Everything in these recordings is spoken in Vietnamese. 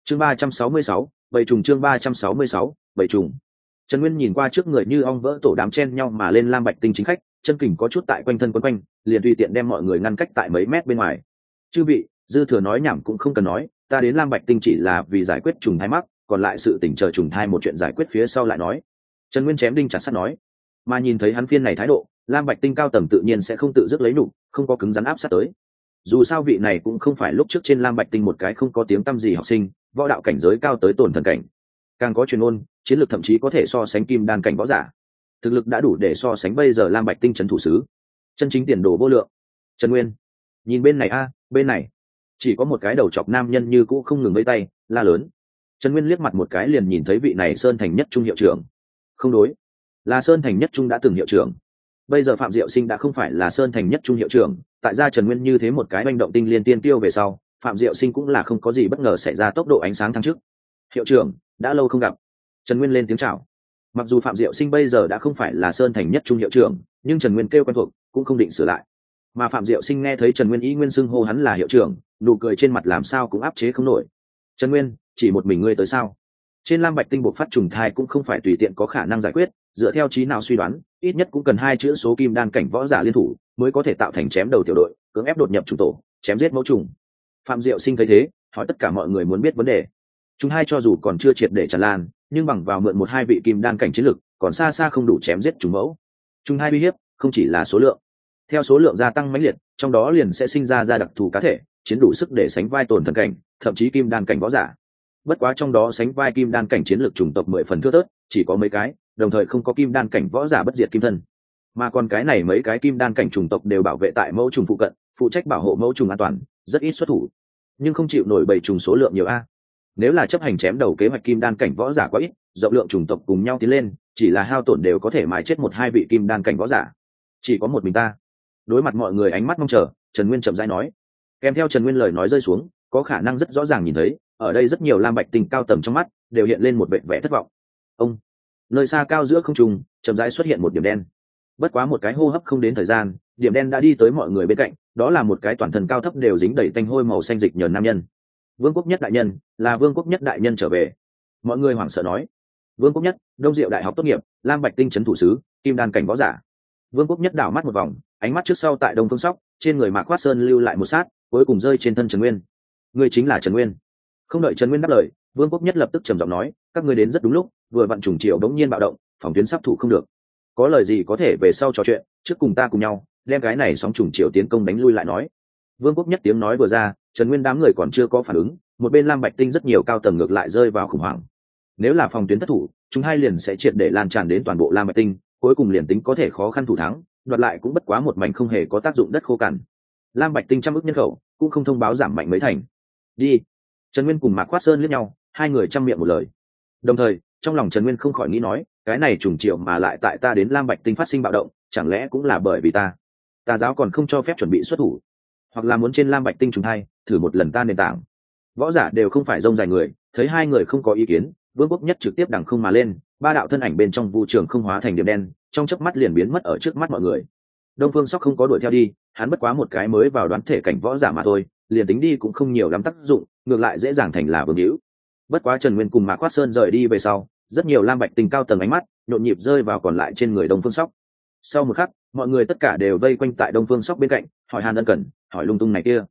chương 366, bảy trùng. chương 366, bảy trùng. Trần Nguyên nhìn qua trước người như ong vỡ tổ đám chen nhau mà lên lam bạch tinh chính khách, chân kình có chút tại quanh thân quấn quanh, liền tùy tiện đem mọi người ngăn cách tại mấy mét bên ngoài. Chư vị, dư thừa nói nhảm cũng không cần nói, ta đến lam bạch tinh chỉ là vì giải quyết trùng thai mắc, còn lại sự tình chờ trùng thai một chuyện giải quyết phía sau lại nói. Trần Nguyên chém đinh chặt sắt nói. Mà nhìn thấy hắn phiên này thái độ, lam bạch tinh cao tầng tự nhiên sẽ không tự dứt lấy nụ, không có cứng rắn áp sát tới. Dù sao vị này cũng không phải lúc trước trên lam bạch tinh một cái không có tiếng tăm gì học sinh, võ đạo cảnh giới cao tới tổn thần cảnh, càng có truyền ôn chiến lược thậm chí có thể so sánh kim đan cảnh võ giả, thực lực đã đủ để so sánh bây giờ lam bạch tinh trấn thủ sứ, chân chính tiền đồ vô lượng. Trần Nguyên nhìn bên này bên này chỉ có một cái đầu chọc nam nhân như cũ không ngừng vẫy tay la lớn. Trần Nguyên liếc mặt một cái liền nhìn thấy vị này sơn thành nhất trung hiệu trưởng. Không đối, là sơn thành nhất trung đã từng hiệu trưởng. Bây giờ Phạm Diệu Sinh đã không phải là sơn thành nhất trung hiệu trưởng, tại gia Trần Nguyên như thế một cái manh động tinh liên tiên tiêu về sau, Phạm Diệu Sinh cũng là không có gì bất ngờ xảy ra tốc độ ánh sáng thăng trước. Hiệu trưởng, đã lâu không gặp. Trần Nguyên lên tiếng chào. Mặc dù Phạm Diệu Sinh bây giờ đã không phải là sơn thành nhất trung hiệu trưởng, nhưng Trần Nguyên kêu quen thuộc cũng không định sửa lại. Mà Phạm Diệu Sinh nghe thấy Trần Nguyên ý nguyên xưng hô hắn là hiệu trưởng, nụ cười trên mặt làm sao cũng áp chế không nổi. Trần Nguyên, chỉ một mình ngươi tới sao? Trên lam bạch tinh bộc phát trùng thai cũng không phải tùy tiện có khả năng giải quyết, dựa theo trí nào suy đoán, ít nhất cũng cần 2 chữ số kim đan cảnh võ giả liên thủ mới có thể tạo thành chém đầu tiểu đội, cưỡng ép đột nhập chủ tổ, chém giết mẫu trùng. Phạm Diệu Sinh thấy thế, hỏi tất cả mọi người muốn biết vấn đề. Chúng hai cho dù còn chưa triệt để tràn lan, nhưng bằng vào mượn 1-2 vị kim đan cảnh chiến lực, còn xa xa không đủ chém giết trùng mẫu. Chúng hai uy hiếp không chỉ là số lượng, theo số lượng gia tăng mãnh liệt, trong đó liền sẽ sinh ra đặc thù cá thể, chiến đủ sức để sánh vai tổn thần cảnh, thậm chí kim đan cảnh võ giả. Bất quá trong đó sánh vai kim đan cảnh chiến lược chủng tộc 10 phần thưa thớt, chỉ có mấy cái, đồng thời không có kim đan cảnh võ giả bất diệt kim thân. Mà còn cái này mấy cái kim đan cảnh chủng tộc đều bảo vệ tại mẫu trùng phụ cận, phụ trách bảo hộ mẫu trùng an toàn, rất ít xuất thủ. Nhưng không chịu nổi bầy trùng số lượng nhiều Nếu là chấp hành chém đầu kế hoạch kim đan cảnh võ giả quá ít, rộng lượng chủng tộc cùng nhau tiến lên, chỉ là hao tổn đều có thể mài chết 1-2 vị kim đan cảnh võ giả. Chỉ có một mình ta. Đối mặt mọi người ánh mắt mong chờ, Trần Nguyên chậm rãi nói. Kèm theo Trần Nguyên lời nói rơi xuống, có khả năng rất rõ ràng nhìn thấy, ở đây rất nhiều lam bạch tinh cao tầng trong mắt đều hiện lên một vẻ vẻ thất vọng. Ông, nơi xa cao giữa không trung, chậm rãi xuất hiện một điểm đen. Bất quá một cái hô hấp không đến thời gian, điểm đen đã đi tới mọi người bên cạnh, đó là một cái toàn thân cao thấp đều dính đầy tanh hôi màu xanh dịch nhờn nam nhân. Vương Quốc Nhất đại nhân, là Vương Quốc Nhất đại nhân trở về. Mọi người hoảng sợ nói. Vương Quốc Nhất, Đông Diệu đại học tốt nghiệp, lam bạch tinh trấn thủ sứ, kim đan cảnh võ giả. Vương Quốc Nhất đảo mắt một vòng, ánh mắt trước sau tại Đông Phương Sóc, trên người Mạc Khoát Sơn lưu lại một sát, cuối cùng rơi trên thân Trần Nguyên. Ngươi chính là Trần Nguyên. Không đợi Trần Nguyên đáp lời, Vương Quốc Nhất lập tức trầm giọng nói, các ngươi đến rất đúng lúc, vừa vặn trùng triều đống nhiên bạo động, phòng tuyến sắp thủ không được. Có lời gì có thể về sau trò chuyện, trước cùng ta cùng nhau, đem cái này sóng trùng triều tiến công đánh lui lại nói. Vương Quốc Nhất tiếng nói vừa ra, Trần Nguyên đám người còn chưa có phản ứng, một bên lam bạch tinh rất nhiều cao tầng ngược lại rơi vào khủng hoảng. Nếu là phòng tuyến thất thủ, chúng hai liền sẽ triệt để lan tràn đến toàn bộ lam bạch tinh, cuối cùng liền tính có thể khó khăn thủ thắng, đoạt lại cũng bất quá một mảnh không hề có tác dụng đất khô cằn. Lam bạch tinh trăm ức nhân khẩu, cũng không thông báo giảm mạnh mấy thành. Đi. Trần Nguyên cùng Mạc Khoát Sơn liếc nhau, hai người trăm miệng một lời. Đồng thời, trong lòng Trần Nguyên không khỏi nghĩ nói, cái này trùng triệu mà lại tại ta đến lam bạch tinh phát sinh bạo động, chẳng lẽ cũng là bởi vì ta tà giáo còn không cho phép chuẩn bị xuất thủ, hoặc là muốn trên lam bạch tinh trùng hai thử một lần ta nền tảng. Võ giả đều không phải rông dài người, thấy hai người không có ý kiến, Vương Quốc Nhất trực tiếp đằng không mà lên, 3 đạo thân ảnh bên trong vu trường không hóa thành điểm đen, trong chớp mắt liền biến mất ở trước mắt mọi người. Đông Phương Sóc không có đuổi theo đi, hắn bất quá một cái mới vào đoán thể cảnh võ giả mà thôi, liền tính đi cũng không nhiều lắm tác dụng, ngược lại dễ dàng thành là vương hữu. Bất quá Trần Nguyên cùng Mạc Khoát Sơn rời đi về sau, rất nhiều lam bạch tinh cao tầng ánh mắt nhộn nhịp rơi vào còn lại trên người Đông Phương Sóc. Sau một khắc, mọi người tất cả đều vây quanh tại Đông Phương Sóc bên cạnh, hỏi han ân cần, hỏi lung tung này kia.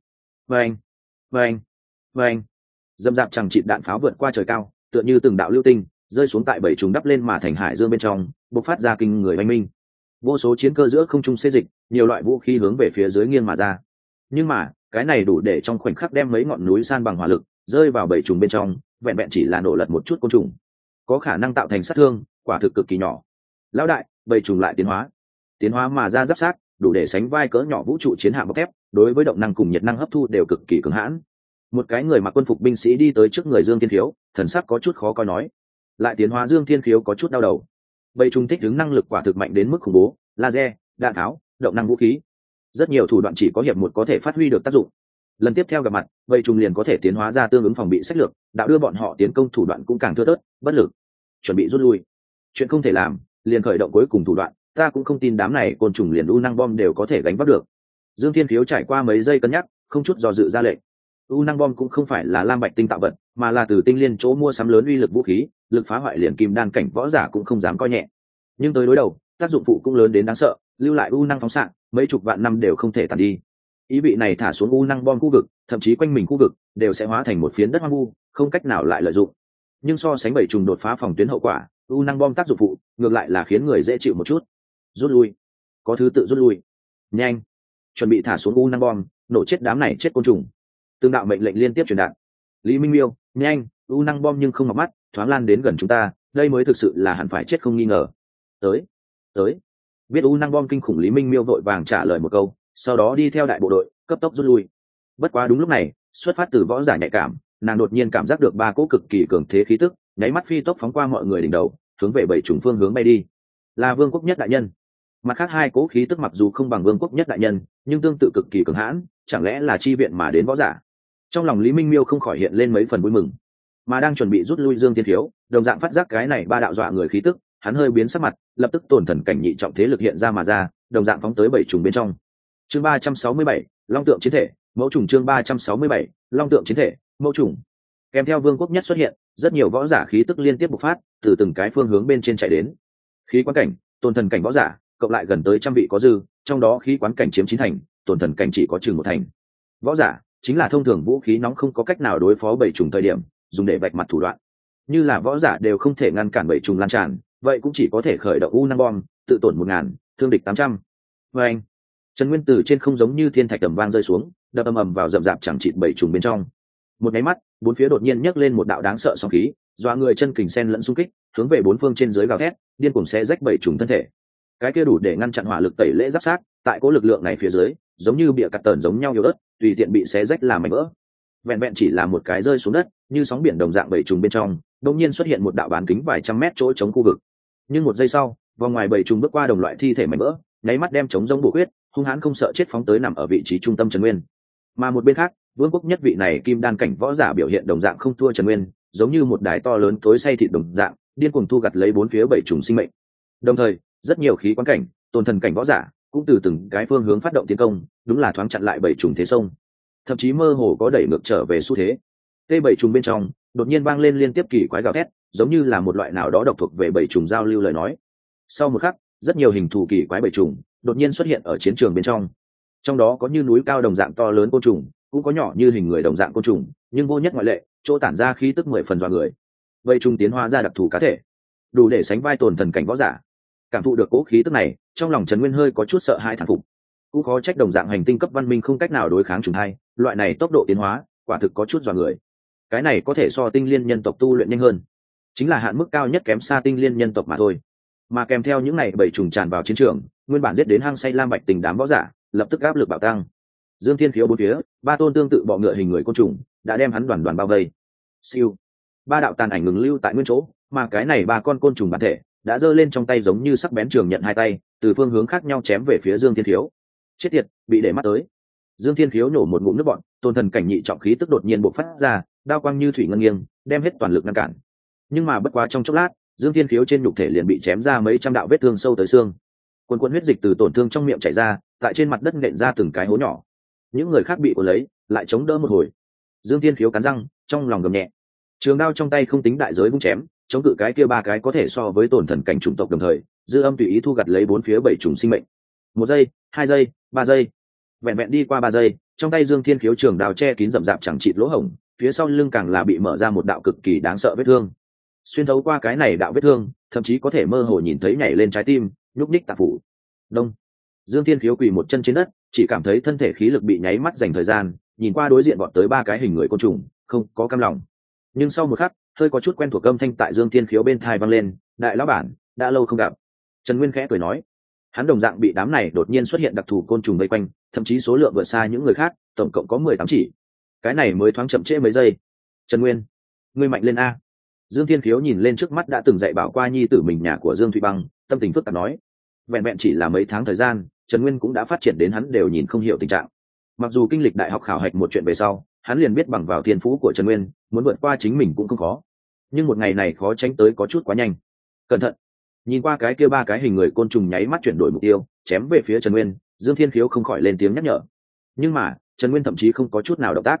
Vâng. Dâm dạp chẳng chịt đạn pháo vượt qua trời cao, tựa như từng đạo lưu tinh rơi xuống tại 7 trùng đắp lên mà thành hải dương bên trong, bộc phát ra kinh người oanh minh. Vô số chiến cơ giữa không trung xê dịch, nhiều loại vũ khí hướng về phía dưới nghiêng mà ra. Nhưng mà cái này đủ để trong khoảnh khắc đem mấy ngọn núi san bằng hỏa lực, rơi vào 7 trùng bên trong, vẹn vẹn chỉ là nổ lật một chút côn trùng, có khả năng tạo thành sát thương quả thực cực kỳ nhỏ. Lão đại, 7 trùng lại tiến hóa mà ra giáp sát, đủ để sánh vai cỡ nhỏ vũ trụ chiến hạm bọc thép, đối với động năng cùng nhiệt năng hấp thu đều cực kỳ cứng hãn. Một cái người mặc quân phục binh sĩ đi tới trước người Dương Thiên Khiếu, thần sắc có chút khó coi nói. Lại tiến hóa Dương Thiên Khiếu có chút đau đầu. Bầy trùng thích ứng năng lực quả thực mạnh đến mức khủng bố, laser, đạn tháo, động năng vũ khí, rất nhiều thủ đoạn chỉ có hiệp một có thể phát huy được tác dụng. Lần tiếp theo gặp mặt, bầy trùng liền có thể tiến hóa ra tương ứng phòng bị sách lược, đạo đưa bọn họ tiến công thủ đoạn cũng càng thưa thớt, bất lực, chuẩn bị rút lui. Chuyện không thể làm, liền khởi động cuối cùng thủ đoạn, ta cũng không tin đám này côn trùng liền u năng bom đều có thể gánh vác được. Dương Thiên Khiếu trải qua mấy giây cân nhắc, không chút do dự ra lệnh. u năng bom cũng không phải là lam bạch tinh tạo vật, mà là từ tinh liên chỗ mua sắm lớn uy lực vũ khí, lực phá hoại liền kim đan cảnh võ giả cũng không dám coi nhẹ. Nhưng tới đối đầu, tác dụng phụ cũng lớn đến đáng sợ, lưu lại u năng phóng xạ mấy chục vạn năm đều không thể tàn đi. Ý vị này thả xuống u năng bom khu vực, thậm chí quanh mình khu vực đều sẽ hóa thành một phiến đất hoang vu, không cách nào lại lợi dụng. Nhưng so sánh bảy trùng đột phá phòng tuyến hậu quả, u năng bom tác dụng phụ ngược lại là khiến người dễ chịu một chút. Rút lui, có thứ tự rút lui, nhanh, chuẩn bị thả xuống u năng bom, nổ chết đám này chết côn trùng. Tương đạo mệnh lệnh liên tiếp truyền đạt. Lý Minh Miêu, nhanh, u năng bom nhưng không mọc mắt, thoáng lan đến gần chúng ta, đây mới thực sự là hẳn phải chết không nghi ngờ. Tới. Biết u năng bom kinh khủng, Lý Minh Miêu vội vàng trả lời một câu, sau đó đi theo đại bộ đội cấp tốc rút lui. Bất quá đúng lúc này, xuất phát từ võ giả nhạy cảm, nàng đột nhiên cảm giác được ba cỗ cực kỳ cường thế khí tức, nháy mắt phi tốc phóng qua mọi người đỉnh đầu, hướng về bảy chủng phương hướng bay đi. Là Vương quốc nhất đại nhân. Mặt khác hai cỗ khí tức mặc dù không bằng Vương quốc nhất đại nhân, nhưng tương tự cực kỳ cường hãn, chẳng lẽ là chi viện mà đến võ giả? Trong lòng Lý Minh Miêu không khỏi hiện lên mấy phần vui mừng. Mà đang chuẩn bị rút lui Dương Thiên Thiếu, đồng dạng phát giác cái này ba đạo dọa người khí tức, hắn hơi biến sắc mặt, lập tức tổn thần cảnh nhị trọng thế lực hiện ra mà ra, đồng dạng phóng tới bảy trùng bên trong. Chương 367, Long tượng chiến thể, mẫu trùng. Chương 367, Long tượng chiến thể, mẫu trùng. Kèm theo Vương quốc nhất xuất hiện, rất nhiều võ giả khí tức liên tiếp bộc phát, từ từng cái phương hướng bên trên chạy đến. Khí quán cảnh, tổn thần cảnh võ giả, cộng lại gần tới trăm vị có dư, trong đó khí quán cảnh chiếm 9 thành, tổn thần cảnh chỉ có chừng 1 thành. Võ giả chính là thông thường vũ khí nóng không có cách nào đối phó bảy trùng thời điểm, dùng để vạch mặt thủ đoạn. Như là võ giả đều không thể ngăn cản bảy trùng lan tràn, vậy cũng chỉ có thể khởi động u năng bom, tự tổn 1000, thương địch 800. Và anh, Trần Nguyên từ trên không giống như thiên thạch tầm vang rơi xuống, đập ầm vào rậm rạp chẳng chịt bảy trùng bên trong. Một cái mắt, bốn phía đột nhiên nhấc lên một đạo đáng sợ sóng khí, dọa người chân kình sen lẫn xung kích, hướng về bốn phương trên dưới gào thét, điên cuồng xé rách bảy trùng thân thể. Cái kia đủ để ngăn chặn hỏa lực tẩy lễ giáp sát, tại cố lực lượng này phía dưới, giống như bịa cắt tờn giống nhau yếu ớt, tùy tiện bị xé rách làm mảnh vỡ. Vẹn vẹn chỉ là một cái rơi xuống đất, như sóng biển đồng dạng bảy trùng bên trong, đột nhiên xuất hiện một đạo bán kính vài trăm mét chỗ trống khu vực. Nhưng một giây sau, vòng ngoài bảy trùng bước qua đồng loại thi thể mảnh vỡ, nháy mắt đem trống giống bổ huyết, hung hãn không sợ chết phóng tới nằm ở vị trí trung tâm Trần Nguyên. Mà một bên khác, Vương quốc nhất vị này kim đan cảnh võ giả biểu hiện đồng dạng không thua Trần Nguyên, giống như một đài to lớn tối say thịt đồng dạng, điên cuồng thu gặt lấy bốn phía bảy trùng sinh mệnh. Đồng thời, rất nhiều khí quán cảnh, tôn thần cảnh võ giả cũng từ từng cái phương hướng phát động tiến công, đúng là thoáng chặn lại bảy trùng thế sông, thậm chí mơ hồ có đẩy ngược trở về xu thế. T7 trùng bên trong đột nhiên vang lên liên tiếp kỳ quái gào thét, giống như là một loại nào đó độc thuộc về bảy trùng giao lưu lời nói. Sau một khắc, rất nhiều hình thù kỳ quái bảy trùng đột nhiên xuất hiện ở chiến trường bên trong. Trong đó có như núi cao đồng dạng to lớn côn trùng, cũng có nhỏ như hình người đồng dạng côn trùng, nhưng vô nhất ngoại lệ, chỗ tản ra khí tức 10 phần dọa người. Bảy trùng tiến hóa ra đặc thù cá thể, đủ để sánh vai tồn thần cảnh võ giả. Cảm thụ được cố khí tức này, trong lòng Trần Nguyên hơi có chút sợ hãi thán phục. Cũng khó trách đồng dạng hành tinh cấp văn minh không cách nào đối kháng trùng hai, loại này tốc độ tiến hóa quả thực có chút dọa người. Cái này có thể so tinh liên nhân tộc tu luyện nhanh hơn, chính là hạn mức cao nhất kém xa tinh liên nhân tộc mà thôi. Mà kèm theo những này bảy trùng tràn vào chiến trường, nguyên bản giết đến hang say lam bạch tình đám võ giả lập tức áp lực bạo tăng. Dương Thiên Khiếu bốn phía, ba tôn tương tự bọ ngựa hình người côn trùng đã đem hắn đoàn đoàn bao vây. Siêu, ba đạo tàn ảnh ngừng lưu tại nguyên chỗ, mà cái này ba con côn trùng bản thể đã giơ lên trong tay giống như sắc bén trường nhận hai tay, từ phương hướng khác nhau chém về phía Dương Thiên Khiếu. Chết tiệt, bị để mắt tới. Dương Thiên Khiếu nổ một ngụm nước bọt, tôn thần cảnh nhị trọng khí tức đột nhiên bộc phát ra, đao quang như thủy ngân nghiêng, đem hết toàn lực ngăn cản. Nhưng mà bất quá trong chốc lát, Dương Thiên Khiếu trên nhục thể liền bị chém ra mấy trăm đạo vết thương sâu tới xương. Cuồn cuộn huyết dịch từ tổn thương trong miệng chảy ra, tại trên mặt đất nện ra từng cái hố nhỏ. Những người khác bị cuốn lấy, lại chống đỡ một hồi. Dương Thiên Khiếu cắn răng, trong lòng gầm nhẹ. Trường đao trong tay không tính đại giới vung chém, chống cự cái kia ba cái có thể so với tổn thần cảnh chủng tộc đồng thời, dư âm tùy ý thu gặt lấy bốn phía bảy trùng sinh mệnh. 1 giây, 2 giây, 3 giây. Vẹn vẹn đi qua 3 giây, trong tay Dương Thiên Khiếu trường đao che kín rậm rạp chẳng chịt lỗ hổng, phía sau lưng càng là bị mở ra một đạo cực kỳ đáng sợ vết thương. Xuyên thấu qua cái này đạo vết thương, thậm chí có thể mơ hồ nhìn thấy nhảy lên trái tim, nhúc nhích tạng phủ. Đông. Dương Thiên Khiếu quỳ một chân trên đất, chỉ cảm thấy thân thể khí lực bị nháy mắt dành thời gian, nhìn qua đối diện vọt tới ba cái hình người côn trùng, không có cam lòng. Nhưng sau một khắc, hơi có chút quen thuộc âm thanh tại Dương Thiên Khiếu bên tai vang lên, "Đại lão bản, đã lâu không gặp." Trần Nguyên khẽ cười nói, hắn đồng dạng bị đám này đột nhiên xuất hiện đặc thù côn trùng vây quanh, thậm chí số lượng vượt xa những người khác, tổng cộng có 18 chỉ. Cái này mới thoáng chậm trễ mấy giây. "Trần Nguyên, ngươi mạnh lên a." Dương Thiên Khiếu nhìn lên trước mắt đã từng dạy bảo qua nhi tử mình nhà của Dương Thụy Băng, tâm tình phức tạp nói, vẹn vẹn chỉ là mấy tháng thời gian, Trần Nguyên cũng đã phát triển đến hắn đều nhìn không hiểu tình trạng. Mặc dù kinh lịch đại học khảo hạch một chuyện về sau, hắn liền biết bằng vào thiên phú của Trần Nguyên, muốn vượt qua chính mình cũng không khó. Nhưng một ngày này khó tránh tới có chút quá nhanh. Cẩn thận. Nhìn qua cái kia ba cái hình người côn trùng nháy mắt chuyển đổi mục tiêu, chém về phía Trần Nguyên, Dương Thiên Khiếu không khỏi lên tiếng nhắc nhở. Nhưng mà, Trần Nguyên thậm chí không có chút nào động tác.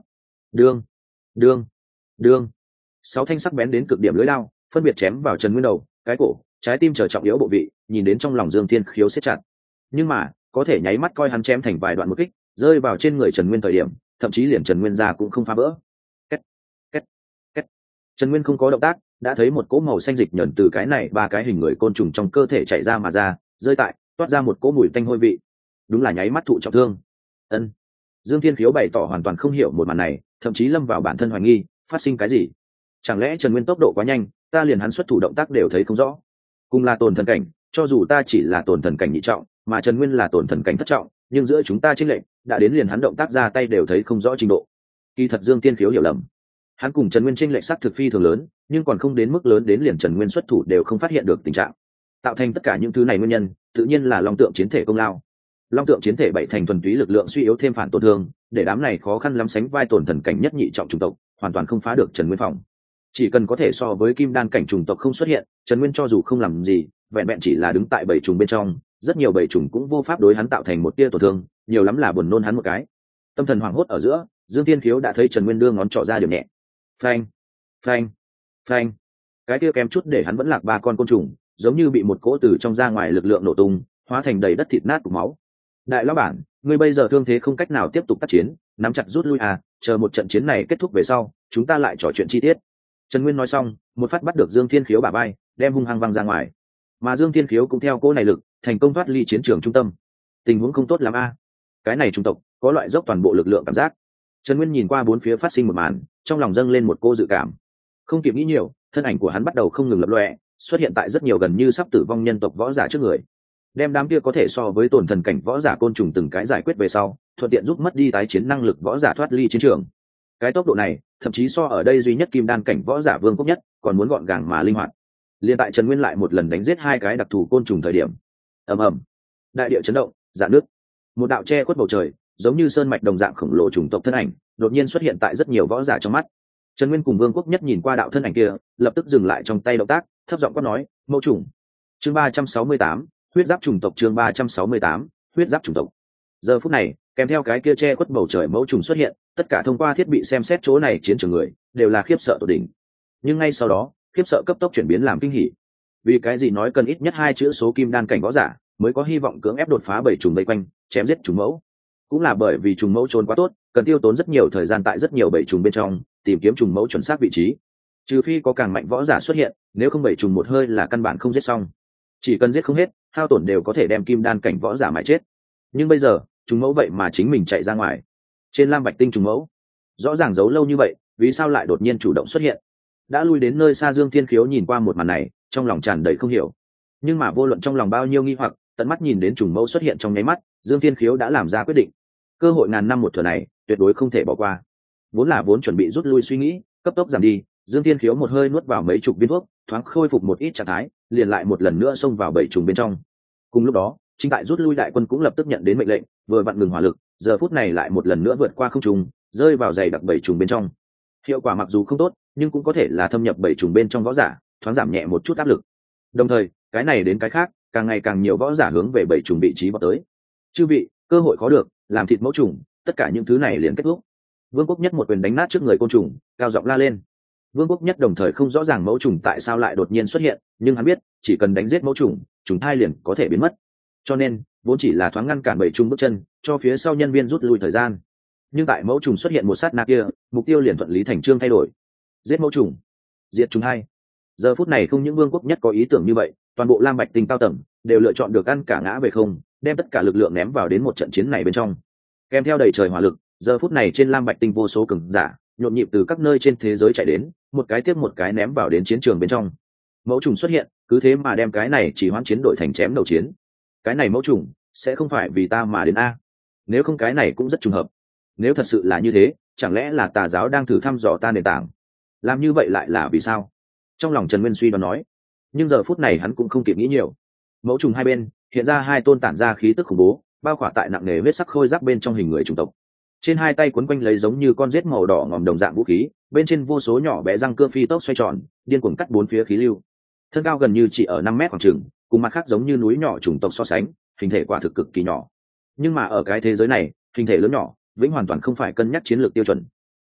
đương đương đương 6 thanh sắc bén đến cực điểm lưỡi lao phân biệt chém vào Trần Nguyên đầu, cái cổ, trái tim trở trọng yếu bộ vị, nhìn đến trong lòng Dương Thiên Khiếu siết chặt. Nhưng mà có thể nháy mắt coi hắn chém thành vài đoạn một kích, rơi vào trên người Trần Nguyên thời điểm, thậm chí liền Trần Nguyên ra cũng không phá vỡ. Két, két, két. Trần Nguyên không có động tác, đã thấy một cỗ màu xanh dịch nhẫn từ cái này ba cái hình người côn trùng trong cơ thể chạy ra mà ra, rơi tại, toát ra một cỗ mùi tanh hôi vị. Đúng là nháy mắt thụ trọng thương. Ân. Dương Thiên Khiếu bày tỏ hoàn toàn không hiểu một màn này, thậm chí lâm vào bản thân hoài nghi, phát sinh cái gì? Chẳng lẽ Trần Nguyên tốc độ quá nhanh, ta liền hắn xuất thủ động tác đều thấy không rõ? Cùng là tổn thần cảnh, cho dù ta chỉ là tổn thần cảnh nhị trọng, mà Trần Nguyên là tổn thần cảnh thất trọng, nhưng giữa chúng ta chênh lệch đã đến liền hắn động tác ra tay đều thấy không rõ trình độ. Kỳ thật Dương Thiên Khiếu hiểu lầm. Hắn cùng Trần Nguyên chênh lệch sắc thực phi thường lớn, nhưng còn không đến mức lớn đến liền Trần Nguyên xuất thủ đều không phát hiện được tình trạng. Tạo thành tất cả những thứ này nguyên nhân, tự nhiên là long tượng chiến thể công lao. Long tượng chiến thể bảy thành thuần túy lực lượng suy yếu thêm phản tổn thương, để đám này khó khăn lắm sánh vai tổn thần cảnh nhất nhị trọng chủng tộc, hoàn toàn không phá được Trần Nguyên phòng. Chỉ cần có thể so với kim đan cảnh chủng tộc không xuất hiện, Trần Nguyên cho dù không làm gì, vẹn vẹn chỉ là đứng tại bảy trùng bên trong, rất nhiều bảy trùng cũng vô pháp đối hắn tạo thành một tia tổn thương, nhiều lắm là buồn nôn hắn một cái. Tâm thần hoảng hốt ở giữa, Dương Thiên Khiếu đã thấy Trần Nguyên đưa ngón trỏ ra điểm nhẹ. Phanh, phanh, phanh. Cái kia kém chút để hắn vẫn lạc ba con côn trùng, giống như bị một cỗ từ trong ra ngoài lực lượng nổ tung, hóa thành đầy đất thịt nát cục máu. Đại lão bản, ngươi bây giờ thương thế không cách nào tiếp tục tác chiến, nắm chặt rút lui à, chờ một trận chiến này kết thúc về sau, chúng ta lại trò chuyện chi tiết. Trần Nguyên nói xong, một phát bắt được Dương Thiên Khiếu bả vai, đem hung hăng văng ra ngoài. Mà Dương Thiên Khiếu cũng theo cỗ này lực, thành công thoát ly chiến trường trung tâm. Tình huống không tốt lắm a. Cái này trung tộc có loại dốc toàn bộ lực lượng cảm giác. Trần Nguyên nhìn qua bốn phía phát sinh một màn, trong lòng dâng lên một cô dự cảm. Không kịp nghĩ nhiều, thân ảnh của hắn bắt đầu không ngừng lập lòe, xuất hiện tại rất nhiều gần như sắp tử vong nhân tộc võ giả trước người. Đem đám kia có thể so với tổn thần cảnh võ giả côn trùng từng cái giải quyết về sau, thuận tiện giúp mất đi tái chiến năng lực võ giả thoát ly chiến trường. Cái tốc độ này, thậm chí so ở đây duy nhất kim đan cảnh võ giả vương quốc nhất, còn muốn gọn gàng mà linh hoạt. Liên tại Trần Nguyên lại một lần đánh giết hai cái đặc thù côn trùng thời điểm, ầm ầm, đại địa chấn động, rạn nước. Một đạo che khuất bầu trời, giống như sơn mạch đồng dạng khổng lồ chủng tộc thân ảnh, đột nhiên xuất hiện tại rất nhiều võ giả trong mắt. Trần Nguyên cùng Vương Quốc Nhất nhìn qua đạo thân ảnh kia, lập tức dừng lại trong tay động tác, thấp giọng quát nói: "Mẫu trùng." Chương 368, huyết giáp chủng tộc. Chương 368, huyết giáp chủng tộc. Giờ phút này, kèm theo cái kia che khuất bầu trời mẫu trùng xuất hiện, tất cả thông qua thiết bị xem xét chỗ này chiến trường người, đều là khiếp sợ tột đỉnh. Nhưng ngay sau đó, khiếp sợ cấp tốc chuyển biến làm kinh hỉ. Vì cái gì nói cần ít nhất 2 chữ số kim đan cảnh võ giả mới có hy vọng cưỡng ép đột phá bảy trùng vây quanh, chém giết trùng mẫu. Cũng là bởi vì trùng mẫu trốn quá tốt, cần tiêu tốn rất nhiều thời gian tại rất nhiều bảy trùng bên trong tìm kiếm trùng mẫu chuẩn xác vị trí. Trừ phi có càng mạnh võ giả xuất hiện, nếu không bảy trùng một hơi là căn bản không giết xong. Chỉ cần giết không hết, hao tổn đều có thể đem kim đan cảnh võ giả mãi chết. Nhưng bây giờ, trùng mẫu vậy mà chính mình chạy ra ngoài. Trên lam bạch tinh trùng mẫu, rõ ràng giấu lâu như vậy, vì sao lại đột nhiên chủ động xuất hiện? Đã lui đến nơi xa Dương Thiên Khiếu nhìn qua một màn này, trong lòng tràn đầy không hiểu. Nhưng mà vô luận trong lòng bao nhiêu nghi hoặc, tận mắt nhìn đến trùng mẫu xuất hiện trong nháy mắt, Dương Thiên Khiếu đã làm ra quyết định. Cơ hội ngàn năm một thừa này, tuyệt đối không thể bỏ qua. Vốn chuẩn bị rút lui suy nghĩ, cấp tốc giảm đi, Dương Thiên Khiếu một hơi nuốt vào mấy chục viên thuốc, thoáng khôi phục một ít trạng thái, liền lại một lần nữa xông vào bảy trùng bên trong. Cùng lúc đó, chính tại rút lui đại quân cũng lập tức nhận đến mệnh lệnh, vừa vặn ngừng hỏa lực, giờ phút này lại một lần nữa vượt qua không trung, rơi vào dày đặc bảy trùng bên trong. Hiệu quả mặc dù không tốt, nhưng cũng có thể là thâm nhập bảy trùng bên trong võ giả, thoáng giảm nhẹ một chút áp lực. Đồng thời, cái này đến cái khác, càng ngày càng nhiều võ giả hướng về bảy trùng vị trí vào tới. Chư vị, cơ hội khó được, làm thịt mẫu trùng, tất cả những thứ này liền kết thúc. Vương Quốc Nhất một quyền đánh nát trước người côn trùng, cao giọng la lên. Vương Quốc Nhất đồng thời không rõ ràng mẫu trùng tại sao lại đột nhiên xuất hiện, nhưng hắn biết, chỉ cần đánh giết mẫu trùng, trùng thai liền có thể biến mất. Cho nên, vốn chỉ là thoáng ngăn cản bảy trùng bước chân, cho phía sau nhân viên rút lui thời gian. Nhưng tại mẫu trùng xuất hiện một sát na kia, mục tiêu liền thuận lý thành chương thay đổi. Giết mẫu trùng, diệt trùng hai. Giờ phút này không những Vương Quốc Nhất có ý tưởng như vậy, toàn bộ Lam Bạch Tinh cao tầng đều lựa chọn được ăn cả ngã về không, đem tất cả lực lượng ném vào đến một trận chiến này bên trong. Kèm theo đầy trời hỏa lực, giờ phút này trên Lam Bạch Tinh vô số cường giả nhộn nhịp từ các nơi trên thế giới chạy đến, một cái tiếp một cái ném vào đến chiến trường bên trong. Mẫu trùng xuất hiện, cứ thế mà đem cái này chỉ hoãn chiến đội thành chém đầu chiến. Cái này mẫu trùng sẽ không phải vì ta mà đến a? Nếu không cái này cũng rất trùng hợp. Nếu thật sự là như thế, chẳng lẽ là tà giáo đang thử thăm dò ta nền tảng? Làm như vậy lại là vì sao? Trong lòng Trần Nguyên suy đoán nói. Nhưng giờ phút này hắn cũng không kịp nghĩ nhiều. Mẫu trùng hai bên hiện ra hai tôn tản ra khí tức khủng bố, bao khỏa tại nặng nề huyết sắc khôi giáp bên trong hình người chủng tộc. Trên hai tay quấn quanh lấy giống như con rết màu đỏ ngòm đồng dạng vũ khí, bên trên vô số nhỏ bé răng cưa phi tốc xoay tròn, điên cuồng cắt bốn phía khí lưu. Thân cao gần như chỉ ở 5 mét khoảng chừng, cùng mặt khác giống như núi nhỏ chủng tộc so sánh, hình thể quả thực cực kỳ nhỏ. Nhưng mà ở cái thế giới này, hình thể lớn nhỏ, vĩnh hoàn toàn không phải cân nhắc chiến lược tiêu chuẩn.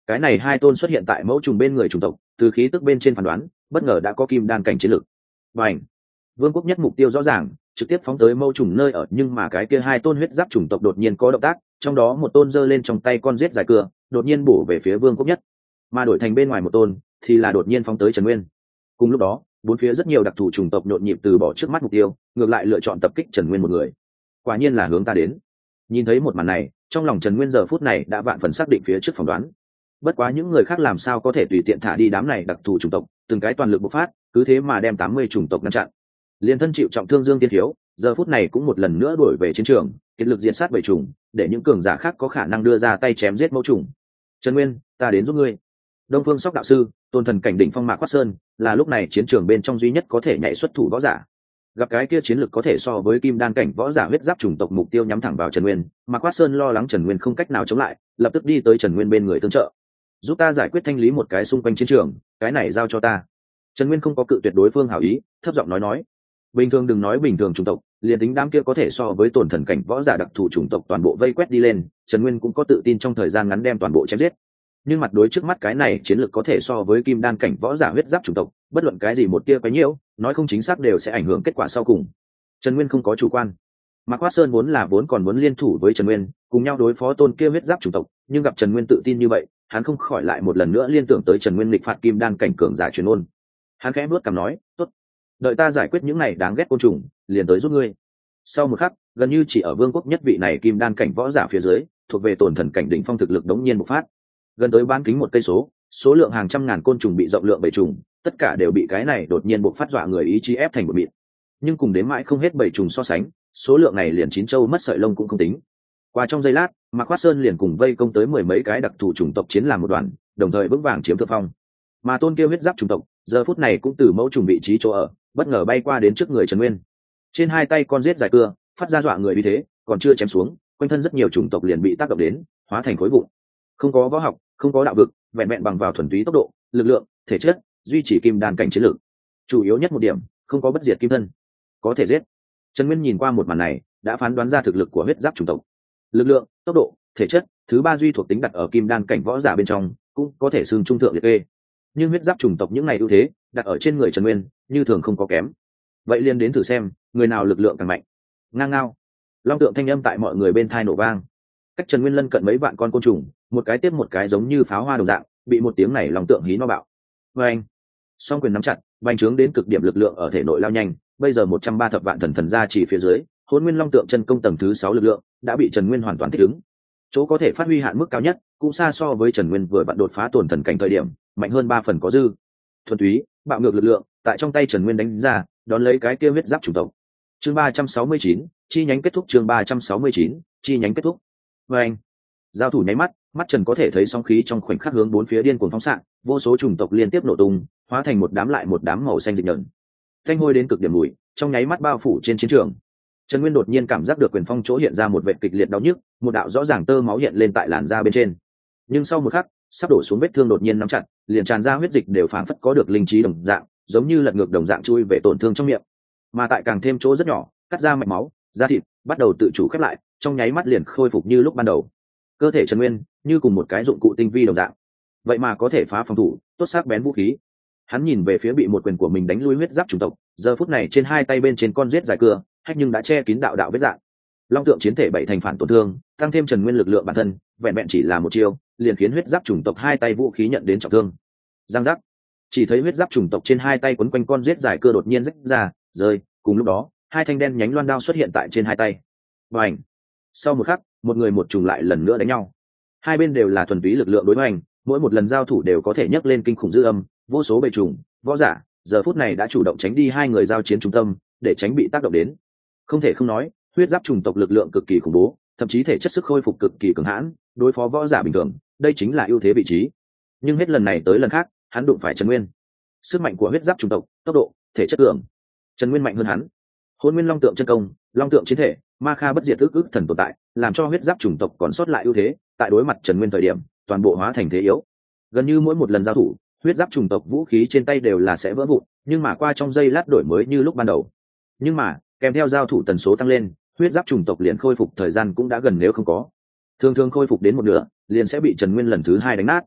cái này hai tôn xuất hiện tại mẫu trùng bên người chủng tộc, từ khí tức bên trên phán đoán bất ngờ đã có kim đan cảnh chiến lực. Và ảnh vương quốc nhất mục tiêu rõ ràng, trực tiếp phóng tới mẫu trùng nơi ở, nhưng mà cái kia hai tôn huyết giáp chủng tộc đột nhiên có động tác, trong đó một tôn giơ lên trong tay con giết dài cưa, đột nhiên bổ về phía vương quốc nhất, mà đổi thành bên ngoài một tôn thì là đột nhiên phóng tới Trần Nguyên. Cùng lúc đó bốn phía rất nhiều đặc thù chủng tộc nhộn nhịp từ bỏ trước mắt mục tiêu, ngược lại lựa chọn tập kích Trần Nguyên một người. Quả nhiên là hướng ta đến. Nhìn thấy một màn này, trong lòng Trần Nguyên giờ phút này đã vạn phần xác định phía trước phỏng đoán. Bất quá những người khác làm sao có thể tùy tiện thả đi đám này đặc thù chủng tộc, từng cái toàn lực bộc phát, cứ thế mà đem 80 chủng tộc ngăn chặn. Liên thân chịu trọng thương Dương Tiên Thiếu, giờ phút này cũng một lần nữa đuổi về chiến trường, kiệt lực diệt sát bảy chủng, để những cường giả khác có khả năng đưa ra tay chém giết mẫu chủng. Trần Nguyên, ta đến giúp ngươi. Đông Phương Sóc đạo sư, Tôn Thần cảnh đỉnh phong Mạc Quát Sơn, là lúc này chiến trường bên trong duy nhất có thể nhảy xuất thủ võ giả. Gặp cái kia chiến lực có thể so với kim đan cảnh võ giả huyết giáp chủng tộc mục tiêu nhắm thẳng vào Trần Nguyên, Mạc Quát Sơn lo lắng Trần Nguyên không cách nào chống lại, lập tức đi tới Trần Nguyên bên người tương trợ. Giúp ta giải quyết thanh lý một cái xung quanh chiến trường, cái này giao cho ta. Trần Nguyên không có cự tuyệt đối phương hảo ý, thấp giọng nói. Bình thường đừng nói bình thường chủng tộc, liền tính đám kia có thể so với Tổn Thần cảnh võ giả đặc thù chủng tộc toàn bộ vây quét đi lên, Trần Nguyên cũng có tự tin trong thời gian ngắn đem toàn bộ chém giết. Nhưng mặt đối trước mắt cái này chiến lược có thể so với kim đan cảnh võ giả huyết giáp chủng tộc, bất luận cái gì một tia quấy nhiễu, nói không chính xác đều sẽ ảnh hưởng kết quả sau cùng. Trần Nguyên không có chủ quan. Mạc Quát Sơn vốn còn muốn liên thủ với Trần Nguyên, cùng nhau đối phó tôn kia huyết giáp chủng tộc, nhưng gặp Trần Nguyên tự tin như vậy, hắn không khỏi lại một lần nữa liên tưởng tới Trần Nguyên lịch phạt kim đan cảnh cường giả truyền ôn. Hắn khẽ bước cằm nói, "Tốt, đợi ta giải quyết những này đáng ghét côn trùng, liền tới giúp ngươi." Sau một khắc, gần như chỉ ở vương quốc nhất vị này kim đan cảnh võ giả phía dưới, thuộc về Tổn Thần cảnh đỉnh phong thực lực đống nhiên bộc phát. Gần tới bán kính một cây số lượng hàng trăm ngàn côn trùng bị rộng lượng bầy trùng, tất cả đều bị cái này đột nhiên bộc phát dọa người ý chí ép thành một mịn. Nhưng cùng đến mãi không hết bầy trùng so sánh, số lượng này liền chín châu mất sợi lông cũng không tính. Qua trong giây lát, Mạc Quát Sơn liền cùng vây công tới mười mấy cái đặc thù chủng tộc chiến làm một đoàn, đồng thời vững vàng chiếm thượng phong. Mà tôn kia huyết giáp chủng tộc, giờ phút này cũng từ mẫu trùng vị trí chỗ ở, bất ngờ bay qua đến trước người Trần Nguyên. Trên hai tay con giết dài cưa, phát ra dọa người như thế, còn chưa chém xuống, quanh thân rất nhiều chủng tộc liền bị tác động đến, hóa thành khối vụn. Không có võ học, không có đạo vực, vẹn vẹn bằng vào thuần túy tốc độ, lực lượng, thể chất, duy trì kim đan cảnh chiến lược. Chủ yếu nhất một điểm, không có bất diệt kim thân, có thể giết. Trần Nguyên nhìn qua một màn này, đã phán đoán ra thực lực của huyết giáp chủng tộc. Lực lượng, tốc độ, thể chất, thứ ba duy thuộc tính đặt ở kim đan cảnh võ giả bên trong, cũng có thể xưng trung thượng liệt kê. Nhưng huyết giáp chủng tộc những này ưu thế, đặt ở trên người Trần Nguyên, như thường không có kém. Vậy liền đến thử xem, người nào lực lượng càng mạnh. Ngang ngao, long tượng thanh âm tại mọi người bên thai nổ vang. Cách Trần Nguyên lân cận mấy vạn con côn trùng, một cái tiếp một cái giống như pháo hoa đồng dạng, bị một tiếng này long tượng hí no bạo. Và anh, song quyền nắm chặt, bành trướng đến cực điểm lực lượng ở thể nội lao nhanh, bây giờ 130 thập vạn thần ra chỉ phía dưới, Hỗn Nguyên Long Tượng chân công tầng thứ 6 lực lượng đã bị Trần Nguyên hoàn toàn thích ứng. Chỗ có thể phát huy hạn mức cao nhất, cũng xa so với Trần Nguyên vừa vặn đột phá Tổn Thần cảnh thời điểm, mạnh hơn 3 phần có dư. Thuần túy, bạo ngược lực lượng, tại trong tay Trần Nguyên đánh ra, đón lấy cái kia huyết giáp chủng tộc. Chương 369, chi nhánh kết thúc. Chương 369, chi nhánh kết thúc. Và anh, giao thủ nháy mắt, mắt Trần có thể thấy sóng khí trong khoảnh khắc hướng bốn phía điên cuồng phóng xạ, vô số chủng tộc liên tiếp nổ tung, hóa thành một đám lại một đám màu xanh dịch nhợn. Thanh hôi đến cực điểm mùi, trong nháy mắt bao phủ trên chiến trường. Trần Nguyên đột nhiên cảm giác được quyền phong chỗ hiện ra một vệt kịch liệt đau nhức, một đạo rõ ràng tơ máu hiện lên tại làn da bên trên. Nhưng sau một khắc, sắp đổ xuống vết thương đột nhiên nắm chặt, liền tràn ra huyết dịch đều phảng phất có được linh trí đồng dạng, giống như lật ngược đồng dạng chui về tổn thương trong miệng. Mà tại càng thêm chỗ rất nhỏ, cắt ra mạch máu, da thịt bắt đầu tự chủ khép lại, trong nháy mắt liền khôi phục như lúc ban đầu. Cơ thể Trần Nguyên như cùng một cái dụng cụ tinh vi đồng dạng, vậy mà có thể phá phòng thủ, tốt sắc bén vũ khí. Hắn nhìn về phía bị một quyền của mình đánh lui huyết giáp chủng tộc, giờ phút này trên hai tay bên trên con giết dài cưa, hách nhưng đã che kín đạo đạo vết dạng. Long tượng chiến thể bảy thành phản tổn thương, tăng thêm Trần Nguyên lực lượng bản thân, vẹn vẹn chỉ là một chiêu, liền khiến huyết giáp chủng tộc hai tay vũ khí nhận đến trọng thương. Giang giác, chỉ thấy huyết giáp chủng tộc trên hai tay quấn quanh con giết dài cưa đột nhiên rách ra, rơi. Cùng lúc đó, hai thanh đen nhánh loan đao xuất hiện tại trên hai tay. Bành! Sau một khắc, một người một trùng lại lần nữa đánh nhau. Hai bên đều là thuần túy lực lượng đối hoành, mỗi một lần giao thủ đều có thể nhấc lên kinh khủng dư âm, vô số bầy trùng, võ giả, giờ phút này đã chủ động tránh đi hai người giao chiến trung tâm, để tránh bị tác động đến. Không thể không nói, huyết giáp chủng tộc lực lượng cực kỳ khủng bố, thậm chí thể chất sức khôi phục cực kỳ cường hãn, đối phó võ giả bình thường, đây chính là ưu thế vị trí. Nhưng hết lần này tới lần khác, hắn đụng phải Trần Nguyên. Sức mạnh của huyết giáp chủng tộc, tốc độ, thể chất cường, Trần Nguyên mạnh hơn hắn. Hỗn Nguyên Long Tượng chân công, Long Tượng chiến thể, Ma Kha bất diệt ức thần tồn tại, làm cho huyết giáp chủng tộc còn sót lại ưu thế, tại đối mặt Trần Nguyên thời điểm, toàn bộ hóa thành thế yếu. Gần như mỗi một lần giao thủ, huyết giáp chủng tộc vũ khí trên tay đều là sẽ vỡ vụn, nhưng mà qua trong giây lát đổi mới như lúc ban đầu. Nhưng mà kèm theo giao thủ tần số tăng lên, huyết giáp chủng tộc liền khôi phục thời gian cũng đã gần nếu không có, thường thường khôi phục đến một nửa liền sẽ bị Trần Nguyên lần thứ hai đánh nát.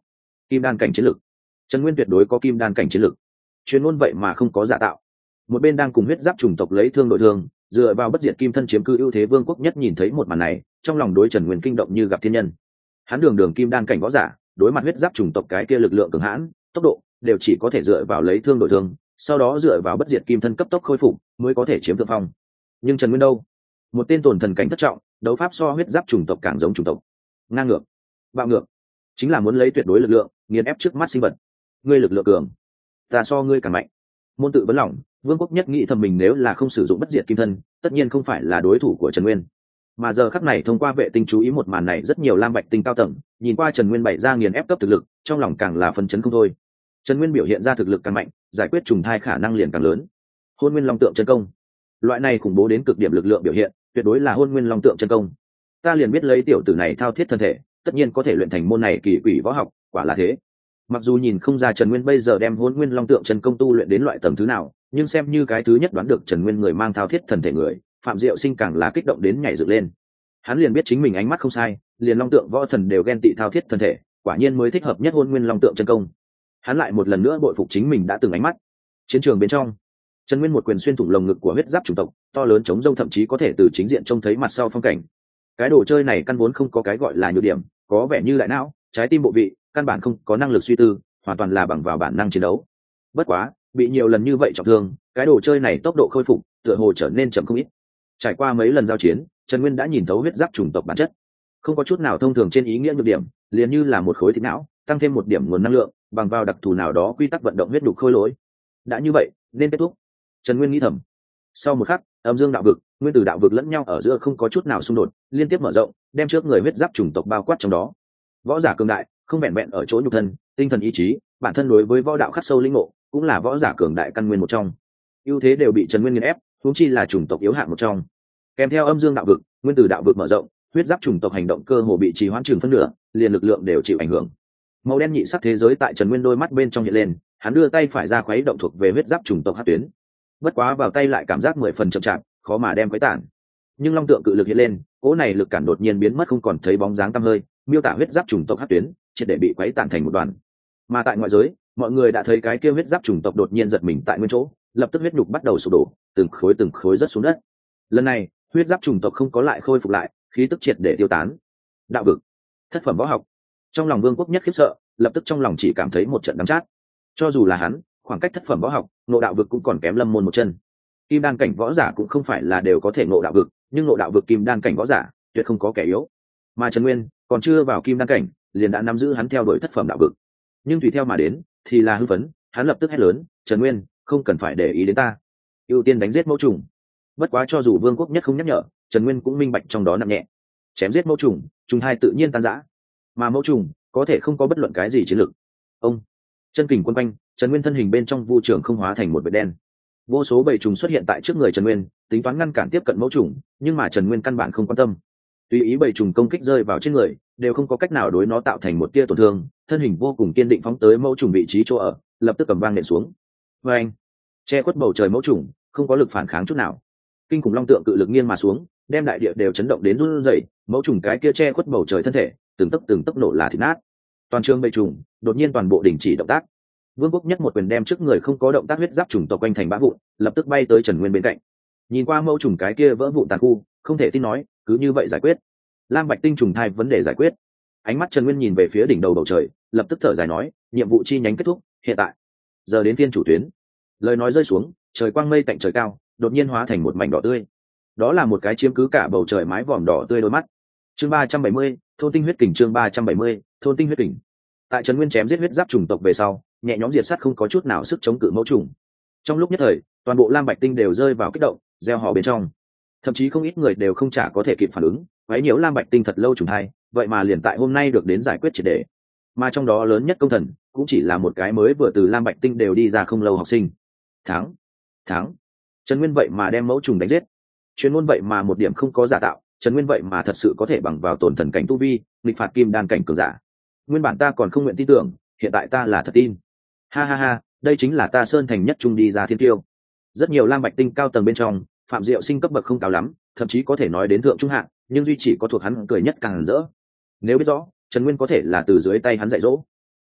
Kim đan cảnh chiến lực. Trần Nguyên tuyệt đối có kim đan cảnh chiến lực. Chuyên môn vậy mà không có giả tạo. Một bên đang cùng huyết giáp chủng tộc lấy thương đội thương, dựa vào bất diệt kim thân chiếm cư ưu thế Vương Quốc Nhất nhìn thấy một màn này, trong lòng đối Trần Nguyên kinh động như gặp thiên nhân. Hắn đường đường kim đan cảnh võ giả, đối mặt huyết giáp chủng tộc cái kia lực lượng cường hãn, tốc độ đều chỉ có thể dựa vào lấy thương đội thương, sau đó dựa vào bất diệt kim thân cấp tốc khôi phục mới có thể chiếm thượng phong. Nhưng Trần Nguyên đâu? Một tên tồn thần cảnh thất trọng, đấu pháp so huyết giáp chủng tộc càng giống chủng tộc. Ngang ngược, bạo ngược, chính là muốn lấy tuyệt đối lực lượng nghiền ép trước mắt sinh vật. Ngươi lực lượng cường, ta so ngươi càng mạnh. Môn tự vấn lòng, Vương Quốc Nhất nghĩ thầm mình nếu là không sử dụng bất diệt kim thân, tất nhiên không phải là đối thủ của Trần Nguyên. Mà giờ khắc này thông qua vệ tinh chú ý một màn này, rất nhiều lam bạch tinh cao tầng nhìn qua Trần Nguyên bày ra nghiền ép cấp thực lực, trong lòng càng là phấn chấn không thôi. Trần Nguyên biểu hiện ra thực lực càng mạnh, giải quyết trùng thai khả năng liền càng lớn. Hôn Nguyên Long Tượng chân công, loại này khủng bố đến cực điểm lực lượng biểu hiện, tuyệt đối là Hôn Nguyên Long Tượng chân công. Ta liền biết lấy tiểu tử này thao thiết thân thể, tất nhiên có thể luyện thành môn này kỳ quỷ võ học, quả là thế. Mặc dù nhìn không ra Trần Nguyên bây giờ đem Hôn Nguyên Long Tượng chân công tu luyện đến loại tầng thứ nào, nhưng xem như cái thứ nhất đoán được Trần Nguyên người mang thao thiết thần thể người, Phạm Diệu Sinh càng là kích động đến nhảy dựng lên. Hắn liền biết chính mình ánh mắt không sai, liền Long Tượng võ thần đều ghen tị thao thiết thần thể, quả nhiên mới thích hợp nhất Hôn Nguyên Long Tượng chân công. Hắn lại một lần nữa bội phục chính mình đã từng ánh mắt. Chiến trường bên trong, Trần Nguyên một quyền xuyên thủng lồng ngực của huyết giáp chủng tộc, to lớn chống rông thậm chí có thể từ chính diện trông thấy mặt sau phong cảnh. Cái đồ chơi này căn vốn không có cái gọi là nhược điểm, có vẻ như đại não, trái tim bộ vị, căn bản không có năng lực suy tư, hoàn toàn là bằng vào bản năng chiến đấu. Bất quá, bị nhiều lần như vậy trọng thương, cái đồ chơi này tốc độ khôi phục tựa hồ trở nên chậm không ít. Trải qua mấy lần giao chiến, Trần Nguyên đã nhìn thấu huyết giáp chủng tộc bản chất, không có chút nào thông thường trên ý nghĩa nhược điểm, liền như là một khối thịt não, tăng thêm một điểm nguồn năng lượng, bằng vào đặc thù nào đó quy tắc vận động huyết đục khôi lỗi. Đã như vậy, nên kết thúc. Trần Nguyên nghĩ thầm. Sau một khắc, âm dương đạo vực, nguyên tử đạo vực lẫn nhau ở giữa không có chút nào xung đột, liên tiếp mở rộng, đem trước người huyết giáp chủng tộc bao quát trong đó. Võ giả cường đại, không vẹn vẹn ở chỗ nhục thân, tinh thần ý chí, bản thân đối với võ đạo khắc sâu linh ngộ, cũng là võ giả cường đại căn nguyên một trong. Ưu thế đều bị Trần Nguyên nghiền ép, huống chi là chủng tộc yếu hạng một trong. Kèm theo âm dương đạo vực, nguyên tử đạo vực mở rộng, huyết giáp chủng tộc hành động cơ hồ bị trì hoãn chừng phân nửa, liền lực lượng đều chịu ảnh hưởng. Màu đen nhị sắc thế giới tại Trần Nguyên đôi mắt bên trong hiện lên, hắn đưa tay phải ra khuấy động thuộc về huyết giáp chủng tộc hắc tuyến. Bất quá vào tay lại cảm giác 10 phần chậm chạp, khó mà đem quấy tản. Nhưng long tượng cự lực hiện lên, cỗ này lực cản đột nhiên biến mất không còn thấy bóng dáng tăm hơi, miêu tả huyết giáp chủng tộc hắc tuyến, triệt để bị quấy tản thành một đoàn. Mà tại ngoại giới, mọi người đã thấy cái kia huyết giáp chủng tộc đột nhiên giật mình tại nguyên chỗ, lập tức huyết nhục bắt đầu sụp đổ, từng khối rớt xuống đất. Lần này, huyết giáp chủng tộc không có lại khôi phục lại, khí tức triệt để tiêu tán. Đạo vực, thất phẩm võ học. Trong lòng Vương Quốc Nhất khiếp sợ, lập tức trong lòng chỉ cảm thấy một trận đắng chát. Cho dù là hắn, khoảng cách thất phẩm võ học, ngộ đạo vực cũng còn kém Lâm Môn một chân. Kim đan cảnh võ giả cũng không phải là đều có thể ngộ đạo vực, nhưng ngộ đạo vực kim đan cảnh võ giả, tuyệt không có kẻ yếu. Mà Trần Nguyên còn chưa vào kim đan cảnh, liền đã nắm giữ hắn theo đuổi thất phẩm đạo vực. Nhưng tùy theo mà đến, thì là hư phấn, hắn lập tức hét lớn, "Trần Nguyên, không cần phải để ý đến ta, ưu tiên đánh giết mẫu trùng." Bất quá cho dù Vương Quốc Nhất không nhắc nhở, Trần Nguyên cũng minh bạch trong đó nặng nhẹ. Chém giết mẫu trùng, trùng hai tự nhiên tan rã, mà mẫu trùng có thể không có bất luận cái gì chiến lược. Ông chân kình quân quanh, Trần Nguyên thân hình bên trong vu trường không hóa thành một vệt đen. Vô số bầy trùng xuất hiện tại trước người Trần Nguyên, tính toán ngăn cản tiếp cận mẫu trùng, nhưng mà Trần Nguyên căn bản không quan tâm. Tùy ý bầy trùng công kích rơi vào trên người, đều không có cách nào đối nó tạo thành một tia tổn thương, thân hình vô cùng kiên định phóng tới mẫu trùng vị trí chỗ ở, lập tức cầm vang nện xuống. Và anh, che khuất bầu trời mẫu trùng, không có lực phản kháng chút nào. Kinh khủng long tượng cự lực nghiêng mà xuống, đem đại địa đều chấn động đến run rẩy, mẫu trùng cái kia che khuất bầu trời thân thể, từng tấc nổ là thịt nát. Toàn trường bầy trùng, đột nhiên toàn bộ đình chỉ động tác. Vương Quốc Nhất một quyền đem trước người không có động tác huyết giáp trùng tộc quanh thành bã vụn, lập tức bay tới Trần Nguyên bên cạnh. Nhìn qua mẫu trùng cái kia vỡ vụn tàn khu, không thể tin nói, cứ như vậy giải quyết. Lam Bạch Tinh trùng thai vấn đề giải quyết. Ánh mắt Trần Nguyên nhìn về phía đỉnh đầu bầu trời, lập tức thở dài nói, nhiệm vụ chi nhánh kết thúc, hiện tại giờ đến phiên chủ tuyến. Lời nói rơi xuống, trời quang mây tạnh trời cao, đột nhiên hóa thành một mảnh đỏ tươi. Đó là một cái chiếm cứ cả bầu trời mái vòm đỏ tươi đôi mắt. Chương 370, thôn tinh huyết kình. Chương 370, thôn tinh huyết kình. Tại Trần Nguyên chém giết huyết giáp trùng tộc về sau, nhẹ nhõm diệt sát không có chút nào sức chống cự mẫu trùng. Trong lúc nhất thời, toàn bộ Lam Bạch Tinh đều rơi vào kích động, gieo họ bên trong. Thậm chí không ít người đều không chả có thể kịp phản ứng, quấy nhiễu Lam Bạch Tinh thật lâu trùng hay, vậy mà liền tại hôm nay được đến giải quyết triệt để. Mà trong đó lớn nhất công thần, cũng chỉ là một cái mới vừa từ Lam Bạch Tinh đều đi ra không lâu học sinh. Thắng. Trần Nguyên vậy mà đem mẫu trùng đánh giết. Chuyên môn vậy mà một điểm không có giả tạo, Trần Nguyên vậy mà thật sự có thể bằng vào tổn thần cảnh tu vi, nghịch phạt kim đan cảnh cường giả. Nguyên bản ta còn không nguyện tin tưởng, hiện tại ta là thật tin. Ha, đây chính là ta Sơn Thành nhất trung đi ra thiên tiêu. Rất nhiều Lam Bạch Tinh cao tầng bên trong, Phạm Diệu Sinh cấp bậc không cao lắm, thậm chí có thể nói đến thượng trung hạng, nhưng duy chỉ có thuộc hắn cười nhất càng rỡ. Nếu biết rõ, Trần Nguyên có thể là từ dưới tay hắn dạy dỗ,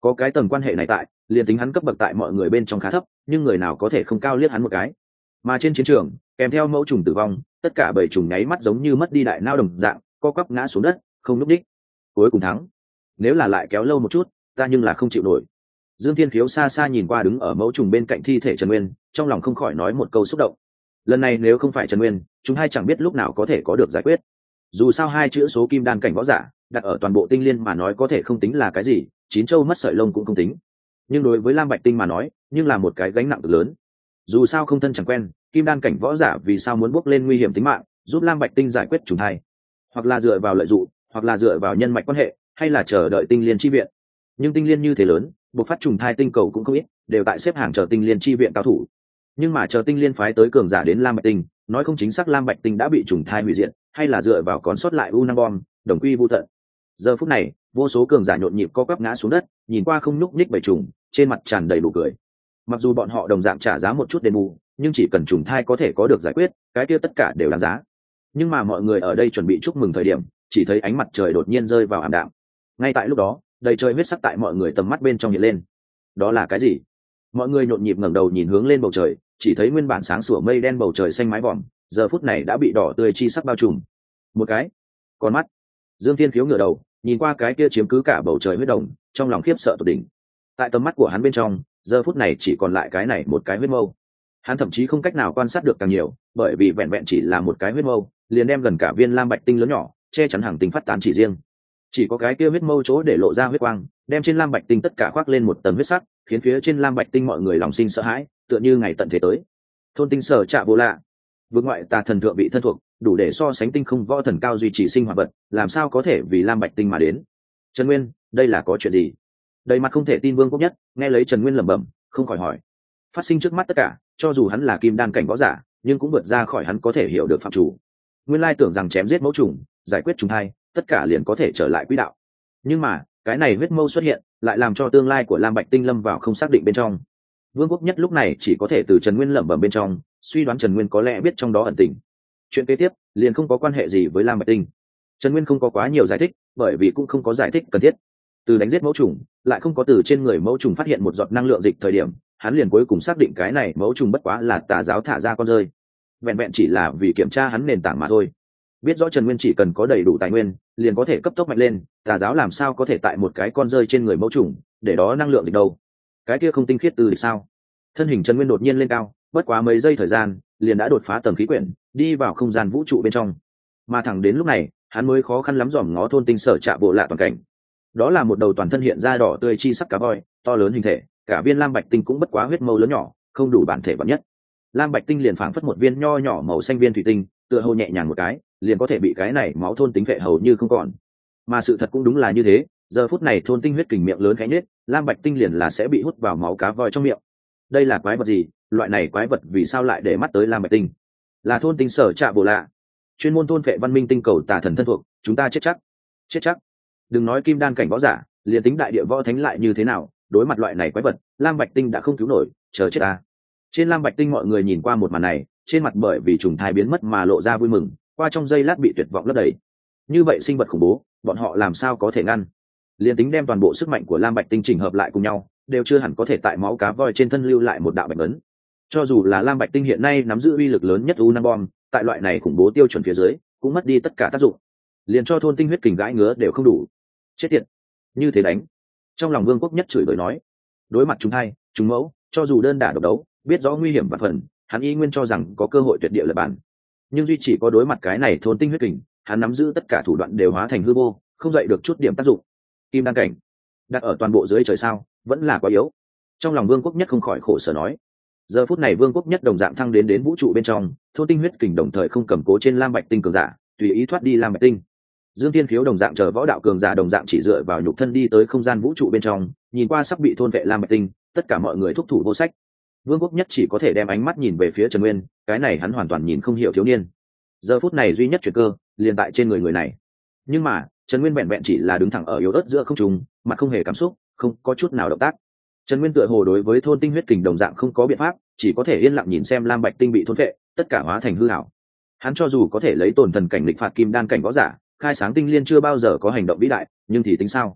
Có cái tầng quan hệ này tại, liền tính hắn cấp bậc tại mọi người bên trong khá thấp, nhưng người nào có thể không cao liếc hắn một cái. Mà trên chiến trường, kèm theo mẫu trùng tử vong, tất cả bầy trùng nháy mắt giống như mất đi đại não đồng dạng, co quắp ngã xuống đất, không núp đích. Cuối cùng thắng. Nếu là lại kéo lâu một chút, ta nhưng là không chịu nổi. Dương Thiên Khiếu xa xa nhìn qua đứng ở mẫu trùng bên cạnh thi thể Trần Nguyên, trong lòng không khỏi nói một câu xúc động. Lần này nếu không phải Trần Nguyên, chúng hai chẳng biết lúc nào có thể có được giải quyết. Dù sao hai chữ số kim đan cảnh võ giả, đặt ở toàn bộ tinh liên mà nói có thể không tính là cái gì, chín châu mất sợi lông cũng không tính. Nhưng đối với Lam Bạch Tinh mà nói, nhưng là một cái gánh nặng cực lớn. Dù sao không thân chẳng quen, kim đan cảnh võ giả vì sao muốn bước lên nguy hiểm tính mạng, giúp Lam Bạch Tinh giải quyết trùng thai, hoặc là dựa vào lợi dụng, hoặc là dựa vào nhân mạch quan hệ, hay là chờ đợi tinh liên chi viện. Nhưng tinh liên như thế lớn, buộc phát trùng thai tinh cầu cũng không ít, đều tại xếp hàng chờ tinh liên chi viện cao thủ. Nhưng mà chờ tinh liên phái tới cường giả đến Lam Bạch Tinh, nói không chính xác Lam Bạch Tinh đã bị trùng thai hủy diệt, hay là dựa vào còn sót lại u năng bom, đồng quy vu tận. Giờ phút này, vô số cường giả nhộn nhịp co quắp ngã xuống đất, nhìn qua không nhúc nhích bầy trùng, trên mặt tràn đầy nụ cười. Mặc dù bọn họ đồng dạng trả giá một chút đền bù, nhưng chỉ cần trùng thai có thể có được giải quyết, cái kia tất cả đều đáng giá. Nhưng mà mọi người ở đây chuẩn bị chúc mừng thời điểm, chỉ thấy ánh mặt trời đột nhiên rơi vào ảm đạm. Ngay tại lúc đó, đầy trời huyết sắc tại mọi người tầm mắt bên trong hiện lên. Đó là cái gì? Mọi người nhộn nhịp ngẩng đầu nhìn hướng lên bầu trời, chỉ thấy nguyên bản sáng sủa mây đen bầu trời xanh mái vòm, giờ phút này đã bị đỏ tươi chi sắc bao trùm. Một cái con mắt. Dương Thiên Khiếu ngửa đầu, nhìn qua cái kia chiếm cứ cả bầu trời huyết đồng, trong lòng khiếp sợ tột đỉnh. Tại tầm mắt của hắn bên trong, giờ phút này chỉ còn lại cái này một cái huyết mâu. Hắn thậm chí không cách nào quan sát được càng nhiều, bởi vì vẹn vẹn chỉ là một cái huyết mâu, liền đem gần cả viên lam bạch tinh lớn nhỏ che chắn hàng tinh phát tán chỉ riêng. Chỉ có cái kia huyết mâu chỗ để lộ ra huyết quang, đem trên lam bạch tinh tất cả khoác lên một tầng huyết sắc, khiến phía trên lam bạch tinh mọi người lòng sinh sợ hãi, tựa như ngày tận thế tới. Thôn tinh sở trạ vô lạ, vượt ngoại tà thần thượng bị thân thuộc, đủ để so sánh tinh không võ thần cao duy trì sinh hoạt vật, làm sao có thể vì lam bạch tinh mà đến? Trần Nguyên, đây là có chuyện gì? Đầy mặt không thể tin Vương Quốc Nhất, nghe lấy Trần Nguyên lẩm bẩm, không khỏi hỏi. Phát sinh trước mắt tất cả, cho dù hắn là kim đan cảnh võ giả, nhưng cũng vượt ra khỏi hắn có thể hiểu được phạm chủ. Nguyên lai tưởng rằng chém giết mẫu trùng, giải quyết trùng thai, tất cả liền có thể trở lại quỹ đạo. Nhưng mà, cái này huyết mâu xuất hiện, lại làm cho tương lai của lam bạch tinh lâm vào không xác định bên trong. Vương Quốc Nhất lúc này chỉ có thể từ Trần Nguyên lẩm bẩm bên trong suy đoán Trần Nguyên có lẽ biết trong đó ẩn tình. Chuyện kế tiếp liền không có quan hệ gì với lam bạch tinh. Trần Nguyên không có quá nhiều giải thích, bởi vì cũng không có giải thích cần thiết. Từ đánh giết mẫu trùng, lại không có từ trên người mẫu trùng phát hiện một giọt năng lượng dịch thời điểm, hắn liền cuối cùng xác định cái này mẫu trùng bất quá là tà giáo thả ra con rơi, vẹn vẹn chỉ là vì kiểm tra hắn nền tảng mà thôi. Biết rõ Trần Nguyên chỉ cần có đầy đủ tài nguyên, liền có thể cấp tốc mạnh lên, tà giáo làm sao có thể tại một cái con rơi trên người mẫu trùng, để đó năng lượng dịch đâu? Cái kia không tinh khiết từ sao? Thân hình Trần Nguyên đột nhiên lên cao, bất quá mấy giây thời gian, liền đã đột phá tầng khí quyển, đi vào không gian vũ trụ bên trong. Mà thẳng đến lúc này, hắn mới khó khăn lắm dòm ngó thôn tinh sở trạ bộ lạ toàn cảnh. Đó là một đầu toàn thân hiện ra đỏ tươi chi sắc cá voi, to lớn hình thể, cả viên lam bạch tinh cũng bất quá huyết mâu lớn nhỏ, không đủ bản thể vạn nhất. Lam bạch tinh liền phảng phất một viên nho nhỏ màu xanh viên thủy tinh, tựa hồ nhẹ nhàng một cái, liền có thể bị cái này máu thôn tính vệ hầu như không còn. Mà sự thật cũng đúng là như thế, giờ phút này thôn tinh huyết kình miệng lớn khẽ nhếch, lam bạch tinh liền là sẽ bị hút vào máu cá voi trong miệng. Đây là quái vật gì? Loại này quái vật vì sao lại để mắt tới lam bạch tinh? Là thôn tinh sở trạ bộ lạ, chuyên môn thôn vệ văn minh tinh cầu tà thần thân thuộc, chúng ta chết chắc. Chết chắc. Đừng nói kim đan cảnh võ giả, liền tính đại địa võ thánh lại như thế nào, đối mặt loại này quái vật, lam bạch tinh đã không cứu nổi, chờ chết ta. Trên lam bạch tinh mọi người nhìn qua một màn này, trên mặt bởi vì trùng thai biến mất mà lộ ra vui mừng, qua trong giây lát bị tuyệt vọng lấp đầy. Như vậy sinh vật khủng bố, bọn họ làm sao có thể ngăn? Liên tính đem toàn bộ sức mạnh của lam bạch tinh chỉnh hợp lại cùng nhau, đều chưa hẳn có thể tại máu cá voi trên thân lưu lại một đạo bạch ấn. Cho dù là lam bạch tinh hiện nay nắm giữ uy lực lớn nhất u năng bom, tại loại này khủng bố tiêu chuẩn phía dưới, cũng mất đi tất cả tác dụng, liền cho thôn tinh huyết kình gãi ngứa đều không đủ. Chết tiệt, như thế đánh. Trong lòng Vương Quốc Nhất chửi bới nói. Đối mặt chúng hai, chúng mẫu, cho dù đơn đả độc đấu, biết rõ nguy hiểm và phần, hắn y nguyên cho rằng có cơ hội tuyệt địa lật bản. Nhưng duy chỉ có đối mặt cái này thôn tinh huyết kình, hắn nắm giữ tất cả thủ đoạn đều hóa thành hư vô, không dậy được chút điểm tác dụng. Kim đan cảnh đặt ở toàn bộ dưới trời sao, vẫn là quá yếu. Trong lòng Vương Quốc Nhất không khỏi khổ sở nói. Giờ phút này Vương Quốc Nhất đồng dạng thăng đến vũ trụ bên trong, thôn tinh huyết kình đồng thời không cầm cố trên lam bạch tinh cường giả, tùy ý thoát đi lam bạch tinh. Dương Thiên Khiếu đồng dạng chờ võ đạo cường giả đồng dạng chỉ dựa vào nhục thân đi tới không gian vũ trụ bên trong, nhìn qua sắp bị thôn vệ lam bạch tinh, tất cả mọi người thúc thủ vô sách. Vương Quốc Nhất chỉ có thể đem ánh mắt nhìn về phía Trần Nguyên, cái này hắn hoàn toàn nhìn không hiểu thiếu niên. Giờ phút này duy nhất chuyển cơ, liền tại trên người này. Nhưng mà, Trần Nguyên vẹn vẹn chỉ là đứng thẳng ở yếu ớt giữa không trung, mặt không hề cảm xúc, không có chút nào động tác. Trần Nguyên tựa hồ đối với thôn tinh huyết kình đồng dạng không có biện pháp, chỉ có thể yên lặng nhìn xem lam bạch tinh bị thôn vệ, tất cả hóa thành hư ảo. Hắn cho dù có thể lấy tổn thần cảnh lịch phạt kim đan cảnh võ giả, khai sáng tinh liên chưa bao giờ có hành động vĩ đại, nhưng thì tính sao?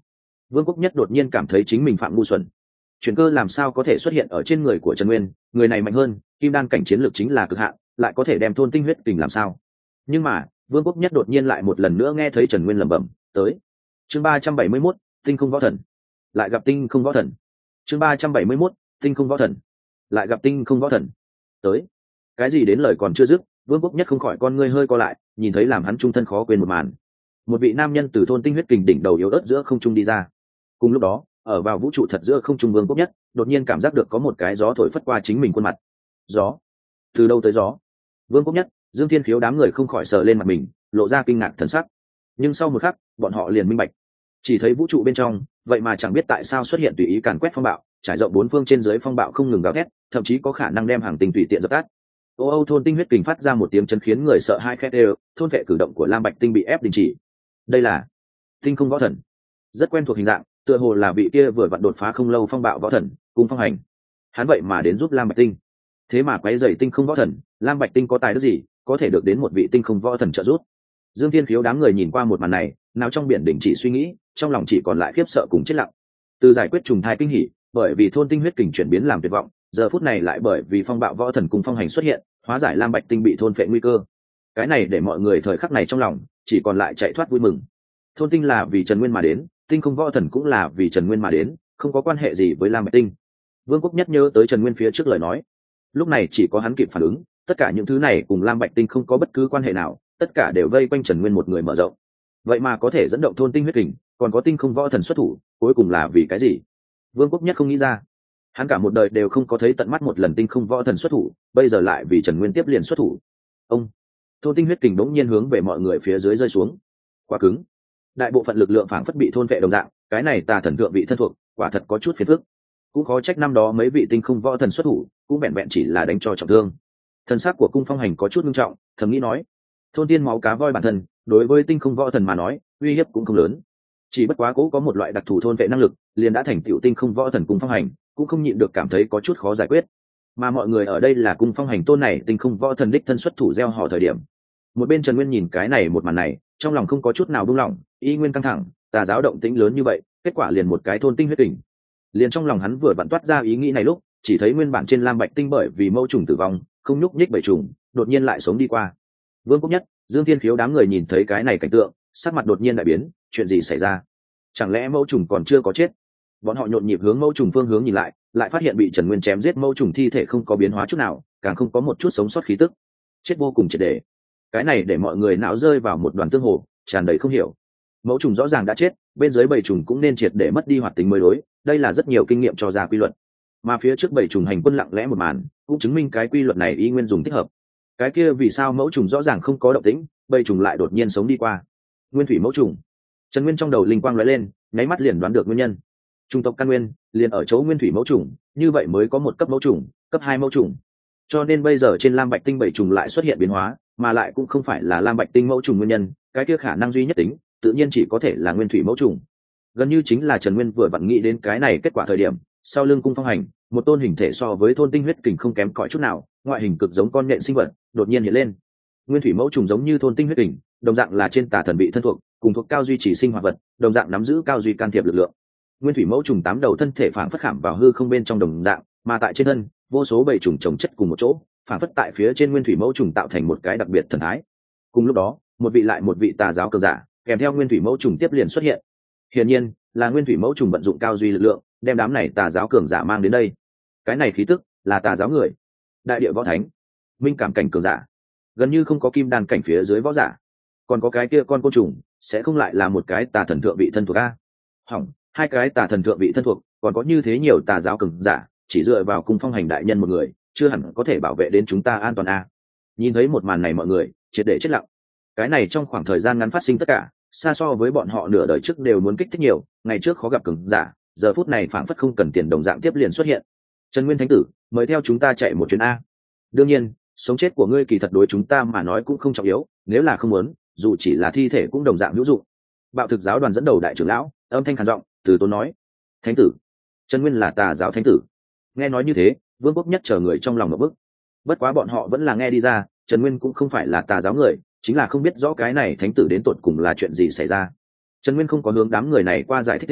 Vương Quốc Nhất đột nhiên cảm thấy chính mình phạm ngu xuẩn. Chuyển cơ làm sao có thể xuất hiện ở trên người của Trần Nguyên, người này mạnh hơn, kim đan cảnh chiến lược chính là cực hạn, lại có thể đem thôn tinh huyết kình làm sao? Nhưng mà, Vương Quốc Nhất đột nhiên lại một lần nữa nghe thấy Trần Nguyên lẩm bẩm, tới. Chương 371, Tinh không võ thần. Lại gặp tinh không võ thần. Chương 371, Tinh không võ thần. Lại gặp tinh không võ thần. Tới. Cái gì đến lời còn chưa dứt, Vương Quốc Nhất không khỏi con ngươi hơi co lại, nhìn thấy làm hắn trung thân khó quên một màn. Một vị nam nhân từ thôn tinh huyết kình đỉnh đầu yếu ớt giữa không trung đi ra. Cùng lúc đó, ở vào vũ trụ thật giữa không trung, Vương Quốc Nhất đột nhiên cảm giác được có một cái gió thổi phất qua chính mình khuôn mặt. Gió? Từ đâu tới gió? Vương Quốc Nhất, Dương Thiên Khiếu đám người không khỏi sờ lên mặt mình, lộ ra kinh ngạc thần sắc. Nhưng sau một khắc, bọn họ liền minh bạch. Chỉ thấy vũ trụ bên trong, vậy mà chẳng biết tại sao xuất hiện tùy ý càn quét phong bạo, trải rộng bốn phương trên dưới phong bạo không ngừng gào thét, thậm chí có khả năng đem hàng tinh tùy tiện dập tắt. Âu thôn tinh huyết kình phát ra một tiếng chấn khiến người sợ hai khét đều, thôn vệ cử động của Lam Bạch Tinh bị ép đình chỉ. Đây là tinh không võ thần, rất quen thuộc hình dạng, tựa hồ là vị kia vừa vặn đột phá không lâu phong bạo võ thần Cung Phong Hành. Hắn vậy mà đến giúp Lam Bạch Tinh, thế mà quấy rầy tinh không võ thần. Lam Bạch Tinh có tài đức gì có thể được đến một vị tinh không võ thần trợ giúp? Dương Thiên Khiếu đám người nhìn qua một màn này, nào trong biển đỉnh chỉ suy nghĩ, trong lòng chỉ còn lại khiếp sợ cùng chết lặng. Từ giải quyết trùng thai kinh hỉ, bởi vì thôn tinh huyết kình chuyển biến làm tuyệt vọng, giờ phút này lại bởi vì phong bạo võ thần Cung Phong Hành xuất hiện, hóa giải Lam Bạch Tinh bị thôn phệ nguy cơ. Cái này để mọi người thời khắc này trong lòng chỉ còn lại chạy thoát vui mừng. Thôn tinh là vì Trần Nguyên mà đến, tinh không võ thần cũng là vì Trần Nguyên mà đến, không có quan hệ gì với Lam Bạch Tinh. Vương Quốc Nhất nhớ tới Trần Nguyên phía trước lời nói, lúc này chỉ có hắn kịp phản ứng, tất cả những thứ này cùng Lam Bạch Tinh không có bất cứ quan hệ nào, tất cả đều vây quanh Trần Nguyên một người mở rộng. Vậy mà có thể dẫn động thôn tinh huyết kình, còn có tinh không võ thần xuất thủ, cuối cùng là vì cái gì? Vương Quốc Nhất không nghĩ ra. Hắn cả một đời đều không có thấy tận mắt một lần tinh không võ thần xuất thủ, bây giờ lại vì Trần Nguyên tiếp liền xuất thủ. Ông, thôn tinh huyết kình đống nhiên hướng về mọi người phía dưới rơi xuống. Quá cứng. Đại bộ phận lực lượng phảng phất bị thôn vệ đồng dạng, cái này tà thần thượng vị thân thuộc, quả thật có chút phiền phức. Cũng khó trách năm đó mấy vị tinh không võ thần xuất thủ, cũng vẹn vẹn chỉ là đánh cho trọng thương. Thân xác của Cung Phong Hành có chút nghiêm trọng, thầm nghĩ nói, thôn tiên máu cá voi bản thân, đối với tinh không võ thần mà nói, uy hiếp cũng không lớn. Chỉ bất quá cố có một loại đặc thù thôn vệ năng lực, liền đã thành tiểu tinh không võ thần Cung Phong Hành, cũng không nhịn được cảm thấy có chút khó giải quyết. Mà mọi người ở đây là Cung Phong Hành tôn này tinh không võ thần đích thân xuất thủ gieo họ thời điểm. Một bên Trần Nguyên nhìn cái này một màn này, trong lòng không có chút nào buông lỏng, y nguyên căng thẳng, tà giáo động tĩnh lớn như vậy, kết quả liền một cái thôn tinh huyết kình. Liền trong lòng hắn vừa vặn toát ra ý nghĩ này lúc, chỉ thấy nguyên bản trên Lam Bạch Tinh bởi vì mâu trùng tử vong, không nhúc nhích bảy trùng, đột nhiên lại sống đi qua. Vương Quốc Nhất, Dương Thiên Khiếu đám người nhìn thấy cái này cảnh tượng, sắc mặt đột nhiên đại biến, chuyện gì xảy ra? Chẳng lẽ mâu trùng còn chưa có chết? Bọn họ nhộn nhịp hướng mâu trùng phương hướng nhìn lại, lại phát hiện bị Trần Nguyên chém giết mâu trùng thi thể không có biến hóa chút nào, càng không có một chút sống sót khí tức, chết vô cùng triệt để. Cái này để mọi người não rơi vào một đoàn tương hồ, tràn đầy không hiểu. Mẫu trùng rõ ràng đã chết, bên dưới bầy trùng cũng nên triệt để mất đi hoạt tính mới đối, đây là rất nhiều kinh nghiệm cho ra quy luật. Mà phía trước bầy trùng hành quân lặng lẽ một màn, cũng chứng minh cái quy luật này y nguyên dùng thích hợp. Cái kia vì sao mẫu trùng rõ ràng không có động tĩnh, bầy trùng lại đột nhiên sống đi qua? Nguyên thủy mẫu trùng. Trần Nguyên trong đầu linh quang lóe lên, nháy mắt liền đoán được nguyên nhân. Trung tộc căn nguyên liền ở chỗ nguyên thủy mẫu trùng, như vậy mới có một cấp mẫu trùng, cấp 2 mẫu trùng. Cho nên bây giờ trên Lam Bạch Tinh bầy trùng lại xuất hiện biến hóa, mà lại cũng không phải là Lam Bạch Tinh mẫu trùng nguyên nhân, cái kia khả năng duy nhất tính, tự nhiên chỉ có thể là nguyên thủy mẫu trùng. Gần như chính là Trần Nguyên vừa vặn nghĩ đến cái này kết quả thời điểm, sau lưng Cung Phong Hành, một tôn hình thể so với thôn tinh huyết kình không kém cỏi chút nào, ngoại hình cực giống con nhện sinh vật, đột nhiên hiện lên. Nguyên thủy mẫu trùng giống như thôn tinh huyết kình, đồng dạng là trên tà thần bị thân thuộc, cùng thuộc cao duy trì sinh hoạt vật, đồng dạng nắm giữ cao duy can thiệp lực lượng. Nguyên thủy mẫu trùng 8 đầu thân thể phảng phất khảm vào hư không bên trong đồng dạng, mà tại trên thân, vô số bầy trùng chồng chất cùng một chỗ, phảng phất tại phía trên nguyên thủy mẫu trùng tạo thành một cái đặc biệt thần thái. Cùng lúc đó, một vị lại một vị tà giáo cường giả, kèm theo nguyên thủy mẫu trùng tiếp liền xuất hiện. Hiển nhiên, là nguyên thủy mẫu trùng vận dụng cao duy lực lượng, đem đám này tà giáo cường giả mang đến đây. Cái này khí tức là tà giáo người, đại địa võ thánh, minh cảm cảnh cường giả, gần như không có kim đan cảnh phía dưới võ giả. Còn có cái kia con côn trùng, sẽ không lại là một cái tà thần thượng vị thân thuộc a? Hỏng, hai cái tà thần thượng vị thân thuộc, còn có như thế nhiều tà giáo cường giả, chỉ dựa vào Cung Phong Hành đại nhân một người, chưa hẳn có thể bảo vệ đến chúng ta an toàn a. Nhìn thấy một màn này mọi người triệt để chết lặng. Cái này trong khoảng thời gian ngắn phát sinh tất cả, xa so với bọn họ nửa đời trước đều muốn kích thích nhiều, ngày trước khó gặp cường giả, giờ phút này phảng phất không cần tiền đồng dạng tiếp liền xuất hiện. Trần Nguyên Thánh tử, mời theo chúng ta chạy một chuyến a. Đương nhiên, sống chết của ngươi kỳ thật đối chúng ta mà nói cũng không trọng yếu, nếu là không muốn, dù chỉ là thi thể cũng đồng dạng hữu dụng. Bạo thực giáo đoàn dẫn đầu đại trưởng lão, âm thanh khàn giọng, từ tốn nói: Thánh tử, Trần Nguyên là tà giáo thánh tử. Nghe nói như thế, Vương Quốc Nhất chờ người trong lòng ngộp bức. Bất quá bọn họ vẫn là nghe đi ra, Trần Nguyên cũng không phải là tà giáo người, chính là không biết rõ cái này thánh tử đến tột cùng là chuyện gì xảy ra. Trần Nguyên không có hướng đám người này qua giải thích thêm,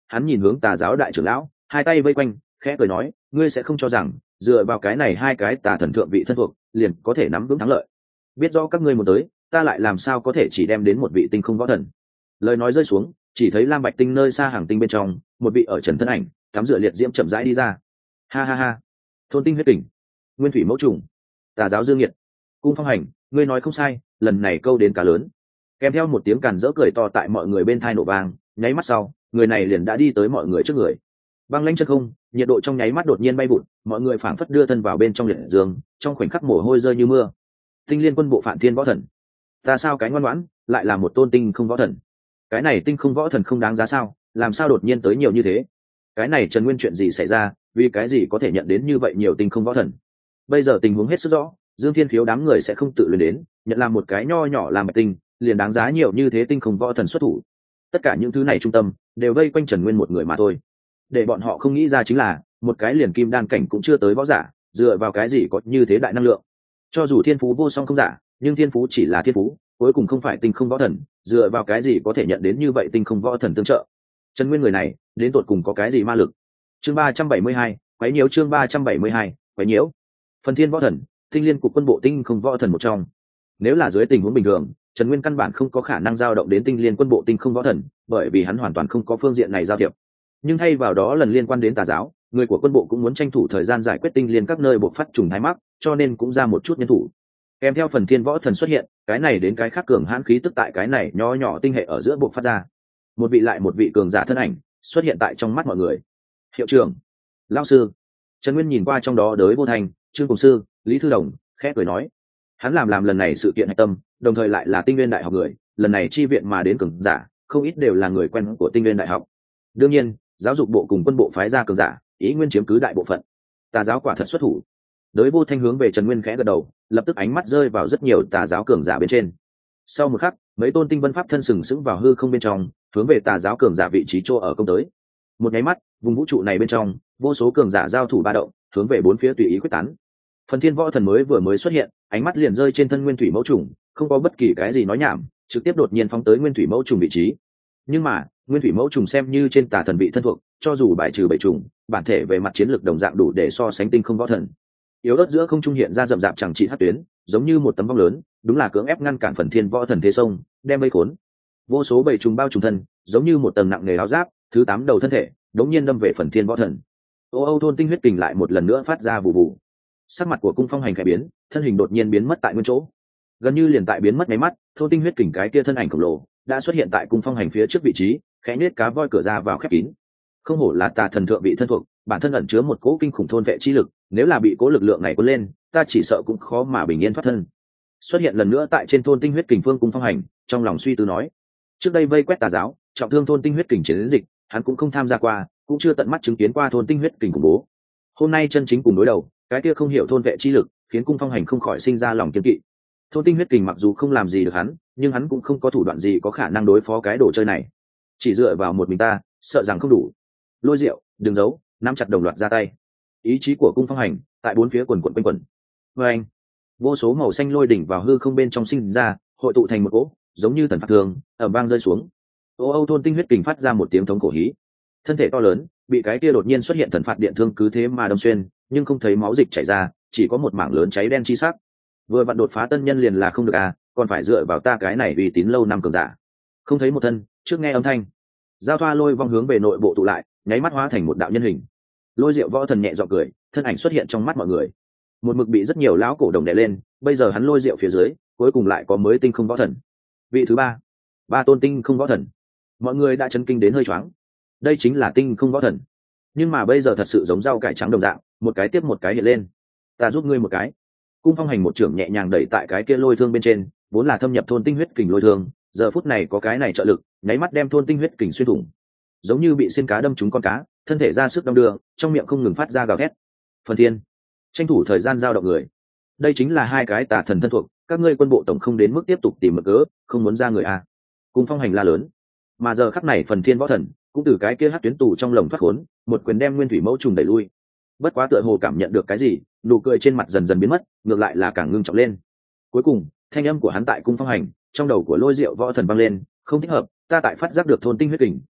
hắn nhìn hướng tà giáo đại trưởng lão, hai tay vây quanh, khẽ cười nói, ngươi sẽ không cho rằng dựa vào cái này hai cái tà thần thượng vị thân thuộc liền có thể nắm vững thắng lợi. Biết rõ các ngươi muốn tới, ta lại làm sao có thể chỉ đem đến một vị tinh không võ thần. Lời nói rơi xuống, chỉ thấy lam bạch tinh nơi xa hàng tinh bên trong một vị ở trần thân ảnh tắm rửa liệt diễm chậm rãi đi ra. Ha ha ha, thôn tinh huyết kình, nguyên thủy mẫu trùng, tà giáo dương nhiệt, cung phong hành, ngươi nói không sai, lần này câu đến cá lớn. Kèm theo một tiếng càn rỡ cười to tại mọi người bên thai nổ vang, nháy mắt sau người này liền đã đi tới mọi người trước người. Băng lãnh chân không, nhiệt độ trong nháy mắt đột nhiên bay vụt, mọi người phảng phất đưa thân vào bên trong liệt dương, trong khoảnh khắc mồ hôi rơi như mưa. Tinh liên quân bộ Phản Thiên võ thần, ta sao cái ngoan ngoãn lại là một tôn tinh không võ thần? Cái này tinh không võ thần không đáng giá sao? Làm sao đột nhiên tới nhiều như thế? Cái này Trần Nguyên chuyện gì xảy ra? Vì cái gì có thể nhận đến như vậy nhiều tinh không võ thần? Bây giờ tình huống hết sức rõ, Dương Thiên Khiếu đám người sẽ không tự luyện đến, nhận làm một cái nho nhỏ làm bạch tinh, liền đáng giá nhiều như thế tinh không võ thần xuất thủ. Tất cả những thứ này trung tâm đều vây quanh Trần Nguyên một người mà thôi. Để bọn họ không nghĩ ra chính là, một cái liền kim đan cảnh cũng chưa tới võ giả, dựa vào cái gì có như thế đại năng lượng? Cho dù thiên phú vô song không giả, nhưng thiên phú chỉ là thiên phú, cuối cùng không phải tinh không võ thần, dựa vào cái gì có thể nhận đến như vậy tinh không võ thần tương trợ? Trần Nguyên người này, đến tột cùng có cái gì ma lực? Chương 372, quấy nhiễu, chương 372, quấy nhiễu. Phần Thiên võ thần, tinh liên cục quân bộ tinh không võ thần một trong. Nếu là dưới tình huống bình thường, Trần Nguyên căn bản không có khả năng dao động đến tinh liên quân bộ tinh không võ thần, bởi vì hắn hoàn toàn không có phương diện này giao thiệp. Nhưng thay vào đó lần liên quan đến tà giáo, người của quân bộ cũng muốn tranh thủ thời gian giải quyết tinh liên các nơi buộc phát trùng thái mắc, cho nên cũng ra một chút nhân thủ. Kèm theo Phần Thiên võ thần xuất hiện, cái này đến cái khác cường hãn khí tức tại cái này nho nhỏ tinh hệ ở giữa buộc phát ra. Một vị lại một vị cường giả thân ảnh xuất hiện tại trong mắt mọi người. Hiệu trưởng, lão sư. Trần Nguyên nhìn qua trong đó đới vô thành, Trương Cùng sư, Lý Thư Đồng, khẽ cười nói, hắn làm lần này sự kiện hạch tâm, đồng thời lại là tinh nguyên đại học người, lần này chi viện mà đến cường giả, không ít đều là người quen của tinh nguyên đại học. Đương nhiên, giáo dục bộ cùng quân bộ phái ra cường giả, ý nguyên chiếm cứ đại bộ phận. Tà giáo quả thật xuất thủ. Đới vô thanh hướng về Trần Nguyên khẽ gật đầu, lập tức ánh mắt rơi vào rất nhiều tà giáo cường giả bên trên. Sau một khắc, mấy tôn tinh vân pháp thân sừng sững vào hư không bên trong, hướng về tà giáo cường giả vị trí chỗ ở công tới. Một nháy mắt, vùng vũ trụ này bên trong, vô số cường giả giao thủ ba động, hướng về bốn phía tùy ý quyết tán. Phần Thiên võ thần vừa mới xuất hiện, ánh mắt liền rơi trên thân nguyên thủy mẫu trùng, không có bất kỳ cái gì nói nhảm, trực tiếp đột nhiên phóng tới nguyên thủy mẫu trùng vị trí. Nhưng mà, nguyên thủy mẫu trùng xem như trên tà thần vị thân thuộc, cho dù bài trừ bảy trùng, bản thể về mặt chiến lược đồng dạng đủ để so sánh tinh không võ thần. Yếu ớt giữa không trung hiện ra rậm rạp chẳng trị hắc tuyến, giống như một tấm vong lớn, đúng là cưỡng ép ngăn cản Phần Thiên võ thần thế sông, đem vây khốn. Vô số bảy trùng bao trùm thân, giống như một tầng nặng nề áo giáp, thứ 8 đầu thân thể, đống nhiên đâm về Phần Thiên võ thần. Âu thôn tinh huyết kình lại một lần nữa phát ra vụ vụ. Sắc mặt của cung phong hành khẽ biến, thân hình đột nhiên biến mất tại nguyên chỗ. Gần như liền tại biến mất mấy mắt, thôn tinh huyết kình cái kia thân ảnh khổng lồ đã xuất hiện tại cung phong hành phía trước vị trí, khẽ nhếch cá voi cửa ra vào khép kín. Không hổ là tà thần thượng vị thân thuộc, bản thân ẩn chứa một cỗ kinh khủng thôn vệ chi lực, nếu là bị cỗ lực lượng này cuốn lên, ta chỉ sợ cũng khó mà bình yên thoát thân. Xuất hiện lần nữa tại trên thôn tinh huyết kình phương cung phong hành, trong lòng suy tư nói, trước đây vây quét tà giáo, trọng thương thôn tinh huyết kình chiến dịch, hắn cũng không tham gia qua, cũng chưa tận mắt chứng kiến qua thôn tinh huyết kình khủng bố. Hôm nay chân chính cùng đối đầu, cái kia không hiểu thôn vệ chi lực, khiến cung phong hành không khỏi sinh ra lòng kiên kỵ. Thôn tinh huyết kình mặc dù không làm gì được hắn, nhưng hắn cũng không có thủ đoạn gì có khả năng đối phó cái đồ chơi này. Chỉ dựa vào một mình ta, sợ rằng không đủ. Lôi Diệu, đừng giấu, nắm chặt đồng loạt ra tay. Ý chí của cung phong hành tại bốn phía quần quần quanh quẩn. Và anh, vô số màu xanh lôi đỉnh vào hư không bên trong sinh ra, hội tụ thành một cỗ, giống như thần phạt thường, ầm vang rơi xuống. Âu thôn tinh huyết kình phát ra một tiếng thống cổ hí. Thân thể to lớn, bị cái kia đột nhiên xuất hiện thần phạt điện thương cứ thế mà đâm xuyên, nhưng không thấy máu dịch chảy ra, chỉ có một mảng lớn cháy đen chi sắc. Vừa vặn đột phá tân nhân liền là không được à, còn phải dựa vào ta cái này uy tín lâu năm cường giả. Không thấy một thân, trước nghe âm thanh, giao thoa lôi vong hướng về nội bộ tụ lại, nháy mắt hóa thành một đạo nhân hình. Lôi Diệu võ thần nhẹ giọng cười, thân ảnh xuất hiện trong mắt mọi người. Một mực bị rất nhiều lão cổ đồng đè lên, bây giờ hắn Lôi Diệu phía dưới, cuối cùng lại có mới tinh không võ thần. Vị thứ ba tôn tinh không võ thần. Mọi người đã chấn kinh đến hơi choáng. Đây chính là tinh không võ thần. Nhưng mà bây giờ thật sự giống rau cải trắng đồng dạng, một cái tiếp một cái hiện lên. Ta giúp ngươi một cái. Cung phong hành một trưởng nhẹ nhàng đẩy tại cái kia lôi thương bên trên, vốn là thâm nhập thôn tinh huyết kình lôi thương, giờ phút này có cái này trợ lực, nháy mắt đem thôn tinh huyết kình xuyên thủng. Giống như bị xiên cá đâm trúng con cá, thân thể ra sức đong đưa, trong miệng không ngừng phát ra gào thét. Phần Thiên, tranh thủ thời gian giao động người. Đây chính là hai cái tà thần thân thuộc, các ngươi quân bộ tổng không đến mức tiếp tục tìm mực cớ, không muốn ra người à? Cung phong hành la lớn. Mà giờ khắc này Phần Thiên võ thần cũng từ cái kia hắc tuyến tù trong lồng thoát khốn, một quyền đem nguyên thủy mẫu trùng đẩy lui. Bất quá tựa hồ cảm nhận được cái gì, nụ cười trên mặt dần dần biến mất, ngược lại là càng ngưng trọng lên. Cuối cùng, thanh âm của hắn tại cung phong hành, trong đầu của Lôi Diệu võ thần vang lên, không thích hợp, ta tại phát giác được thôn tinh huyết kình,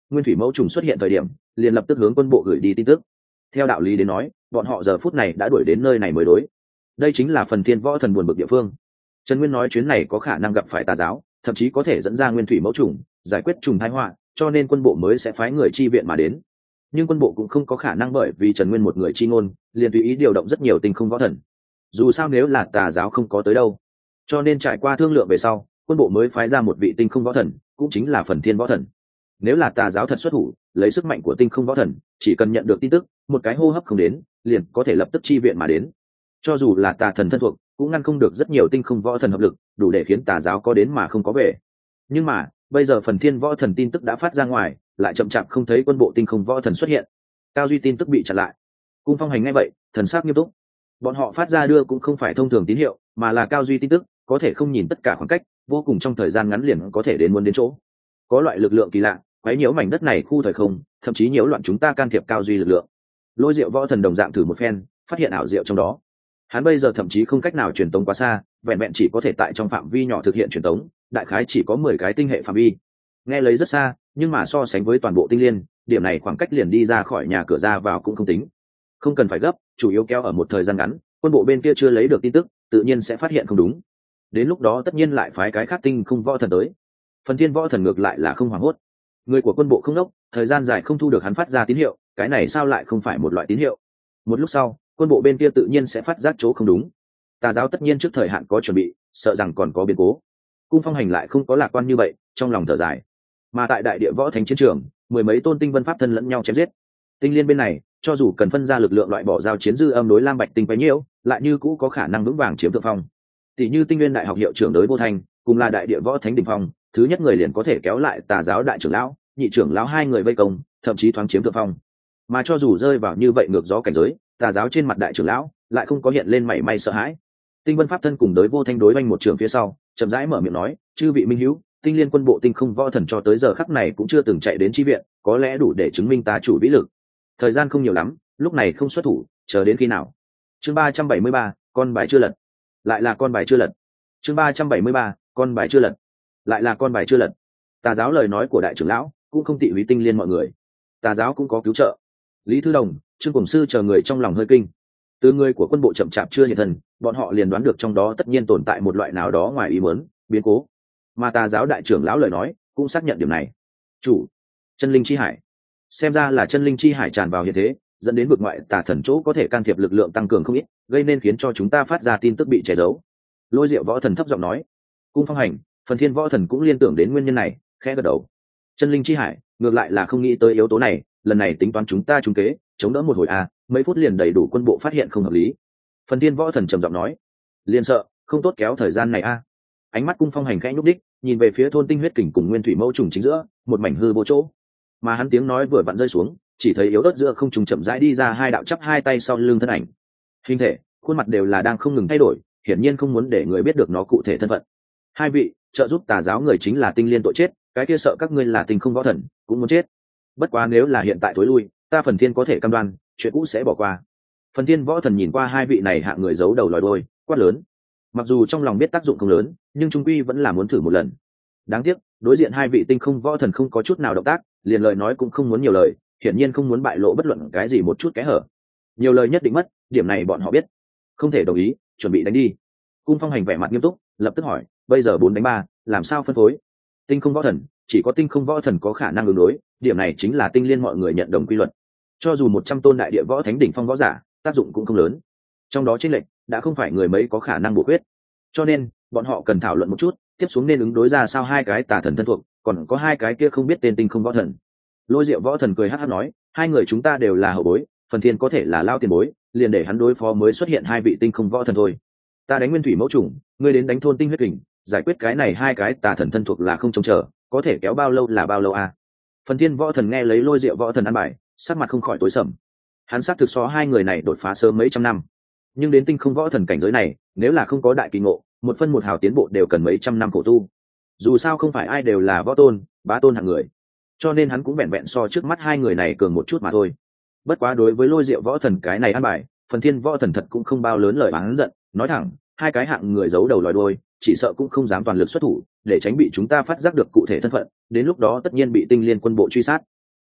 nguyên thủy mẫu trùng xuất hiện thời điểm liền lập tức hướng quân bộ gửi đi tin tức. Theo đạo lý đến nói bọn họ giờ phút này đã đuổi đến nơi này mới đối. Đây chính là phần thiên võ thần buồn bực địa phương. Trần Nguyên nói chuyến này có khả năng gặp phải tà giáo, thậm chí có thể dẫn ra nguyên thủy mẫu trùng giải quyết trùng tai họa, cho nên quân bộ mới sẽ phái người chi viện mà đến. Nhưng quân bộ cũng không có khả năng bởi vì Trần Nguyên một người chi ngôn liền tùy ý điều động rất nhiều tinh không võ thần. Dù sao nếu là tà giáo không có tới đâu, cho nên trải qua thương lượng về sau quân bộ mới phái ra một vị tinh không võ thần, cũng chính là phần thiên võ thần. Nếu là tà giáo thật xuất thủ lấy sức mạnh của tinh không võ thần, chỉ cần nhận được tin tức một cái hô hấp không đến liền có thể lập tức chi viện mà đến. Cho dù là tà thần thân thuộc cũng ngăn không được rất nhiều tinh không võ thần hợp lực, đủ để khiến tà giáo có đến mà không có về. Nhưng mà bây giờ phần thiên võ thần tin tức đã phát ra ngoài, lại chậm chạp không thấy quân bộ tinh không võ thần xuất hiện. Cao duy tin tức bị chặn lại. Cung Phong Hành nghe vậy thần sắc nghiêm túc. Bọn họ phát ra đưa cũng không phải thông thường tín hiệu, mà là Cao duy tin tức, có thể không nhìn tất cả khoảng cách, vô cùng trong thời gian ngắn liền có thể đến muốn đến chỗ. Có loại lực lượng kỳ lạ quấy nhiễu mảnh đất này khu thời không, thậm chí nhiễu loạn chúng ta can thiệp Cao duy lực lượng. Lôi Diệu võ thần đồng dạng thử một phen, phát hiện ảo diệu trong đó. Hắn bây giờ thậm chí không cách nào truyền tống quá xa, vẹn vẹn chỉ có thể tại trong phạm vi nhỏ thực hiện truyền tống, đại khái chỉ có 10 cái tinh hệ phạm vi. Nghe lấy rất xa, nhưng mà so sánh với toàn bộ tinh liên, điểm này khoảng cách liền đi ra khỏi nhà cửa ra vào cũng không tính. Không cần phải gấp, chủ yếu kéo ở một thời gian ngắn, quân bộ bên kia chưa lấy được tin tức, tự nhiên sẽ phát hiện không đúng. Đến lúc đó tất nhiên lại phái cái khác tinh không võ thần tới. Phần thiên võ thần ngược lại là không hoảng hốt. Người của quân bộ không đốc, thời gian dài không thu được hắn phát ra tín hiệu, cái này sao lại không phải một loại tín hiệu? Một lúc sau, quân bộ bên kia tự nhiên sẽ phát giác chỗ không đúng. Tà giáo tất nhiên trước thời hạn có chuẩn bị, sợ rằng còn có biến cố. Cung Phong Hành lại không có lạc quan như vậy, trong lòng thở dài. Mà tại đại địa võ thánh chiến trường, mười mấy tôn tinh vân pháp thân lẫn nhau chém giết. Tinh liên bên này, cho dù cần phân ra lực lượng loại bỏ giao chiến dư âm đối lam bạch tinh quấy nhiễu, lại như cũ có khả năng vững vàng chiếm thượng phong. Tỷ như Tinh Nguyên đại học hiệu trưởng đối vô thành, cùng là đại địa võ thánh đỉnh phong, thứ nhất người liền có thể kéo lại tà giáo đại trưởng lão, nhị trưởng lão hai người vây công, thậm chí thoáng chiếm thượng phong. Mà cho dù rơi vào như vậy ngược gió cảnh giới, tà giáo trên mặt đại trưởng lão lại không có hiện lên mảy may sợ hãi. Tinh vân pháp thân cùng đối vô thanh đối oanh một trường phía sau, chậm rãi mở miệng nói, chư vị minh hữu, tinh liên quân bộ tinh không võ thần cho tới giờ khắc này cũng chưa từng chạy đến chi viện, có lẽ đủ để chứng minh ta chủ vĩ lực. Thời gian không nhiều lắm, lúc này không xuất thủ, chờ đến khi nào? Chương 373, con bài chưa lật. Lại là con bài chưa lật. Chương 373, con bài chưa lật. Lại là con bài chưa lật. Tà giáo lời nói của đại trưởng lão cũng không tị húy tinh liên mọi người. Tà giáo cũng có cứu trợ. Lý Thư Đồng, Trương Cổng Sư chờ người trong lòng hơi kinh. Từ người của quân bộ chậm chạp chưa hiện thân, bọn họ liền đoán được trong đó tất nhiên tồn tại một loại nào đó ngoài ý muốn, biến cố. Mà tà giáo đại trưởng lão lời nói cũng xác nhận điểm này. Chủ, chân linh chi hải. Xem ra là chân linh chi hải tràn vào hiện thế, dẫn đến vực ngoại tà thần chỗ có thể can thiệp lực lượng tăng cường không ít, gây nên khiến cho chúng ta phát ra tin tức bị che giấu. Lôi Diệu võ thần thấp giọng nói. Cung Phong Hành, phần thiên võ thần cũng liên tưởng đến nguyên nhân này, khẽ gật đầu. Chân linh chi hải, ngược lại là không nghĩ tới yếu tố này, lần này tính toán chúng ta trúng kế, chống đỡ một hồi mấy phút liền đầy đủ quân bộ phát hiện không hợp lý. Phần thiên võ thần trầm giọng nói. Liền sợ không tốt kéo thời gian này Ánh mắt Cung Phong Hành khẽ nhúc đích, nhìn về phía thôn tinh huyết kình cùng nguyên thủy mẫu trùng chính giữa, một mảnh hư vô chỗ. Mà hắn tiếng nói vừa vặn rơi xuống, chỉ thấy yếu ớt giữa không trùng chậm rãi đi ra hai đạo chắp hai tay sau lưng thân ảnh. Hình thể, khuôn mặt đều là đang không ngừng thay đổi, hiển nhiên không muốn để người biết được nó cụ thể thân phận. Hai vị trợ giúp tà giáo người chính là tinh liên tội chết, cái kia sợ các ngươi là tinh không võ thần cũng muốn chết. Bất quá nếu là hiện tại thối lui, ta phần thiên có thể cam đoan chuyện cũ sẽ bỏ qua. Phần thiên võ thần nhìn qua hai vị này hạ người giấu đầu lòi đôi, quát lớn. Mặc dù trong lòng biết tác dụng không lớn, nhưng trung quy vẫn là muốn thử một lần. Đáng tiếc đối diện hai vị tinh không võ thần không có chút nào động tác, liền lời nói cũng không muốn nhiều lời, hiển nhiên không muốn bại lộ bất luận cái gì một chút kẽ hở. Nhiều lời nhất định mất, điểm này bọn họ biết. Không thể đồng ý, chuẩn bị đánh đi. Cung Phong Hành vẻ mặt nghiêm túc, lập tức hỏi, bây giờ 4 đánh 3, làm sao phân phối? Tinh không võ thần, chỉ có tinh không võ thần có khả năng ứng đối, điểm này chính là tinh liên mọi người nhận đồng quy luật. Cho dù 100 tôn đại địa võ thánh đỉnh phong võ giả, tác dụng cũng không lớn. Trong đó chênh lệch đã không phải người mấy có khả năng bổ khuyết. Cho nên, bọn họ cần thảo luận một chút, tiếp xuống nên ứng đối ra sao hai cái tà thần thân thuộc, còn có hai cái kia không biết tên tinh không võ thần. Lôi Diệu võ thần cười hắc hắc nói, hai người chúng ta đều là hậu bối, phần thiên có thể là lao tiền bối, liền để hắn đối phó mới xuất hiện hai vị tinh không võ thần thôi. Ta đánh nguyên thủy mẫu trùng, ngươi đến đánh thôn tinh huyết kình, giải quyết cái này hai cái tà thần thân thuộc là không trông chờ, có thể kéo bao lâu là bao lâu Phần thiên võ thần nghe lấy Lôi Diệu võ thần ăn bài, sắc mặt không khỏi tối sầm. Hắn xác thực so hai người này đột phá sớm mấy trăm năm, nhưng đến tinh không võ thần cảnh giới này, nếu là không có đại kỳ ngộ, một phân một hào tiến bộ đều cần mấy trăm năm khổ tu. Dù sao không phải ai đều là võ tôn, bá tôn hạng người, cho nên hắn cũng vẹn vẹn so trước mắt hai người này cường một chút mà thôi. Bất quá đối với Lôi Diệu võ thần cái này ăn bài, phần thiên võ thần thật cũng không bao lớn lời oán giận, nói thẳng, hai cái hạng người giấu đầu lòi đuôi, chỉ sợ cũng không dám toàn lực xuất thủ, để tránh bị chúng ta phát giác được cụ thể thân phận, đến lúc đó tất nhiên bị tinh liên quân bộ truy sát.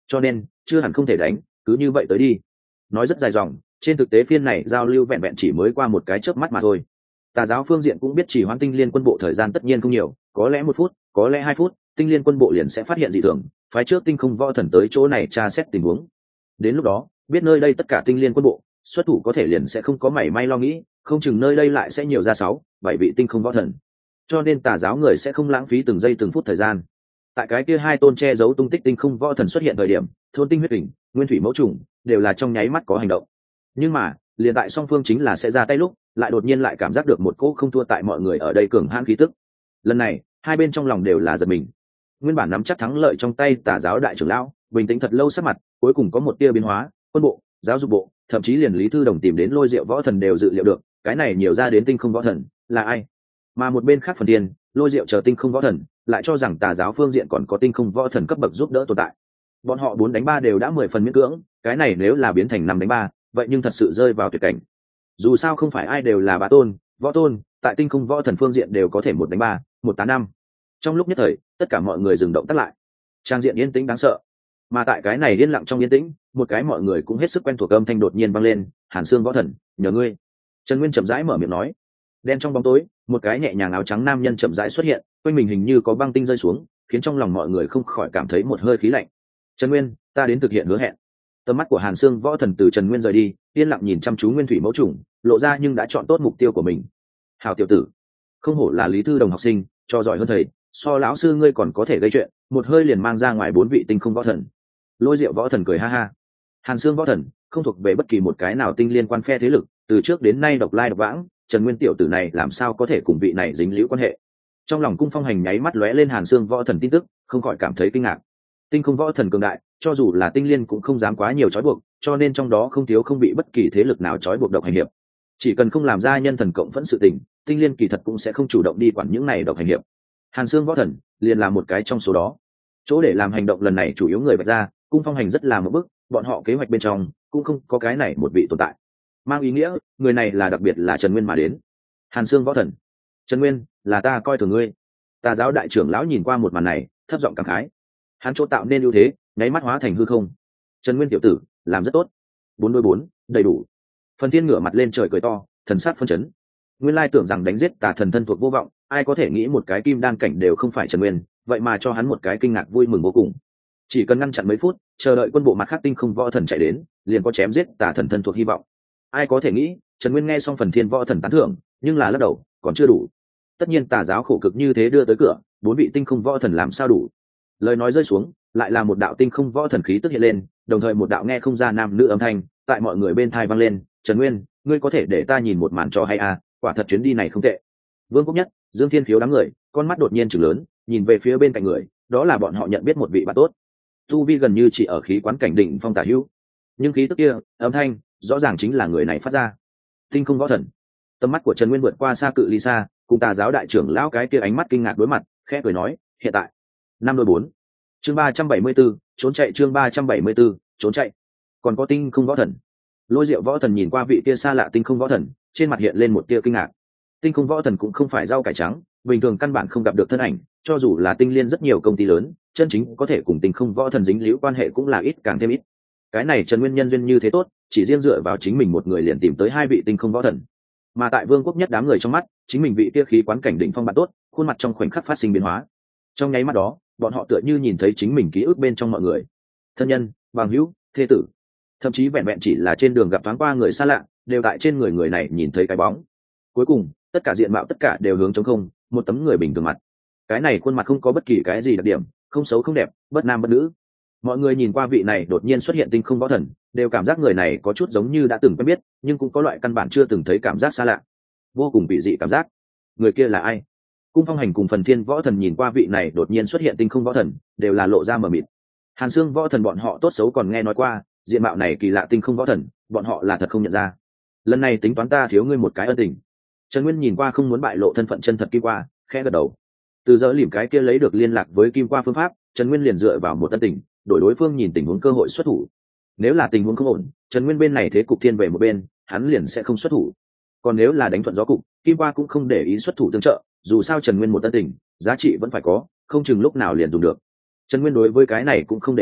cho nên chưa hẳn không thể đánh, cứ như vậy tới đi. Nói rất dài dòng, trên thực tế phiên này giao lưu vẹn vẹn chỉ mới qua một cái chớp mắt mà thôi. Tà giáo phương diện cũng biết chỉ hoãn tinh liên quân bộ thời gian tất nhiên không nhiều, có lẽ 1 phút, có lẽ 2 phút, tinh liên quân bộ liền sẽ phát hiện dị thường, phái trước tinh không võ thần tới chỗ này tra xét tình huống. Đến lúc đó, biết nơi đây tất cả tinh liên quân bộ xuất thủ có thể liền sẽ không có mảy may lo nghĩ, không chừng nơi đây lại sẽ nhiều ra 6-7 vị tinh không võ thần. Cho nên tà giáo người sẽ không lãng phí từng giây từng phút thời gian. Tại cái kia 2 tôn che giấu tung tích tinh không võ thần xuất hiện thời điểm, thôn tinh huyết đỉnh, nguyên thủy mẫu trùng đều là trong nháy mắt có hành động. Nhưng mà liền tại song phương chính là sẽ ra tay lúc, lại đột nhiên lại cảm giác được một cỗ không thua tại mọi người ở đây cường hãn khí tức. Lần này hai bên trong lòng đều là giật mình. Nguyên bản nắm chắc thắng lợi trong tay tà giáo đại trưởng lão bình tĩnh thật lâu sắc mặt cuối cùng có một tia biến hóa. Quân bộ, giáo dục bộ, thậm chí liền Lý Thư Đồng tìm đến Lôi Diệu võ thần đều dự liệu được cái này nhiều ra đến tinh không võ thần là ai. Mà một bên khác Phần Thiên, Lôi Diệu chờ tinh không võ thần lại cho rằng tà giáo phương diện còn có tinh không võ thần cấp bậc giúp đỡ tồn tại. Bọn họ 4 đánh 3 đều đã 10 phần miễn cưỡng, cái này nếu là biến thành 5 đánh 3, vậy nhưng thật sự rơi vào tuyệt cảnh. Dù sao không phải ai đều là bá tôn, võ tôn, tại tinh không võ thần phương diện đều có thể 1 đánh 3, 1 tá 5. Trong lúc nhất thời, tất cả mọi người dừng động tắt lại. Trang diện yên tĩnh đáng sợ. Mà tại cái này yên lặng trong yên tĩnh, một cái mọi người cũng hết sức quen thuộc âm thanh đột nhiên vang lên, "Hàn Xương võ thần, nhờ ngươi." Trần Nguyên chậm rãi mở miệng nói. Đen trong bóng tối, một cái nhẹ nhàng áo trắng nam nhân chậm rãi xuất hiện, quanh mình hình như có băng tinh rơi xuống, khiến trong lòng mọi người không khỏi cảm thấy một hơi khí lạnh. "Trần Nguyên, ta đến thực hiện hứa hẹn." Tầm mắt của Hàn Xương võ thần từ Trần Nguyên rời đi, yên lặng nhìn chăm chú nguyên thủy mẫu trùng, lộ ra nhưng đã chọn tốt mục tiêu của mình. "Hảo tiểu tử, không hổ là Lý Thư Đồng học sinh, cho giỏi hơn thầy, so lão sư ngươi còn có thể gây chuyện, một hơi liền mang ra ngoài 4 vị tinh không võ thần." Lôi Diệu võ thần cười ha ha. Hàn Xương võ thần không thuộc về bất kỳ một cái nào tinh liên quan phe thế lực, từ trước đến nay độc lai độc vãng, Trần Nguyên tiểu tử này làm sao có thể cùng vị này dính liễu quan hệ. Trong lòng Cung Phong Hành nháy mắt lóe lên Hàn Xương võ thần tin tức, không khỏi cảm thấy kinh ngạc. Tinh không võ thần cường đại, cho dù là tinh liên cũng không dám quá nhiều trói buộc, cho nên trong đó không thiếu không bị bất kỳ thế lực nào trói buộc độc hành hiệp. Chỉ cần không làm ra nhân thần cộng vẫn sự tình, tinh liên kỳ thật cũng sẽ không chủ động đi quản những này độc hành hiệp. Hàn Xương võ thần liền là một cái trong số đó. Chỗ để làm hành động lần này chủ yếu người vạch ra, Cung Phong Hành rất là một bước, bọn họ kế hoạch bên trong cũng không có cái này một vị tồn tại. Mang ý nghĩa, người này là đặc biệt là Trần Nguyên mà đến. Hàn Xương võ thần, Trần Nguyên, là ta coi thường ngươi. Tà giáo đại trưởng lão nhìn qua một màn này, thấp giọng cảm khái. Hắn chỗ tạo nên ưu thế, nháy mắt hóa thành hư không. Trần Nguyên tiểu tử, làm rất tốt. 4 đối 4, đầy đủ. Phần Thiên ngửa mặt lên trời cười to, thần sát phân chấn. Nguyên lai tưởng rằng đánh giết tà thần thân thuộc vô vọng, ai có thể nghĩ một cái kim đan cảnh đều không phải Trần Nguyên, vậy mà cho hắn một cái kinh ngạc vui mừng vô cùng. Chỉ cần ngăn chặn mấy phút, chờ đợi quân bộ mặt khác tinh không võ thần chạy đến, liền có chém giết tà thần thân thuộc hy vọng. Ai có thể nghĩ, Trần Nguyên nghe xong Phần Thiên võ thần tán thưởng, nhưng là lắc đầu, còn chưa đủ. Tất nhiên tà giáo khổ cực như thế đưa tới cửa, 4 vị tinh không võ thần làm sao đủ. Lời nói rơi xuống, lại là một đạo tinh không võ thần khí tức hiện lên, đồng thời một đạo nghe không ra nam nữ âm thanh tại mọi người bên tai vang lên. "Trần Nguyên, ngươi có thể để ta nhìn một màn cho hay à, quả thật chuyến đi này không tệ." Vương Quốc Nhất, Dương Thiên Khiếu đám người, con mắt đột nhiên trừng lớn, nhìn về phía bên cạnh người, đó là bọn họ nhận biết một vị bạn tốt. Tu vi gần như chỉ ở khí quán cảnh đỉnh phong tả hữu, nhưng khí tức kia, âm thanh, rõ ràng chính là người này phát ra. Tinh không võ thần. Tầm mắt của Trần Nguyên vượt qua xa cự ly xa, cùng tà giáo đại trưởng lão cái kia ánh mắt kinh ngạc đối mặt, khẽ cười nói, "Hiện tại, 5 đôi 4." Chương 374, trốn chạy. Chương 374, trốn chạy. Còn có tinh không võ thần. Lôi Diệu võ thần nhìn qua vị kia xa lạ tinh không võ thần, trên mặt hiện lên một tia kinh ngạc. Tinh không võ thần cũng không phải rau cải trắng, bình thường căn bản không gặp được thân ảnh, cho dù là tinh liên rất nhiều công ty lớn, chân chính có thể cùng tinh không võ thần dính liễu quan hệ cũng là ít càng thêm ít. Cái này Trần Nguyên nhân duyên như thế tốt, chỉ riêng dựa vào chính mình một người liền tìm tới 2 vị tinh không võ thần. Mà tại Vương Quốc Nhất đám người trong mắt, chính mình vị kia khí quán cảnh đỉnh phong bạn tốt, khuôn mặt trong khoảnh khắc phát sinh biến hóa. Trong nháy mắt đó, bọn họ tựa như nhìn thấy chính mình ký ức bên trong mọi người, thân nhân, bằng hữu, thê tử, thậm chí vẹn vẹn chỉ là trên đường gặp thoáng qua người xa lạ, đều tại trên người người này nhìn thấy cái bóng. Cuối cùng, tất cả diện mạo tất cả đều hướng trống không, một tấm người bình thường mặt. Cái này khuôn mặt không có bất kỳ cái gì đặc điểm, không xấu không đẹp, bất nam bất nữ. Mọi người nhìn qua vị này đột nhiên xuất hiện tinh không võ thần, đều cảm giác người này có chút giống như đã từng quen biết, nhưng cũng có loại căn bản chưa từng thấy cảm giác xa lạ, vô cùng bị dị cảm giác. Người kia là ai? Cung Phong Hành cùng Phần Thiên võ thần nhìn qua vị này đột nhiên xuất hiện tinh không võ thần, đều là lộ ra mờ mịt. Hàn Xương võ thần bọn họ tốt xấu còn nghe nói qua, diện mạo này kỳ lạ tinh không võ thần, bọn họ là thật không nhận ra. Lần này tính toán ta thiếu ngươi một cái ân tình. Trần Nguyên nhìn qua không muốn bại lộ thân phận chân thật Kim Qua, khẽ gật đầu. Từ giờ lỉm cái kia lấy được liên lạc với Kim Qua phương pháp, Trần Nguyên liền dựa vào một ân tình, đổi đối phương nhìn tình huống cơ hội xuất thủ. Nếu là tình huống không ổn, Trần Nguyên bên này thế cục thiên về một bên, hắn liền sẽ không xuất thủ. Còn nếu là đánh thuận gió cục, Kim Qua cũng không để ý xuất thủ tương trợ, dù sao Trần Nguyên một ân tình, giá trị vẫn phải có, không chừng lúc nào liền dùng được. Trần Nguyên đối với cái này cũng không để ý,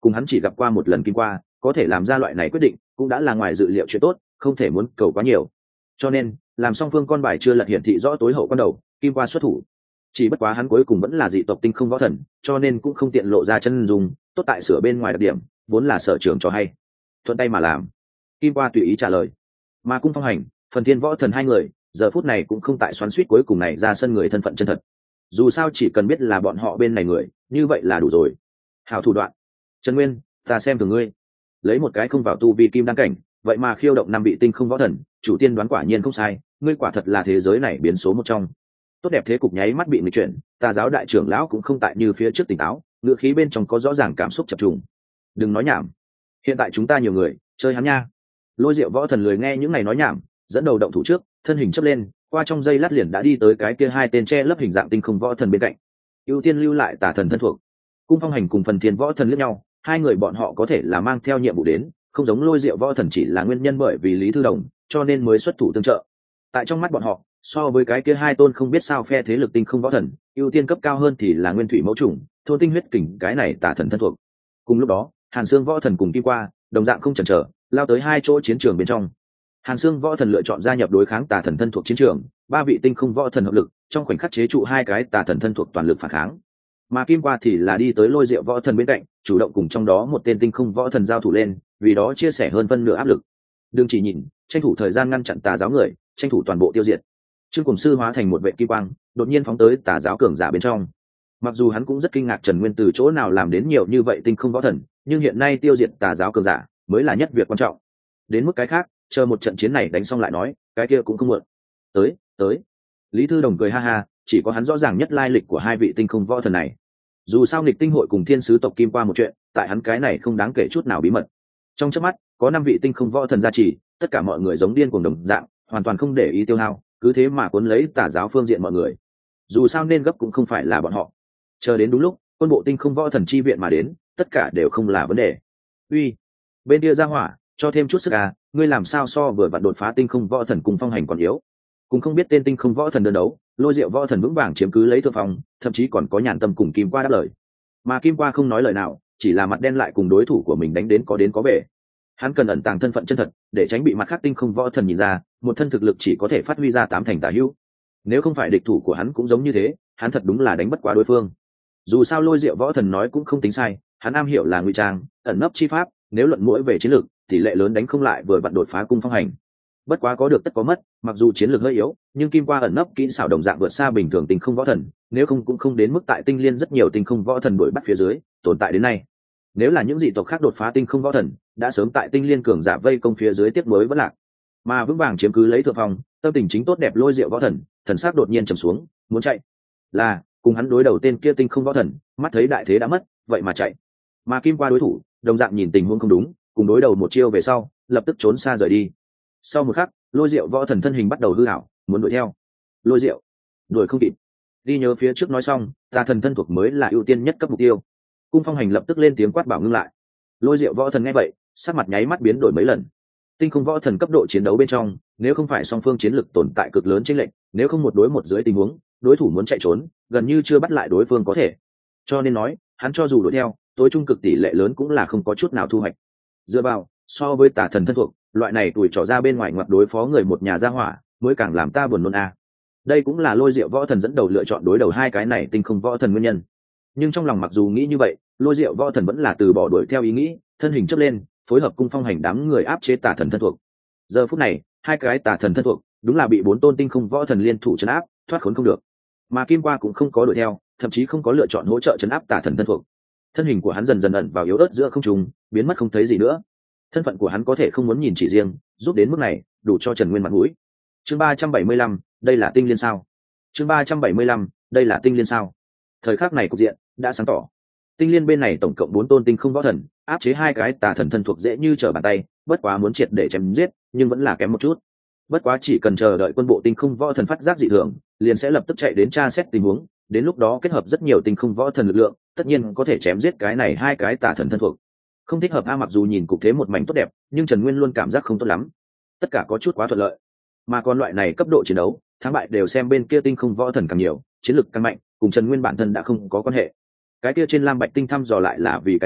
cùng hắn chỉ gặp qua một lần kim qua, có thể làm ra loại này quyết định cũng đã là ngoài dự liệu chuyện tốt, không thể muốn cầu quá nhiều. Cho nên làm song phương con bài chưa lật hiển thị rõ tối hậu con đầu, kim qua xuất thủ. Chỉ bất quá hắn cuối cùng vẫn là dị tộc tinh không võ thần, cho nên cũng không tiện lộ ra chân dung, tốt tại sửa bên ngoài đặc điểm vốn là sở trường cho hay, thuận tay mà làm. Kim qua tùy ý trả lời. Mà Cung Phong Hành, Phần Thiên Võ Thần hai người giờ phút này cũng không tại xoắn xuýt cuối cùng này ra sân người thân phận chân thật. Dù sao chỉ cần biết là bọn họ bên này người, như vậy là đủ rồi. Hảo thủ đoạn. Trần Nguyên, ta xem thường ngươi. Lấy một cái không vào tu vi kim đăng cảnh, vậy mà khiêu động năm vị tinh không võ thần, chủ tiên đoán quả nhiên không sai, ngươi quả thật là thế giới này biến số một trong. Tốt đẹp thế cục nháy mắt bị nghịch chuyển, Tà giáo đại trưởng lão cũng không tại như phía trước tỉnh táo, ngựa khí bên trong có rõ ràng cảm xúc chập trùng. Đừng nói nhảm, hiện tại chúng ta nhiều người, chơi hắn nha. Lôi Diệu Võ Thần lười nghe những ngày nói nhảm, dẫn đầu động thủ trước, thân hình chớp lên, qua trong giây lát liền đã đi tới cái kia hai tên che lấp hình dạng tinh không võ thần bên cạnh. Ưu tiên lưu lại Tà thần thân thuộc. Cung Phong Hành cùng Phần Thiên Võ Thần liếc nhau, hai người bọn họ có thể là mang theo nhiệm vụ đến, không giống Lôi Diệu Võ Thần chỉ là nguyên nhân bởi vì Lý Thư Đồng, cho nên mới xuất thủ tương trợ. Tại trong mắt bọn họ, so với cái kia hai tôn không biết sao phe thế lực tinh không võ thần, ưu tiên cấp cao hơn thì là Nguyên Thủy Mẫu Chủng, Thôn Tinh Huyết Kình cái này Tà thần thân thuộc. Cùng lúc đó, Hàn Xương Võ Thần cùng Kim Qua, đồng dạng không chần chờ, lao tới hai chỗ chiến trường bên trong. Hàn Xương Võ Thần lựa chọn gia nhập đối kháng Tà thần thân thuộc chiến trường, ba vị tinh không võ thần hợp lực, trong khoảnh khắc chế trụ hai cái Tà thần thân thuộc toàn lực phản kháng. Mà Kim Qua thì là đi tới Lôi Diệu Võ Thần bên cạnh, chủ động cùng trong đó một tên tinh không võ thần giao thủ lên, vì đó chia sẻ hơn phân nửa áp lực. Đừng chỉ nhìn, tranh thủ thời gian ngăn chặn Tà giáo người, tranh thủ toàn bộ tiêu diệt. Trương Cùng Sư hóa thành một vệ kim quang, đột nhiên phóng tới Tà giáo cường giả bên trong. Mặc dù hắn cũng rất kinh ngạc Trần Nguyên từ chỗ nào làm đến nhiều như vậy tinh không võ thần, nhưng hiện nay tiêu diệt Tà giáo cường giả mới là nhất việc quan trọng. Đến mức cái khác, chờ một trận chiến này đánh xong lại nói, cái kia cũng không muộn. Tới. Lý Thư Đồng cười ha ha, chỉ có hắn rõ ràng nhất lai lịch của hai vị tinh không võ thần này. Dù sao nghịch tinh hội cùng thiên sứ tộc Kim Qua một chuyện, tại hắn cái này không đáng kể chút nào bí mật. Trong chớp mắt, có năm vị tinh không võ thần gia trì, tất cả mọi người giống điên cuồng đồng dạng, hoàn toàn không để ý tiêu hao, cứ thế mà cuốn lấy Tà giáo phương diện mọi người. Dù sao nên gấp cũng không phải là bọn họ. Chờ đến đúng lúc, quân bộ tinh không võ thần chi viện mà đến, tất cả đều không là vấn đề. Uy, bên kia ra hỏa, cho thêm chút sức à, ngươi làm sao so vừa vặn đột phá tinh không võ thần cùng Phong Hành còn yếu. Cũng không biết tên tinh không võ thần đơn đấu, Lôi Diệu Võ Thần vững vàng chiếm cứ lấy thượng phong, thậm chí còn có nhàn tâm cùng Kim Qua đáp lời. Mà Kim Qua không nói lời nào, chỉ là mặt đen lại cùng đối thủ của mình đánh đến có bể. Hắn cần ẩn tàng thân phận chân thật, để tránh bị mặt khác tinh không võ thần nhìn ra, một thân thực lực chỉ có thể phát huy ra 8 thành tả hữu. Nếu không phải địch thủ của hắn cũng giống như thế, hắn thật đúng là đánh bất quá đối phương. Dù sao Lôi Diệu Võ Thần nói cũng không tính sai, hắn am hiểu là ngụy trang, ẩn nấp chi pháp, nếu luận mũi về chiến lược, tỷ lệ lớn đánh không lại vừa vặn đột phá cung Phong Hành. Bất quá có được tất có mất, mặc dù chiến lược hơi yếu, nhưng Kim Qua ẩn nấp kỹ xảo đồng dạng vượt xa bình thường tinh không võ thần, nếu không cũng không đến mức tại tinh liên rất nhiều tinh không võ thần đuổi bắt phía dưới tồn tại đến nay. Nếu là những dị tộc khác đột phá tinh không võ thần, đã sớm tại tinh liên cường giả vây công phía dưới tiếp mới vẫn lạc. Mà vững vàng chiếm cứ lấy thượng phong, tâm tình chính tốt đẹp Lôi Diệu Võ Thần, thần sắc đột nhiên trầm xuống, muốn chạy. Là, cùng hắn đối đầu tên kia tinh không võ thần, mắt thấy đại thế đã mất, vậy mà chạy. Mà Kim Qua đối thủ, đồng dạng nhìn tình huống không đúng, cùng đối đầu một chiêu về sau, lập tức trốn xa rời đi. Sau một khắc, Lôi Diệu Võ Thần thân hình bắt đầu hư ảo, muốn đuổi theo. Lôi Diệu, đuổi không kịp. Đi nhớ phía trước nói xong, Tà thần thân thuộc mới là ưu tiên nhất cấp mục tiêu. Cung Phong Hành lập tức lên tiếng quát bảo ngưng lại. Lôi Diệu Võ Thần nghe vậy, sắc mặt nháy mắt biến đổi mấy lần. Tinh không võ thần cấp độ chiến đấu bên trong, nếu không phải song phương chiến lực tồn tại cực lớn chênh lệch, nếu không một đối một dưới tình huống, đối thủ muốn chạy trốn, gần như chưa bắt lại đối phương có thể. Cho nên nói, hắn cho dù đuổi theo, tối trung cực tỷ lệ lớn cũng là không có chút nào thu hoạch. Dựa vào, so với Tà thần thân thuộc, loại này tuổi trỏ ra bên ngoài ngoặt đối phó người một nhà gia hỏa, mới càng làm ta buồn nôn a. Đây cũng là Lôi Diệu Võ Thần dẫn đầu lựa chọn đối đầu hai cái này tinh không võ thần nguyên nhân. Nhưng trong lòng mặc dù nghĩ như vậy, Lôi Diệu Võ Thần vẫn là từ bỏ đuổi theo ý nghĩ, thân hình chớp lên, phối hợp Cung Phong Hành đám người áp chế Tà thần thân thuộc. Giờ phút này, hai cái Tà thần thân thuộc đúng là bị 4 tôn tinh không võ thần liên thủ trấn áp, thoát khốn không được. Mà Kim Qua cũng không có đuổi theo, thậm chí không có lựa chọn hỗ trợ trấn áp Tà thần thân thuộc. Thân hình của hắn dần dần ẩn vào yếu ớt giữa không trung, biến mất không thấy gì nữa. Thân phận của hắn có thể không muốn nhìn chỉ riêng, giúp đến mức này, đủ cho Trần Nguyên mặt mũi. Chương 375, đây là tinh liên sao? Chương 375, đây là tinh liên sao? Thời khắc này cục diện đã sáng tỏ. Tinh liên bên này tổng cộng 4 tôn tinh không võ thần, áp chế hai cái Tà thần thân thuộc dễ như trở bàn tay, bất quá muốn triệt để chém giết, nhưng vẫn là kém một chút. Bất quá chỉ cần chờ đợi quân bộ tinh không võ thần phát giác dị thường, liền sẽ lập tức chạy đến tra xét tình huống, đến lúc đó kết hợp rất nhiều tinh không võ thần lực lượng, tất nhiên có thể chém giết cái này hai cái Tà thần thân thuộc. Không thích hợp a, mặc dù nhìn cục thế một mảnh tốt đẹp, nhưng Trần Nguyên luôn cảm giác không tốt lắm. Tất cả có chút quá thuận lợi. Mà còn loại này cấp độ chiến đấu, thắng bại đều xem bên kia tinh không võ thần càng nhiều, chiến lực càng mạnh, cùng Trần Nguyên bản thân đã không có quan hệ. Cái kia trên lam bạch tinh thăm dò lại là vì cái gì,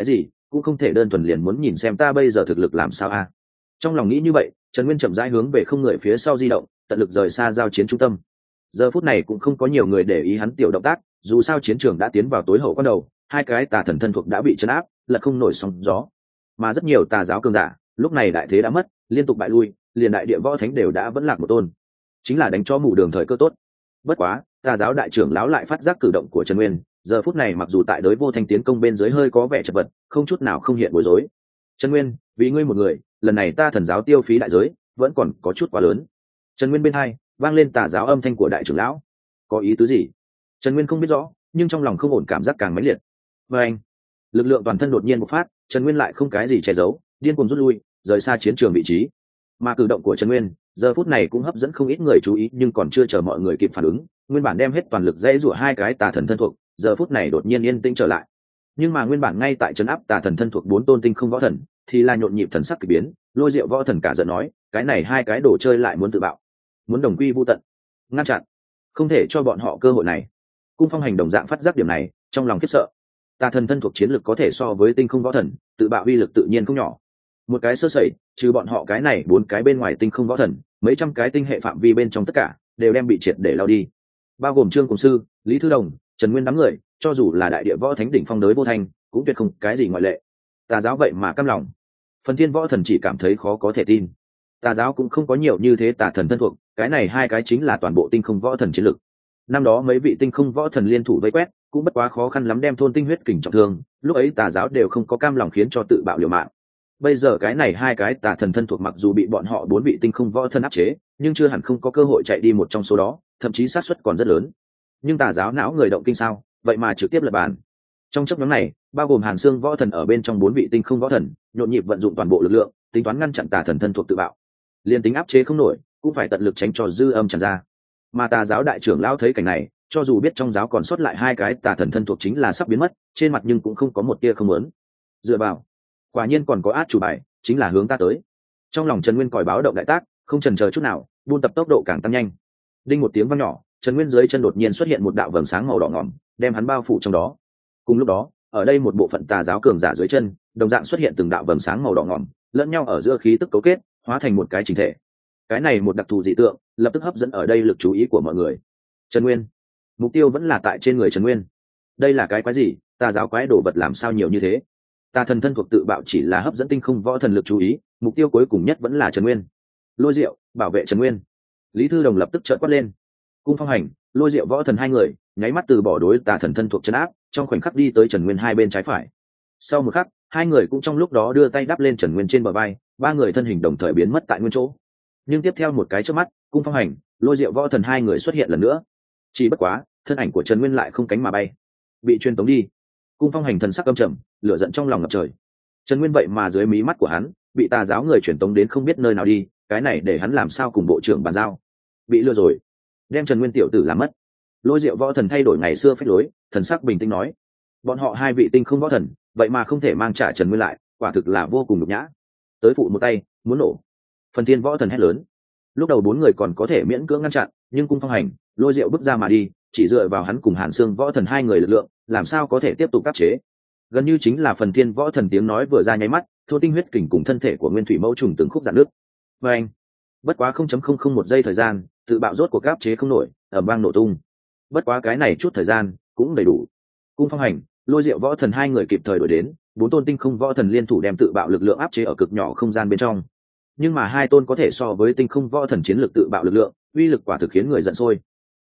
cũng không thể đơn thuần liền muốn nhìn xem ta bây giờ thực lực làm sao a. Trong lòng nghĩ như vậy, Trần Nguyên chậm rãi hướng về không người phía sau di động, tận lực rời xa giao chiến trung tâm. Giờ phút này cũng không có nhiều người để ý hắn tiểu động tác, dù sao chiến trường đã tiến vào tối hậu quan đầu, hai cái tà thần thân thuộc đã bị trấn áp, lật không nổi sóng gió. Mà rất nhiều tà giáo cường giả, lúc này đại thế đã mất, liên tục bại lui, liền đại địa võ thánh đều đã vẫn lạc một tôn. Chính là đánh cho mù đường thời cơ tốt. Bất quá, tà giáo đại trưởng lão lại phát giác cử động của Trần Nguyên, giờ phút này mặc dù tại đối vô thanh tiến công bên dưới hơi có vẻ chật vật, không chút nào không hiện bối rối. Trần Nguyên, vì ngươi một người, lần này ta thần giáo tiêu phí đại giới vẫn còn có chút quá lớn. Trần Nguyên bên hai vang lên tà giáo âm thanh của đại trưởng lão. Có ý tứ gì? Trần Nguyên không biết rõ, nhưng trong lòng không ổn cảm giác càng mãnh liệt. Và anh, lực lượng toàn thân đột nhiên bộc phát, Trần Nguyên lại không cái gì che giấu, điên cuồng rút lui, rời xa chiến trường vị trí. Mà cử động của Trần Nguyên giờ phút này cũng hấp dẫn không ít người chú ý, nhưng còn chưa chờ mọi người kịp phản ứng, nguyên bản đem hết toàn lực dãy rủa hai cái tà thần thân thuộc, giờ phút này đột nhiên yên tĩnh trở lại. Nhưng mà nguyên bản ngay tại trấn áp tà thần thân thuộc bốn tôn tinh không võ thần, thì là nhộn nhịp thần sắc kỳ biến, Lôi Diệu võ thần cả giận nói, cái này hai cái đồ chơi lại muốn tự bạo, muốn đồng quy vu tận, ngăn chặn, không thể cho bọn họ cơ hội này. Cung Phong Hành đồng dạng phát giác điểm này, trong lòng khiếp sợ. Tà thần thân thuộc chiến lực có thể so với tinh không võ thần, tự bạo uy lực tự nhiên không nhỏ. Một cái sơ sẩy, trừ bọn họ cái này bốn cái bên ngoài tinh không võ thần, mấy trăm cái tinh hệ phạm vi bên trong tất cả đều đem bị triệt để lao đi, bao gồm Trương Cùng Sư, Lý Thư Đồng, Trần Nguyên đám người, cho dù là đại địa võ thánh đỉnh phong đới vô thanh, cũng tuyệt không cái gì ngoại lệ. Tà giáo vậy mà căm lòng. Phần Thiên võ thần chỉ cảm thấy khó có thể tin. Tà giáo cũng không có nhiều như thế tà thần thân thuộc, cái này hai cái chính là toàn bộ tinh không võ thần chiến lực. Năm đó mấy vị tinh không võ thần liên thủ vây quét, cũng bất quá khó khăn lắm đem thôn tinh huyết kình trọng thương, lúc ấy tà giáo đều không có cam lòng khiến cho tự bạo liều mạng. Bây giờ cái này hai cái tà thần thân thuộc mặc dù bị bọn họ bốn vị tinh không võ thân áp chế, nhưng chưa hẳn không có cơ hội chạy đi một trong số đó, thậm chí xác suất còn rất lớn. Nhưng tà giáo não người động kinh sao, vậy mà trực tiếp lật bàn. Trong chấp nhóm này, bao gồm Hàn Xương võ thần ở bên trong bốn vị tinh không võ thần, nhộn nhịp vận dụng toàn bộ lực lượng, tính toán ngăn chặn tà thần thân thuộc tự bạo. Liên tính áp chế không nổi, cũng phải tận lực tránh cho dư âm tràn ra. Mà tà giáo đại trưởng lão thấy cảnh này, cho dù biết trong giáo còn sót lại hai cái tà thần thân thuộc chính là sắp biến mất, trên mặt nhưng cũng không có một tia không muốn. Dựa vào, quả nhiên còn có át chủ bài, chính là hướng ta tới. Trong lòng Trần Nguyên còi báo động đại tác, không chần chờ chút nào, buôn tập tốc độ càng tăng nhanh. Đinh một tiếng vang nhỏ, Trần Nguyên dưới chân đột nhiên xuất hiện một đạo vầng sáng màu đỏ ngòm, đem hắn bao phủ trong đó. Cùng lúc đó, ở đây một bộ phận tà giáo cường giả dưới chân, đồng dạng xuất hiện từng đạo vầng sáng màu đỏ ngòm, lẫn nhau ở giữa khí tức cấu kết, hóa thành một cái chỉnh thể. Cái này một đặc thù dị tượng, lập tức hấp dẫn ở đây lực chú ý của mọi người. Trần Nguyên, mục tiêu vẫn là tại trên người Trần Nguyên. Đây là cái quái gì? Tà giáo quái đồ vật làm sao nhiều như thế? Tà thần thân thuộc tự bạo chỉ là hấp dẫn tinh không võ thần lực chú ý, mục tiêu cuối cùng nhất vẫn là Trần Nguyên. Lôi Diệu, bảo vệ Trần Nguyên. Lý Thư Đồng lập tức trợn quát lên. Cung Phong Hành, Lôi Diệu võ thần hai người nháy mắt từ bỏ đối tà thần thân thuộc trấn áp, trong khoảnh khắc đi tới Trần Nguyên hai bên trái phải. Sau một khắc, hai người cũng trong lúc đó đưa tay đắp lên Trần Nguyên trên bờ vai, ba người thân hình đồng thời biến mất tại nguyên chỗ. Nhưng tiếp theo một cái chớp mắt, Cung Phong Hành, Lôi Diệu võ thần hai người xuất hiện lần nữa. Chỉ bất quá, thân ảnh của Trần Nguyên lại không cánh mà bay, bị truyền tống đi. Cung Phong Hành thần sắc âm trầm, lửa giận trong lòng ngập trời. Trần Nguyên vậy mà dưới mí mắt của hắn, bị tà giáo người truyền tống đến không biết nơi nào đi, cái này để hắn làm sao cùng bộ trưởng bàn giao. Bị lừa rồi, đem Trần Nguyên tiểu tử làm mất. Lôi Diệu võ thần thay đổi ngày xưa phách lối, thần sắc bình tĩnh nói, bọn họ hai vị tinh không võ thần, vậy mà không thể mang trả Trần Nguyên lại, quả thực là vô cùng nhục nhã. Tới phụ một tay, muốn nổ. Phần Thiên võ thần hét lớn. Lúc đầu bốn người còn có thể miễn cưỡng ngăn chặn, nhưng Cung Phong Hành, Lôi Diệu bước ra mà đi, chỉ dựa vào hắn cùng Hàn Xương võ thần hai người lực lượng, làm sao có thể tiếp tục áp chế. Gần như chính là Phần Thiên võ thần tiếng nói vừa ra nháy mắt, thô tinh huyết kình cùng thân thể của Nguyên Thủy Mẫu trùng từng khúc giãn nước. Và anh, bất quá 0.001 giây thời gian, tự bạo rốt cuộc áp chế không nổi, ầm vang nổ tung. Bất quá cái này chút thời gian cũng đầy đủ. Cung Phong Hành, Lôi Diệu võ thần hai người kịp thời đổi đến, bốn tôn tinh không võ thần liên thủ đem tự bạo lực lượng áp chế ở cực nhỏ không gian bên trong. Nhưng mà hai tôn có thể so với tinh không võ thần chiến lực tự bạo lực lượng, uy lực quả thực khiến người giận sôi.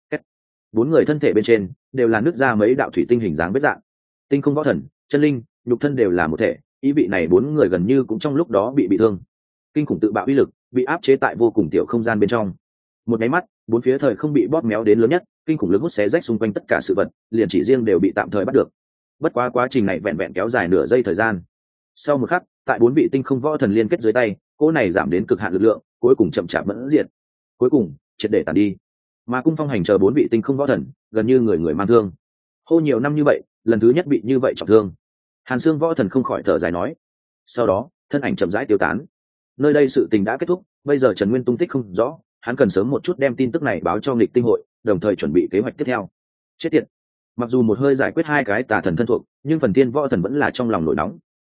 Bốn người thân thể bên trên đều là nứt ra mấy đạo thủy tinh hình dáng vết dạng. Tinh không võ thần, chân linh, nhục thân đều là một thể, ý vị này bốn người gần như cũng trong lúc đó bị thương. Kinh khủng tự bạo uy lực, bị áp chế tại vô cùng tiểu không gian bên trong. Một cái mắt, bốn phía thời không bị bóp méo đến lớn nhất, kinh khủng lực hút xé rách xung quanh tất cả sự vật, liền chỉ riêng đều bị tạm thời bắt được. Bất quá quá trình này vẹn vẹn kéo dài nửa giây thời gian. Sau một khắc, tại bốn vị tinh không võ thần liên kết dưới tay, cỗ này giảm đến cực hạn lực lượng, cuối cùng chậm chạp mẫn diệt. Cuối cùng, triệt để tàn đi. Mà Cung Phong Hành chờ bốn vị tinh không võ thần, gần như người người mang thương. Hô nhiều năm như vậy, lần thứ nhất bị như vậy trọng thương. Hàn Xương võ thần không khỏi thở dài nói. Sau đó, thân ảnh chậm rãi tiêu tán. Nơi đây sự tình đã kết thúc, bây giờ Trần Nguyên tung tích không rõ, hắn cần sớm một chút đem tin tức này báo cho nghịch tinh hội, đồng thời chuẩn bị kế hoạch tiếp theo. Chết tiệt. Mặc dù một hơi giải quyết hai cái tà thần thân thuộc, nhưng Phần Thiên võ thần vẫn là trong lòng nổi nóng.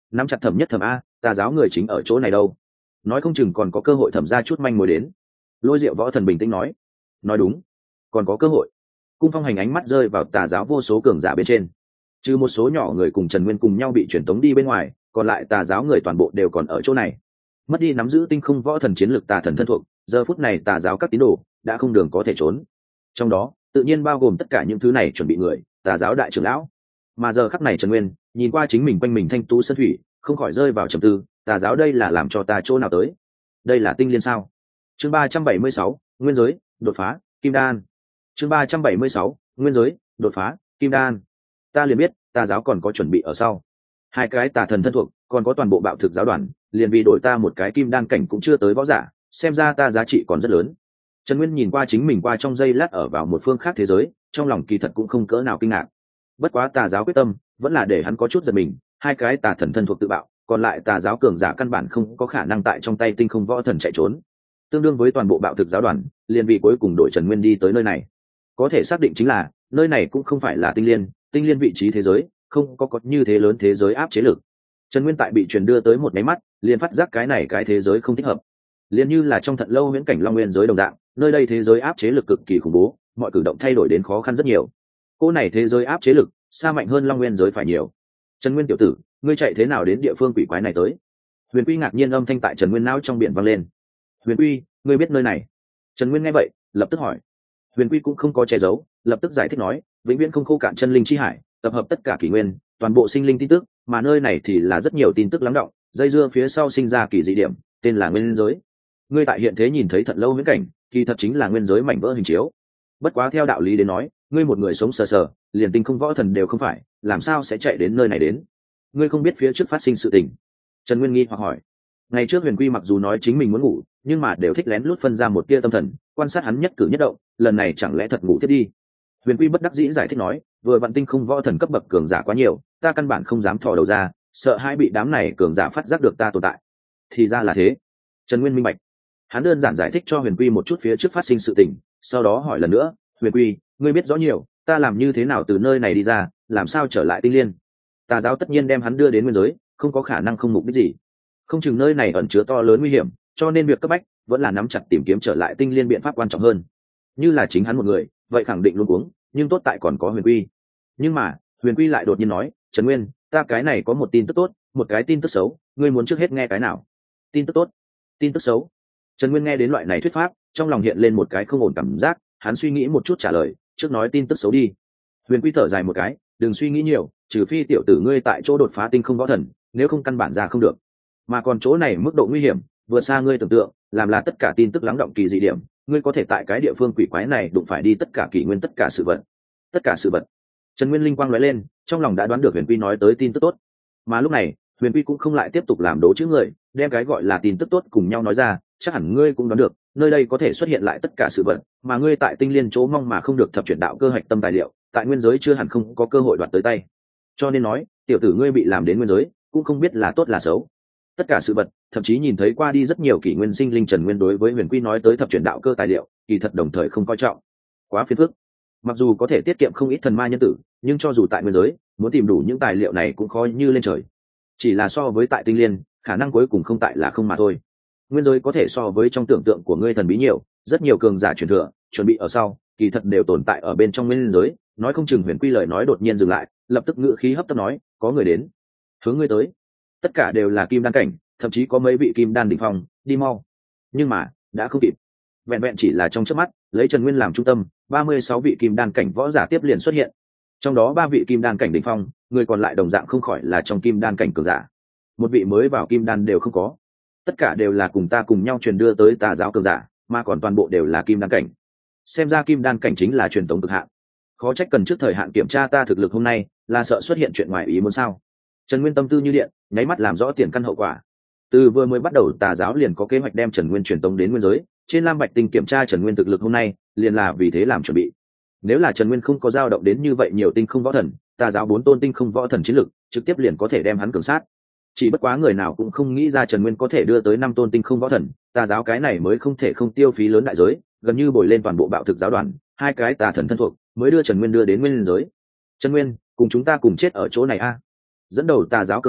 nắm chặt Thẩm Nhất Thẩm a, tà giáo người chính ở chỗ này đâu, nói không chừng còn có cơ hội thẩm ra chút manh mối đến. Lôi Diệu Võ Thần bình tĩnh nói đúng, còn có cơ hội. Cung Phong Hành ánh mắt rơi vào tà giáo vô số cường giả bên trên, trừ một số nhỏ người cùng Trần Nguyên cùng nhau bị chuyển tống đi bên ngoài, còn lại tà giáo người toàn bộ đều còn ở chỗ này. Mất đi nắm giữ tinh không võ thần chiến lược tà thần thân thuộc, giờ phút này tà giáo các tín đồ đã không đường có thể trốn, trong đó tự nhiên bao gồm tất cả những thứ này chuẩn bị người, tà giáo đại trưởng lão. Mà giờ khắc này Trần Nguyên nhìn qua chính mình quanh mình thanh tú sơn thủy, không khỏi rơi vào trầm tư, tà giáo đây là làm cho ta chỗ nào tới? Đây là tinh liên sao? Chương 376, nguyên giới đột phá kim đan. Chương 376, nguyên giới đột phá kim đan. Ta liền biết tà giáo còn có chuẩn bị ở sau, hai cái tà thần thân thuộc, còn có toàn bộ bạo thực giáo đoàn, liền vì đổi ta một cái kim đan cảnh cũng chưa tới võ giả, xem ra ta giá trị còn rất lớn. Trần Nguyên nhìn qua chính mình qua trong giây lát ở vào một phương khác thế giới, trong lòng kỳ thật cũng không cỡ nào kinh ngạc. Bất quá tà giáo quyết tâm vẫn là để hắn có chút giật mình, hai cái tà thần thân thuộc tự bạo, còn lại tà giáo cường giả căn bản không có khả năng tại trong tay tinh không võ thần chạy trốn, tương đương với toàn bộ bạo thực giáo đoàn liền vì cuối cùng đội Trần Nguyên đi tới nơi này. Có thể xác định chính là nơi này cũng không phải là tinh liên vị trí thế giới không có như thế lớn thế giới áp chế lực. Trần Nguyên tại bị truyền đưa tới một máy mắt liền phát giác cái thế giới không thích hợp, liền như là trong Thận Lâu huyễn cảnh Long Nguyên giới đồng dạng, nơi đây thế giới áp chế lực cực kỳ khủng bố, mọi cử động thay đổi đến khó khăn rất nhiều. Cô này thế giới áp chế lực xa mạnh hơn Long Nguyên giới phải nhiều. Trần Nguyên tiểu tử, ngươi chạy thế nào đến địa phương quỷ quái này tới? Huyền Quy ngạc nhiên âm thanh tại Trần Nguyên não trong biển vang lên. Huyền Quy, ngươi biết nơi này? Trần Nguyên nghe vậy lập tức hỏi. Huyền Quy cũng không có che giấu, lập tức giải thích nói, vĩnh viễn không khô cạn chân linh chi hải, tập hợp tất cả kỷ nguyên, toàn bộ sinh linh tin tức, mà nơi này thì là rất nhiều tin tức lắng đọng, dây dưa phía sau sinh ra kỳ dị điểm, tên là nguyên giới. Ngươi tại hiện thế nhìn thấy Thận Lâu huyễn cảnh, kỳ thật chính là nguyên giới mảnh vỡ hình chiếu. Bất quá theo đạo lý đến nói, ngươi một người sống sờ sờ, liền tinh không võ thần đều không phải, làm sao sẽ chạy đến nơi này đến? Ngươi không biết phía trước phát sinh sự tình? Trần Nguyên nghi hoặc hỏi. Ngày trước Huyền Quy mặc dù nói chính mình muốn ngủ, nhưng mà đều thích lén lút phân ra một tia tâm thần, quan sát hắn nhất cử nhất động, lần này chẳng lẽ thật ngủ thiết đi? Huyền Quy bất đắc dĩ giải thích nói, vừa vặn tinh không võ thần cấp bậc cường giả quá nhiều, ta căn bản không dám thò đầu ra, sợ hai bị đám này cường giả phát giác được ta tồn tại. Thì ra là thế. Trần Nguyên minh bạch. Hắn đơn giản giải thích cho Huyền Quy một chút phía trước phát sinh sự tình, sau đó hỏi lần nữa, Huyền Quy, ngươi biết rõ nhiều, ta làm như thế nào từ nơi này đi ra, làm sao trở lại tinh liên? Tà giáo tất nhiên đem hắn đưa đến nguyên giới, không có khả năng không mục đích gì, không chừng nơi này ẩn chứa to lớn nguy hiểm, cho nên việc cấp bách vẫn là nắm chặt tìm kiếm trở lại tinh liên biện pháp quan trọng hơn. Như là chính hắn một người vậy khẳng định luôn uống, nhưng tốt tại còn có Huyền Quy. Nhưng mà Huyền Quy lại đột nhiên nói, Trần Nguyên, ta cái này có một tin tức tốt, một cái tin tức xấu, ngươi muốn trước hết nghe cái nào? Tin tức tốt, tin tức xấu. Trần Nguyên nghe đến loại này thuyết pháp, trong lòng hiện lên một cái không ổn cảm giác, hắn suy nghĩ một chút trả lời, trước nói tin tức xấu đi. Huyền Quy thở dài một cái, đừng suy nghĩ nhiều, trừ phi tiểu tử ngươi tại chỗ đột phá tinh không võ thần, nếu không căn bản ra không được. Mà còn chỗ này mức độ nguy hiểm vượt xa ngươi tưởng tượng, làm là tất cả tin tức lắng động kỳ dị điểm, ngươi có thể tại cái địa phương quỷ quái này đụng phải đi tất cả kỷ nguyên, tất cả sự vật. Trần Nguyên linh quang lóe lên, trong lòng đã đoán được Huyền Quy nói tới tin tức tốt. Mà lúc này Huyền Quy cũng không lại tiếp tục làm đố chữ người, đem cái gọi là tin tức tốt cùng nhau nói ra, chắc hẳn ngươi cũng đoán được, nơi đây có thể xuất hiện lại tất cả sự vật, mà ngươi tại tinh liên chỗ mong mà không được thập chuyển đạo cơ hạch tâm tài liệu, tại nguyên giới chưa hẳn không có cơ hội đoạt tới tay. Cho nên nói, tiểu tử ngươi bị làm đến nguyên giới, cũng không biết là tốt là xấu. Tất cả sự vật, thậm chí nhìn thấy qua đi rất nhiều kỷ nguyên sinh linh. Trần Nguyên đối với Huyền Quy nói tới thập chuyển đạo cơ tài liệu, kỳ thật đồng thời không coi trọng. Quá phiền phức. Mặc dù có thể tiết kiệm không ít thần ma nhân tử, nhưng cho dù tại nguyên giới, muốn tìm đủ những tài liệu này cũng khó như lên trời. Chỉ là so với tại tinh liên, khả năng cuối cùng không tại là không mà thôi. Nguyên giới có thể so với trong tưởng tượng của ngươi thần bí nhiều, rất nhiều cường giả truyền thừa, chuẩn bị ở sau, kỳ thật đều tồn tại ở bên trong nguyên giới. Nói không chừng Huyền Quy lời nói đột nhiên dừng lại, lập tức ngữ khí hấp tấp nói, có người đến, hướng ngươi tới. Tất cả đều là kim đan cảnh, thậm chí có mấy vị kim đan đỉnh phong, đi mau. Nhưng mà đã không kịp, vẹn vẹn chỉ là trong chớp mắt, lấy Trần Nguyên làm trung tâm, 36 vị kim đan cảnh võ giả tiếp liền xuất hiện. Trong đó 3 vị kim đan cảnh đỉnh phong, người còn lại đồng dạng không khỏi là trong kim đan cảnh cường giả. Một vị mới vào kim đan đều không có. Tất cả đều là cùng ta cùng nhau truyền đưa tới tà giáo cường giả, mà còn toàn bộ đều là kim đan cảnh. Xem ra kim đan cảnh chính là truyền tống cực hạn. Khó trách cần trước thời hạn kiểm tra ta thực lực hôm nay, là sợ xuất hiện chuyện ngoài ý muốn sao? Trần Nguyên tâm tư như điện, nháy mắt làm rõ tiền căn hậu quả. Từ vừa mới bắt đầu tà giáo liền có kế hoạch đem Trần Nguyên truyền tống đến nguyên giới, trên Lam Bạch Tinh kiểm tra Trần Nguyên thực lực hôm nay, liền là vì thế làm chuẩn bị. Nếu là Trần Nguyên không có dao động đến như vậy nhiều tinh không võ thần, tà giáo 4 tôn tinh không võ thần chiến lực, trực tiếp liền có thể đem hắn cường sát. Chỉ bất quá người nào cũng không nghĩ ra Trần Nguyên có thể đưa tới 5 tôn tinh không võ thần, tà giáo cái này mới không thể không tiêu phí lớn đại giới, gần như bồi lên toàn bộ bạo thực giáo đoàn, 2 cái tà thần thân thuộc, mới đưa Trần Nguyên đưa đến nguyên giới. Trần Nguyên, cùng chúng ta cùng chết ở chỗ này a. Dẫn đầu tà giáo cường giả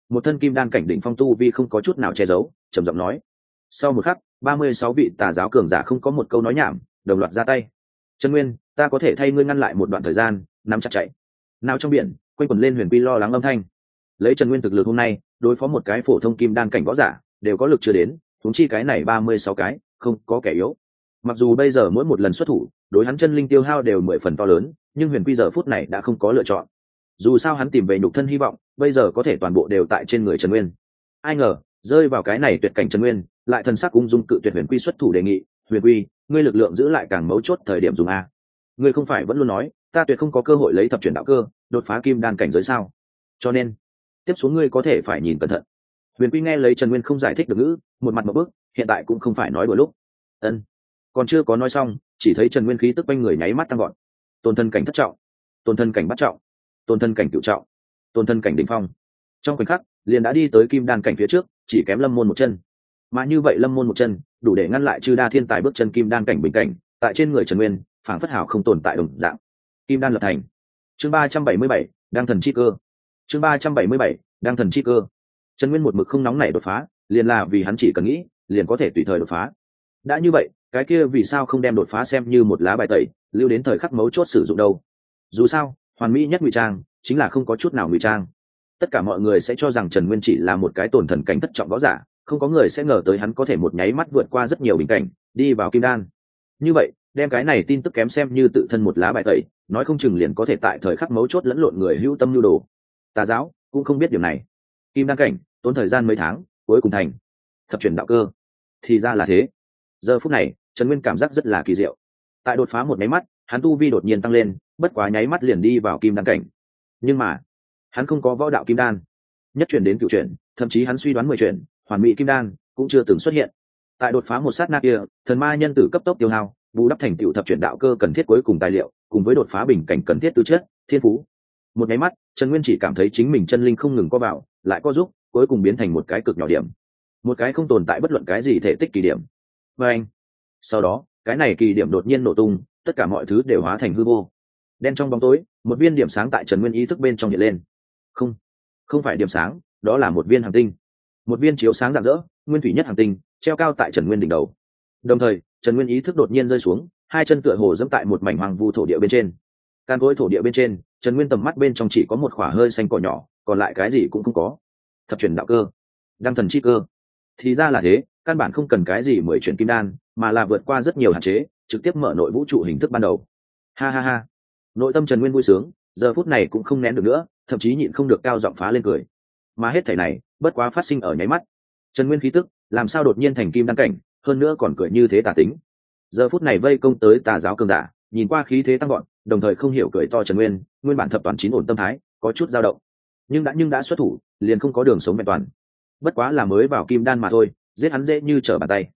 một thân kim đan cảnh đỉnh phong tu vi không có chút nào che giấu, trầm giọng nói. Sau một khắc, 36 vị tà giáo cường giả không có một câu nói nhảm, đồng loạt ra tay. Trần Nguyên, ta có thể thay ngươi ngăn lại một đoạn thời gian, nắm chặt chạy. Nào trong biển, quanh quẩn lên huyền quy lo lắng âm thanh. Lấy Trần Nguyên thực lực hôm nay, đối phó một cái phổ thông kim đan cảnh võ giả, đều có lực chưa đến, huống chi cái này 36 cái, không có kẻ yếu. Mặc dù bây giờ mỗi một lần xuất thủ, đối hắn chân linh tiêu hao đều 10 phần to lớn, nhưng huyền quy giờ phút này đã không có lựa chọn. Dù sao hắn tìm về nhục thân hy vọng, bây giờ có thể toàn bộ đều tại trên người Trần Nguyên. Ai ngờ, rơi vào cái này tuyệt cảnh Trần Nguyên, lại thần sắc ung dung cự tuyệt huyền quy xuất thủ đề nghị. Huyền quy, ngươi lực lượng giữ lại càng mấu chốt thời điểm dùng a. Ngươi không phải vẫn luôn nói, ta tuyệt không có cơ hội lấy thập chuyển đạo cơ, đột phá kim đan cảnh giới sao? Cho nên, tiếp xuống ngươi có thể phải nhìn cẩn thận. Huyền quy nghe lấy Trần Nguyên không giải thích được ngữ, một mặt một bước, hiện tại cũng không phải nói đôi lúc. Ân, còn chưa có nói xong, chỉ thấy Trần Nguyên khí tức quanh người nháy mắt tăng gọn. Tôn thân cảnh thất trọng, tôn thân cảnh bát trọng, tôn thân cảnh cửu trọng, tôn thân cảnh đỉnh phong. Trong khoảnh khắc, liền đã đi tới kim đan cảnh phía trước, chỉ kém Lâm Môn một chân. Mà như vậy Lâm Môn một chân, đủ để ngăn lại chư đa thiên tài bước chân kim đan cảnh bình cảnh, tại trên người Trần Nguyên, phảng phất hào không tồn tại đồng dạng. Kim đan lập thành. Chương 377, đăng thần chi cơ. Chương 377, đăng thần chi cơ. Trần Nguyên một mực không nóng nảy đột phá, liền là vì hắn chỉ cần nghĩ, liền có thể tùy thời đột phá. Đã như vậy, cái kia vì sao không đem đột phá xem như một lá bài tẩy, lưu đến thời khắc mấu chốt sử dụng đâu? Dù sao, hoàn mỹ nhất ngụy trang, chính là không có chút nào ngụy trang. Tất cả mọi người sẽ cho rằng Trần Nguyên chỉ là một cái tổn thần cảnh thất trọng võ giả, không có người sẽ ngờ tới hắn có thể một nháy mắt vượt qua rất nhiều bình cảnh, đi vào kim đan. Như vậy, đem cái này tin tức kém xem như tự thân một lá bài tẩy, nói không chừng liền có thể tại thời khắc mấu chốt lẫn lộn người hữu tâm nhu đồ. Tà giáo cũng không biết điều này. Kim đan cảnh, tốn thời gian mấy tháng, cuối cùng thành thập chuyển đạo cơ. Thì ra là thế. Giờ phút này, Trần Nguyên cảm giác rất là kỳ diệu. Tại đột phá một nháy mắt, hắn tu vi đột nhiên tăng lên, bất quá nháy mắt liền đi vào kim đan cảnh. Nhưng mà, hắn không có võ đạo kim đan, nhất chuyển đến cửu chuyển, thậm chí hắn suy đoán 10 chuyển, hoàn mỹ kim đan cũng chưa từng xuất hiện. Tại đột phá một sát na kia, thần ma nhân tử cấp tốc tiêu hao, bù đắp thành tựu thập chuyển đạo cơ cần thiết cuối cùng tài liệu, cùng với đột phá bình cảnh cần thiết tư chất, thiên phú. Một nháy mắt, Trần Nguyên chỉ cảm thấy chính mình chân linh không ngừng co vào, lại co giúp, cuối cùng biến thành một cái cực nhỏ điểm, một cái không tồn tại bất luận cái gì thể tích kỳ điểm. Và anh, sau đó, cái này kỳ điểm đột nhiên nổ tung, tất cả mọi thứ đều hóa thành hư vô. Đen trong bóng tối, một viên điểm sáng tại Trần Nguyên ý thức bên trong hiện lên. Không, không phải điểm sáng, đó là một viên hành tinh, một viên chiếu sáng rạng rỡ, nguyên thủy nhất hành tinh, treo cao tại Trần Nguyên đỉnh đầu. Đồng thời, Trần Nguyên ý thức đột nhiên rơi xuống, hai chân tựa hồ dẫm tại một mảnh hoang vu thổ địa bên trên. Can gối thổ địa bên trên, Trần Nguyên tầm mắt bên trong chỉ có một khỏa hơi xanh cỏ nhỏ, còn lại cái gì cũng không có. Thập chuyển đạo cơ, đăng thần chi cơ. Thì ra là thế, căn bản không cần cái gì 10 chuyển kim đan, mà là vượt qua rất nhiều hạn chế, trực tiếp mở nội vũ trụ hình thức ban đầu. Ha ha ha. Nội tâm Trần Nguyên vui sướng, giờ phút này cũng không nén được nữa, thậm chí nhịn không được cao giọng phá lên cười. Mà hết thảy này, bất quá phát sinh ở nháy mắt. Trần Nguyên khí tức, làm sao đột nhiên thành kim đan cảnh, hơn nữa còn cười như thế tà tính. Giờ phút này vây công tới tà giáo cường giả, nhìn qua khí thế tăng gọn, đồng thời không hiểu cười to Trần Nguyên, nguyên bản thập toàn chín ổn tâm thái, có chút dao động. Nhưng đã xuất thủ, liền không có đường sống vẹn toàn. Bất quá là mới vào kim đan mà thôi, giết hắn dễ như trở bàn tay.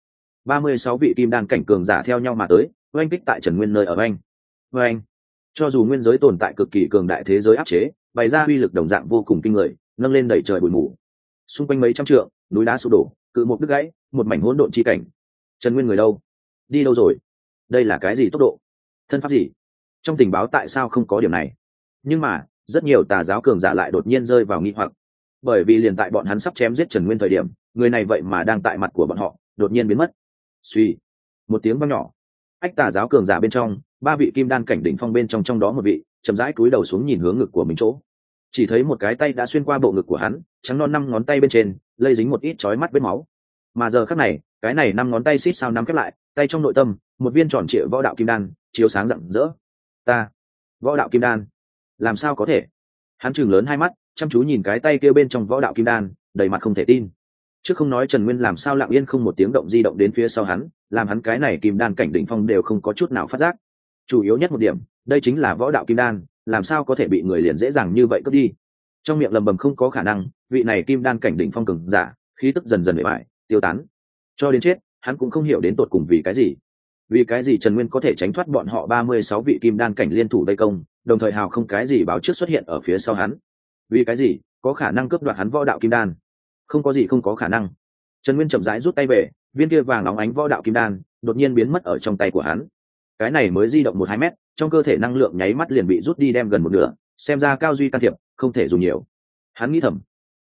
36 vị kim đan cảnh cường giả theo nhau mà tới, oanh kích tại Trần Nguyên nơi ở anh. Oanh. Cho dù nguyên giới tồn tại cực kỳ cường đại thế giới áp chế, bày ra uy lực đồng dạng vô cùng kinh người, nâng lên đẩy trời bụi mù. Xung quanh mấy trăm trượng, núi đá sụp đổ, cự mục đứt gãy, một mảnh hỗn độn chi cảnh. Trần Nguyên người đâu? Đi đâu rồi? Đây là cái gì tốc độ? Thân pháp gì? Trong tình báo tại sao không có điểm này? Nhưng mà, rất nhiều tà giáo cường giả lại đột nhiên rơi vào nghi hoặc. Bởi vì liền tại bọn hắn sắp chém giết Trần Nguyên thời điểm, người này vậy mà đang tại mặt của bọn họ, đột nhiên biến mất. Suy, một tiếng vang nhỏ. Ách tà giáo cường giả bên trong, 3 vị kim đan cảnh đỉnh phong bên trong đó một vị, chậm rãi cúi đầu xuống nhìn hướng ngực của mình chỗ. Chỉ thấy một cái tay đã xuyên qua bộ ngực của hắn, trắng non 5 ngón tay bên trên, lây dính một ít chói mắt vết máu. Mà giờ khắc này, cái này 5 ngón tay xít sao nắm khép lại, tay trong nội tâm, một viên tròn trịa võ đạo kim đan, chiếu sáng rạng rỡ. Ta, võ đạo kim đan, làm sao có thể? Hắn trừng lớn hai mắt, chăm chú nhìn cái tay kia bên trong võ đạo kim đan, đầy mặt không thể tin. Trước không nói Trần Nguyên làm sao lặng yên không một tiếng động di động đến phía sau hắn, làm hắn cái này kim đan cảnh đỉnh phong đều không có chút nào phát giác. Chủ yếu nhất một điểm, đây chính là võ đạo kim đan, làm sao có thể bị người liền dễ dàng như vậy cướp đi. Trong miệng lầm bầm không có khả năng, vị này kim đan cảnh đỉnh phong cường giả, khí tức dần dần bại bại, tiêu tán. Cho đến chết, hắn cũng không hiểu đến tột cùng vì cái gì. Vì cái gì Trần Nguyên có thể tránh thoát bọn họ 36 vị kim đan cảnh liên thủ vây công, đồng thời hào không cái gì báo trước xuất hiện ở phía sau hắn. Vì cái gì có khả năng cướp đoạt hắn võ đạo kim đan? Không có gì không có khả năng. Trần Nguyên chậm rãi rút tay về, viên kia vàng óng ánh võ đạo kim đan đột nhiên biến mất ở trong tay của hắn. Cái này mới di động 1-2 mét, trong cơ thể năng lượng nháy mắt liền bị rút đi đem gần một nửa, xem ra cao duy can thiệp, không thể dùng nhiều. Hắn nghĩ thầm,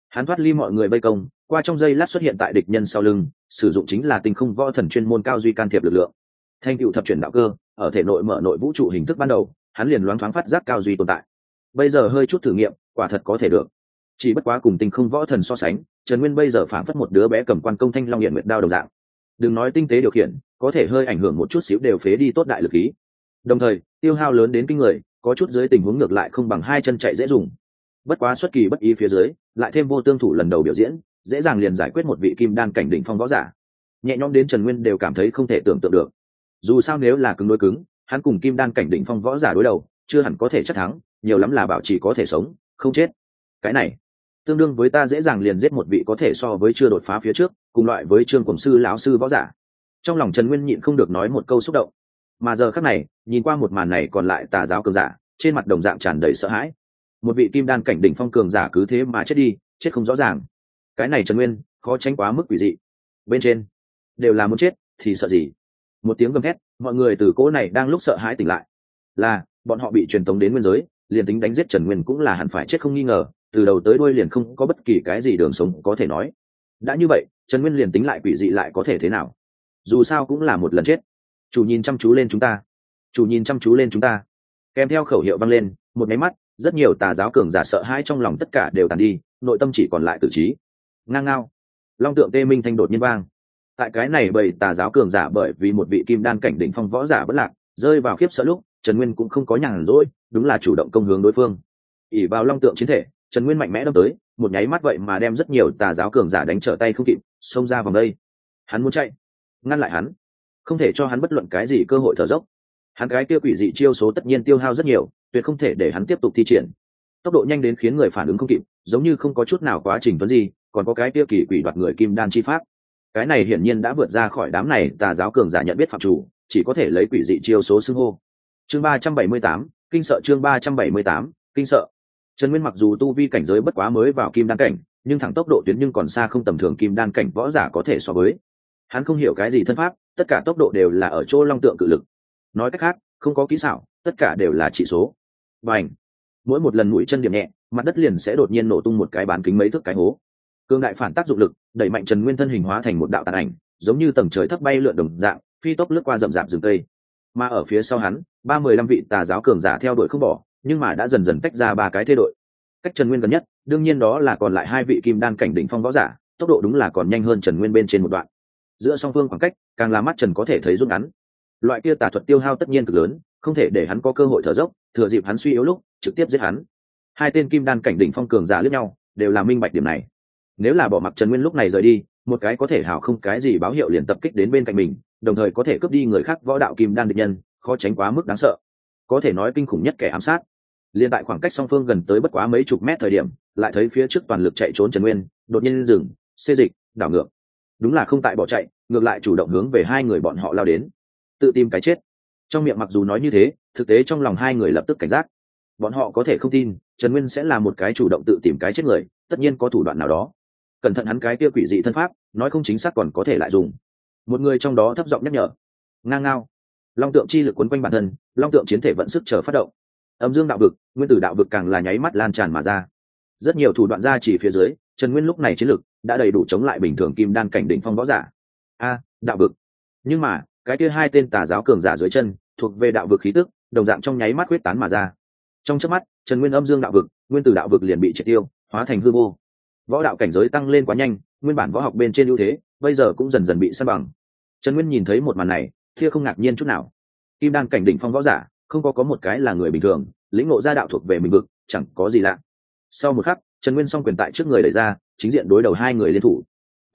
Hắn thoát ly mọi người vây công, qua trong giây lát xuất hiện tại địch nhân sau lưng, sử dụng chính là tinh không võ thần chuyên môn cao duy can thiệp lực lượng. Thành tựu thập chuyển đạo cơ, ở thể nội mở nội vũ trụ hình thức ban đầu, hắn liền loáng thoáng phát giác cao duy tồn tại. Bây giờ hơi chút thử nghiệm, quả thật có thể được. Chỉ bất quá cùng tinh không võ thần so sánh, Trần Nguyên bây giờ phảng phất một đứa bé cầm quan công thanh long hiện nguyệt đao đồng dạng. Đừng nói tinh tế điều khiển, có thể hơi ảnh hưởng một chút xíu đều phế đi tốt đại lực khí. Đồng thời, tiêu hao lớn đến kinh người, có chút dưới tình huống ngược lại không bằng hai chân chạy dễ dùng. Bất quá xuất kỳ bất ý phía dưới, lại thêm vô tương thủ lần đầu biểu diễn, dễ dàng liền giải quyết một vị kim đan cảnh đỉnh phong võ giả. Nhẹ nhõm đến Trần Nguyên đều cảm thấy không thể tưởng tượng được. Dù sao nếu là cứng đối cứng, hắn cùng kim đan cảnh đỉnh phong võ giả đối đầu, chưa hẳn có thể chắc thắng, nhiều lắm là bảo trì có thể sống, không chết. Cái này tương đương với ta dễ dàng liền giết một vị có thể so với chưa đột phá phía trước, cùng loại với Trương Cổng sư lão sư võ giả. Trong lòng Trần Nguyên nhịn không được nói một câu xúc động. Mà giờ khắc này, nhìn qua một màn này còn lại tà giáo cường giả, trên mặt đồng dạng tràn đầy sợ hãi. Một vị kim đan cảnh đỉnh phong cường giả cứ thế mà chết đi, chết không rõ ràng. Cái này Trần Nguyên, khó tránh quá mức quỷ dị. Bên trên đều là muốn chết thì sợ gì? Một tiếng gầm thét, mọi người từ cỗ này đang lúc sợ hãi tỉnh lại. Là, bọn họ bị truyền tống đến nguyên giới, liền tính đánh giết Trần Nguyên cũng là hẳn phải chết không nghi ngờ, từ đầu tới đuôi liền không có bất kỳ cái gì đường sống có thể nói. Đã như vậy, Trần Nguyên liền tính lại quỷ dị lại có thể thế nào? Dù sao cũng là một lần chết. Chủ nhìn chăm chú lên chúng ta, chủ nhìn chăm chú lên chúng ta. Kèm theo khẩu hiệu vang lên, một máy mắt, rất nhiều tà giáo cường giả sợ hãi trong lòng tất cả đều tàn đi, nội tâm chỉ còn lại tự trí. Ngang ngao, long tượng tê minh thanh đột nhiên vang. Tại cái này bầy tà giáo cường giả bởi vì một vị kim đan cảnh đỉnh phong võ giả bất lạc, rơi vào khiếp sợ lúc, Trần Nguyên cũng không có nhàn rỗi, đúng là chủ động công hướng đối phương. ỷ vào long tượng chiến thể, Trần Nguyên mạnh mẽ đâm tới, một nháy mắt vậy mà đem rất nhiều tà giáo cường giả đánh trở tay không kịp, xông ra vòng đây. Hắn muốn chạy, ngăn lại hắn, không thể cho hắn bất luận cái gì cơ hội thở dốc. Hắn cái kia quỷ dị chiêu số tất nhiên tiêu hao rất nhiều, tuyệt không thể để hắn tiếp tục thi triển. Tốc độ nhanh đến khiến người phản ứng không kịp, giống như không có chút nào quá trình tuấn gì, còn có cái kia kỳ quỷ đoạt người kim đan chi pháp. Cái này hiển nhiên đã vượt ra khỏi đám này tà giáo cường giả nhận biết phạm chủ, chỉ có thể lấy quỷ dị chiêu số xưng hô. Chương 378, kinh sợ. Chương 378, kinh sợ. Trần Nguyên mặc dù tu vi cảnh giới bất quá mới vào kim đan cảnh, nhưng thẳng tốc độ tuyến nhưng còn xa không tầm thường kim đan cảnh võ giả có thể so với. Hắn không hiểu cái gì thân pháp, tất cả tốc độ đều là ở chỗ long tượng cự lực. Nói cách khác, không có kỹ xảo, tất cả đều là chỉ số. Bành! Mỗi một lần mũi chân điểm nhẹ, mặt đất liền sẽ đột nhiên nổ tung một cái bán kính mấy thước cái hố. Cương đại phản tác dụng lực, đẩy mạnh Trần Nguyên thân hình hóa thành một đạo tàn ảnh, giống như tầng trời thấp bay lượn đồng dạng, phi tốc lướt qua rậm rạp rừng cây. Mà ở phía sau hắn, 35 vị tà giáo cường giả theo đuổi không bỏ, nhưng mà đã dần dần tách ra ba cái thế đội. Cách Trần Nguyên gần nhất, đương nhiên đó là còn lại hai vị kim đan cảnh đỉnh phong võ giả, tốc độ đúng là còn nhanh hơn Trần Nguyên bên trên một đoạn. Giữa song phương khoảng cách, càng là mắt Trần có thể thấy rút ngắn. Loại kia tà thuật tiêu hao tất nhiên cực lớn, không thể để hắn có cơ hội thở dốc, thừa dịp hắn suy yếu lúc, trực tiếp giết hắn. Hai tên kim đan cảnh đỉnh phong cường giả liếc nhau, đều là minh bạch điểm này. Nếu là bỏ mặc Trần Nguyên lúc này rời đi, một cái có thể hảo không cái gì báo hiệu liền tập kích đến bên cạnh mình, đồng thời có thể cướp đi người khác võ đạo kim đan địch nhân, khó tránh quá mức đáng sợ. Có thể nói kinh khủng nhất kẻ ám sát. Liên tại khoảng cách song phương gần tới bất quá mấy chục mét thời điểm, lại thấy phía trước toàn lực chạy trốn Trần Nguyên, đột nhiên dừng, xê dịch, đảo ngược. Đúng là không tại bỏ chạy, ngược lại chủ động hướng về hai người bọn họ lao đến, tự tìm cái chết. Trong miệng mặc dù nói như thế, thực tế trong lòng hai người lập tức cảnh giác. Bọn họ có thể không tin Trần Nguyên sẽ là một cái chủ động tự tìm cái chết người, tất nhiên có thủ đoạn nào đó. Cẩn thận hắn cái kia quỷ dị thân pháp, nói không chính xác còn có thể lại dùng. Một người trong đó thấp giọng nhắc nhở. Ngang ngao, long tượng chi lực quấn quanh bản thân, long tượng chiến thể vận sức chờ phát động. Âm dương đạo vực, nguyên tử đạo vực càng là nháy mắt lan tràn mà ra. Rất nhiều thủ đoạn ra chỉ phía dưới, Trần Nguyên lúc này chiến lực đã đầy đủ chống lại bình thường kim đan cảnh đỉnh phong võ giả. Đạo vực. Nhưng mà cái kia hai tên tà giáo cường giả dưới chân, thuộc về đạo vực khí tức, đồng dạng trong nháy mắt huyết tán mà ra. Trong chớp mắt, Trần Nguyên âm dương đạo vực, nguyên tử đạo vực liền bị triệt tiêu, hóa thành hư vô. Võ đạo cảnh giới tăng lên quá nhanh, nguyên bản võ học bên trên ưu thế, bây giờ cũng dần dần bị san bằng. Trần Nguyên nhìn thấy một màn này, thia không ngạc nhiên chút nào. Kim đan cảnh đỉnh phong võ giả, không có một cái là người bình thường, lĩnh ngộ ra đạo thuộc về mình vực, chẳng có gì lạ. Sau một khắc, Trần Nguyên song quyền tại trước người đẩy ra, chính diện đối đầu hai người liên thủ.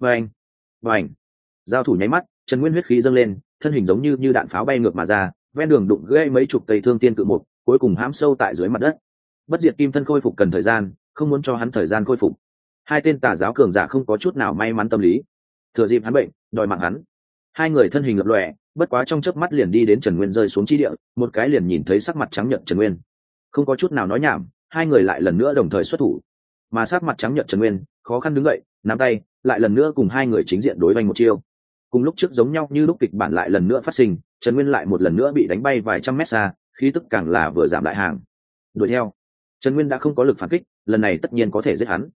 Vành, giao thủ nháy mắt, Trần Nguyên huyết khí dâng lên, thân hình giống như đạn pháo bay ngược mà ra, ven đường đụng gãy mấy chục cây thương tiên cự mục, cuối cùng hãm sâu tại dưới mặt đất. Bất diệt kim thân khôi phục cần thời gian, không muốn cho hắn thời gian khôi phục. Hai tên tà giáo cường giả không có chút nào may mắn tâm lý, thừa dịp hắn bệnh, đòi mạng hắn. Hai người thân hình lập lòe, bất quá trong chớp mắt liền đi đến Trần Nguyên rơi xuống chi địa, một cái liền nhìn thấy sắc mặt trắng nhợt Trần Nguyên. Không có chút nào nói nhảm, hai người lại lần nữa đồng thời xuất thủ. Mà sắc mặt trắng nhợt Trần Nguyên, khó khăn đứng dậy, nắm tay, lại lần nữa cùng hai người chính diện đối vành một chiêu. Cùng lúc trước giống nhau như lúc kịch bản lại lần nữa phát sinh, Trần Nguyên lại một lần nữa bị đánh bay vài trăm mét xa, khí tức càng là vừa giảm lại hàng. Đuổi theo, Trần Nguyên đã không có lực phản kích, lần này tất nhiên có thể giết hắn.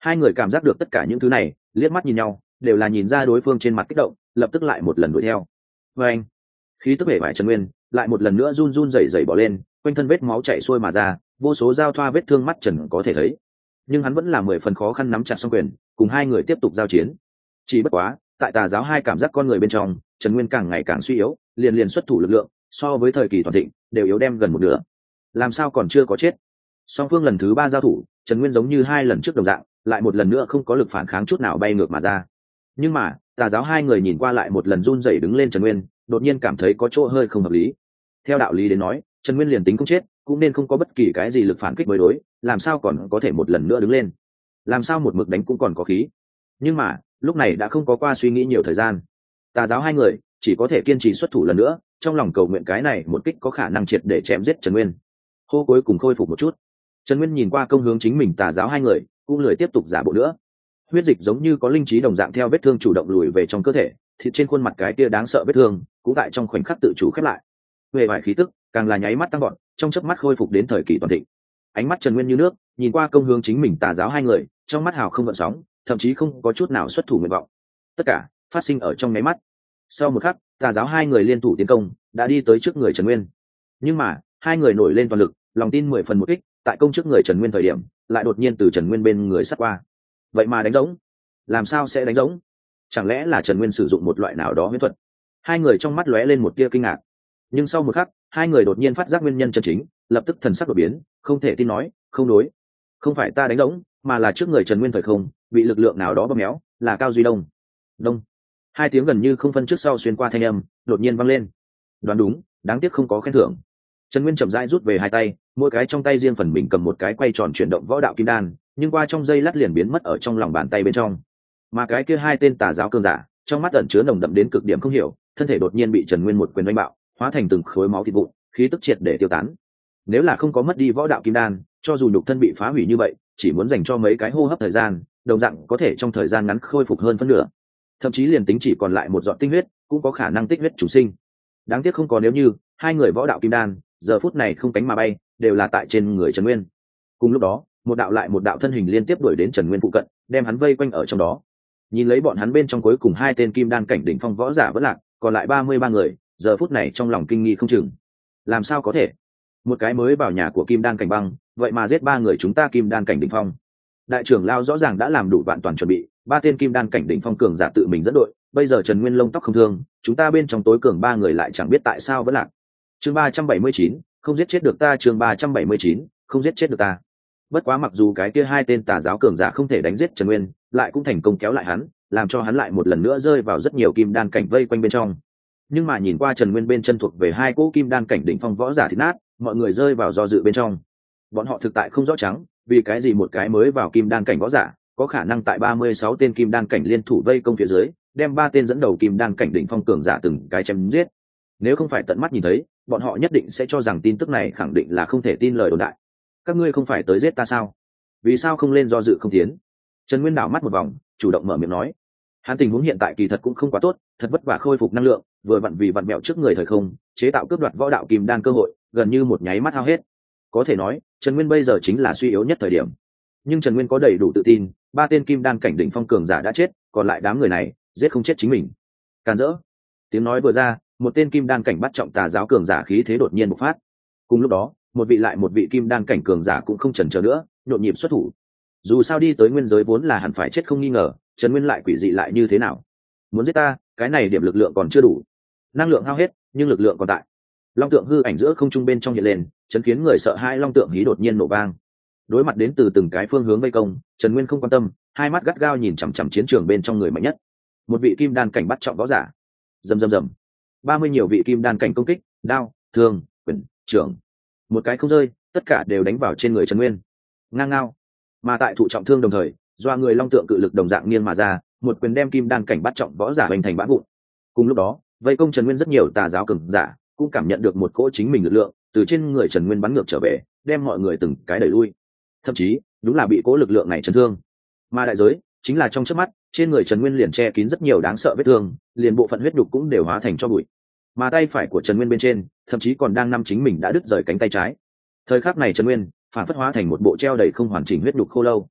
Hai người cảm giác được tất cả những thứ này, liếc mắt nhìn nhau, đều là nhìn ra đối phương trên mặt kích động, lập tức lại một lần đuổi theo. Và anh, khí tức bể bại Trần Nguyên lại một lần nữa run run rẩy rẩy bỏ lên, quanh thân vết máu chảy xuôi mà ra, vô số dao thoa vết thương mắt Trần có thể thấy. Nhưng hắn vẫn là 10 phần khó khăn nắm chặt song quyền, cùng hai người tiếp tục giao chiến. Chỉ bất quá, tại Tà giáo hai cảm giác con người bên trong, Trần Nguyên càng ngày càng suy yếu, liền liền xuất thủ lực lượng, so với thời kỳ toàn thịnh, đều yếu đem gần một nửa. Làm sao còn chưa có chết? Song phương lần thứ ba giao thủ, Trần Nguyên giống như hai lần trước đồng dạng, lại một lần nữa không có lực phản kháng chút nào bay ngược mà ra. Nhưng mà, Tà giáo hai người nhìn qua lại một lần run rẩy đứng lên Trần Nguyên, đột nhiên cảm thấy có chỗ hơi không hợp lý. Theo đạo lý đến nói, Trần Nguyên liền tính không chết, cũng nên không có bất kỳ cái gì lực phản kích mới đối, làm sao còn có thể một lần nữa đứng lên? Làm sao một mực đánh cũng còn có khí? Nhưng mà, lúc này đã không có qua suy nghĩ nhiều thời gian. Tà giáo hai người chỉ có thể kiên trì xuất thủ lần nữa, trong lòng cầu nguyện cái này một kích có khả năng triệt để chém giết Trần Nguyên. Hô cuối cùng khôi phục một chút. Trần Nguyên nhìn qua công hướng chính mình Tà giáo hai người, cũng lười tiếp tục giả bộ nữa. Huyết dịch giống như có linh trí đồng dạng theo vết thương chủ động lùi về trong cơ thể, thịt trên khuôn mặt cái kia đáng sợ vết thương cũng tại trong khoảnh khắc tự chủ khép lại. Về vài khí tức càng là nháy mắt tăng gọn, trong chớp mắt khôi phục đến thời kỳ toàn thịnh. Ánh mắt Trần Nguyên như nước, nhìn qua công hướng chính mình Tà giáo hai người, trong mắt hào không gợn sóng, thậm chí không có chút nào xuất thủ nguyện vọng. Tất cả phát sinh ở trong nháy mắt. Sau một khắc, Tà giáo hai người liên thủ tiến công, đã đi tới trước người Trần Nguyên. Nhưng mà, hai người nổi lên toàn lực, lòng tin 10 phần một kích, tại công trước người Trần Nguyên thời điểm, lại đột nhiên từ Trần Nguyên bên người sát qua. Vậy mà đánh rỗng? Làm sao sẽ đánh rỗng? Chẳng lẽ là Trần Nguyên sử dụng một loại nào đó huyễn thuật? Hai người trong mắt lóe lên một tia kinh ngạc. Nhưng sau một khắc, hai người đột nhiên phát giác nguyên nhân chân chính, lập tức thần sắc đổi biến, không thể tin nói, không đối, không phải ta đánh rỗng, mà là trước người Trần Nguyên thời không bị lực lượng nào đó bóp méo, là Cao Duy Đông. Đông. Hai tiếng gần như không phân trước sau xuyên qua thanh âm, đột nhiên vang lên. Đoán đúng, đáng tiếc không có khen thưởng. Trần Nguyên chậm rãi rút về hai tay, mỗi cái trong tay riêng phần mình cầm một cái quay tròn chuyển động võ đạo kim đan, nhưng qua trong giây lát liền biến mất ở trong lòng bàn tay bên trong. Mà cái kia hai tên Tà giáo cường giả, trong mắt ẩn chứa nồng đậm đến cực điểm không hiểu, thân thể đột nhiên bị Trần Nguyên một quyền đánh bạo, hóa thành từng khối máu thịt vụn, khí tức triệt để tiêu tán. Nếu là không có mất đi võ đạo kim đan, cho dù nhục thân bị phá hủy như vậy, chỉ muốn dành cho mấy cái hô hấp thời gian, đồng dạng có thể trong thời gian ngắn khôi phục hơn phân nửa. Thậm chí liền tính chỉ còn lại một giọt tinh huyết, cũng có khả năng tích huyết chủ sinh. Đáng tiếc không có nếu như, hai người võ đạo kim đan, giờ phút này không cánh mà bay, đều là tại trên người Trần Nguyên. Cùng lúc đó, một đạo lại một đạo thân hình liên tiếp đuổi đến Trần Nguyên phụ cận, đem hắn vây quanh ở trong đó. Nhìn lấy bọn hắn bên trong cuối cùng hai tên kim đan cảnh đỉnh phong võ giả vẫn lạc, còn lại 33 người, giờ phút này trong lòng kinh nghi không chừng. Làm sao có thể? Một cái mới vào nhà của kim đan cảnh băng, vậy mà giết ba người chúng ta kim đan cảnh đỉnh phong. Đại trưởng lao rõ ràng đã làm đủ vạn toàn chuẩn bị, ba tên kim đan cảnh đỉnh phong cường giả tự mình dẫn đội, bây giờ Trần Nguyên lông tóc không thương, chúng ta bên trong tối cường ba người lại chẳng biết tại sao vẫn lạc. Chương 379, không giết chết được ta. Chương 379, không giết chết được ta. Bất quá mặc dù cái kia hai tên Tà giáo cường giả không thể đánh giết Trần Nguyên, lại cũng thành công kéo lại hắn, làm cho hắn lại một lần nữa rơi vào rất nhiều kim đan cảnh vây quanh bên trong. Nhưng mà nhìn qua Trần Nguyên bên chân thuộc về hai cỗ kim đan cảnh đỉnh phong võ giả thịt nát, mọi người rơi vào do dự bên trong. Bọn họ thực tại không rõ trắng, vì cái gì một cái mới vào kim đan cảnh võ giả có khả năng tại 36 tên kim đan cảnh liên thủ vây công phía dưới, đem ba tên dẫn đầu kim đan cảnh đỉnh phong cường giả từng cái chém giết. Nếu không phải tận mắt nhìn thấy, bọn họ nhất định sẽ cho rằng tin tức này khẳng định là không thể tin lời đồn đại. Các ngươi không phải tới giết ta sao? Vì sao không lên do dự không tiến? Trần Nguyên đảo mắt một vòng, chủ động mở miệng nói. Hắn tình huống hiện tại kỳ thật cũng không quá tốt, thật vất vả khôi phục năng lượng, vừa vặn vì vặn mẹo trước người thời không, chế tạo cướp đoạt võ đạo kim đan cơ hội, gần như một nháy mắt hao hết. Có thể nói, Trần Nguyên bây giờ chính là suy yếu nhất thời điểm. Nhưng Trần Nguyên có đầy đủ tự tin, ba tên kim đan cảnh đỉnh phong cường giả đã chết, còn lại đám người này, giết không chết chính mình. Càn rỡ. Tiếng nói vừa ra, một tên kim đan cảnh bắt trọng Tà giáo cường giả khí thế đột nhiên bộc phát. Cùng lúc đó, một vị kim đan cảnh cường giả cũng không chần chờ nữa, nhộn nhịp xuất thủ. Dù sao đi tới nguyên giới vốn là hẳn phải chết không nghi ngờ, Trần Nguyên lại quỷ dị lại như thế nào? Muốn giết ta, cái này điểm lực lượng còn chưa đủ. Năng lượng hao hết, nhưng lực lượng còn tại. Long tượng hư ảnh giữa không trung bên trong hiện lên, chấn khiến người sợ hai long tượng hí đột nhiên nổ vang. Đối mặt đến từ từng cái phương hướng vây công, Trần Nguyên không quan tâm, hai mắt gắt gao nhìn chằm chằm chiến trường bên trong người mạnh nhất. Một vị kim đan cảnh bắt trọng võ giả. Rầm rầm rầm. 30 nhiều vị kim đan cảnh công kích, đao, thương, quyền, trưởng. Một cái không rơi, tất cả đều đánh vào trên người Trần Nguyên. Ngang ngao. Mà tại thụ trọng thương đồng thời, doa người long tượng cự lực đồng dạng nghiêng mà ra, một quyền đem kim đan cảnh bắt trọng võ giả hình thành bã vụn. Cùng lúc đó, vây công Trần Nguyên rất nhiều Tà giáo cường giả cũng cảm nhận được một cỗ chính mình lực lượng từ trên người Trần Nguyên bắn ngược trở về, đem mọi người từng cái đẩy lui. Thậm chí, đúng là bị cỗ lực lượng này chấn thương. Mà đại giới chính là trong chớp mắt, trên người Trần Nguyên liền che kín rất nhiều đáng sợ vết thương, liền bộ phận huyết đục cũng đều hóa thành tro bụi. Mà tay phải của Trần Nguyên bên trên, thậm chí còn đang nắm chính mình đã đứt rời cánh tay trái. Thời khắc này Trần Nguyên phản phất hóa thành một bộ treo đầy không hoàn chỉnh huyết đục khô lâu.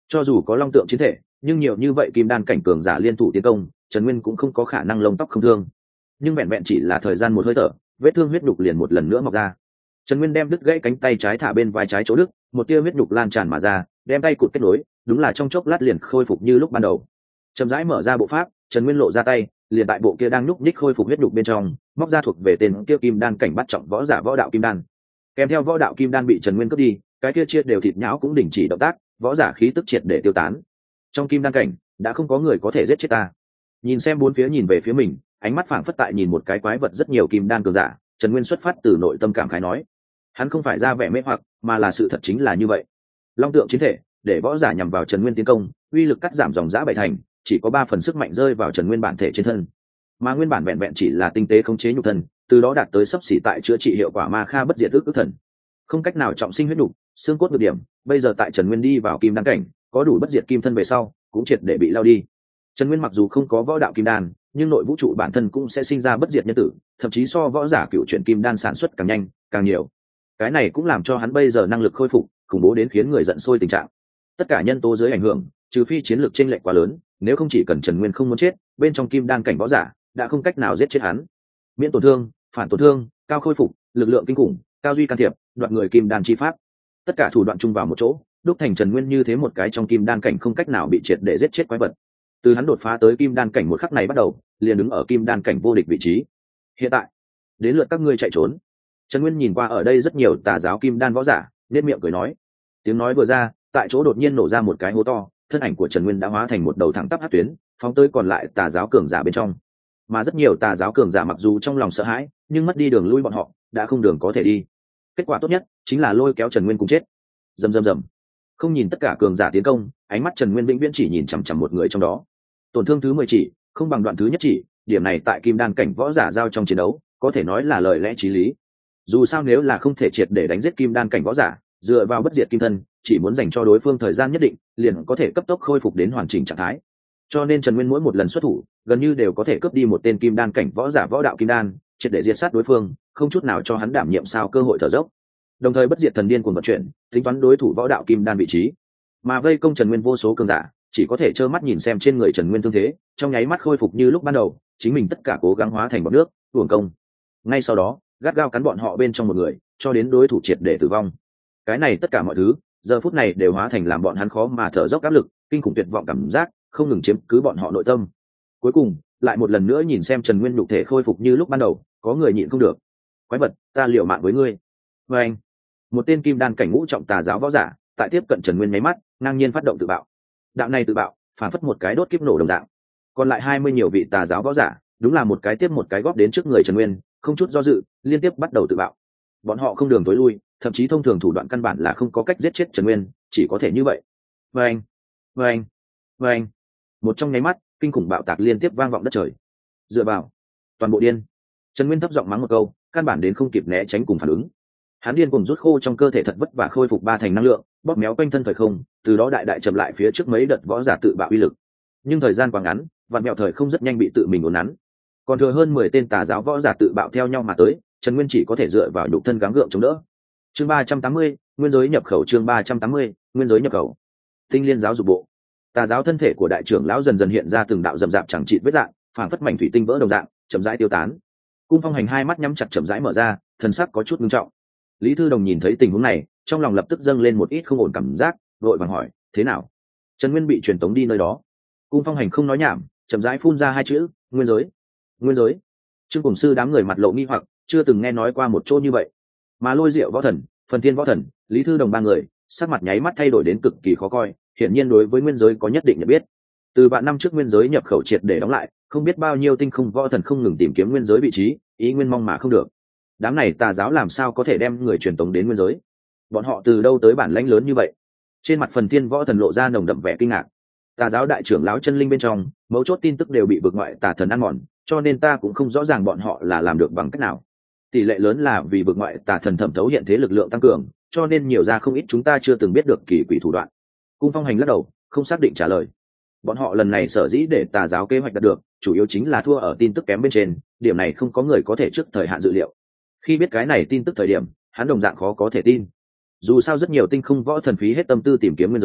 Cho dù có long tượng chiến thể, nhưng nhiều như vậy kim đan cảnh cường giả liên thủ tiến công, Trần Nguyên cũng không có khả năng lông tóc không thương. Nhưng vẹn vẹn chỉ là thời gian một hơi thở, vết thương huyết nhục liền một lần nữa mọc ra. Trần Nguyên đem đứt gãy cánh tay trái thả bên vai trái chỗ đứt, một tia huyết nhục lan tràn mà ra, đem tay cụt kết nối, đúng là trong chốc lát liền khôi phục như lúc ban đầu. Chậm rãi mở ra bộ pháp, Trần Nguyên lộ ra tay, liền tại bộ kia đang nhúc nhích khôi phục huyết nhục bên trong, móc ra thuộc về tên kia kim đan cảnh bắt trọng võ giả võ đạo kim đan. Kèm theo võ đạo kim đan bị Trần Nguyên cướp đi, cái kia chia đều thịt nhão cũng đình chỉ động tác, võ giả khí tức triệt để tiêu tán. Trong kim đan cảnh, đã không có người có thể giết chết ta. Nhìn xem bốn phía nhìn về phía mình, ánh mắt phảng phất tại nhìn một cái quái vật rất nhiều kim đan cường giả, Trần Nguyên xuất phát từ nội tâm cảm khái nói. Hắn không phải ra vẻ mê hoặc, mà là sự thật chính là như vậy. Long tượng chiến thể, để võ giả nhằm vào Trần Nguyên tiến công, uy lực cắt giảm dòng dã bảy thành, chỉ có 3 phần sức mạnh rơi vào Trần Nguyên bản thể trên thân. Mà nguyên bản vẹn vẹn chỉ là tinh tế khống chế nhục thân, từ đó đạt tới sấp xỉ tại chữa trị hiệu quả ma kha bất diệt ức thần. Không cách nào trọng sinh huyết nhục, xương cốt nhược điểm, bây giờ tại Trần Nguyên đi vào kim đan cảnh, có đủ bất diệt kim thân về sau, cũng triệt để bị lao đi. Trần Nguyên mặc dù không có võ đạo kim đan, nhưng nội vũ trụ bản thân cũng sẽ sinh ra bất diệt nhân tử, thậm chí so võ giả cựu chuyển kim đan sản xuất càng nhanh, càng nhiều. Cái này cũng làm cho hắn bây giờ năng lực khôi phục khủng bố đến khiến người giận sôi tình trạng. Tất cả nhân tố dưới ảnh hưởng, trừ phi chiến lược chênh lệch quá lớn, nếu không chỉ cần Trần Nguyên không muốn chết, bên trong kim đan cảnh võ giả đã không cách nào giết chết hắn. Miễn tổn thương, phản tổn thương, cao khôi phục, lực lượng kinh khủng, cao duy can thiệp, đoạt người kim đan chi pháp, tất cả thủ đoạn chung vào một chỗ, đúc thành Trần Nguyên như thế một cái trong kim đan cảnh không cách nào bị triệt để giết chết quái vật. Từ hắn đột phá tới kim đan cảnh một khắc này bắt đầu, liền đứng ở kim đan cảnh vô địch vị trí. Hiện tại, đến lượt các ngươi chạy trốn. Trần Nguyên nhìn qua ở đây rất nhiều tà giáo kim đan võ giả, nét miệng cười nói. Tiếng nói vừa ra, tại chỗ đột nhiên nổ ra một cái hố to, thân ảnh của Trần Nguyên đã hóa thành một đầu thẳng tắp hắc tuyến, phóng tới còn lại tà giáo cường giả bên trong. Mà rất nhiều tà giáo cường giả mặc dù trong lòng sợ hãi, nhưng mất đi đường lui bọn họ, đã không đường có thể đi. Kết quả tốt nhất chính là lôi kéo Trần Nguyên cùng chết. Rầm rầm rầm. Không nhìn tất cả cường giả tiến công, ánh mắt Trần Nguyên vĩnh viễn chỉ nhìn chằm chằm một người trong đó. Tổn thương thứ 10 chỉ, không bằng đoạn thứ nhất chỉ, điểm này tại kim đan cảnh võ giả giao trong chiến đấu, có thể nói là lời lẽ chí lý. Dù sao nếu là không thể triệt để đánh giết kim đan cảnh võ giả, dựa vào bất diệt kim thân, chỉ muốn dành cho đối phương thời gian nhất định, liền có thể cấp tốc khôi phục đến hoàn chỉnh trạng thái. Cho nên Trần Nguyên mỗi một lần xuất thủ, gần như đều có thể cướp đi một tên kim đan cảnh võ giả võ đạo kim đan, triệt để diệt sát đối phương, không chút nào cho hắn đảm nhiệm sao cơ hội thở dốc. Đồng thời bất diệt thần điên cuồng vận chuyển, tính toán đối thủ võ đạo kim đan vị trí. Mà vây công Trần Nguyên vô số cường giả, chỉ có thể trơ mắt nhìn xem trên người Trần Nguyên thương thế, trong nháy mắt khôi phục như lúc ban đầu, chính mình tất cả cố gắng hóa thành bọt nước, uổng công. Ngay sau đó, gắt gao cắn bọn họ bên trong một người, cho đến đối thủ triệt để tử vong. Cái này tất cả mọi thứ, giờ phút này đều hóa thành làm bọn hắn khó mà thở dốc áp lực, kinh khủng tuyệt vọng cảm giác, không ngừng chiếm cứ bọn họ nội tâm. Cuối cùng, lại một lần nữa nhìn xem Trần Nguyên nhục thể khôi phục như lúc ban đầu, có người nhịn không được. Quái vật, ta liều mạng với ngươi. Và anh, một tên kim đan cảnh ngũ trọng tà giáo võ giả, tại tiếp cận Trần Nguyên nháy mắt, ngang nhiên phát động tự bạo. Đạo này tự bạo, phản phất một cái đốt kiếp nổ đồng dạng. Còn lại 20 nhiều vị tà giáo võ giả, đúng là một cái tiếp một cái góp đến trước người Trần Nguyên, không chút do dự, liên tiếp bắt đầu tự bạo. Bọn họ không đường tối lui, thậm chí thông thường thủ đoạn căn bản là không có cách giết chết Trần Nguyên, chỉ có thể như vậy. Vâng, vâng, vâng. Một trong nháy mắt, kinh khủng bạo tạc liên tiếp vang vọng đất trời. Dựa vào, toàn bộ điên. Trần Nguyên thấp giọng mắng một câu, căn bản đến không kịp né tránh cùng phản ứng. Hắn điên cùng rút khô trong cơ thể thật vất vả khôi phục 3 thành năng lượng, bóp méo quanh thân thời không, từ đó đại đại chậm lại phía trước mấy đợt võ giả tự bạo uy lực. Nhưng thời gian quá ngắn, vạn mẹo thời không rất nhanh bị tự mình uốn nắn. Còn thừa hơn 10 tên tà giáo võ giả tự bạo theo nhau mà tới, Trần Nguyên chỉ có thể dựa vào nhục thân gắng gượng chống đỡ. Chương 380, nguyên giới nhập khẩu. Chương 380, nguyên giới nhập khẩu. Tinh Liên giáo dục bộ. Tà giáo thân thể của đại trưởng lão dần dần hiện ra từng đạo rậm rạp chẳng chịt vết dạng, phảng phất mảnh thủy tinh vỡ đồng dạng, chậm rãi tiêu tán. Cung Phong Hành hai mắt nhắm chặt chậm rãi mở ra, thần sắc có chút nghiêm trọng. Lý Thư Đồng nhìn thấy tình huống này, trong lòng lập tức dâng lên một ít không ổn cảm giác, vội vàng hỏi, thế nào? Trần Nguyên bị truyền tống đi nơi đó. Cung Phong Hành không nói nhảm, chậm rãi phun ra hai chữ, nguyên giới. Nguyên giới. Trương Cùng Sư đám người mặt lộ nghi hoặc, chưa từng nghe nói qua một chỗ như vậy. Mà Lôi Diệu võ thần, Phần Thiên võ thần, Lý Thư Đồng ba người, sắc mặt nháy mắt thay đổi đến cực kỳ khó coi, hiển nhiên đối với nguyên giới có nhất định nhận biết. Từ vạn năm trước nguyên giới nhập khẩu triệt để đóng lại, không biết bao nhiêu tinh không võ thần không ngừng tìm kiếm nguyên giới vị trí, ý nguyên mong mà không được. Đám này tà giáo làm sao có thể đem người truyền tống đến nguyên giới? Bọn họ từ đâu tới bản lãnh lớn như vậy? Trên mặt Phần Thiên võ thần lộ ra nồng đậm vẻ kinh ngạc. Tà giáo đại trưởng lão chân linh bên trong, mấu chốt tin tức đều bị vực ngoại tà thần ăn mòn, cho nên ta cũng không rõ ràng bọn họ là làm được bằng cách nào. Tỷ lệ lớn là vì vực ngoại tà thần thẩm thấu hiện thế lực lượng tăng cường, cho nên nhiều ra không ít chúng ta chưa từng biết được kỳ quỷ thủ đoạn. Cung Phong Hành lắc đầu, không xác định trả lời. Bọn họ lần này sở dĩ để tà giáo kế hoạch đạt được, chủ yếu chính là thua ở tin tức kém bên trên, điểm này không có người có thể trước thời hạn dự liệu. Khi biết cái này tin tức thời điểm, hắn đồng dạng khó có thể tin. Dù sao rất nhiều tinh không võ thần phí hết tâm tư tìm kiếm nguyên giới,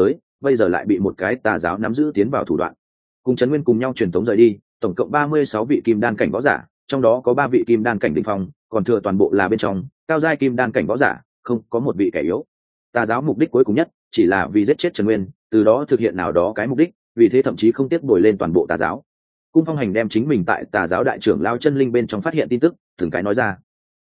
bây giờ lại bị một cái tà giáo nắm giữ tiến vào thủ đoạn. Cùng Trần Nguyên cùng nhau truyền tống rời đi, tổng cộng 36 vị kim đan cảnh võ giả, trong đó có 3 vị kim đan cảnh đỉnh phong, còn thừa toàn bộ là bên trong cao giai kim đan cảnh võ giả, không có một vị kẻ yếu. Tà giáo mục đích cuối cùng nhất chỉ là vì giết chết Trần Nguyên, từ đó thực hiện nào đó cái mục đích, vì thế thậm chí không tiếc bồi lên toàn bộ tà giáo. Cung Phong Hành đem chính mình tại tà giáo đại trưởng lao chân linh bên trong phát hiện tin tức từng cái nói ra.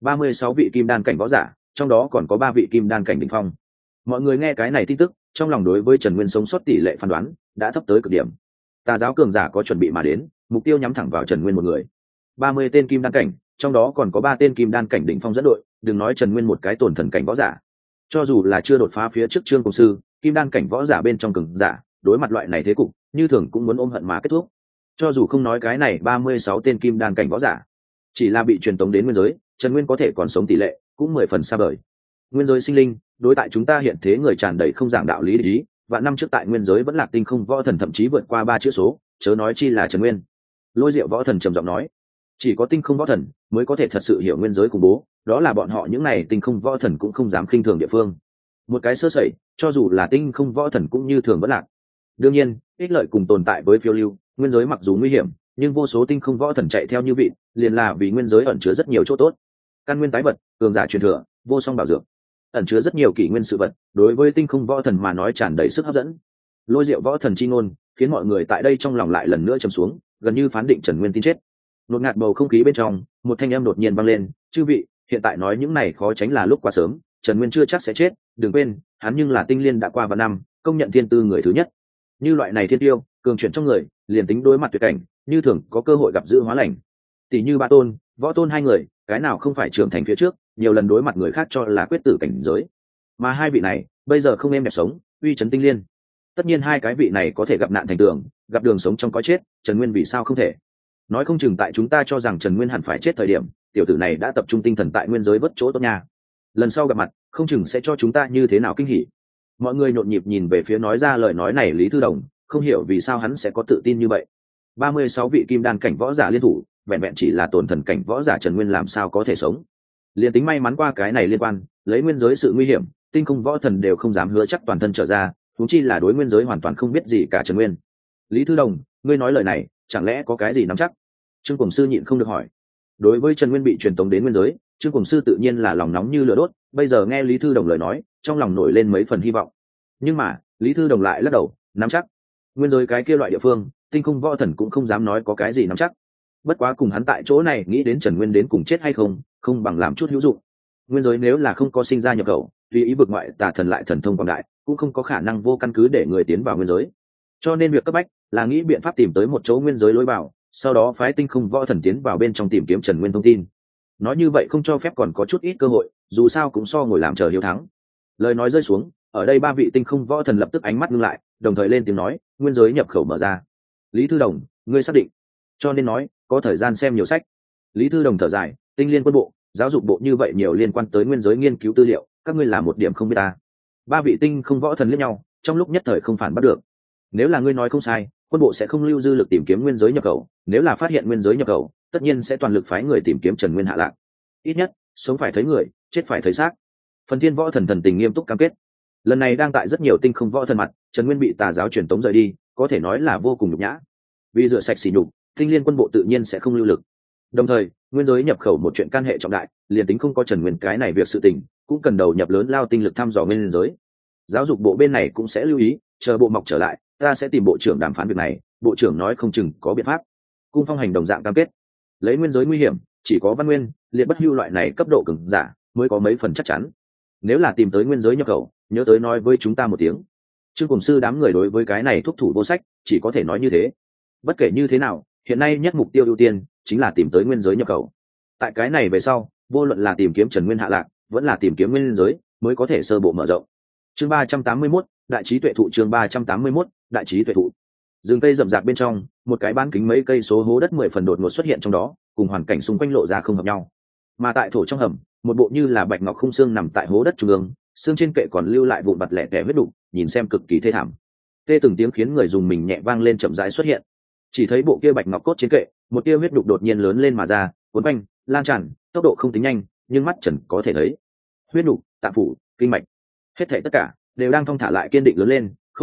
36 vị kim đan cảnh võ giả, trong đó còn có 3 vị kim đan cảnh đỉnh phong. Mọi người nghe cái này tin tức, trong lòng đối với Trần Nguyên sống sót tỷ lệ phán đoán đã thấp tới cực điểm. Tà giáo cường giả có chuẩn bị mà đến, mục tiêu nhắm thẳng vào Trần Nguyên một người. 30 tên kim đan cảnh, trong đó còn có 3 tên kim đan cảnh đỉnh phong dẫn đội, đừng nói Trần Nguyên một cái tổn thần cảnh võ giả. Cho dù là chưa đột phá phía trước Trương Cùng sư, kim đan cảnh võ giả bên trong cường giả, đối mặt loại này thế cục, như thường cũng muốn ôm hận mà kết thúc. Cho dù không nói cái này 36 tên kim đan cảnh võ giả, chỉ là bị truyền tống đến nguyên giới, Trần Nguyên có thể còn sống tỷ lệ cũng 10 phần xa vời. Nguyên giới sinh linh, đối tại chúng ta hiện thế người tràn đầy không giảng đạo lý ý, và năm trước tại nguyên giới vẫn lạc tinh không võ thần thậm chí vượt qua 3 chữ số, chớ nói chi là Trần Nguyên. Lôi Diệu võ thần trầm giọng nói, chỉ có tinh không võ thần mới có thể thật sự hiểu nguyên giới khủng bố, đó là bọn họ những này tinh không võ thần cũng không dám khinh thường địa phương. Một cái sơ sẩy, cho dù là tinh không võ thần cũng như thường vẫn lạc. Đương nhiên, ích lợi cùng tồn tại với phiêu lưu, nguyên giới mặc dù nguy hiểm, nhưng vô số tinh không võ thần chạy theo như vị, liền là vì nguyên giới ẩn chứa rất nhiều chỗ tốt. Căn nguyên tái vật, cường giả truyền thừa, vô song bảo dược, ẩn chứa rất nhiều kỷ nguyên sự vật, đối với tinh không võ thần mà nói tràn đầy sức hấp dẫn. Lôi Diệu võ thần chi ngôn, khiến mọi người tại đây trong lòng lại lần nữa trầm xuống, gần như phán định Trần Nguyên tin chết. Nột ngạt bầu không khí bên trong, một thanh âm đột nhiên vang lên, "Chư vị, hiện tại nói những này khó tránh là lúc quá sớm, Trần Nguyên chưa chắc sẽ chết, đừng quên, hắn nhưng là tinh liên đã qua vạn năm, công nhận thiên tư người thứ nhất. Như loại này thiên tiêu, cường chuyển trong người, liền tính đối mặt tuyệt cảnh, như thường có cơ hội gặp dự hóa lành. Tỷ như Ba Tôn, Võ Tôn hai người, cái nào không phải trưởng thành phía trước, nhiều lần đối mặt người khác cho là quyết tử cảnh giới. Mà hai vị này, bây giờ không êm đẹp sống, uy chấn tinh liên. Tất nhiên hai cái vị này có thể gặp nạn thành tường, gặp đường sống trong cõi chết, Trần Nguyên vì sao không thể? Nói không chừng tại chúng ta cho rằng Trần Nguyên hẳn phải chết thời điểm, tiểu tử này đã tập trung tinh thần tại nguyên giới vất chỗ tốt nha. Lần sau gặp mặt, không chừng sẽ cho chúng ta như thế nào kinh hỉ." Mọi người nhộn nhịp nhìn về phía nói ra lời nói này Lý Thư Đồng, không hiểu vì sao hắn sẽ có tự tin như vậy. 36 vị kim đan cảnh võ giả liên thủ, vẹn vẹn chỉ là tổn thần cảnh võ giả Trần Nguyên làm sao có thể sống. Liên tính may mắn qua cái này liên quan, lấy nguyên giới sự nguy hiểm, tinh không võ thần đều không dám hứa chắc toàn thân trở ra, huống chi là đối nguyên giới hoàn toàn không biết gì cả Trần Nguyên. Lý Thư Đồng, ngươi nói lời này, chẳng lẽ có cái gì nắm chắc? Trương Cuồng Sư nhịn không được hỏi. Đối với Trần Nguyên bị truyền tống đến nguyên giới, Trương Cuồng Sư tự nhiên là lòng nóng như lửa đốt, bây giờ nghe Lý Thư Đồng lời nói, trong lòng nổi lên mấy phần hy vọng. Nhưng mà, Lý Thư Đồng lại lắc đầu, nắm chắc. Nguyên giới cái kia loại địa phương, tinh không võ thần cũng không dám nói có cái gì nắm chắc. Bất quá cùng hắn tại chỗ này nghĩ đến Trần Nguyên đến cùng chết hay không, không bằng làm chút hữu dụng. Nguyên giới nếu là không có sinh ra nhập khẩu, tùy ý vực ngoại tà thần lại thần thông quảng đại, cũng không có khả năng vô căn cứ để người tiến vào nguyên giới. Cho nên việc cấp bách là nghĩ biện pháp tìm tới một chỗ nguyên giới lối vào, sau đó phái tinh không võ thần tiến vào bên trong tìm kiếm Trần Nguyên thông tin. Nói như vậy không cho phép còn có chút ít cơ hội, dù sao cũng so ngồi làm chờ hiếu thắng. Lời nói rơi xuống, ở đây ba vị tinh không võ thần lập tức ánh mắt ngưng lại, đồng thời lên tiếng nói, nguyên giới nhập khẩu mở ra. Lý Thư Đồng, ngươi xác định? Cho nên nói, có thời gian xem nhiều sách. Lý Thư Đồng thở dài, tinh liên quân bộ, giáo dục bộ như vậy nhiều liên quan tới nguyên giới nghiên cứu tư liệu, các ngươi làm một điểm không biết ta. Ba vị tinh không võ thần liếc nhau, trong lúc nhất thời không phản bắt được. Nếu là ngươi nói không sai, quân bộ sẽ không lưu dư lực tìm kiếm nguyên giới nhập khẩu, nếu là phát hiện nguyên giới nhập khẩu, tất nhiên sẽ toàn lực phái người tìm kiếm Trần Nguyên hạ lạc. Ít nhất, sống phải thấy người, chết phải thấy xác. Phần Thiên võ thần thần tình nghiêm túc cam kết. Lần này đang tại rất nhiều tinh không võ thần mặt, Trần Nguyên bị tà giáo truyền tống rời đi, có thể nói là vô cùng nhục nhã. Vì rửa sạch sỉ nhục, tinh liên quân bộ tự nhiên sẽ không lưu lực. Đồng thời, nguyên giới nhập khẩu một chuyện can hệ trọng đại, liền tính không có Trần Nguyên cái này việc sự tình, cũng cần đầu nhập lớn lao tinh lực thăm dò nguyên giới. Giáo dục bộ bên này cũng sẽ lưu ý, chờ bộ mọc trở lại, ta sẽ tìm bộ trưởng đàm phán việc này, bộ trưởng nói không chừng có biện pháp. Cung Phong Hành đồng dạng cam kết. Lấy nguyên giới nguy hiểm, chỉ có Văn Nguyên, Liệt Bất Hưu loại này cấp độ cường giả mới có mấy phần chắc chắn. Nếu là tìm tới nguyên giới nhập khẩu, nhớ tới nói với chúng ta một tiếng. Trương Cùng Sư đám người đối với cái này thúc thủ vô sách, chỉ có thể nói như thế. Bất kể như thế nào, hiện nay nhất mục tiêu ưu tiên chính là tìm tới nguyên giới nhập khẩu. Tại cái này về sau, vô luận là tìm kiếm Trần Nguyên hạ lạc, vẫn là tìm kiếm nguyên giới, mới có thể sơ bộ mở rộng. Chương 381, đại trí tuệ thụ. Chương 381, đại trí tuệ thụ. Rừng cây rậm rạp bên trong, một cái bán kính mấy cây số hố đất 10 phần đột ngột xuất hiện trong đó, cùng hoàn cảnh xung quanh lộ ra không hợp nhau. Mà tại thổ trong hầm, một bộ như là bạch ngọc khung xương nằm tại hố đất trung ương, xương trên kệ còn lưu lại vụn vặt lẻ tẻ huyết đục, nhìn xem cực kỳ thê thảm. Tê từng tiếng khiến người dùng mình nhẹ vang lên chậm rãi xuất hiện. Chỉ thấy bộ kia bạch ngọc cốt trên kệ, một tia huyết đục đột nhiên lớn lên mà ra, cuốn quanh, lan tràn, tốc độ không tính nhanh, nhưng mắt Trần có thể thấy. Huyết đục, tạng phủ, kinh mạch, hết thảy tất cả đều đang thong thả lại kiên định lớn lên, khôi phục,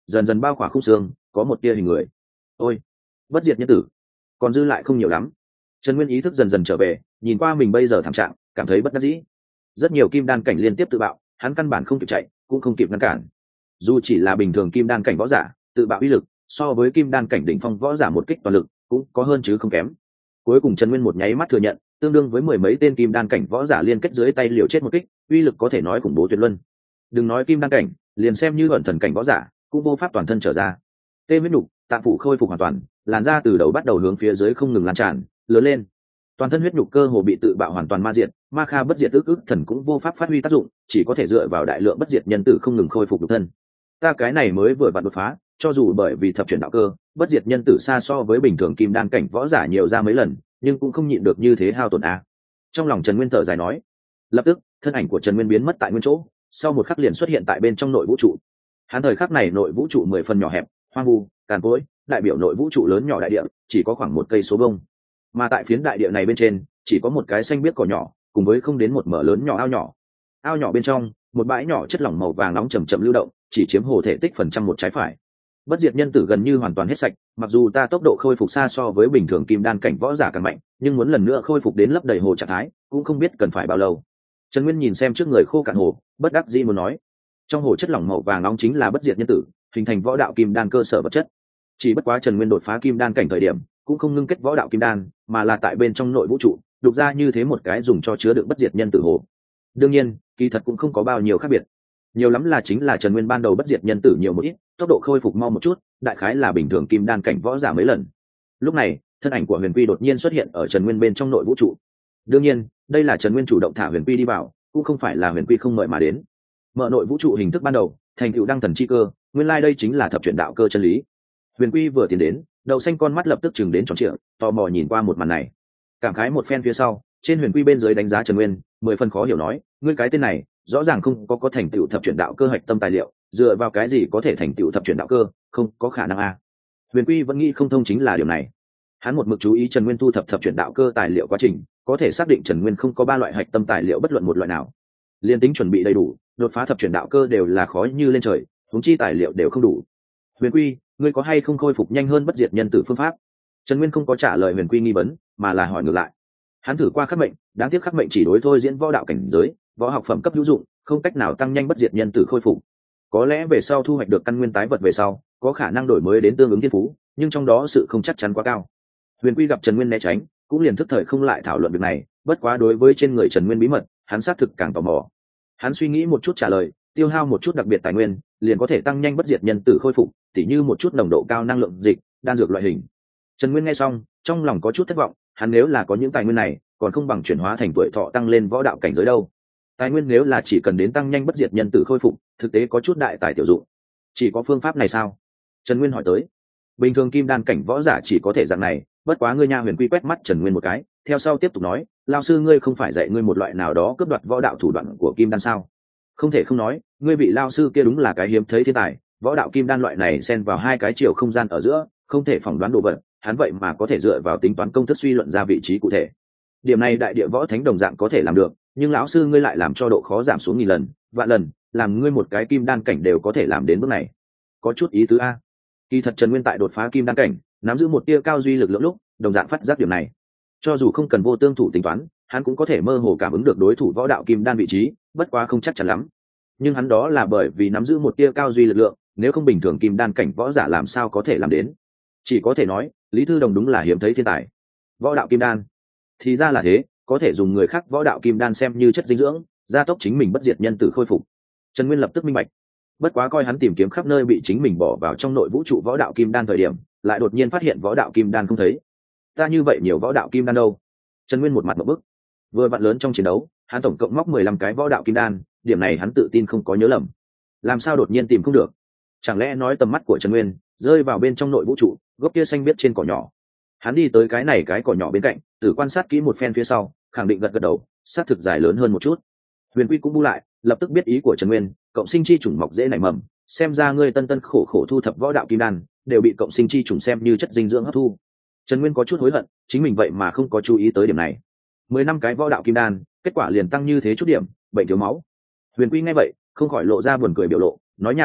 dần dần bao khỏa khung xương, có một tia hình người. Ôi, bất diệt nhân tử, còn dư lại không nhiều lắm. Trần Nguyên ý thức dần dần trở về, nhìn qua mình bây giờ thảm trạng, cảm thấy bất đắc dĩ. Rất nhiều kim đan cảnh liên tiếp tự bạo, hắn căn bản không kịp chạy, cũng không kịp ngăn cản. Dù chỉ là bình thường kim đan cảnh võ giả, tự bạo uy lực so với kim đan cảnh đỉnh phong võ giả một kích toàn lực cũng có hơn chứ không kém. Cuối cùng Trần Nguyên một nháy mắt thừa nhận, tương đương với mười mấy tên kim đan cảnh võ giả liên kết dưới tay liều chết một kích, uy lực có thể nói khủng bố tuyệt luân. Đừng nói kim đan cảnh, liền xem như ẩn thần cảnh võ giả, cũng vô pháp toàn thân trở ra. Tê huyết nhục, tạng phủ khôi phục hoàn toàn, làn da từ đầu bắt đầu hướng phía dưới không ngừng lan tràn, lớn lên. Toàn thân huyết nhục cơ hồ bị tự bạo hoàn toàn ma diệt, ma kha bất diệt ức thần cũng vô pháp phát huy tác dụng, chỉ có thể dựa vào đại lượng bất diệt nhân tử không ngừng khôi phục nhục thân. Ta cái này mới vừa vặn đột phá, cho dù bởi vì thập chuyển đạo cơ, bất diệt nhân tử xa so với bình thường kim đan cảnh võ giả nhiều ra mấy lần, nhưng cũng không nhịn được như thế hao tổn a. Trong lòng Trần Nguyên thở dài nói. Lập tức, thân ảnh của Trần Nguyên biến mất tại nguyên chỗ, sau một khắc liền xuất hiện tại bên trong nội vũ trụ. Hắn thời khắc này nội vũ trụ 10 phần nhỏ hẹp, hoang vu, càn cỗi, đại biểu nội vũ trụ lớn nhỏ đại địa, chỉ có khoảng 1 cây số vuông. Mà tại phiến đại địa này bên trên, chỉ có một cái xanh biếc cỏ nhỏ, cùng với không đến một mở lớn nhỏ ao nhỏ. Ao nhỏ bên trong, một bãi nhỏ chất lỏng màu vàng nóng chậm chậm lưu động, chỉ chiếm hồ thể tích phần trăm một trái phải. Bất diệt nhân tử gần như hoàn toàn hết sạch, mặc dù ta tốc độ khôi phục xa so với bình thường kim đan cảnh võ giả càng mạnh, nhưng muốn lần nữa khôi phục đến lấp đầy hồ trạng thái, cũng không biết cần phải bao lâu. Trần Nguyên nhìn xem trước người khô cạn hồ, bất đắc dĩ muốn nói, trong hồ chất lỏng màu vàng nóng chính là bất diệt nhân tử, hình thành võ đạo kim đan cơ sở vật chất. Chỉ bất quá Trần Nguyên đột phá kim đan cảnh thời điểm, cũng không ngưng kết võ đạo kim đan, mà là tại bên trong nội vũ trụ, đục ra như thế một cái dùng cho chứa đựng bất diệt nhân tử hồ. Đương nhiên, kỳ thật cũng không có bao nhiêu khác biệt. Nhiều lắm là chính là Trần Nguyên ban đầu bất diệt nhân tử nhiều một ít, tốc độ khôi phục mau một chút, đại khái là bình thường kim đan cảnh võ giả mấy lần. Lúc này, thân ảnh của Huyền Quy đột nhiên xuất hiện ở Trần Nguyên bên trong nội vũ trụ. Đương nhiên, đây là Trần Nguyên chủ động thả Huyền Quy đi vào, cũng không phải là Huyền Quy không mời mà đến. Mở nội vũ trụ hình thức ban đầu, thành tựu đăng thần chi cơ, nguyên lai đây chính là thập chuyển đạo cơ chân lý. Huyền Quy vừa tiến đến, đậu xanh con mắt lập tức chừng đến tròn trịa, tò mò nhìn qua một màn này. Cảm khái một phen phía sau, trên Huyền Quy bên dưới đánh giá Trần Nguyên, 10 phần khó hiểu nói, ngươi cái tên này, rõ ràng không có thành tựu thập chuyển đạo cơ hạch tâm tài liệu, dựa vào cái gì có thể thành tựu thập chuyển đạo cơ, không có khả năng a. Huyền Quy vẫn nghĩ không thông chính là điều này. Hắn một mực chú ý Trần Nguyên thu thập thập chuyển đạo cơ tài liệu quá trình, có thể xác định Trần Nguyên không có 3 loại hạch tâm tài liệu bất luận một loại nào. Liên tính chuẩn bị đầy đủ, đột phá thập chuyển đạo cơ đều là khó như lên trời, huống chi tài liệu đều không đủ. Huyền Quy, ngươi có hay không khôi phục nhanh hơn bất diệt nhân tử phương pháp? Trần Nguyên không có trả lời Huyền Quy nghi vấn, mà là hỏi ngược lại. Hắn thử qua khắc mệnh, đáng tiếc khắc mệnh chỉ đối thôi diễn võ đạo cảnh giới, võ học phẩm cấp hữu dụng, không cách nào tăng nhanh bất diệt nhân tử khôi phục. Có lẽ về sau thu hoạch được căn nguyên tái vật về sau, có khả năng đổi mới đến tương ứng thiên phú, nhưng trong đó sự không chắc chắn quá cao. Huyền Quy gặp Trần Nguyên né tránh, cũng liền thức thời không lại thảo luận việc này, bất quá đối với trên người Trần Nguyên bí mật, hắn xác thực càng tò mò. Hắn suy nghĩ một chút trả lời, tiêu hao một chút đặc biệt tài nguyên, liền có thể tăng nhanh bất diệt nhân tử khôi phục, tỉ như một chút nồng độ cao năng lượng dịch, đan dược loại hình. Trần Nguyên nghe xong, trong lòng có chút thất vọng, hắn nếu là có những tài nguyên này, còn không bằng chuyển hóa thành tuổi thọ tăng lên võ đạo cảnh giới đâu. Tài nguyên nếu là chỉ cần đến tăng nhanh bất diệt nhân tử khôi phục, thực tế có chút đại tài tiểu dụng. Chỉ có phương pháp này sao? Trần Nguyên hỏi tới. Bình thường kim đan cảnh võ giả chỉ có thể dạng này, bất quá ngươi nha. Huyền Quy quét mắt Trần Nguyên một cái, theo sau tiếp tục nói, lão sư ngươi không phải dạy ngươi một loại nào đó cướp đoạt võ đạo thủ đoạn của kim đan sao? Không thể không nói, ngươi vị lão sư kia đúng là cái hiếm thấy thiên tài, võ đạo kim đan loại này xen vào 2 cái chiều không gian ở giữa, không thể phỏng đoán đồ vật, hắn vậy mà có thể dựa vào tính toán công thức suy luận ra vị trí cụ thể. Điểm này đại địa võ thánh đồng dạng có thể làm được, nhưng lão sư ngươi lại làm cho độ khó giảm xuống 1000 lần, vạn lần, làm ngươi một cái kim đan cảnh đều có thể làm đến bước này. Có chút ý tứ a. Kỳ thật Trần Nguyên tại đột phá kim đan cảnh, nắm giữ một tia cao duy lực lượng lúc, đồng dạng phát giác điểm này. Cho dù không cần vô tương thủ tính toán, hắn cũng có thể mơ hồ cảm ứng được đối thủ võ đạo kim đan vị trí, bất quá không chắc chắn lắm. Nhưng hắn đó là bởi vì nắm giữ một tia cao duy lực lượng, nếu không bình thường kim đan cảnh võ giả làm sao có thể làm đến. Chỉ có thể nói, Lý Thư Đồng đúng là hiếm thấy thiên tài. Võ đạo kim đan, thì ra là thế, có thể dùng người khác võ đạo kim đan xem như chất dinh dưỡng, gia tốc chính mình bất diệt nhân tử khôi phục. Trần Nguyên lập tức minh bạch. Bất quá coi hắn tìm kiếm khắp nơi bị chính mình bỏ vào trong nội vũ trụ võ đạo kim đan thời điểm, lại đột nhiên phát hiện võ đạo kim đan không thấy. Ta như vậy nhiều võ đạo kim đan đâu? Trần Nguyên một mặt ngộp bức. Vừa vặn lớn trong chiến đấu, hắn tổng cộng móc 15 cái võ đạo kim đan, điểm này hắn tự tin không có nhớ lầm. Làm sao đột nhiên tìm không được? Chẳng lẽ nói tầm mắt của Trần Nguyên rơi vào bên trong nội vũ trụ, gốc kia xanh biếc trên cỏ nhỏ. Hắn đi tới cái này cái cỏ nhỏ bên cạnh, từ quan sát kỹ một phen phía sau, khẳng định gật gật đầu, xác thực dài lớn hơn một chút. Huyền Quy cũng bu lại, lập tức biết ý của Trần Nguyên, cộng sinh chi chủng mọc dễ nảy mầm, xem ra ngươi tân tân khổ khổ thu thập võ đạo kim đan, đều bị cộng sinh chi chủng xem như chất dinh dưỡng hấp thu. Trần Nguyên có chút hối hận, chính mình vậy mà không có chú ý tới điểm này. 10 năm cái võ đạo kim đan, kết quả liền tăng như thế chút điểm, bệnh thiếu máu. Huyền Quy nghe vậy, không khỏi lộ ra buồn cười biểu lộ, nói nhảm,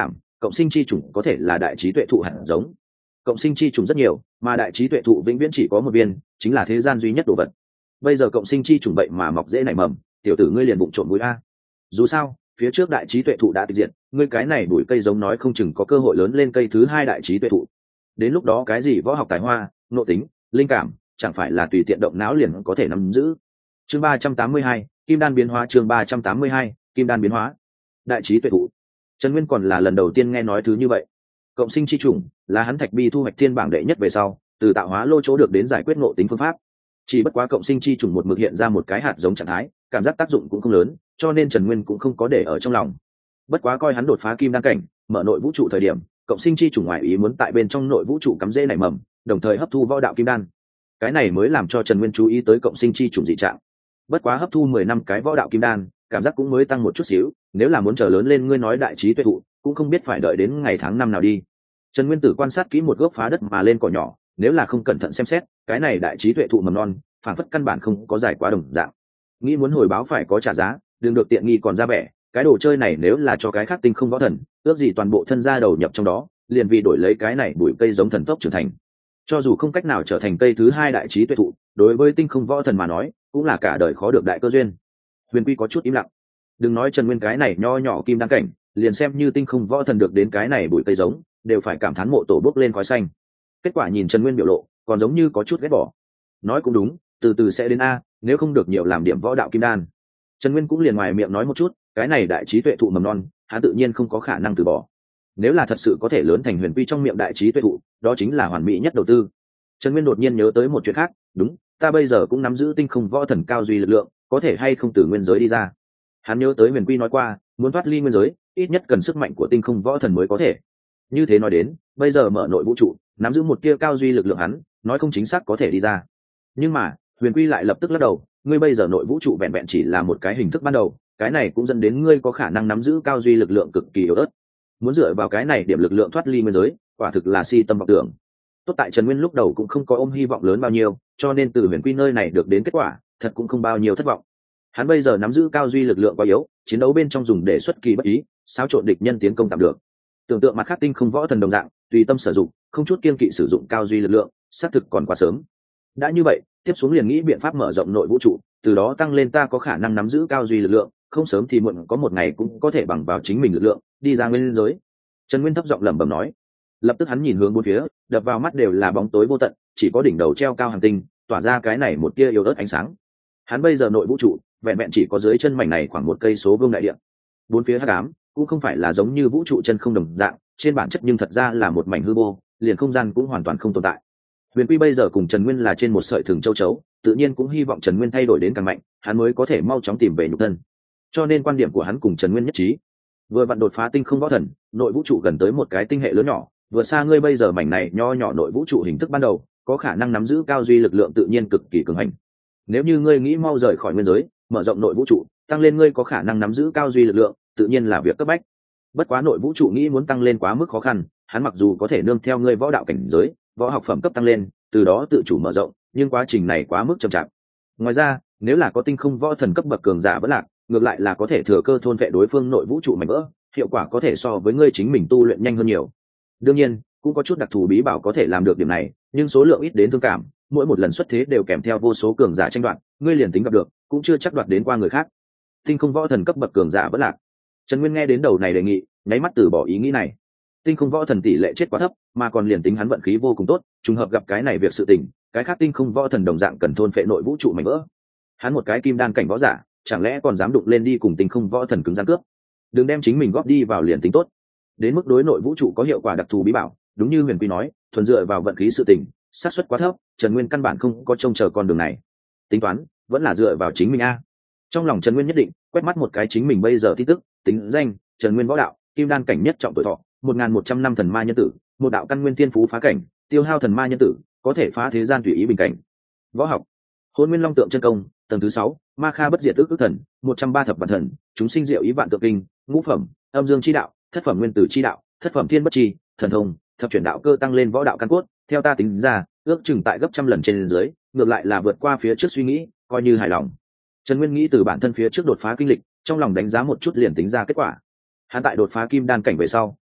cộng sinh chi chủng có thể là đại trí tuệ thụ hạt giống. Cộng sinh chi chủng rất nhiều, mà đại trí tuệ thụ vĩnh viễn chỉ có một viên, chính là thế gian duy nhất đồ vật. Bây giờ cộng sinh chi chủng vậy mà mọc dễ nảy mầm, tiểu tử ngươi liền bụng trộm mũi a. Dù sao phía trước đại trí tuệ thụ đã tịch diệt, ngươi cái này bụi cây giống nói không chừng có cơ hội lớn lên cây thứ hai đại trí tuệ thụ. Đến lúc đó cái gì võ học tài hoa, nội tính, linh cảm, chẳng phải là tùy tiện động não liền có thể nắm giữ. Chương 382, kim đan biến hóa. Chương 382, kim đan biến hóa. Đại trí tuệ thụ, Trần Nguyên còn là lần đầu tiên nghe nói thứ như vậy. Cộng sinh chi chủng là hắn Thạch Bi thu hoạch thiên bảng đệ nhất về sau, từ tạo hóa lô chỗ được đến giải quyết ngộ tính phương pháp. Chỉ bất quá cộng sinh chi chủng một mực hiện ra một cái hạt giống trạng thái, cảm giác tác dụng cũng không lớn, cho nên Trần Nguyên cũng không có để ở trong lòng. Bất quá coi hắn đột phá kim đan cảnh, mở nội vũ trụ thời điểm, cộng sinh chi chủng ngoại ý muốn tại bên trong nội vũ trụ cắm rễ nảy mầm, đồng thời hấp thu võ đạo kim đan. Cái này mới làm cho Trần Nguyên chú ý tới cộng sinh chi chủng dị trạng. Bất quá hấp thu 10 năm cái võ đạo kim đan, cảm giác cũng mới tăng một chút xíu, nếu là muốn chờ lớn lên ngươi nói đại trí tuệ thụ, cũng không biết phải đợi đến ngày tháng năm nào đi. Trần Nguyên Tử quan sát kỹ một gốc phá đất mà lên cỏ nhỏ, nếu là không cẩn thận xem xét, cái này đại trí tuệ thụ mầm non, phản phất căn bản không có giải quá đồng dạng. Nghĩ muốn hồi báo phải có trả giá, đừng được tiện nghi còn ra vẻ, cái đồ chơi này nếu là cho cái khác tinh không võ thần, ước gì toàn bộ thân gia đầu nhập trong đó, liền vì đổi lấy cái này bụi cây giống thần tốc trưởng thành. Cho dù không cách nào trở thành cây thứ hai đại trí tuệ thụ, đối với tinh không võ thần mà nói, cũng là cả đời khó được đại cơ duyên. Huyền Quy có chút im lặng. Đừng nói Trần Nguyên cái này nho nhỏ kim đan cảnh, liền xem như tinh không võ thần được đến cái này bụi cây giống, đều phải cảm thán mộ tổ bốc lên khói xanh. Kết quả nhìn Trần Nguyên biểu lộ, còn giống như có chút ghét bỏ. Nói cũng đúng, từ từ sẽ đến a, nếu không được nhiều làm điểm võ đạo kim đan. Trần Nguyên cũng liền ngoài miệng nói một chút, cái này đại trí tuệ thụ mầm non, hắn tự nhiên không có khả năng từ bỏ. Nếu là thật sự có thể lớn thành Huyền Quy trong miệng đại trí tuệ thụ, đó chính là hoàn mỹ nhất đầu tư. Trần Nguyên đột nhiên nhớ tới một chuyện khác, đúng, ta bây giờ cũng nắm giữ tinh không võ thần cao duy lực lượng, có thể hay không từ nguyên giới đi ra. Hắn nhớ tới Huyền Quy nói qua, muốn thoát ly nguyên giới, ít nhất cần sức mạnh của tinh không võ thần mới có thể. Như thế nói đến, bây giờ mở nội vũ trụ, nắm giữ một tia cao duy lực lượng hắn, nói không chính xác có thể đi ra. Nhưng mà, Huyền Quy lại lập tức lắc đầu, ngươi bây giờ nội vũ trụ vẹn vẹn chỉ là một cái hình thức ban đầu, cái này cũng dẫn đến ngươi có khả năng nắm giữ cao duy lực lượng cực kỳ yếu ớt. Muốn dựa vào cái này điểm lực lượng thoát ly nguyên giới, quả thực là si tâm vọng tưởng. Tốt tại Trần Nguyên lúc đầu cũng không có ôm hy vọng lớn bao nhiêu, cho nên từ Huyền Quy nơi này được đến kết quả, thật cũng không bao nhiêu thất vọng. Hắn bây giờ nắm giữ cao duy lực lượng quá yếu, chiến đấu bên trong dùng để xuất kỳ bất ý, xáo trộn địch nhân tiến công tạm được. Tưởng tượng mặt khác tinh không võ thần đồng dạng, tùy tâm sử dụng, không chút kiên kỵ sử dụng cao duy lực lượng, xác thực còn quá sớm. Đã như vậy, tiếp xuống liền nghĩ biện pháp mở rộng nội vũ trụ, từ đó tăng lên ta có khả năng nắm giữ cao duy lực lượng, không sớm thì muộn có một ngày cũng có thể bằng vào chính mình lực lượng đi ra nguyên giới. Trần Nguyên thấp giọng lẩm bẩm nói. Lập tức hắn nhìn hướng bốn phía, đập vào mắt đều là bóng tối vô tận, chỉ có đỉnh đầu treo cao hành tinh, tỏa ra cái này một tia yếu ớt ánh sáng. Hắn bây giờ nội vũ trụ, vẹn vẹn chỉ có dưới chân mảnh này khoảng một cây số vuông đại địa. Bốn phía hắc ám, cũng không phải là giống như vũ trụ chân không đồng dạng, trên bản chất nhưng thật ra là một mảnh hư vô, liền không gian cũng hoàn toàn không tồn tại. Huyền Quy bây giờ cùng Trần Nguyên là trên một sợi thừng châu chấu, tự nhiên cũng hy vọng Trần Nguyên thay đổi đến càng mạnh, hắn mới có thể mau chóng tìm về nhục thân. Cho nên quan điểm của hắn cùng Trần Nguyên nhất trí. Vừa vặn đột phá tinh không võ thần, nội vũ trụ gần tới một cái tinh hệ lớn nhỏ, vừa xa ngươi bây giờ mảnh này nho nhỏ nội vũ trụ hình thức ban đầu, có khả năng nắm giữ cao duy lực lượng tự nhiên cực kỳ cường hành. Nếu như ngươi nghĩ mau rời khỏi nguyên giới, mở rộng nội vũ trụ, tăng lên ngươi có khả năng nắm giữ cao duy lực lượng, tự nhiên là việc cấp bách. Bất quá nội vũ trụ nghĩ muốn tăng lên quá mức khó khăn, hắn mặc dù có thể nương theo ngươi võ đạo cảnh giới, võ học phẩm cấp tăng lên, từ đó tự chủ mở rộng, nhưng quá trình này quá mức chậm chạp. Ngoài ra, nếu là có tinh không võ thần cấp bậc cường giả vẫn lạc, ngược lại là có thể thừa cơ thôn vệ đối phương nội vũ trụ mảnh vỡ, hiệu quả có thể so với ngươi chính mình tu luyện nhanh hơn nhiều. Đương nhiên, cũng có chút đặc thù bí bảo có thể làm được điểm này, nhưng số lượng ít đến thương cảm, mỗi một lần xuất thế đều kèm theo vô số cường giả tranh đoạt, ngươi liền tính gặp được, cũng chưa chắc đoạt đến qua người khác. Tinh không võ thần cấp bậc cường giả vẫn lạc. Trần Nguyên nghe đến đầu này đề nghị, nháy mắt từ bỏ ý nghĩ này. Tinh không võ thần tỷ lệ chết quá thấp, mà còn liền tính hắn vận khí vô cùng tốt, trùng hợp gặp cái này việc sự tình, cái khác tinh không võ thần đồng dạng cần thôn phệ nội vũ trụ mảnh vỡ. Hắn một cái kim đan cảnh võ giả, chẳng lẽ còn dám đụng lên đi cùng tinh không võ thần cứng rắn cướp? Đừng đem chính mình góp đi vào liền tính tốt. Đến mức đối nội vũ trụ có hiệu quả đặc thù bí bảo, đúng như Huyền Quy nói, thuần dựa vào vận khí sự tình, xác suất quá thấp, Trần Nguyên căn bản không có trông chờ con đường này. Tính toán, vẫn là dựa vào chính mình a. Trong lòng Trần Nguyên nhất định, quét mắt một cái chính mình bây giờ tin tức, tính danh, Trần Nguyên võ đạo, kim đan cảnh nhất trọng tuổi thọ, 1100 năm thần ma nhân tử, một đạo căn nguyên thiên phú phá cảnh, tiêu hao thần ma nhân tử, có thể phá thế gian tùy ý bình cảnh. Võ học, Hôn Nguyên Long Tượng chân công, tầng thứ 6, Ma Kha bất diệt ức thần, 130 thập vạn thần, chúng sinh diệu ý vạn tượng kinh, ngũ phẩm, âm dương chi đạo, thất phẩm nguyên tử chi đạo, thất phẩm thiên bất chi, thần thông, thập chuyển đạo cơ tăng lên võ đạo căn cốt, theo ta tính ra, ước chừng tại gấp trăm lần trên dưới, ngược lại là vượt qua phía trước suy nghĩ, coi như hài lòng. Trần Nguyên nghĩ từ bản thân phía trước đột phá kinh lịch, trong lòng đánh giá một chút liền tính ra kết quả. Hắn tại đột phá kim đan cảnh về sau,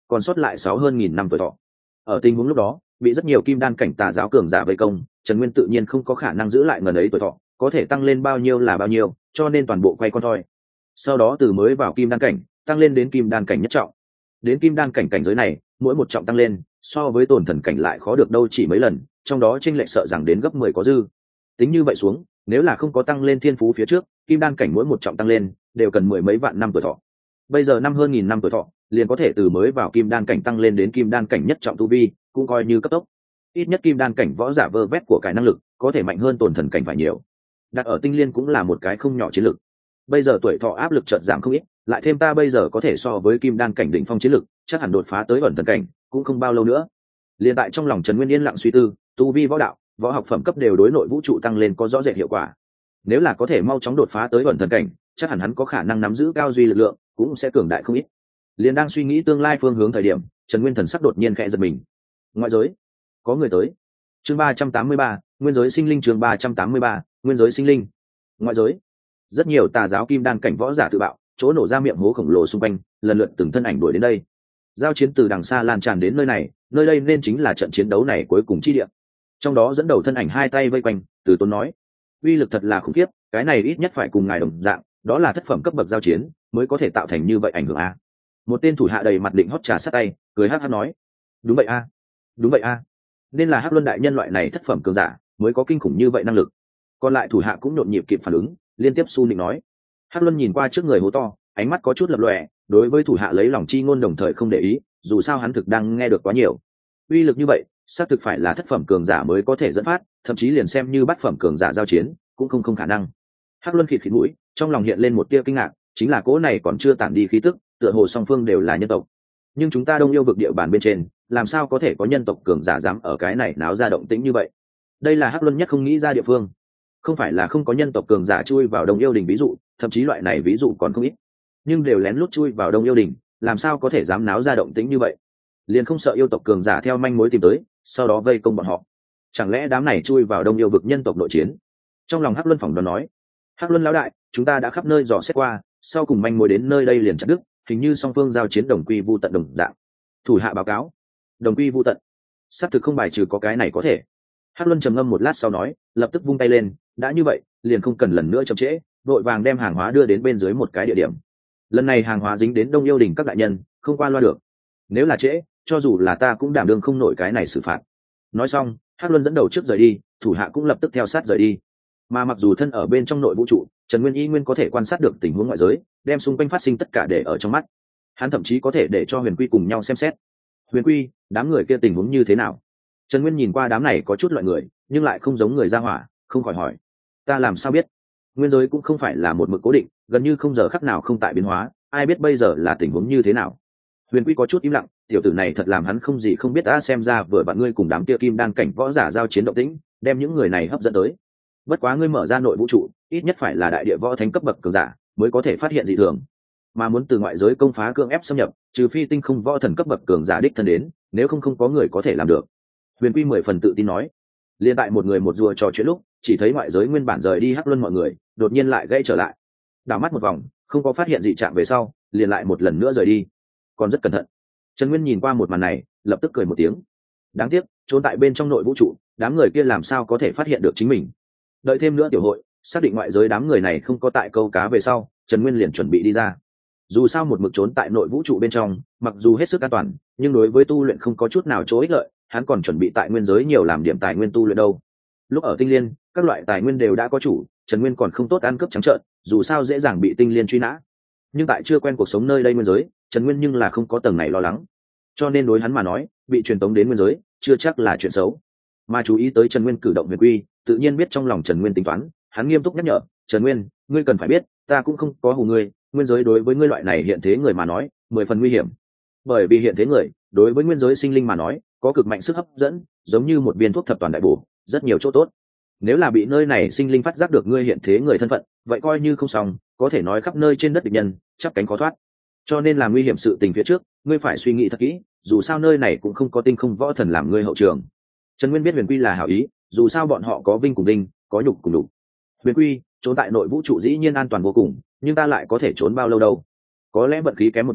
còn sót lại 6 hơn nghìn năm tuổi thọ. Ở tình huống lúc đó, bị rất nhiều kim đan cảnh tà giáo cường giả vây công, Trần Nguyên tự nhiên không có khả năng giữ lại ngần ấy tuổi thọ, có thể tăng lên bao nhiêu là bao nhiêu, cho nên toàn bộ quay con thoi. Sau đó từ mới vào kim đan cảnh, tăng lên đến kim đan cảnh nhất trọng. Đến kim đan cảnh cảnh giới này, mỗi một trọng tăng lên, so với tổn thần cảnh lại khó được đâu chỉ mấy lần, trong đó chênh lệch sợ rằng đến gấp 10 có dư. Tính như vậy xuống, nếu là không có tăng lên thiên phú phía trước, kim đan cảnh mỗi một trọng tăng lên, đều cần mười mấy vạn năm tuổi thọ. Bây giờ năm hơn nghìn năm tuổi thọ, liền có thể từ mới vào kim đan cảnh tăng lên đến kim đan cảnh nhất trọng tu vi, cũng coi như cấp tốc. Ít nhất kim đan cảnh võ giả vơ vét của cải năng lực, có thể mạnh hơn tổn thần cảnh phải nhiều. Đặt ở tinh liên cũng là một cái không nhỏ chiến lực. Bây giờ tuổi thọ áp lực chợt giảm không ít, lại thêm ta bây giờ có thể so với kim đan cảnh đỉnh phong chiến lực, chắc hẳn đột phá tới ẩn thần cảnh, cũng không bao lâu nữa. Liên tại trong lòng Trần Nguyên yên lặng suy tư, tu vi võ đạo, võ học phẩm cấp đều đối nội vũ trụ tăng lên có rõ rệt hiệu quả. Nếu là có thể mau chóng đột phá tới ẩn thần cảnh, chắc hẳn hắn có khả năng nắm giữ cao duy lực lượng, cũng sẽ cường đại không ít. Liên đang suy nghĩ tương lai phương hướng thời điểm, Trần Nguyên thần sắc đột nhiên khẽ giật mình. Ngoại giới, có người tới. Chương 383, nguyên giới sinh linh. Chương 383, nguyên giới sinh linh. Ngoại giới, rất nhiều tà giáo kim đan cảnh võ giả tự bạo, chỗ nổ ra miệng hố khổng lồ xung quanh, lần lượt từng thân ảnh đuổi đến đây. Giao chiến từ đằng xa lan tràn đến nơi này, nơi đây nên chính là trận chiến đấu này cuối cùng chi địa. Trong đó dẫn đầu thân ảnh hai tay vây quanh, Từ Tốn nói: uy lực thật là khủng khiếp, cái này ít nhất phải cùng ngài đồng dạng, đó là thất phẩm cấp bậc giao chiến mới có thể tạo thành như vậy ảnh hưởng a. Một tên thủ hạ đầy mặt định hót trà sát tay, cười hắc hắc nói: đúng vậy a, đúng vậy a, nên là Hắc Luân đại nhân loại này thất phẩm cường giả mới có kinh khủng như vậy năng lực. Còn lại thủ hạ cũng nhộn nhịp kịp phản ứng, liên tiếp su nịnh nói. Hắc Luân nhìn qua trước người hố to, ánh mắt có chút lập lòe, đối với thủ hạ lấy lòng chi ngôn đồng thời không để ý, dù sao hắn thực đang nghe được quá nhiều. Uy lực như vậy, xác thực phải là thất phẩm cường giả mới có thể dẫn phát, thậm chí liền xem như bát phẩm cường giả giao chiến, cũng không khả năng. Hắc Luân khịt khịt mũi, trong lòng hiện lên một tia kinh ngạc, chính là cỗ này còn chưa tản đi khí tức, tựa hồ song phương đều là nhân tộc. Nhưng chúng ta Đông Yêu vực địa bàn bên trên, làm sao có thể có nhân tộc cường giả dám ở cái này náo ra động tĩnh như vậy? Đây là Hắc Luân nhất không nghĩ ra địa phương. Không phải là không có nhân tộc cường giả chui vào Đông Yêu đình ví dụ, thậm chí loại này ví dụ còn không ít, nhưng đều lén lút chui vào Đông Yêu đình, làm sao có thể dám náo ra động tĩnh như vậy? Liền không sợ yêu tộc cường giả theo manh mối tìm tới, sau đó vây công bọn họ? Chẳng lẽ đám này chui vào Đông Yêu vực nhân tộc nội chiến? Trong lòng Hắc Luân phỏng đoán nói. Hắc Luân lão đại, chúng ta đã khắp nơi dò xét qua, sau cùng manh mối đến nơi đây liền chặt đứt, hình như song phương giao chiến đồng quy vu tận đồng dạng. Thủ hạ báo cáo, đồng quy vu tận, xác thực không bài trừ có cái này có thể. Hắc Luân trầm ngâm một lát sau nói, lập tức vung tay lên, đã như vậy, liền không cần lần nữa chậm trễ, vội vàng đem hàng hóa đưa đến bên dưới một cái địa điểm. Lần này hàng hóa dính đến Đông Yêu đình các đại nhân, không qua loa được. Nếu là trễ, cho dù là ta cũng đảm đương không nổi cái này xử phạt. Nói xong, Hắc Luân dẫn đầu trước rời đi, thủ hạ cũng lập tức theo sát rời đi. Mà mặc dù thân ở bên trong nội vũ trụ, Trần Nguyên y nguyên có thể quan sát được tình huống ngoại giới, đem xung quanh phát sinh tất cả để ở trong mắt. Hắn thậm chí có thể để cho Huyền Quy cùng nhau xem xét. Huyền Quy, đám người kia tình huống như thế nào? Trần Nguyên nhìn qua đám này có chút loại người, nhưng lại không giống người ra hỏa, không khỏi hỏi. Ta làm sao biết? Nguyên giới cũng không phải là một mực cố định, gần như không giờ khắc nào không tại biến hóa, ai biết bây giờ là tình huống như thế nào? Huyền Quy có chút im lặng, tiểu tử này thật làm hắn không gì không biết. Đã xem ra vừa bạn ngươi cùng đám kia kim đan cảnh võ giả giao chiến động tĩnh, đem những người này hấp dẫn tới. Bất quá ngươi mở ra nội vũ trụ, ít nhất phải là đại địa võ thánh cấp bậc cường giả mới có thể phát hiện dị thường, mà muốn từ ngoại giới công phá cưỡng ép xâm nhập, trừ phi tinh không võ thần cấp bậc cường giả đích thân đến, nếu không có người có thể làm được. Huyền Quy 10 phần tự tin nói. Liên tại một người một rùa trò chuyện lúc, chỉ thấy ngoại giới nguyên bản rời đi Hắc Luân mọi người, đột nhiên lại gãy trở lại. Đảo mắt một vòng, không có phát hiện dị trạng về sau, liền lại một lần nữa rời đi. Còn rất cẩn thận. Trần Nguyên nhìn qua một màn này, lập tức cười một tiếng. Đáng tiếc, trốn tại bên trong nội vũ trụ, đám người kia làm sao có thể phát hiện được chính mình. Đợi thêm nữa tiểu hội, xác định ngoại giới đám người này không có tại câu cá về sau, Trần Nguyên liền chuẩn bị đi ra. Dù sao một mực trốn tại nội vũ trụ bên trong, mặc dù hết sức an toàn, nhưng đối với tu luyện không có chút nào chỗ ích lợi, hắn còn chuẩn bị tại nguyên giới nhiều làm điểm tài nguyên tu luyện đâu. Lúc ở Tinh Liên, các loại tài nguyên đều đã có chủ, Trần Nguyên còn không tốt ăn cướp trắng trợn, dù sao dễ dàng bị Tinh Liên truy nã. Nhưng tại chưa quen cuộc sống nơi đây nguyên giới, Trần Nguyên nhưng là không có tầng này lo lắng. Cho nên đối hắn mà nói, bị truyền tống đến nguyên giới, chưa chắc là chuyện xấu. Mà chú ý tới Trần Nguyên cử động Huyền Quy, tự nhiên biết trong lòng Trần Nguyên tính toán, hắn nghiêm túc nhắc nhở, "Trần Nguyên, ngươi cần phải biết, ta cũng không có hù ngươi, nguyên giới đối với ngươi loại này hiện thế người mà nói, 10 phần nguy hiểm. Bởi vì hiện thế người, đối với nguyên giới sinh linh mà nói, có cực mạnh sức hấp dẫn, giống như một viên thuốc thập toàn đại bổ, rất nhiều chỗ tốt. Nếu là bị nơi này sinh linh phát giác được ngươi hiện thế người thân phận, vậy coi như không xong, có thể nói khắp nơi trên đất địch nhân, chắp cánh khó thoát. Cho nên là nguy hiểm sự tình phía trước, ngươi phải suy nghĩ thật kỹ, dù sao nơi này cũng không có tinh không võ thần làm ngươi hậu trường." Trần Nguyên biết Huyền Quy là hảo ý, dù sao bọn họ có vinh cùng đinh, có nhục cùng đục. Huyền Quy, trốn tại nội vũ trụ dĩ nhiên an toàn vô cùng, nhưng ta lại có thể trốn bao lâu đâu? Có lẽ vận khí kém một điểm,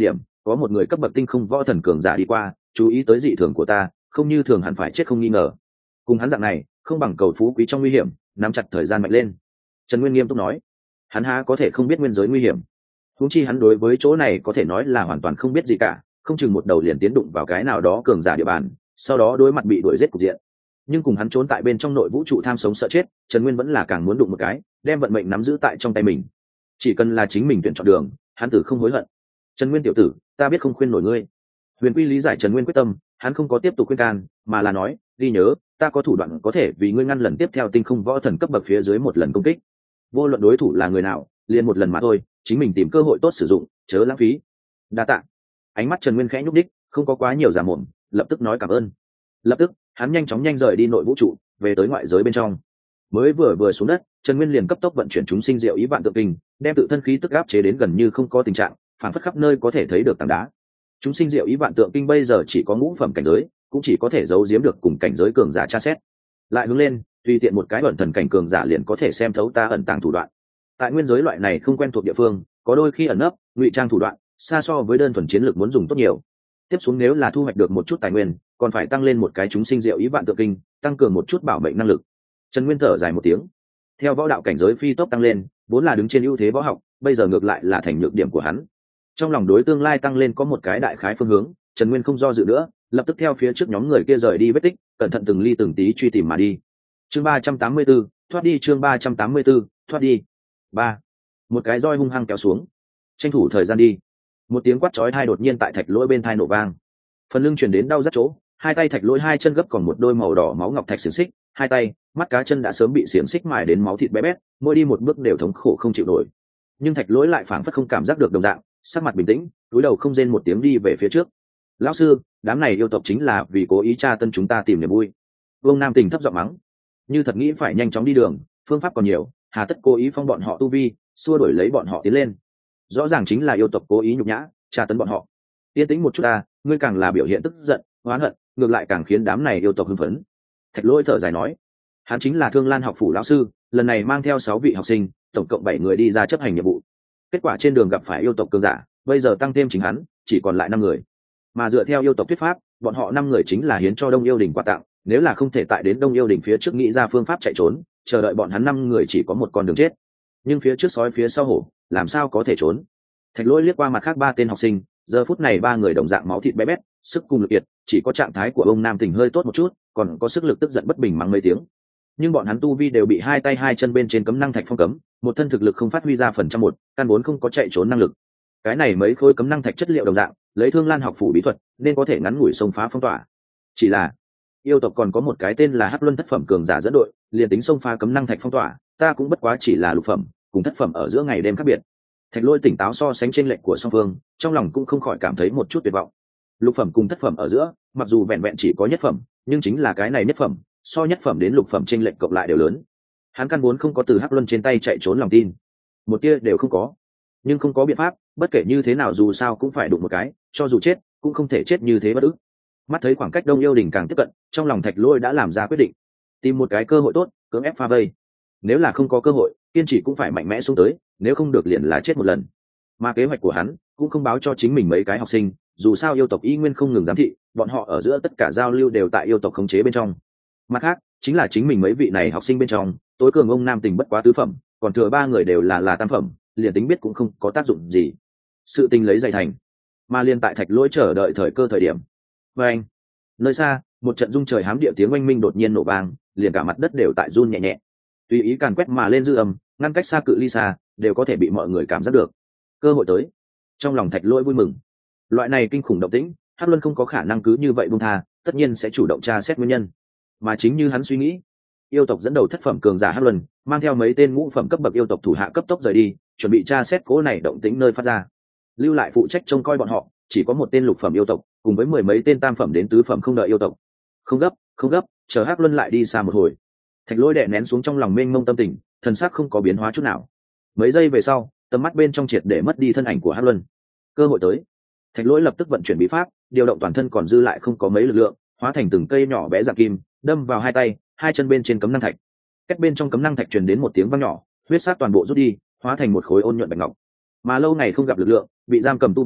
có một người cấp bậc tinh không võ thần cường giả đi qua, chú ý tới dị thường của ta, không như thường hẳn phải chết không nghi ngờ. Cùng hắn dạng này không bằng cầu phú quý trong nguy hiểm, nắm chặt thời gian mạnh lên. Trần Nguyên nghiêm túc nói. Hắn há có thể không biết nguyên giới nguy hiểm? Huống chi hắn đối với chỗ này có thể nói là hoàn toàn không biết gì cả, không chừng một đầu liền tiến đụng vào cái nào đó cường giả địa bàn, sau đó đối mặt bị đuổi giết cục diện. Nhưng cùng hắn trốn tại bên trong nội vũ trụ tham sống sợ chết, Trần Nguyên vẫn là càng muốn đụng một cái, đem vận mệnh nắm giữ tại trong tay mình. Chỉ cần là chính mình tuyển chọn đường, hắn tử không hối hận. Trần Nguyên tiểu tử, ta biết không khuyên nổi ngươi. Huyền Quy lý giải Trần Nguyên quyết tâm, hắn không có tiếp tục khuyên can, mà là nói, ghi nhớ, ta có thủ đoạn có thể vì ngươi ngăn lần tiếp theo tinh không võ thần cấp bậc phía dưới một lần công kích. Vô luận đối thủ là người nào, liền một lần mà thôi, chính mình tìm cơ hội tốt sử dụng, chớ lãng phí. Đa tạ. Ánh mắt Trần Nguyên khẽ nhúc đích, không có quá nhiều giả mồm, lập tức nói cảm ơn. Lập tức hắn nhanh chóng rời đi nội vũ trụ, về tới ngoại giới bên trong. Mới vừa xuống đất, Trần Nguyên liền cấp tốc vận chuyển chúng sinh diệu ý vạn tượng kinh, đem tự thân khí tức áp chế đến gần như không có tình trạng, phản phất khắp nơi có thể thấy được tảng đá. Chúng sinh diệu ý vạn tượng kinh bây giờ chỉ có ngũ phẩm cảnh giới, cũng chỉ có thể giấu giếm được cùng cảnh giới cường giả tra xét. Lại hướng lên, tùy tiện một cái ẩn thần cảnh cường giả liền có thể xem thấu ta ẩn tàng thủ đoạn. Tại nguyên giới loại này không quen thuộc địa phương, có đôi khi ẩn nấp, ngụy trang thủ đoạn, xa so với đơn thuần chiến lược muốn dùng tốt nhiều. Tiếp xuống nếu là thu hoạch được một chút tài nguyên, còn phải tăng lên một cái chúng sinh diệu ý vạn tượng kinh, tăng cường một chút bảo mệnh năng lực. Trần Nguyên thở dài một tiếng. Theo võ đạo cảnh giới phi tốc tăng lên, vốn là đứng trên ưu thế võ học, bây giờ ngược lại là thành nhược điểm của hắn. Trong lòng đối tương lai tăng lên có một cái đại khái phương hướng, Trần Nguyên không do dự nữa, lập tức theo phía trước nhóm người kia rời đi vết tích, cẩn thận từng ly từng tí truy tìm mà đi. Chương 384, thoát đi. Chương 384, thoát đi. 3. Một cái roi hung hăng kéo xuống. Tranh thủ thời gian đi. Một tiếng quát chói tai đột nhiên tại thạch lỗi bên tai nổ vang. Phần lưng truyền đến đau rát chỗ, hai tay thạch lỗi hai chân gấp còn một đôi màu đỏ máu ngọc thạch xiềng xích, hai tay, mắt cá chân đã sớm bị xiềng xích mài đến máu thịt bé bét, mỗi đi một bước đều thống khổ không chịu nổi. Nhưng thạch lỗi lại phảng phất không cảm giác được đồng dạng, sắc mặt bình tĩnh, cúi đầu không rên một tiếng đi về phía trước. Lão sư, đám này yêu tộc chính là vì cố ý tra tân chúng ta tìm niềm vui. Vương Nam Tình thấp giọng mắng, như thật nghĩ phải nhanh chóng đi đường, phương pháp còn nhiều, hà tất cố ý phong bọn họ tu vi, xua đuổi lấy bọn họ tiến lên. Rõ ràng chính là yêu tộc cố ý nhục nhã, tra tấn bọn họ. Yên tĩnh một chút ta, ngươi càng là biểu hiện tức giận, oán hận, ngược lại càng khiến đám này yêu tộc hưng phấn. Thạch Lỗi thở dài nói, hắn chính là Thương Lan học phủ lão sư, lần này mang theo 6 vị học sinh, tổng cộng 7 người đi ra chấp hành nhiệm vụ. Kết quả trên đường gặp phải yêu tộc cường giả, bây giờ tăng thêm chính hắn, chỉ còn lại 5 người. Mà dựa theo yêu tộc thuyết pháp, bọn họ 5 người chính là hiến cho Đông Yêu Đình quà tặng, nếu là không thể tại đến Đông Yêu Đình phía trước nghĩ ra phương pháp chạy trốn, chờ đợi bọn hắn 5 người chỉ có một con đường chết. Nhưng phía trước sói phía sau hổ, làm sao có thể trốn? Thạch Lỗi liếc qua mặt khác 3 tên học sinh, giờ phút này 3 người đồng dạng máu thịt bé bét, sức cùng lực kiệt, chỉ có trạng thái của ông Nam Tình hơi tốt một chút, còn có sức lực tức giận bất bình mắng mấy tiếng. Nhưng bọn hắn tu vi đều bị hai tay hai chân bên trên cấm năng thạch phong cấm, một thân thực lực không phát huy ra phần trăm một, căn vốn không có chạy trốn năng lực. Cái này mấy khối cấm năng thạch chất liệu đồng dạng, lấy Thương Lan học phủ bí thuật, nên có thể ngắn ngủi xông phá phong tỏa. Chỉ là yêu tộc còn có một cái tên là Hắc Luân thất phẩm cường giả dẫn đội, liền tính xông phá cấm năng thạch phong tỏa, ta cũng bất quá chỉ là lục phẩm, cùng thất phẩm ở giữa ngày đêm khác biệt. Thạch Lỗi tỉnh táo so sánh chênh lệch của song phương, trong lòng cũng không khỏi cảm thấy một chút tuyệt vọng. Lục phẩm cùng thất phẩm ở giữa, mặc dù vẹn vẹn chỉ có nhất phẩm, nhưng chính là cái này nhất phẩm, so nhất phẩm đến lục phẩm chênh lệch cộng lại đều lớn. Hắn căn vốn không có từ Hắc Luân trên tay chạy trốn lòng tin, một tia đều không có. Nhưng không có biện pháp, bất kể như thế nào dù sao cũng phải đụng một cái, cho dù chết cũng không thể chết như thế bất ức. Mắt thấy khoảng cách Đông Yêu Đình càng tiếp cận, trong lòng Thạch Lỗi đã làm ra quyết định, tìm một cái cơ hội tốt, cưỡng ép pha vây. Nếu là không có cơ hội, kiên trì cũng phải mạnh mẽ xuống tới, nếu không được liền là chết một lần. Mà kế hoạch của hắn cũng không báo cho chính mình mấy cái học sinh, dù sao yêu tộc y nguyên không ngừng giám thị, bọn họ ở giữa tất cả giao lưu đều tại yêu tộc khống chế bên trong. Mặt khác, chính là chính mình mấy vị này học sinh bên trong, tối cường ông Nam Tình bất quá tứ phẩm, còn thừa 3 người đều là tam phẩm, liền tính biết cũng không có tác dụng gì. Sự tình lấy dày thành, mà liên tại Thạch Lỗi chờ đợi thời cơ thời điểm. Và anh, nơi xa, một trận rung trời hám địa tiếng oanh minh đột nhiên nổ vang, liền cả mặt đất đều tại run nhẹ nhẹ. Tùy ý càn quét mà lên dư âm, ngăn cách xa cự ly xa, đều có thể bị mọi người cảm giác được. Cơ hội tới. Trong lòng Thạch Lỗi vui mừng. Loại này kinh khủng động tĩnh, Hắc Luân không có khả năng cứ như vậy buông tha, tất nhiên sẽ chủ động tra xét nguyên nhân. Mà chính như hắn suy nghĩ, yêu tộc dẫn đầu thất phẩm cường giả Hắc Luân, mang theo mấy tên ngũ phẩm cấp bậc yêu tộc thủ hạ cấp tốc rời đi, chuẩn bị tra xét cố này động tĩnh nơi phát ra. Lưu lại phụ trách trông coi bọn họ, chỉ có một tên lục phẩm yêu tộc, cùng với 10 mấy tên tam phẩm đến tứ phẩm không đợi yêu tộc. Không gấp, chờ Hắc Luân lại đi xa một hồi. Thạch Lỗi đè nén xuống trong lòng mênh mông tâm tình, thần sắc không có biến hóa chút nào. Mấy giây về sau, tầm mắt bên trong triệt để mất đi thân ảnh của Hắc Luân. Cơ hội tới. Thạch Lỗi lập tức vận chuyển bí pháp, điều động toàn thân còn dư lại không có mấy lực lượng, hóa thành từng cây nhỏ bé dạng kim, đâm vào hai tay, hai chân bên trên cấm năng thạch. Cách bên trong cấm năng thạch truyền đến một tiếng vang nhỏ, huyết sát toàn bộ rút đi, hóa thành một khối ôn nhuận bạch ngọc. Mà lâu ngày không gặp lực lượng, bị giam cầm tu vi,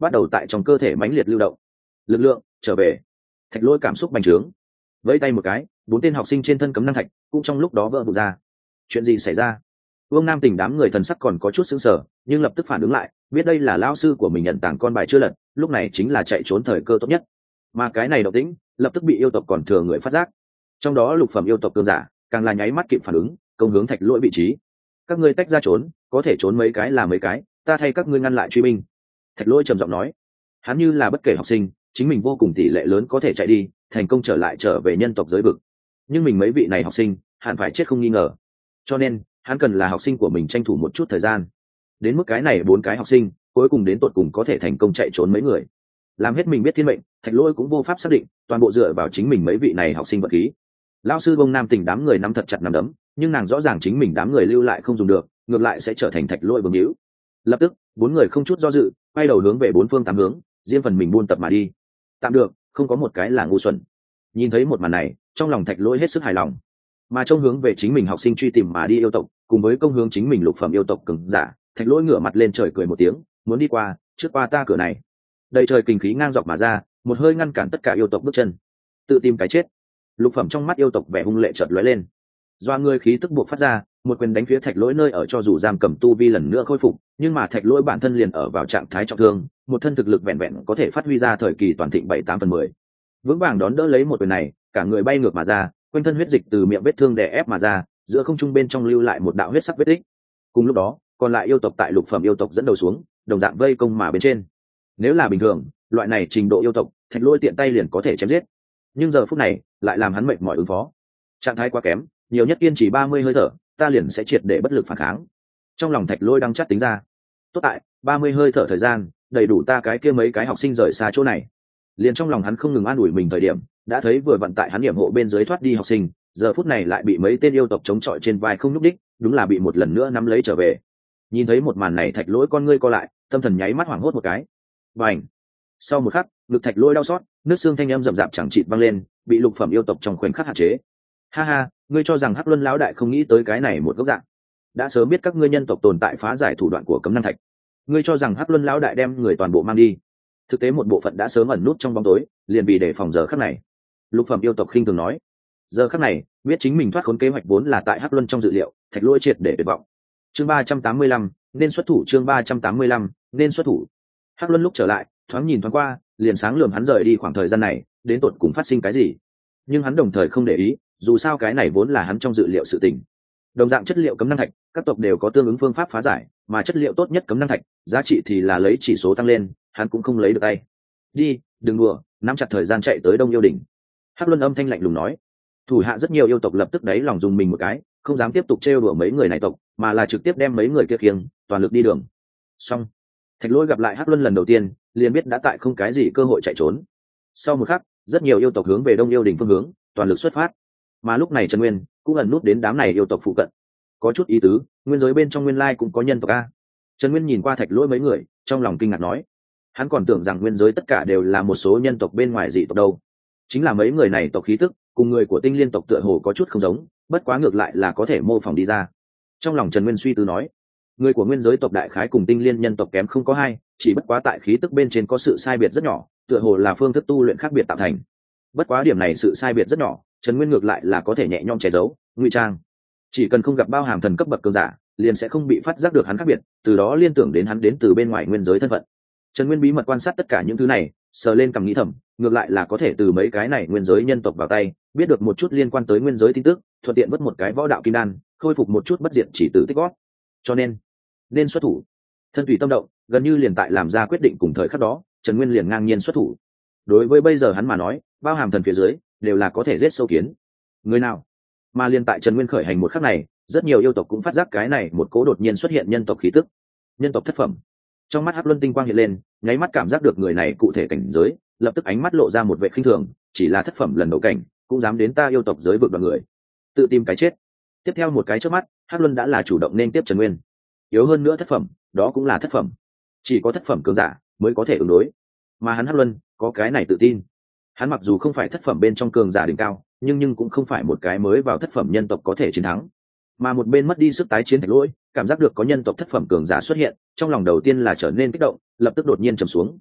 bắt đầu tại trong cơ thể mãnh liệt lưu động. Lực lượng trở về. Thạch Lỗi cảm xúc bành trướng, vẫy tay một cái, 4 tên học sinh trên thân cấm năng thạch cũng trong lúc đó vỡ vụn ra. Chuyện gì xảy ra? Vương Nam Tỉnh đám người thần sắc còn có chút sững sờ, nhưng lập tức phản ứng lại, biết đây là lão sư của mình nhận tảng con bài chưa lật, lúc này chính là chạy trốn thời cơ tốt nhất. Mà cái này động tĩnh, lập tức bị yêu tộc còn thừa người phát giác. Trong đó lục phẩm yêu tộc cường giả, càng là nháy mắt kịp phản ứng, công hướng Thạch Lỗi vị trí. Các ngươi tách ra trốn, có thể trốn mấy cái là mấy cái, ta thay các ngươi ngăn lại truy binh. Thạch Lỗi trầm giọng nói, hắn như là bất kể học sinh, chính mình vô cùng tỷ lệ lớn có thể chạy đi, thành công trở về nhân tộc giới vực. Nhưng mình mấy vị này học sinh, hẳn phải chết không nghi ngờ. Cho nên, hắn cần là học sinh của mình tranh thủ một chút thời gian. Đến mức cái này 4 cái học sinh, cuối cùng đến tột cùng có thể thành công chạy trốn mấy người. Làm hết mình biết thiên mệnh, Thạch Lỗi cũng vô pháp xác định, toàn bộ dựa vào chính mình mấy vị này học sinh vật khí. Lão sư Bông Nam Tỉnh đám người nắm thật chặt nắm đấm, nhưng nàng rõ ràng chính mình đám người lưu lại không dùng được, ngược lại sẽ trở thành Thạch Lỗi vương hữu. Lập tức, 4 người không chút do dự, quay đầu hướng về 4 phương 8 hướng, riêng phần mình buôn tập mà đi. Tạm được, không có một cái là ngu xuẩn. Nhìn thấy một màn này, trong lòng Thạch Lỗi hết sức hài lòng. Mà trong hướng về chính mình học sinh truy tìm mà đi yêu tộc, cùng với công hướng chính mình lục phẩm yêu tộc cường giả, Thạch Lỗi ngửa mặt lên trời cười một tiếng, muốn đi qua, trước qua ta cửa này. Đầy trời kinh khí ngang dọc mà ra, một hơi ngăn cản tất cả yêu tộc bước chân. Tự tìm cái chết. Lục phẩm trong mắt yêu tộc vẻ hung lệ chợt lóe lên. Doa người khí tức buộc phát ra, một quyền đánh phía Thạch Lỗi nơi ở cho dù giam cầm tu vi lần nữa khôi phục, nhưng mà Thạch Lỗi bản thân liền ở vào trạng thái trọng thương, một thân thực lực vẹn vẹn có thể phát huy ra thời kỳ toàn thịnh 7/8/10. Vững vàng đón đỡ lấy một quyền này, cả người bay ngược mà ra, quanh thân huyết dịch từ miệng vết thương đè ép mà ra, giữa không trung bên trong lưu lại một đạo huyết sắc vết tích. Cùng lúc đó, còn lại yêu tộc tại lục phẩm yêu tộc dẫn đầu xuống, đồng dạng vây công mà bên trên. Nếu là bình thường, loại này trình độ yêu tộc, Thạch Lỗi tiện tay liền có thể chém giết. Nhưng giờ phút này, lại làm hắn mệt mỏi ứng phó. Trạng thái quá kém, nhiều nhất kiên trì 30 hơi thở, ta liền sẽ triệt để bất lực phản kháng. Trong lòng Thạch Lỗi đang chắc tính ra, tốt tại 30 hơi thở thời gian, đầy đủ ta cái kia mấy cái học sinh rời xa chỗ này. Liền trong lòng hắn không ngừng an ủi mình thời điểm, đã thấy vừa vận tại hắn điểm hộ bên dưới thoát đi học sinh, giờ phút này lại bị mấy tên yêu tộc chống chọi trên vai không nhúc đích, đúng là bị một lần nữa nắm lấy trở về. Nhìn thấy một màn này, Thạch Lỗi con ngươi co lại, tâm thần nháy mắt hoảng hốt một cái. Bành! Sau một khắc, ngực Thạch Lỗi đau xót, nước xương thanh âm rậm rạp chẳng chịt vang lên, bị lục phẩm yêu tộc trong khoảnh khắc hạn chế. Ha ha, ngươi cho rằng Hắc Luân lão đại không nghĩ tới cái này một góc dạng? Đã sớm biết các ngươi nhân tộc tồn tại phá giải thủ đoạn của cấm năng thạch. Ngươi cho rằng Hắc Luân lão đại đem người toàn bộ mang đi? Thực tế một bộ phận đã sớm ẩn nút trong bóng tối, liền vì để phòng giờ khắc này. Lục phẩm yêu tộc khinh thường nói, giờ khắc này, biết chính mình thoát khốn kế hoạch vốn là tại Hắc Luân trong dự liệu, Thạch Lỗi triệt để tuyệt vọng. Chương 385, nên xuất thủ. Chương 385, nên xuất thủ. Hắc Luân lúc trở lại, thoáng nhìn thoáng qua, liền sáng lườm hắn rời đi khoảng thời gian này, đến tột cùng phát sinh cái gì. Nhưng hắn đồng thời không để ý, dù sao cái này vốn là hắn trong dự liệu sự tình. Đồng dạng chất liệu cấm năng thạch, các tộc đều có tương ứng phương pháp phá giải, mà chất liệu tốt nhất cấm năng thạch, giá trị thì là lấy chỉ số tăng lên, hắn cũng không lấy được tay. Đi, đừng đùa, nắm chặt thời gian chạy tới Đông Yêu đỉnh. Hắc Luân âm thanh lạnh lùng nói. Thủ hạ rất nhiều yêu tộc lập tức đấy lòng dùng mình một cái, không dám tiếp tục trêu đùa mấy người này tộc, mà là trực tiếp đem mấy người kia khiêng, toàn lực đi đường. Xong, Thạch Lỗi gặp lại Hắc Luân lần đầu tiên, liền biết đã tại không cái gì cơ hội chạy trốn. Sau một khắc, rất nhiều yêu tộc hướng về Đông Yêu đỉnh phương hướng, toàn lực xuất phát. Mà lúc này Trần Nguyên cũng ẩn nút đến đám này yêu tộc phụ cận. Có chút ý tứ, nguyên giới bên trong nguyên lai cũng có nhân tộc a. Trần Nguyên nhìn qua Thạch Lỗi mấy người, trong lòng kinh ngạc nói, hắn còn tưởng rằng nguyên giới tất cả đều là một số nhân tộc bên ngoài dị tộc đâu. Chính là mấy người này tộc khí tức cùng người của Tinh Liên tộc tựa hồ có chút không giống, bất quá ngược lại là có thể mô phỏng đi ra. Trong lòng Trần Nguyên suy tư nói, người của nguyên giới tộc đại khái cùng Tinh Liên nhân tộc kém không có hai, chỉ bất quá tại khí tức bên trên có sự sai biệt rất nhỏ, tựa hồ là phương thức tu luyện khác biệt tạo thành. Bất quá điểm này sự sai biệt rất nhỏ, Trần Nguyên ngược lại là có thể nhẹ nhõm che giấu, ngụy trang. Chỉ cần không gặp bao hàm thần cấp bậc cường giả, liền sẽ không bị phát giác được hắn khác biệt, từ đó liên tưởng đến hắn đến từ bên ngoài nguyên giới thân phận. Trần Nguyên bí mật quan sát tất cả những thứ này, sờ lên cằm nghĩ thầm, ngược lại là có thể từ mấy cái này nguyên giới nhân tộc vào tay, biết được một chút liên quan tới nguyên giới tin tức, thuận tiện vớt một cái võ đạo kim đan, khôi phục một chút bất diệt chỉ tử tích gót. Cho nên xuất thủ. Thân tùy tâm động, gần như liền tại làm ra quyết định cùng thời khắc đó, Trần Nguyên liền ngang nhiên xuất thủ. Đối với bây giờ hắn mà nói, bao hàm thần phía dưới đều là có thể giết sâu kiến. Người nào? Mà liền tại Trần Nguyên khởi hành một khắc này, rất nhiều yêu tộc cũng phát giác cái này một cố đột nhiên xuất hiện nhân tộc khí tức. Nhân tộc thất phẩm. Trong mắt Hắc Luân tinh quang hiện lên, nháy mắt cảm giác được người này cụ thể cảnh giới, lập tức ánh mắt lộ ra một vẻ khinh thường, chỉ là thất phẩm lần đầu cảnh, cũng dám đến ta yêu tộc giới vực đoàn người, tự tìm cái chết. Tiếp theo một cái chớp mắt, Hắc Luân đã là chủ động nên tiếp Trần Nguyên. Yếu hơn nữa thất phẩm, đó cũng là thất phẩm. Chỉ có thất phẩm cường giả mới có thể ứng đối. Mà hắn Hắc Luân có cái này tự tin. Hắn mặc dù không phải thất phẩm bên trong cường giả đỉnh cao, nhưng cũng không phải một cái mới vào thất phẩm nhân tộc có thể chiến thắng. Mà một bên mất đi sức tái chiến Thạch Lỗi, cảm giác được có nhân tộc thất phẩm cường giả xuất hiện, trong lòng đầu tiên là trở nên kích động, lập tức đột nhiên trầm xuống,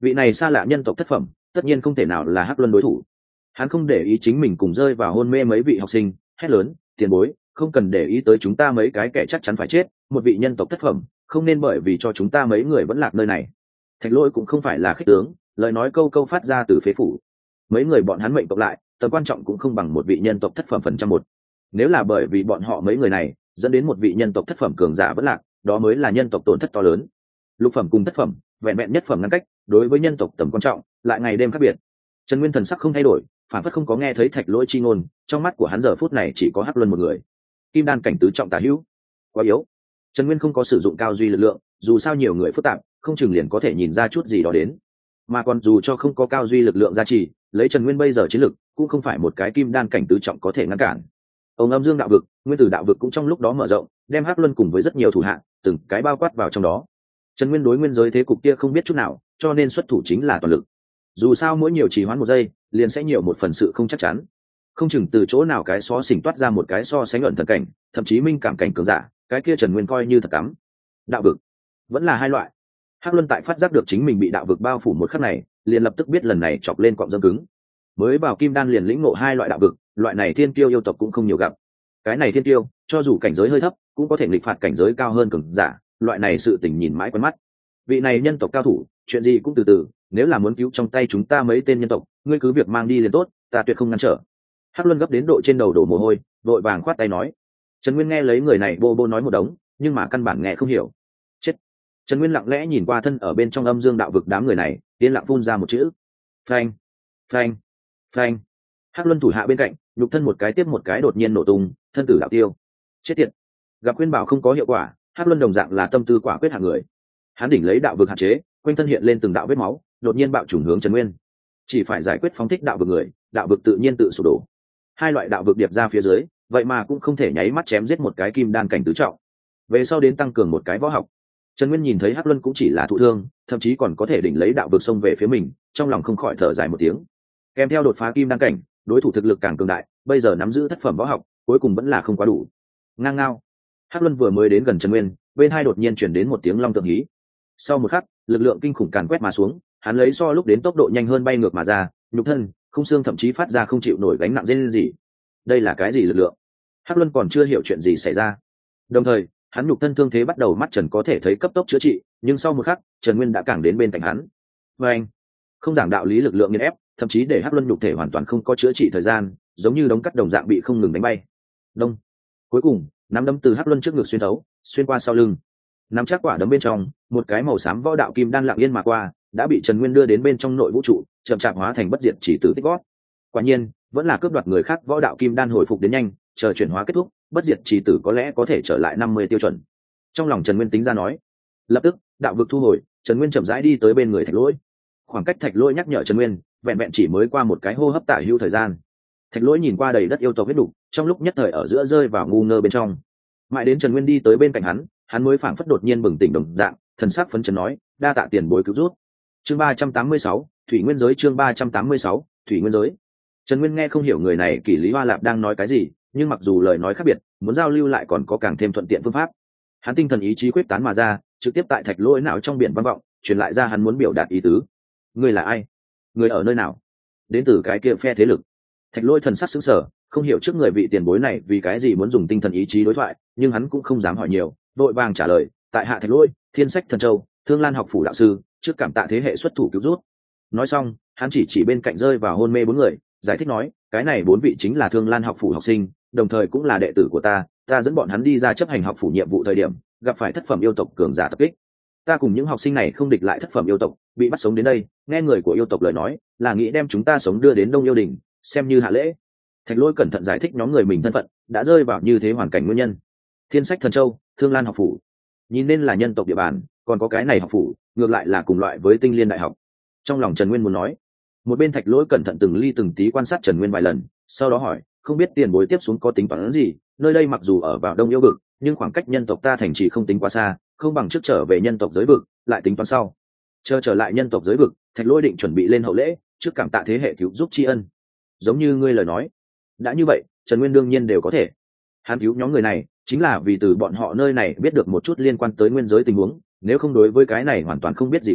vị này xa lạ nhân tộc thất phẩm tất nhiên không thể nào là Hắc Luân đối thủ. Hắn không để ý chính mình cùng rơi vào hôn mê mấy vị học sinh, hét lớn, tiền bối, không cần để ý tới chúng ta mấy cái kẻ chắc chắn phải chết, một vị nhân tộc thất phẩm không nên bởi vì cho chúng ta mấy người vẫn lạc nơi này. Thạch Lỗi cũng không phải là khích tướng, lời nói câu câu phát ra từ phế phủ. Mấy người bọn hắn mệnh tộc lại, tầm quan trọng cũng không bằng một vị nhân tộc thất phẩm phần trăm một. Nếu là bởi vì bọn họ mấy người này dẫn đến một vị nhân tộc thất phẩm cường giả vẫn lạc, đó mới là nhân tộc tổn thất to lớn. Lục phẩm cùng thất phẩm, vẹn vẹn nhất phẩm ngăn cách, đối với nhân tộc tầm quan trọng lại ngày đêm khác biệt. Trần Nguyên thần sắc không thay đổi, phản phất không có nghe thấy Thạch Lỗi chi ngôn, trong mắt của hắn giờ phút này chỉ có Hắc Luân một người. Kim đan cảnh tứ trọng tả hữu, quá yếu. Trần Nguyên không có sử dụng cao duy lực lượng, dù sao nhiều người phức tạp, không chừng liền có thể nhìn ra chút gì đó đến. Mà còn dù cho không có cao duy lực lượng gia trì, lấy Trần Nguyên bây giờ chiến lực, cũng không phải một cái kim đan cảnh tứ trọng có thể ngăn cản. Ông Âm Dương đạo vực, Nguyên Tử đạo vực cũng trong lúc đó mở rộng, đem Hắc Luân cùng với rất nhiều thủ hạ, từng cái bao quát vào trong đó. Trần Nguyên đối nguyên giới thế cục kia không biết chút nào, cho nên xuất thủ chính là toàn lực. Dù sao mỗi nhiều trì hoãn một giây, liền sẽ nhiều một phần sự không chắc chắn. Không chừng từ chỗ nào cái xó xỉnh toát ra một cái so sánh ẩn thần cảnh, thậm chí minh cảm cảnh cường giả, cái kia Trần Nguyên coi như thật cắm. Đạo vực vẫn là hai loại. Hắc Luân tại phát giác được chính mình bị đạo vực bao phủ một khắc này, liền lập tức biết lần này chọc lên cọng dâm cứng. Mới vào kim đan liền lĩnh ngộ hai loại đạo vực, loại này thiên kiêu yêu tộc cũng không nhiều gặp. Cái này thiên kiêu, cho dù cảnh giới hơi thấp, cũng có thể nghịch phạt cảnh giới cao hơn cường giả, loại này sự tình nhìn mãi quen mắt. Vị này nhân tộc cao thủ, chuyện gì cũng từ từ, nếu là muốn cứu trong tay chúng ta mấy tên nhân tộc, ngươi cứ việc mang đi liền tốt, ta tuyệt không ngăn trở. Hắc Luân gấp đến độ trên đầu đổ mồ hôi, vội vàng khoát tay nói. Trần Nguyên nghe lấy người này bô bô nói một đống, nhưng mà căn bản nghe không hiểu. Chết. Trần Nguyên lặng lẽ nhìn qua thân ở bên trong âm dương đạo vực đám người này, yên lặng phun ra một chữ: phanh, phanh, phanh. Hắc Luân thủ hạ bên cạnh, nhục thân một cái tiếp một cái đột nhiên nổ tung, thân tử đạo tiêu. Chết tiệt. Gặp khuyên bảo không có hiệu quả, Hắc Luân đồng dạng là tâm tư quả quyết hạng người. Hắn đỉnh lấy đạo vực hạn chế, quanh thân hiện lên từng đạo vết máu, đột nhiên bạo chủng hướng Trần Nguyên. Chỉ phải giải quyết phóng thích đạo vực người, đạo vực tự nhiên tự sụp đổ. Hai loại đạo vực điệp ra phía dưới, vậy mà cũng không thể nháy mắt chém giết một cái kim đan cảnh tứ trọng. Về sau đến tăng cường một cái võ học. Trần Nguyên nhìn thấy Hắc Luân cũng chỉ là thụ thương, thậm chí còn có thể đỉnh lấy đạo vực xông về phía mình, trong lòng không khỏi thở dài một tiếng. Kèm theo đột phá kim đan cảnh, đối thủ thực lực càng cường đại, bây giờ nắm giữ thất phẩm võ học, cuối cùng vẫn là không quá đủ. Ngang ngao. Hắc Luân vừa mới đến gần Trần Nguyên, bên hai đột nhiên chuyển đến một tiếng long tượng hí. Sau một khắc, lực lượng kinh khủng càn quét mà xuống, hắn lấy so lúc đến tốc độ nhanh hơn bay ngược mà ra, nhục thân, khung xương thậm chí phát ra không chịu nổi gánh nặng rên rỉ. Đây là cái gì lực lượng? Hắc Luân còn chưa hiểu chuyện gì xảy ra. Đồng thời, hắn nhục thân thương thế bắt đầu mắt trần có thể thấy cấp tốc chữa trị, nhưng sau một khắc, Trần Nguyên đã càng đến bên cạnh hắn. Và anh, không giảng đạo lý lực lượng nghiền ép, thậm chí để Hắc Luân nhục thể hoàn toàn không có chữa trị thời gian, giống như đống cắt đồng dạng bị không ngừng đánh bay. Đông. Cuối cùng, nắm đấm từ Hắc Luân trước ngực xuyên thấu, xuyên qua sau lưng. Nắm chắc quả đấm bên trong, một cái màu xám võ đạo kim đan lặng yên mà qua, đã bị Trần Nguyên đưa đến bên trong nội vũ trụ, chậm chạp hóa thành bất diệt chỉ tử tích gót. Quả nhiên, vẫn là cướp đoạt người khác võ đạo kim đan hồi phục đến nhanh, chờ chuyển hóa kết thúc, bất diệt chỉ tử có lẽ có thể trở lại 50 tiêu chuẩn. Trong lòng Trần Nguyên tính ra nói. Lập tức, đạo vực thu hồi, Trần Nguyên chậm rãi đi tới bên người Thạch Lỗi. Khoảng cách Thạch Lỗi nhắc nhở Trần Nguyên, vẹn vẹn chỉ mới qua một cái hô hấp tả hữu thời gian. Thạch Lỗi nhìn qua đầy đất yêu tộc huyết đủ, trong lúc nhất thời ở giữa rơi vào ngu ngơ bên trong. Mãi đến Trần Nguyên đi tới bên cạnh hắn mới phảng phất đột nhiên bừng tỉnh đồng dạng, thần sắc phấn chấn nói, đa tạ tiền bối cứu rút. Chương 386, Thủy Nguyên giới. Chương 386, Thủy Nguyên giới. Trần Nguyên nghe không hiểu người này Kỷ Lý Hoa Lạp đang nói cái gì, nhưng mặc dù lời nói khác biệt, muốn giao lưu lại còn có càng thêm thuận tiện phương pháp. Hắn tinh thần ý chí quyết tán mà ra, trực tiếp tại Thạch Lỗi não trong biển vang vọng, truyền lại ra hắn muốn biểu đạt ý tứ. Người là ai? Người ở nơi nào? Đến từ cái kia phe thế lực. Thạch Lỗi thần sắc sững sờ, không hiểu trước người vị tiền bối này vì cái gì muốn dùng tinh thần ý chí đối thoại, nhưng hắn cũng không dám hỏi nhiều, vội vàng trả lời, tại hạ Thạch Lỗi, Thiên Sách Thần Châu, Thương Lan học phủ đạo sư, trước cảm tạ thế hệ xuất thủ cứu rút. Nói xong, hắn chỉ bên cạnh rơi vào hôn mê bốn người, giải thích nói, cái này bốn vị chính là Thương Lan học phủ học sinh, đồng thời cũng là đệ tử của ta dẫn bọn hắn đi ra chấp hành học phủ nhiệm vụ thời điểm, gặp phải thất phẩm yêu tộc cường giả tập kích. Ta cùng những học sinh này không địch lại thất phẩm yêu tộc, bị bắt sống đến đây, nghe người của yêu tộc lời nói, là nghĩ đem chúng ta sống đưa đến Đông Yêu Đình, xem như hạ lễ. Thạch Lỗi cẩn thận giải thích nhóm người mình thân phận, đã rơi vào như thế hoàn cảnh nguyên nhân. Thiên Sách Thần Châu, Thương Lan học phủ, nhìn nên là nhân tộc địa bàn, còn có cái này học phủ, ngược lại là cùng loại với Tinh Liên đại học. Trong lòng Trần Nguyên muốn nói, một bên Thạch Lỗi cẩn thận từng ly từng tí quan sát Trần Nguyên vài lần, sau đó hỏi, không biết tiền bối tiếp xuống có tính toán gì? Nơi đây mặc dù ở vào Đông Yêu vực, nhưng khoảng cách nhân tộc ta thành trì không tính quá xa, không bằng trước trở về nhân tộc giới vực, lại tính toán sau. Chờ trở lại nhân tộc giới vực, Thạch Lỗi định chuẩn bị lên hậu lễ, trước cảm tạ thế hệ cứu giúp tri ân. Giống như ngươi lời nói, đã như vậy, Trần Nguyên đương nhiên đều có thể. Hắn cứu nhóm người này, chính là vì từ bọn họ nơi này biết được một chút liên quan tới nguyên giới tình huống, nếu không đối với cái này hoàn toàn không biết gì cả,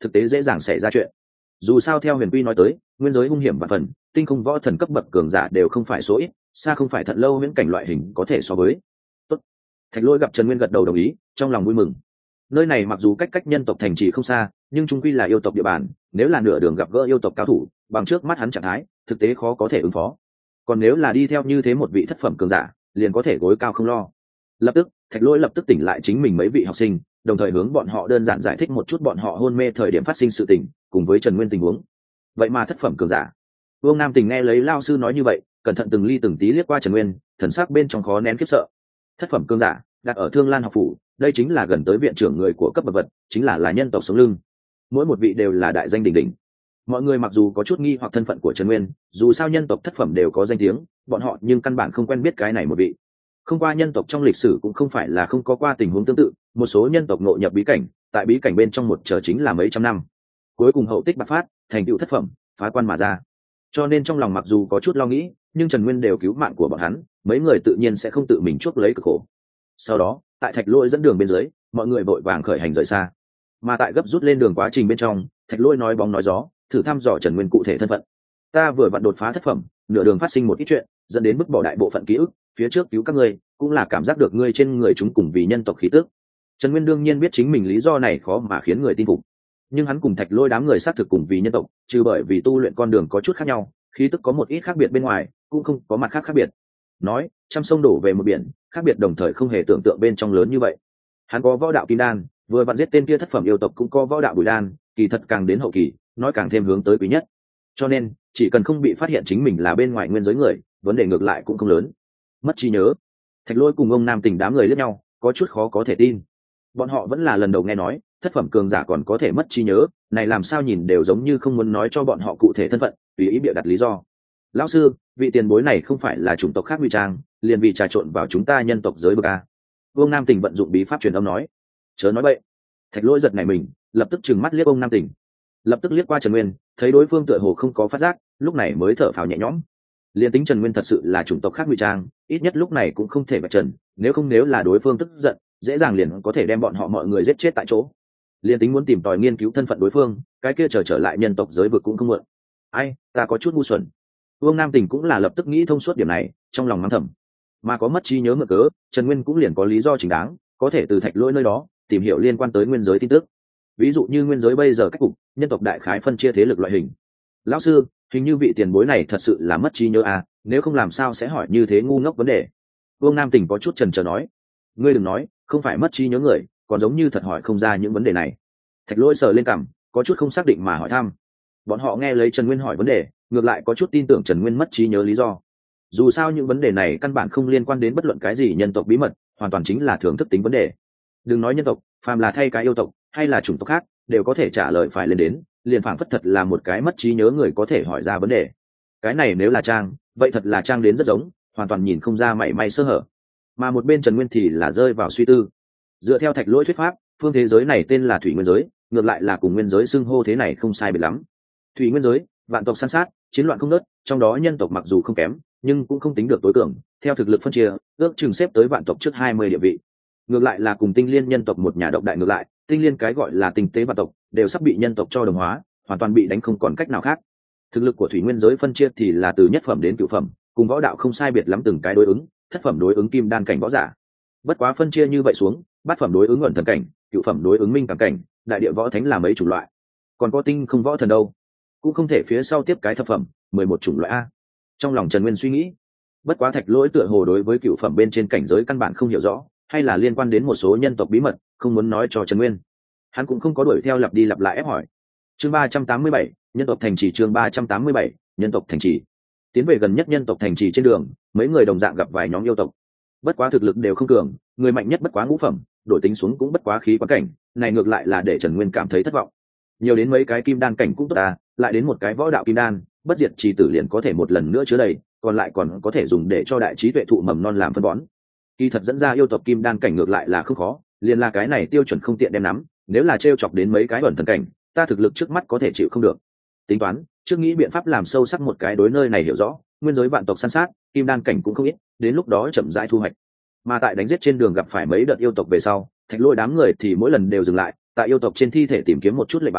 thực tế dễ dàng xảy ra chuyện. Dù sao theo Huyền Quy nói tới, nguyên giới hung hiểm và phần, tinh không võ thần cấp bậc cường giả đều không phải số ít, xa không phải Thận Lâu viễn cảnh loại hình có thể so với. Tốt. Thạch Lỗi gặp Trần Nguyên gật đầu đồng ý, trong lòng vui mừng. Nơi này mặc dù cách nhân tộc thành trì không xa, nhưng chung quy là yêu tộc địa bàn, nếu là nửa đường gặp gỡ yêu tộc cao thủ, bằng trước mắt hắn trạng thái, thực tế khó có thể ứng phó. Còn nếu là đi theo như thế một vị thất phẩm cường giả, liền có thể gối cao không lo. Lập tức, Thạch Lỗi lập tức tỉnh lại chính mình mấy vị học sinh, đồng thời hướng bọn họ đơn giản giải thích một chút bọn họ hôn mê thời điểm phát sinh sự tình, cùng với Trần Nguyên tình huống. Vậy mà thất phẩm cường giả. Vương Nam Tình nghe lấy lao sư nói như vậy, cẩn thận từng ly từng tí liếc qua Trần Nguyên, thần sắc bên trong khó nén khiếp sợ. Thất phẩm cường giả, đặt ở Thương Lan học phủ, đây chính là gần tới viện trưởng người của cấp bậc vật, chính là nhân tộc sống lưng. Mỗi một vị đều là đại danh đỉnh đỉnh. Mọi người mặc dù có chút nghi hoặc thân phận của Trần Nguyên, dù sao nhân tộc thất phẩm đều có danh tiếng, bọn họ nhưng căn bản không quen biết cái này một vị. Không qua nhân tộc trong lịch sử cũng không phải là không có qua tình huống tương tự, một số nhân tộc ngộ nhập bí cảnh, tại bí cảnh bên trong một chờ chính là mấy trăm năm, cuối cùng hậu tích bạc phát, thành tựu thất phẩm, phá quan mà ra. Cho nên trong lòng mặc dù có chút lo nghĩ, nhưng Trần Nguyên đều cứu mạng của bọn hắn, mấy người tự nhiên sẽ không tự mình chuốc lấy cực khổ. Sau đó, tại Thạch Lỗi dẫn đường bên dưới, mọi người vội vàng khởi hành rời xa. Mà tại gấp rút lên đường quá trình bên trong, Thạch Lỗi nói bóng nói gió, thử thăm dò Trần Nguyên cụ thể thân phận. Ta vừa vặn đột phá thất phẩm, nửa đường phát sinh một ít chuyện, dẫn đến mức bỏ đại bộ phận ký ức, phía trước cứu các ngươi, cũng là cảm giác được ngươi trên người chúng cùng vì nhân tộc khí tức. Trần Nguyên đương nhiên biết chính mình lý do này khó mà khiến người tin phục, nhưng hắn cùng Thạch Lỗi đám người xác thực cùng vì nhân tộc, trừ bởi vì tu luyện con đường có chút khác nhau, khí tức có một ít khác biệt bên ngoài, cũng không có mặt khác khác biệt. Nói, trăm sông đổ về một biển, khác biệt đồng thời không hề tưởng tượng bên trong lớn như vậy. Hắn có võ đạo kim đan, vừa vặn giết tên kia thất phẩm yêu tộc cũng có võ đạo bùi đan, kỳ thật càng đến hậu kỳ, nói càng thêm hướng tới quý nhất. Cho nên, chỉ cần không bị phát hiện chính mình là bên ngoài nguyên giới người, vấn đề ngược lại cũng không lớn. Mất trí nhớ. Thạch Lỗi cùng ông Nam Tình đám người liếc nhau, có chút khó có thể tin. Bọn họ vẫn là lần đầu nghe nói, thất phẩm cường giả còn có thể mất trí nhớ, này làm sao nhìn đều giống như không muốn nói cho bọn họ cụ thể thân phận, tùy ý bịa đặt lý do. Lão sư, vị tiền bối này không phải là chủng tộc khác ngụy trang, liền vì trà trộn vào chúng ta nhân tộc giới bậc a. Vương Nam Tình vận dụng bí pháp truyền âm nói. Chớ nói vậy. Thạch Lỗi giật nảy mình, lập tức trừng mắt liếc ông Nam Tình, lập tức liếc qua Trần Nguyên, thấy đối phương tựa hồ không có phát giác, lúc này mới thở phào nhẹ nhõm. Liên tính Trần Nguyên thật sự là chủng tộc khác ngụy trang, ít nhất lúc này cũng không thể bạch trần, nếu là đối phương tức giận, dễ dàng liền có thể đem bọn họ mọi người giết chết tại chỗ. Liên tính muốn tìm tòi nghiên cứu thân phận đối phương, cái kia trở lại nhân tộc giới vực cũng không muộn. Ai, ta có chút ngu xuẩn. Vương Nam Tình cũng là lập tức nghĩ thông suốt điểm này, trong lòng mắng thầm. Mà có mất trí nhớ mượn cớ, Trần Nguyên cũng liền có lý do chính đáng, có thể từ Thạch Lỗi nơi đó tìm hiểu liên quan tới nguyên giới tin tức. Ví dụ như nguyên giới bây giờ cách cục, nhân tộc đại khái phân chia thế lực loại hình. Lão sư, hình như vị tiền bối này thật sự là mất trí nhớ à, nếu không làm sao sẽ hỏi như thế ngu ngốc vấn đề. Vương Nam Tình có chút chần chờ nói. Ngươi đừng nói, không phải mất trí nhớ người, còn giống như thật hỏi không ra những vấn đề này. Thạch Lỗi sờ lên cằm, có chút không xác định mà hỏi thăm. Bọn họ nghe lấy Trần Nguyên hỏi vấn đề, ngược lại có chút tin tưởng Trần Nguyên mất trí nhớ lý do. Dù sao những vấn đề này căn bản không liên quan đến bất luận cái gì nhân tộc bí mật, hoàn toàn chính là thưởng thức tính vấn đề. Đừng nói nhân tộc, phàm là thay cái yêu tộc hay là chủng tộc khác, đều có thể trả lời phải lên đến, liền phảng phất thật là một cái mất trí nhớ người có thể hỏi ra vấn đề. Cái này nếu là trang, vậy thật là trang đến rất giống, hoàn toàn nhìn không ra mảy may sơ hở. Mà một bên Trần Nguyên thì là rơi vào suy tư. Dựa theo Thạch Lỗi thuyết pháp, phương thế giới này tên là Thủy Nguyên giới, ngược lại là cùng nguyên giới xưng hô thế này không sai biệt lắm. Thủy Nguyên giới, vạn tộc san sát, chiến loạn không ngớt, trong đó nhân tộc mặc dù không kém, nhưng cũng không tính được tối cường, theo thực lực phân chia, ước chừng xếp tới vạn tộc trước 20 địa vị. Ngược lại là cùng Tinh Liên nhân tộc một nhà độc đại ngược lại, Tinh Liên cái gọi là tinh tế vạn tộc, đều sắp bị nhân tộc cho đồng hóa, hoàn toàn bị đánh không còn cách nào khác. Thực lực của Thủy Nguyên giới phân chia thì là từ nhất phẩm đến cửu phẩm, cùng võ đạo không sai biệt lắm từng cái đối ứng, thất phẩm đối ứng kim đan cảnh võ giả. Bất quá phân chia như vậy xuống, bát phẩm đối ứng ẩn thần cảnh, cửu phẩm đối ứng minh cảm cảnh, đại địa võ thánh là mấy chủng loại. Còn có tinh không võ thần đâu, cũng không thể phía sau tiếp cái thập phẩm, 11 chủng loại a. Trong lòng Trần Nguyên suy nghĩ. Bất quá Thạch Lỗi tựa hồ đối với cửu phẩm bên trên cảnh giới căn bản không hiểu rõ, hay là liên quan đến một số nhân tộc bí mật, không muốn nói cho Trần Nguyên. Hắn cũng không có đuổi theo lặp đi lặp lại ép hỏi. Chương 387, nhân tộc thành trì. Chương 387, nhân tộc thành trì. Tiến về gần nhất nhân tộc thành trì trên đường, mấy người đồng dạng gặp vài nhóm yêu tộc. Bất quá thực lực đều không cường, người mạnh nhất bất quá ngũ phẩm, đổi tính xuống cũng bất quá khí quá cảnh, này ngược lại là để Trần Nguyên cảm thấy thất vọng. Nhiều đến mấy cái kim đan cảnh cũng tốt à, lại đến một cái võ đạo kim đan, bất diệt trì tử liền có thể một lần nữa chứa đầy, còn lại còn có thể dùng để cho đại trí tuệ thụ mầm non làm phân bón. Kỳ thật dẫn ra yêu tộc kim đan cảnh ngược lại là không khó, liền là cái này tiêu chuẩn không tiện đem nắm, nếu là trêu chọc đến mấy cái ẩn thần cảnh, ta thực lực trước mắt có thể chịu không được. Tính toán, trước nghĩ biện pháp làm sâu sắc một cái đối nơi này hiểu rõ, nguyên giới vạn tộc săn sát, kim đan cảnh cũng không ít, đến lúc đó chậm rãi thu hoạch. Mà tại đánh giết trên đường gặp phải mấy đợt yêu tộc về sau, Thạch Lỗi đám người thì mỗi lần đều dừng lại, tại yêu tộc trên thi thể tìm kiếm một chút lệnh bài,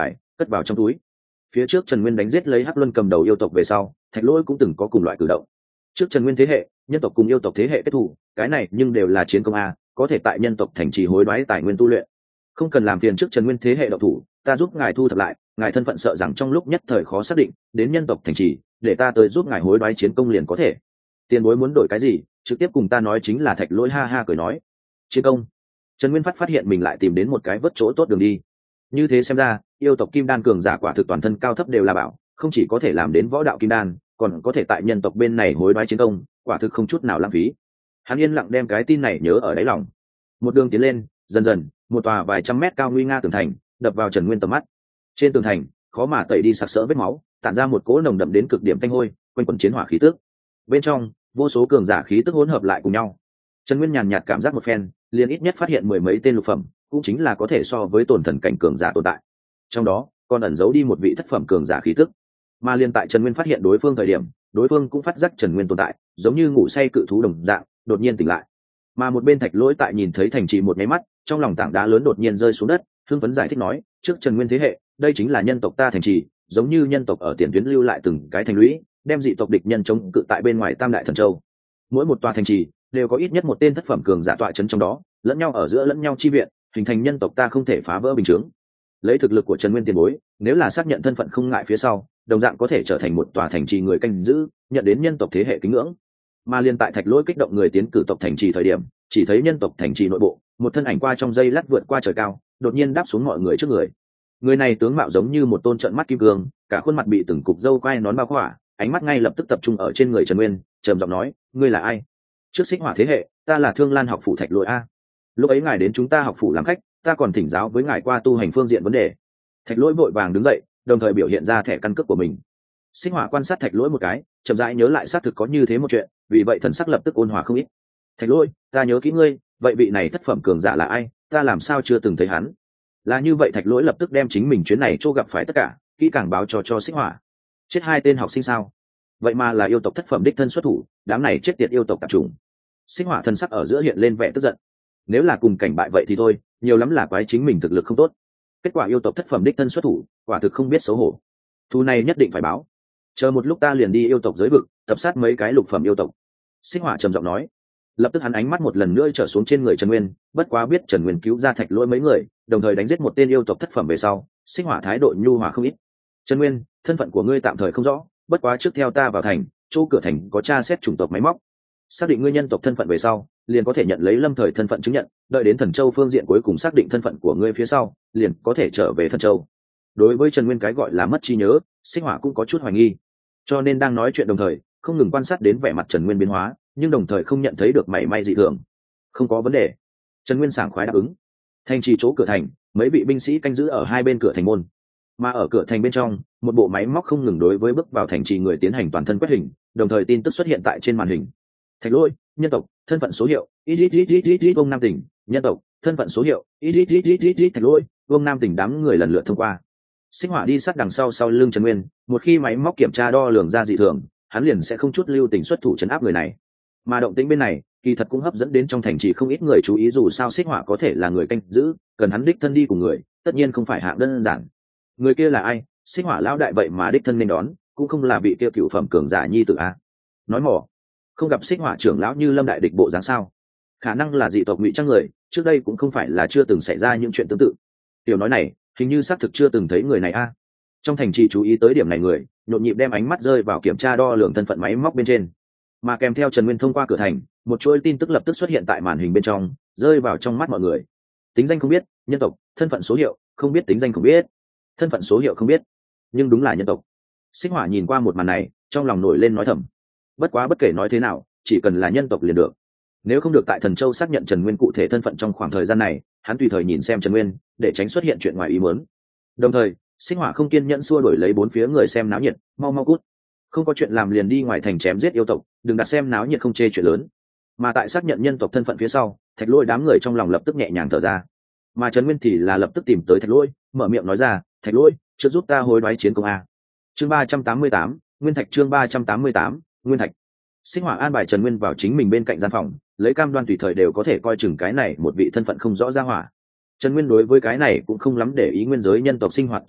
cất vào trong túi. Phía trước Trần Nguyên đánh giết lấy Hắc Luân cầm đầu yêu tộc về sau, Thạch Lỗi cũng từng có cùng loại cử động. Trước Trần Nguyên thế hệ, nhân tộc cùng yêu tộc thế hệ kết thủ, cái này nhưng đều là chiến công a, có thể tại nhân tộc thành trì hối đoái tài nguyên tu luyện. Không cần làm phiền trước Trần Nguyên thế hệ độc thủ, ta giúp ngài thu thập lại, ngài thân phận sợ rằng trong lúc nhất thời khó xác định, đến nhân tộc thành trì, để ta tới giúp ngài hối đoái chiến công liền có thể. Tiền bối muốn đổi cái gì, trực tiếp cùng ta nói chính là. Thạch Lỗi ha ha cười nói. Chiến công. Trần Nguyên phát hiện mình lại tìm đến một cái vớt chỗ tốt đường đi. Như thế xem ra, yêu tộc kim đan cường giả quả thực toàn thân cao thấp đều là bảo, không chỉ có thể làm đến võ đạo kim đan, còn có thể tại nhân tộc bên này hối đoái chiến công, quả thực không chút nào lãng phí. Hắn yên lặng đem cái tin này nhớ ở đáy lòng. Một đường tiến lên, dần dần, một tòa vài trăm mét cao nguy nga tường thành đập vào Trần Nguyên tầm mắt. Trên tường thành, khó mà tẩy đi sặc sỡ vết máu, tản ra một cỗ nồng đậm đến cực điểm tanh hôi, quanh quẩn chiến hỏa khí tức. Bên trong, vô số cường giả khí tức hỗn hợp lại cùng nhau. Trần Nguyên nhàn nhạt cảm giác một phen, liền ít nhất phát hiện mười mấy tên lục phẩm, cũng chính là có thể so với tổn thần cảnh cường giả tồn tại. Trong đó, còn ẩn giấu đi một vị thất phẩm cường giả khí tức. Mà liên tại Trần Nguyên phát hiện đối phương thời điểm, đối phương cũng phát giác Trần Nguyên tồn tại, giống như ngủ say cự thú đồng dạng, đột nhiên tỉnh lại. Mà một bên Thạch Lỗi tại nhìn thấy thành trì một nháy mắt, trong lòng tảng đá lớn đột nhiên rơi xuống đất, hưng phấn giải thích nói, trước Trần Nguyên thế hệ, đây chính là nhân tộc ta thành trì, giống như nhân tộc ở tiền tuyến lưu lại từng cái thành lũy, đem dị tộc địch nhân chống cự tại bên ngoài Tam Đại Thần Châu. Mỗi một tòa thành trì đều có ít nhất một tên thất phẩm cường giả tọa trấn trong đó, lẫn nhau ở giữa lẫn nhau chi viện, hình thành nhân tộc ta không thể phá vỡ bình chướng. Lấy thực lực của Trần Nguyên tiền bối, nếu là xác nhận thân phận không ngại phía sau, đồng dạng có thể trở thành một tòa thành trì người canh giữ, nhận đến nhân tộc thế hệ kính ngưỡng. Mà liên tại Thạch Lỗi kích động người tiến cử tộc thành trì thời điểm, chỉ thấy nhân tộc thành trì nội bộ, một thân ảnh qua trong giây lát vượt qua trời cao, đột nhiên đáp xuống mọi người trước người. Người này tướng mạo giống như một tôn trợn mắt kim cương, cả khuôn mặt bị từng cục râu quai nón bao khỏa, ánh mắt ngay lập tức tập trung ở trên người Trần Nguyên, trầm giọng nói, ngươi là ai? Trước Xích Hỏa thế hệ, ta là Thương Lan học phủ Thạch Lỗi a. Lúc ấy ngài đến chúng ta học phủ làm khách, ta còn thỉnh giáo với ngài qua tu hành phương diện vấn đề. Thạch Lỗi vội vàng đứng dậy, đồng thời biểu hiện ra thẻ căn cước của mình. Xích Hỏa quan sát Thạch Lỗi một cái, chậm rãi nhớ lại xác thực có như thế một chuyện, vì vậy thần sắc lập tức ôn hòa không ít. Thạch Lỗi, ta nhớ kỹ ngươi, vậy vị này thất phẩm cường giả là ai, ta làm sao chưa từng thấy hắn? Là như vậy. Thạch Lỗi lập tức đem chính mình chuyến này chỗ gặp phải tất cả kỹ càng báo cho Xích Hỏa. Chết hai tên học sinh sao? Vậy mà là yêu tộc thất phẩm đích thân xuất thủ, đám này chết tiệt yêu tộc tạp chủng. Xích Hỏa thần sắc ở giữa hiện lên vẻ tức giận. Nếu là cùng cảnh bại vậy thì thôi, nhiều lắm là quái chính mình thực lực không tốt. Kết quả yêu tộc thất phẩm đích thân xuất thủ, quả thực không biết xấu hổ. Thu này nhất định phải báo. Chờ một lúc ta liền đi yêu tộc giới vực, tập sát mấy cái lục phẩm yêu tộc. Xích Hỏa trầm giọng nói. Lập tức hắn ánh mắt một lần nữa trở xuống trên người Trần Nguyên, bất quá biết Trần Nguyên cứu ra Thạch Lỗi mấy người, đồng thời đánh giết một tên yêu tộc thất phẩm về sau, Xích Hỏa thái độ nhu hòa không ít. Trần Nguyên, thân phận của ngươi tạm thời không rõ, bất quá trước theo ta vào thành, chỗ cửa thành có tra xét chủng tộc máy móc, xác định ngươi nhân tộc thân phận về sau, liền có thể nhận lấy lâm thời thân phận chứng nhận, đợi đến Thần Châu phương diện cuối cùng xác định thân phận của ngươi phía sau, liền có thể trở về Thần Châu. Đối với Trần Nguyên cái gọi là mất trí nhớ, Xích Hỏa cũng có chút hoài nghi, cho nên đang nói chuyện đồng thời không ngừng quan sát đến vẻ mặt Trần Nguyên biến hóa, nhưng đồng thời không nhận thấy được mảy may dị thường. Không có vấn đề. Trần Nguyên sảng khoái đáp ứng. Thành trì chỗ cửa thành, mấy vị binh sĩ canh giữ ở hai bên cửa thành môn, mà ở cửa thành bên trong, một bộ máy móc không ngừng đối với bước vào thành trì người tiến hành toàn thân quét hình, đồng thời tin tức xuất hiện tại trên màn hình. Thạch Lỗi, nhân tộc, thân phận số hiệu, Vương Nam Tỉnh, nhân tộc, thân phận số hiệu, Thạch Lỗi, Vương Nam Tỉnh. Đám người lần lượt thông qua. Xích Hỏa đi sát đằng sau lưng Trần Nguyên, một khi máy móc kiểm tra đo lường ra dị thường, hắn liền sẽ không chút lưu tình xuất thủ trấn áp người này. Mà động tĩnh bên này, kỳ thật cũng hấp dẫn đến trong thành trì không ít người chú ý, dù sao Xích Hỏa có thể là người canh giữ, cần hắn đích thân đi cùng người, tất nhiên không phải hạng đơn giản. Người kia là ai? Xích Hỏa lão đại vậy mà đích thân nên đón, cũng không là vị kia cựu phẩm cường giả nhi tử a. Nói mỏ, không gặp Xích Hỏa trưởng lão như lâm đại địch bộ dáng sao? Khả năng là dị tộc ngụy trang người, trước đây cũng không phải là chưa từng xảy ra những chuyện tương tự. Tiểu nói này, hình như xác thực chưa từng thấy người này a. Trong thành trì chú ý tới điểm này người, nhộn nhịp đem ánh mắt rơi vào kiểm tra đo lường thân phận máy móc bên trên. Mà kèm theo Trần Nguyên thông qua cửa thành, một chuỗi tin tức lập tức xuất hiện tại màn hình bên trong, rơi vào trong mắt mọi người. Tính danh không biết, nhân tộc, thân phận số hiệu không biết, tính danh không biết, thân phận số hiệu không biết, nhưng đúng là nhân tộc. Xích Hỏa nhìn qua một màn này, trong lòng nổi lên nói thầm. Bất quá bất kể nói thế nào, chỉ cần là nhân tộc liền được. Nếu không được tại Thần Châu xác nhận Trần Nguyên cụ thể thân phận trong khoảng thời gian này, hắn tùy thời nhìn xem Trần Nguyên, để tránh xuất hiện chuyện ngoài ý muốn. Đồng thời, Xích Hỏa không kiên nhẫn xua đuổi lấy bốn phía người xem náo nhiệt, mau cút. Không có chuyện làm liền đi ngoài thành chém giết yêu tộc, đừng đặt xem náo nhiệt không chê chuyện lớn. Mà tại xác nhận nhân tộc thân phận phía sau, Thạch Lỗi đám người trong lòng lập tức nhẹ nhàng thở ra. Mà Trần Nguyên thì là lập tức tìm tới Thạch Lỗi, mở miệng nói ra, Thạch Lỗi, trước giúp ta hối đoái chiến công a. Chương 388, Nguyên Thạch. Chương 388, Nguyên Thạch. Xích Hỏa an bài Trần Nguyên vào chính mình bên cạnh gian phòng, lấy cam đoan tùy thời đều có thể coi chừng cái này một vị thân phận không rõ ra hỏa. Trần Nguyên đối với cái này cũng không lắm để ý nguyên giới nhân tộc sinh hoạt trình độ,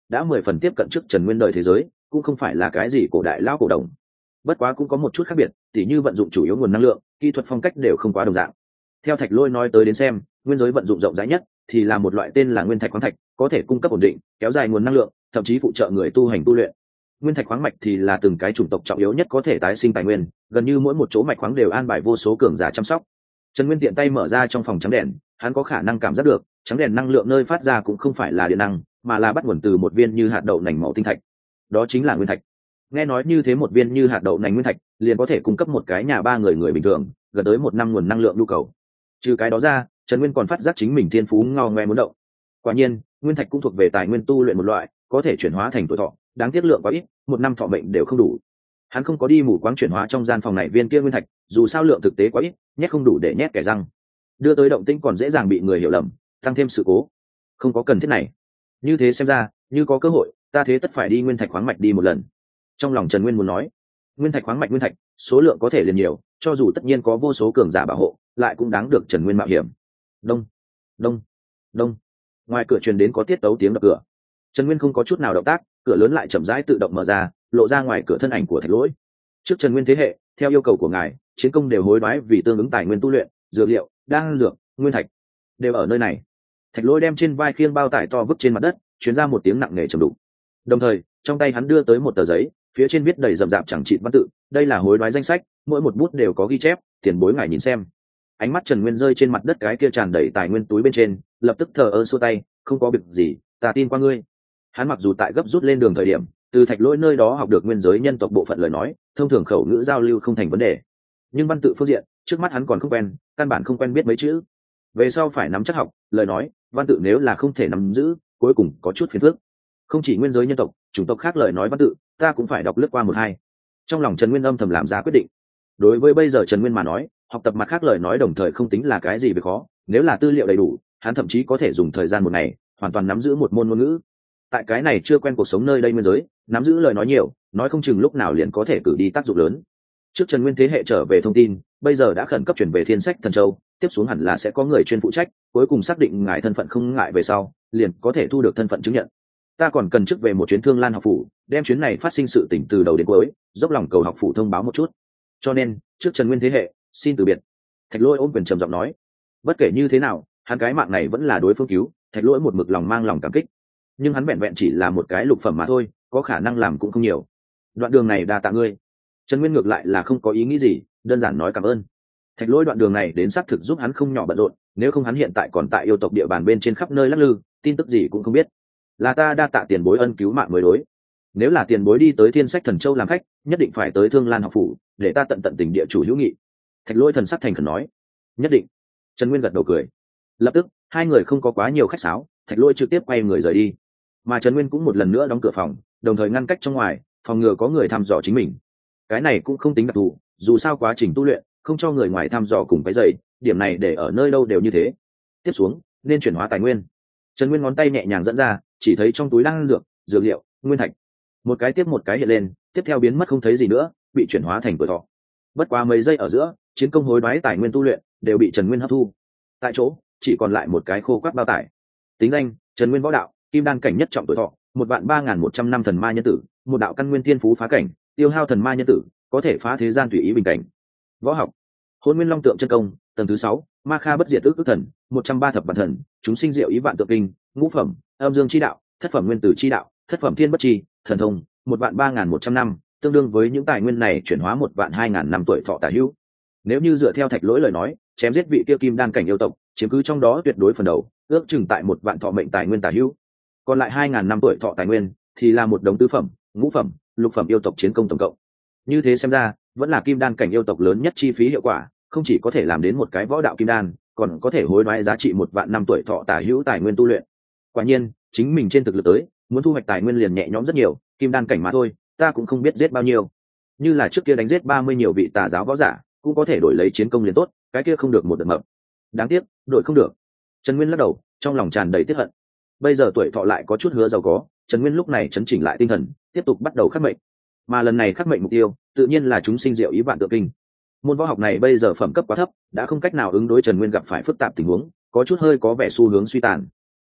đã 10 phần tiếp cận trước Trần Nguyên đời thế giới, cũng không phải là cái gì cổ đại lão cổ đồng. Bất quá cũng có một chút khác biệt, tỉ như vận dụng chủ yếu nguồn năng lượng, kỹ thuật phong cách đều không quá đồng dạng. Theo Thạch Lôi nói tới đến xem, nguyên giới vận dụng rộng rãi nhất thì là một loại tên là nguyên thạch khoáng thạch, có thể cung cấp ổn định, kéo dài nguồn năng lượng, thậm chí phụ trợ người tu hành tu luyện. Nguyên thạch khoáng mạch thì là từng cái chủng tộc trọng yếu nhất có thể tái sinh tài nguyên, gần như mỗi một chỗ mạch khoáng đều an bài vô số cường giả chăm sóc. Trần Nguyên tiện tay mở ra trong phòng trắng đèn, hắn có khả năng cảm giác được, trắng đèn năng lượng nơi phát ra cũng không phải là điện năng, mà là bắt nguồn từ một viên như hạt đậu nành màu tinh thạch. Đó chính là nguyên thạch. Nghe nói như thế một viên như hạt đậu nành nguyên thạch, liền có thể cung cấp một cái nhà 3 người bình thường, gần tới 1 năm nguồn năng lượng nhu cầu. Trừ cái đó ra, Trần Nguyên còn phát giác chính mình thiên phú ngao ngoe muốn động. Quả nhiên, nguyên thạch cũng thuộc về tài nguyên tu luyện một loại, có thể chuyển hóa thành tuổi thọ, đáng tiếc lượng quá ít, 1 năm thọ mệnh đều không đủ. Hắn không có đi mù quáng chuyển hóa trong gian phòng này viên kia nguyên thạch, dù sao lượng thực tế quá ít, nhét không đủ để nhét kẻ răng. Đưa tới động tĩnh còn dễ dàng bị người hiểu lầm, tăng thêm sự cố. Không có cần thiết này. Như thế xem ra, như có cơ hội, ta thế tất phải đi nguyên thạch khoáng mạch đi một lần. Trong lòng Trần Nguyên muốn nói, nguyên thạch khoáng mạch nguyên thạch, số lượng có thể liền nhiều, cho dù tất nhiên có vô số cường giả bảo hộ, lại cũng đáng được Trần Nguyên mạo hiểm. Đông, đông, đông. Ngoài cửa truyền đến có tiết tấu tiếng đập cửa. Trần Nguyên không có chút nào động tác, cửa lớn lại chậm rãi tự động mở ra, lộ ra ngoài cửa thân ảnh của Thạch Lỗi. Trước Trần Nguyên thế hệ, theo yêu cầu của ngài, chiến công đều hối đoái vì tương ứng tài nguyên tu luyện, dược liệu, đan dược, nguyên thạch đều ở nơi này. Thạch Lỗi đem trên vai khiêng bao tải to vứt trên mặt đất, truyền ra một tiếng nặng nề trầm đục. Đồng thời, trong tay hắn đưa tới một tờ giấy, phía trên viết đầy rậm rạp chẳng chịt văn tự, đây là hối đoái danh sách, mỗi một bút đều có ghi chép, tiền bối ngài nhìn xem. Ánh mắt Trần Nguyên rơi trên mặt đất cái kia tràn đầy tài nguyên túi bên trên, lập tức thờ ơ xua tay, không có việc gì, ta tin qua ngươi. Hắn mặc dù tại gấp rút lên đường thời điểm, từ Thạch Lỗi nơi đó học được nguyên giới nhân tộc bộ phận lời nói, thông thường khẩu ngữ giao lưu không thành vấn đề. Nhưng văn tự phương diện, trước mắt hắn còn không quen, căn bản không quen biết mấy chữ. Về sau phải nắm chắc học, lời nói, văn tự nếu là không thể nắm giữ, cuối cùng có chút phiền phức. Không chỉ nguyên giới nhân tộc, chủng tộc khác lời nói văn tự, ta cũng phải đọc lướt qua một hai. Trong lòng Trần Nguyên âm thầm làm ra quyết định. Đối với bây giờ Trần Nguyên mà nói, học tập mặt khác lời nói đồng thời không tính là cái gì về khó, nếu là tư liệu đầy đủ, hắn thậm chí có thể dùng thời gian một ngày, hoàn toàn nắm giữ một môn ngôn ngữ. Tại cái này chưa quen cuộc sống nơi đây nguyên giới, nắm giữ lời nói nhiều, nói không chừng lúc nào liền có thể cử đi tác dụng lớn. Trước Trần Nguyên thế hệ trở về thông tin, bây giờ đã khẩn cấp chuyển về Thiên Sách Thần Châu, tiếp xuống hẳn là sẽ có người chuyên phụ trách, cuối cùng xác định ngài thân phận không ngại về sau, liền có thể thu được thân phận chứng nhận. Ta còn cần trước về một chuyến Thương Lan học phủ, đem chuyến này phát sinh sự tình từ đầu đến cuối, dốc lòng cầu học phủ thông báo một chút. Cho nên, trước Trần Nguyên thế hệ, xin từ biệt. Thạch Lỗi ôm quyền trầm giọng nói. Bất kể như thế nào, hắn cái mạng này vẫn là đối phương cứu, Thạch Lỗi một mực lòng mang lòng cảm kích. Nhưng hắn vẹn vẹn chỉ là một cái lục phẩm mà thôi, có khả năng làm cũng không nhiều. Đoạn đường này đa tạ ngươi. Trần Nguyên ngược lại là không có ý nghĩ gì, đơn giản nói cảm ơn. Thạch Lỗi đoạn đường này đến xác thực giúp hắn không nhỏ bận rộn, nếu không hắn hiện tại còn tại yêu tộc địa bàn bên trên khắp nơi lắc lư, tin tức gì cũng không biết. Là ta đa tạ tiền bối ân cứu mạng mới đối. Nếu là tiền bối đi tới Thiên Sách Thần Châu làm khách, nhất định phải tới Thương Lan học phủ, để ta tận tận tình địa chủ hữu nghị. Thạch Lỗi thần sắc thành khẩn nói. Nhất định. Trần Nguyên gật đầu cười. Lập tức, hai người không có quá nhiều khách sáo, Thạch Lỗi trực tiếp quay người rời đi. Mà Trần Nguyên cũng một lần nữa đóng cửa phòng, đồng thời ngăn cách trong ngoài, phòng ngừa có người thăm dò chính mình. Cái này cũng không tính đặc thù, dù sao quá trình tu luyện không cho người ngoài thăm dò cùng cái dày, điểm này để ở nơi đâu đều như thế. Tiếp xuống, nên chuyển hóa tài nguyên. Trần Nguyên ngón tay nhẹ nhàng dẫn ra, chỉ thấy trong túi đang dược liệu, nguyên thạch, một cái tiếp một cái hiện lên, tiếp theo biến mất không thấy gì nữa, bị chuyển hóa thành tuổi thọ. Bất quá mấy giây ở giữa, chiến công hối đoái tài nguyên tu luyện đều bị Trần Nguyên hấp thu. Tại chỗ, chỉ còn lại một cái khô quắt bao tải. Tính danh: Trần Nguyên võ đạo, kim đan cảnh nhất trọng tuổi thọ, 13100 năm thần ma nhân tử, một đạo căn nguyên thiên phú phá cảnh, tiêu hao thần ma nhân tử, có thể phá thế gian tùy ý bình cảnh. Võ học: Hỗn Nguyên Long Tượng chân công, tầng thứ 6, Ma Kha bất diệt ước thần, 130 thập bản thần, chúng sinh diệu ý vạn tượng kinh, ngũ phẩm, âm dương chi đạo, thất phẩm nguyên tử chi đạo, thất phẩm thiên bất chi, thần thông, 13100 năm, tương đương với những tài nguyên này chuyển hóa 12000 năm tuổi thọ tả hữu. Nếu như dựa theo Thạch Lỗi lời nói, chém giết vị kia kim đan cảnh yêu tộc, chiếm cứ trong đó tuyệt đối phần đầu, ước chừng tại 1 vạn thọ mệnh tài nguyên tả hữu. Còn lại 2000 năm tuổi thọ tài nguyên thì là một đống tứ phẩm, ngũ phẩm, lục phẩm yêu tộc chiến công tổng cộng. Như thế xem ra, vẫn là kim đan cảnh yêu tộc lớn nhất chi phí hiệu quả, không chỉ có thể làm đến một cái võ đạo kim đan, còn có thể hối đoái giá trị 1 vạn năm tuổi thọ tả hữu tài nguyên tu luyện. Quả nhiên, chính mình trên thực lực tới, muốn thu hoạch tài nguyên liền nhẹ nhõm rất nhiều, kim đan cảnh mà thôi, ta cũng không biết giết bao nhiêu. Như là trước kia đánh giết 30 nhiều vị tà giáo võ giả, cũng có thể đổi lấy chiến công liền tốt, cái kia không được một đợt mập. Đáng tiếc, đổi không được. Trần Nguyên lắc đầu, trong lòng tràn đầy tiếc hận. Bây giờ tuổi thọ lại có chút hứa giàu có, Trần Nguyên lúc này chấn chỉnh lại tinh thần, tiếp tục bắt đầu khắc mệnh. Mà lần này khắc mệnh mục tiêu, tự nhiên là chúng sinh diệu ý vạn tượng kinh. Môn võ học này bây giờ phẩm cấp quá thấp, đã không cách nào ứng đối Trần Nguyên gặp phải phức tạp tình huống, có chút hơi có vẻ xu hướng suy tàn.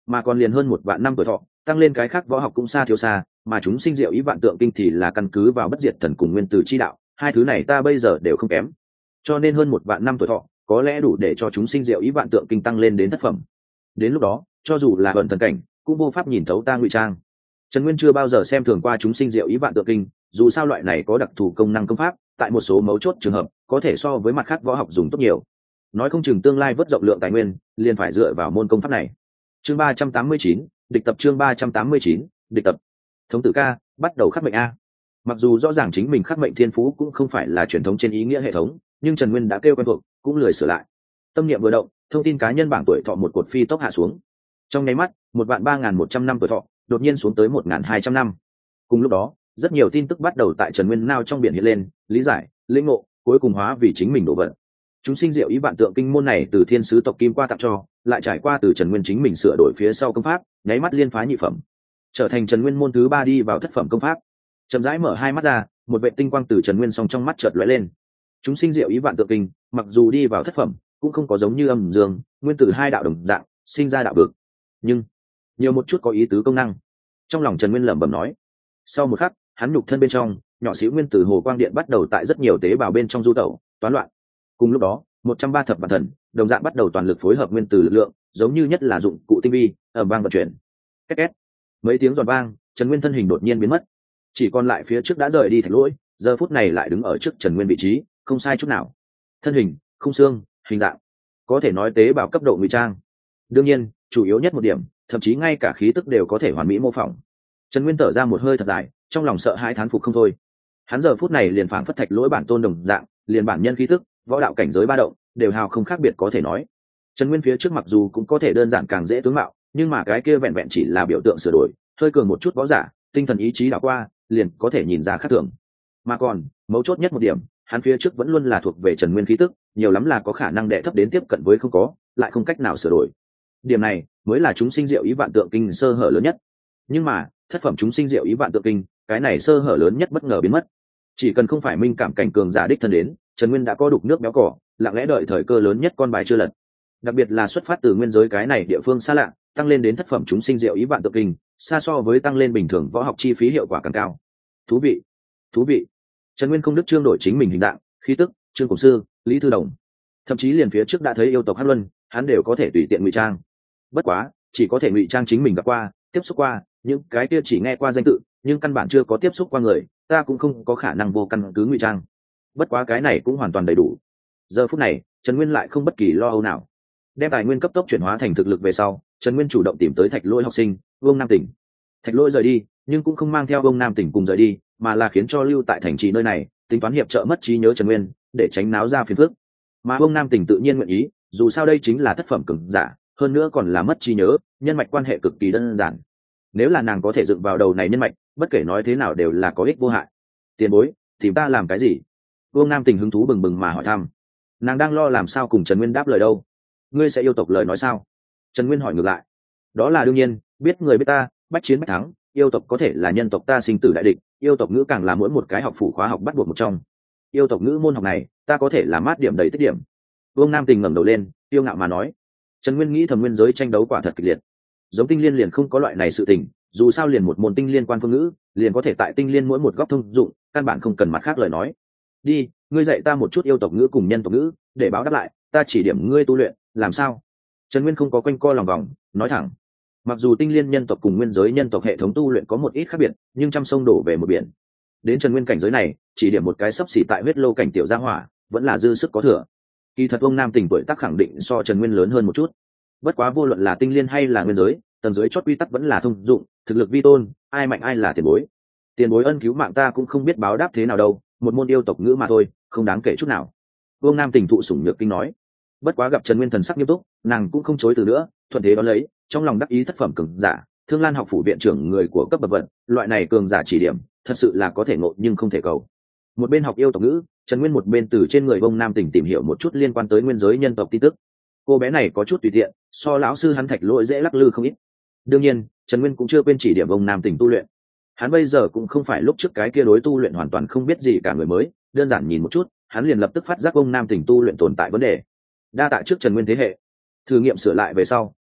mà còn liền hơn 1 vạn năm tuổi thọ, tăng lên cái khác võ học cũng xa thiếu xa, mà chúng sinh diệu ý vạn tượng kinh thì là căn cứ vào bất diệt thần cùng nguyên tử chi đạo, hai thứ này ta bây giờ đều không kém, cho nên hơn 1 vạn năm tuổi thọ có lẽ đủ để cho chúng sinh diệu ý vạn tượng kinh tăng lên đến thất phẩm. Đến lúc đó cho dù là ẩn thần cảnh cũng vô pháp nhìn thấu ta ngụy trang. Trần Nguyên chưa bao giờ xem thường qua chúng sinh diệu ý vạn tượng kinh, dù sao loại này có đặc thù công năng công pháp, tại một số mấu chốt trường hợp có thể so với mặt khác võ học dùng tốt nhiều, nói không chừng tương lai vớt rộng lượng tài nguyên liền phải dựa vào môn công pháp này. Chương 389, địch tập. Chương 389, địch tập. Thống tử ca, bắt đầu khắc mệnh a. Mặc dù rõ ràng chính mình khắc mệnh thiên phú cũng không phải là truyền thống trên ý nghĩa hệ thống, nhưng Trần Nguyên đã kêu quen thuộc, cũng lười sửa lại. Tâm niệm vừa động, thông tin cá nhân bảng tuổi thọ một cột phi tốc hạ xuống. Trong nháy mắt, 1.3100 năm tuổi thọ đột nhiên xuống tới 1.200 năm. Cùng lúc đó, rất nhiều tin tức bắt đầu tại Trần Nguyên nao trong biển hiện lên, lý giải, lĩnh ngộ, cuối cùng hóa vì chính mình đổ vận. Chúng sinh diệu ý vạn tượng kinh môn này từ thiên sứ tộc kim qua tặng cho, lại trải qua từ Trần Nguyên chính mình sửa đổi phía sau công pháp, nháy mắt liên phá nhị phẩm, trở thành Trần Nguyên môn thứ 3 đi vào thất phẩm công pháp. Chậm rãi mở hai mắt ra, một vệ tinh quang từ Trần Nguyên song trong mắt chợt lóe lên. Chúng sinh diệu ý vạn tượng kinh, mặc dù đi vào thất phẩm, cũng không có giống như âm dương, nguyên tử hai đạo đồng dạng, sinh ra đạo vực, nhưng nhiều một chút có ý tứ công năng. Trong lòng Trần Nguyên lẩm bẩm nói. Sau một khắc, hắn nhục thân bên trong, nhỏ xíu nguyên tử hồ quang điện bắt đầu tại rất nhiều tế bào bên trong du tẩu, toán loạn. Cùng lúc đó, 130 thập vạn thần đồng dạng bắt đầu toàn lực phối hợp nguyên tử lực lượng, giống như nhất là dụng cụ tinh vi, ầm vang vận chuyển. Két két. Mấy tiếng giòn vang, Trần Nguyên thân hình đột nhiên biến mất, chỉ còn lại phía trước đã rời đi Thạch Lỗi, giờ phút này lại đứng ở trước Trần Nguyên vị trí, không sai chút nào. Thân hình, khung xương, hình dạng, có thể nói tế bào cấp độ ngụy trang. Đương nhiên, chủ yếu nhất một điểm, thậm chí ngay cả khí tức đều có thể hoàn mỹ mô phỏng. Trần Nguyên thở ra một hơi thật dài, trong lòng sợ hãi thán phục không thôi. Hắn giờ phút này liền phảng phất Thạch Lỗi bản tôn đồng dạng, liền bản nhân khí tức, võ đạo cảnh giới ba động, đều hào không khác biệt có thể nói. Trần Nguyên phía trước mặc dù cũng có thể đơn giản càng dễ tướng mạo, nhưng mà cái kia vẹn vẹn chỉ là biểu tượng sửa đổi, hơi cường một chút võ giả, tinh thần ý chí đảo qua, liền có thể nhìn ra khác thường. Mà còn, mấu chốt nhất một điểm, hắn phía trước vẫn luôn là thuộc về Trần Nguyên khí tức, nhiều lắm là có khả năng đệ thấp đến tiếp cận với không có, lại không cách nào sửa đổi. Điểm này mới là chúng sinh diệu ý vạn tượng kinh sơ hở lớn nhất. Nhưng mà, thất phẩm chúng sinh diệu ý vạn tượng kinh, cái này sơ hở lớn nhất bất ngờ biến mất. Chỉ cần không phải minh cảm cảnh cường giả đích thân đến, Trần Nguyên đã có đục nước béo cỏ, lặng lẽ đợi thời cơ lớn nhất con bài chưa lật. Đặc biệt là xuất phát từ nguyên giới cái này địa phương xa lạ, tăng lên đến thất phẩm chúng sinh diệu ý vạn tượng kinh, xa so với tăng lên bình thường võ học chi phí hiệu quả càng cao. Thú vị, thú vị. Trần Nguyên không đức trương đổi chính mình hình dạng, khí tức, Trương Cổng Sư, Lý Thư Đồng, thậm chí liền phía trước đã thấy yêu tộc Hắc Luân, hắn đều có thể tùy tiện ngụy trang. Bất quá, chỉ có thể ngụy trang chính mình gặp qua, tiếp xúc qua, những cái kia chỉ nghe qua danh tự, nhưng căn bản chưa có tiếp xúc qua người, ta cũng không có khả năng vô căn cứ ngụy trang. Bất quá cái này cũng hoàn toàn đầy đủ. Giờ phút này, Trần Nguyên lại không bất kỳ lo âu nào. Đem tài nguyên cấp tốc chuyển hóa thành thực lực về sau, Trần Nguyên chủ động tìm tới Thạch Lỗi học sinh, Vương Nam Tỉnh. Thạch Lỗi rời đi, nhưng cũng không mang theo Vương Nam Tỉnh cùng rời đi, mà là khiến cho lưu tại thành trì nơi này, tính toán hiệp trợ mất trí nhớ Trần Nguyên, để tránh náo ra phiền phức. Mà Vương Nam Tỉnh tự nhiên nguyện ý, dù sao đây chính là thất phẩm cường giả, hơn nữa còn là mất trí nhớ, nhân mạch quan hệ cực kỳ đơn giản. Nếu là nàng có thể dựng vào đầu này nhân mạch, bất kể nói thế nào đều là có ích vô hại. Tiền bối, tìm ta làm cái gì? Vương Nam Tỉnh hứng thú bừng bừng mà hỏi thăm. Nàng đang lo làm sao cùng Trần Nguyên đáp lời đâu. Ngươi sẽ yêu tộc lời nói sao? Trần Nguyên hỏi ngược lại. Đó là đương nhiên, biết người biết ta, bách chiến bách thắng, yêu tộc có thể là nhân tộc ta sinh tử đại địch, yêu tộc ngữ càng là mỗi một cái học phủ khóa học bắt buộc một trong. Yêu tộc ngữ môn học này, ta có thể là mát điểm đầy tích điểm. Vương Nam Tình ngẩng đầu lên, tiêu ngạo mà nói. Trần Nguyên nghĩ thầm nguyên giới tranh đấu quả thật kịch liệt. Giống tinh liên liền không có loại này sự tình, dù sao liền một môn tinh liên quan phương ngữ, liền có thể tại tinh liên mỗi một góc thông dụng, căn bản không cần mặt khác lời nói. Đi, ngươi dạy ta một chút yêu tộc ngữ cùng nhân tộc ngữ, để báo đáp lại, ta chỉ điểm ngươi tu luyện, làm sao? Trần Nguyên không có quanh co lòng vòng, nói thẳng. Mặc dù tinh liên nhân tộc cùng nguyên giới nhân tộc hệ thống tu luyện có một ít khác biệt, nhưng trăm sông đổ về một biển. Đến Trần Nguyên cảnh giới này, chỉ điểm một cái sấp xỉ tại huyết lô cảnh tiểu gia hỏa, vẫn là dư sức có thừa. Kỳ thật ông Nam Tỉnh tuổi tác khẳng định so Trần Nguyên lớn hơn một chút. Bất quá vô luận là tinh liên hay là nguyên giới, tầng dưới chót quy tắc vẫn là thông dụng, thực lực vi tôn, ai mạnh ai là tiền bối. Tiền bối ân cứu mạng ta cũng không biết báo đáp thế nào đâu, một môn yêu tộc ngữ mà thôi, không đáng kể chút nào. Vương Nam Tỉnh thụ sủng nhược kinh nói. Bất quá gặp Trần Nguyên thần sắc nghiêm túc, nàng cũng không chối từ nữa, thuận thế đón lấy, trong lòng đắc ý thất phẩm cường giả, Thương Lan học phủ viện trưởng người của cấp bậc vận, loại này cường giả chỉ điểm, thật sự là có thể ngộ nhưng không thể cầu. Một bên học yêu tộc ngữ, Trần Nguyên một bên từ trên người Vương Nam Tỉnh tìm hiểu một chút liên quan tới nguyên giới nhân tộc tin tức. Cô bé này có chút tùy tiện, so lão sư hắn Thạch Lỗi dễ lắc lư không ít. Đương nhiên, Trần Nguyên cũng chưa quên chỉ điểm Vương Nam Tỉnh tu luyện. Hắn bây giờ cũng không phải lúc trước cái kia đối tu luyện hoàn toàn không biết gì cả người mới, đơn giản nhìn một chút, hắn liền lập tức phát giác Vương Nam Tỉnh tu luyện tồn tại vấn đề. Đa tạ trước Trần Nguyên thế hệ. Thử nghiệm sửa lại về sau,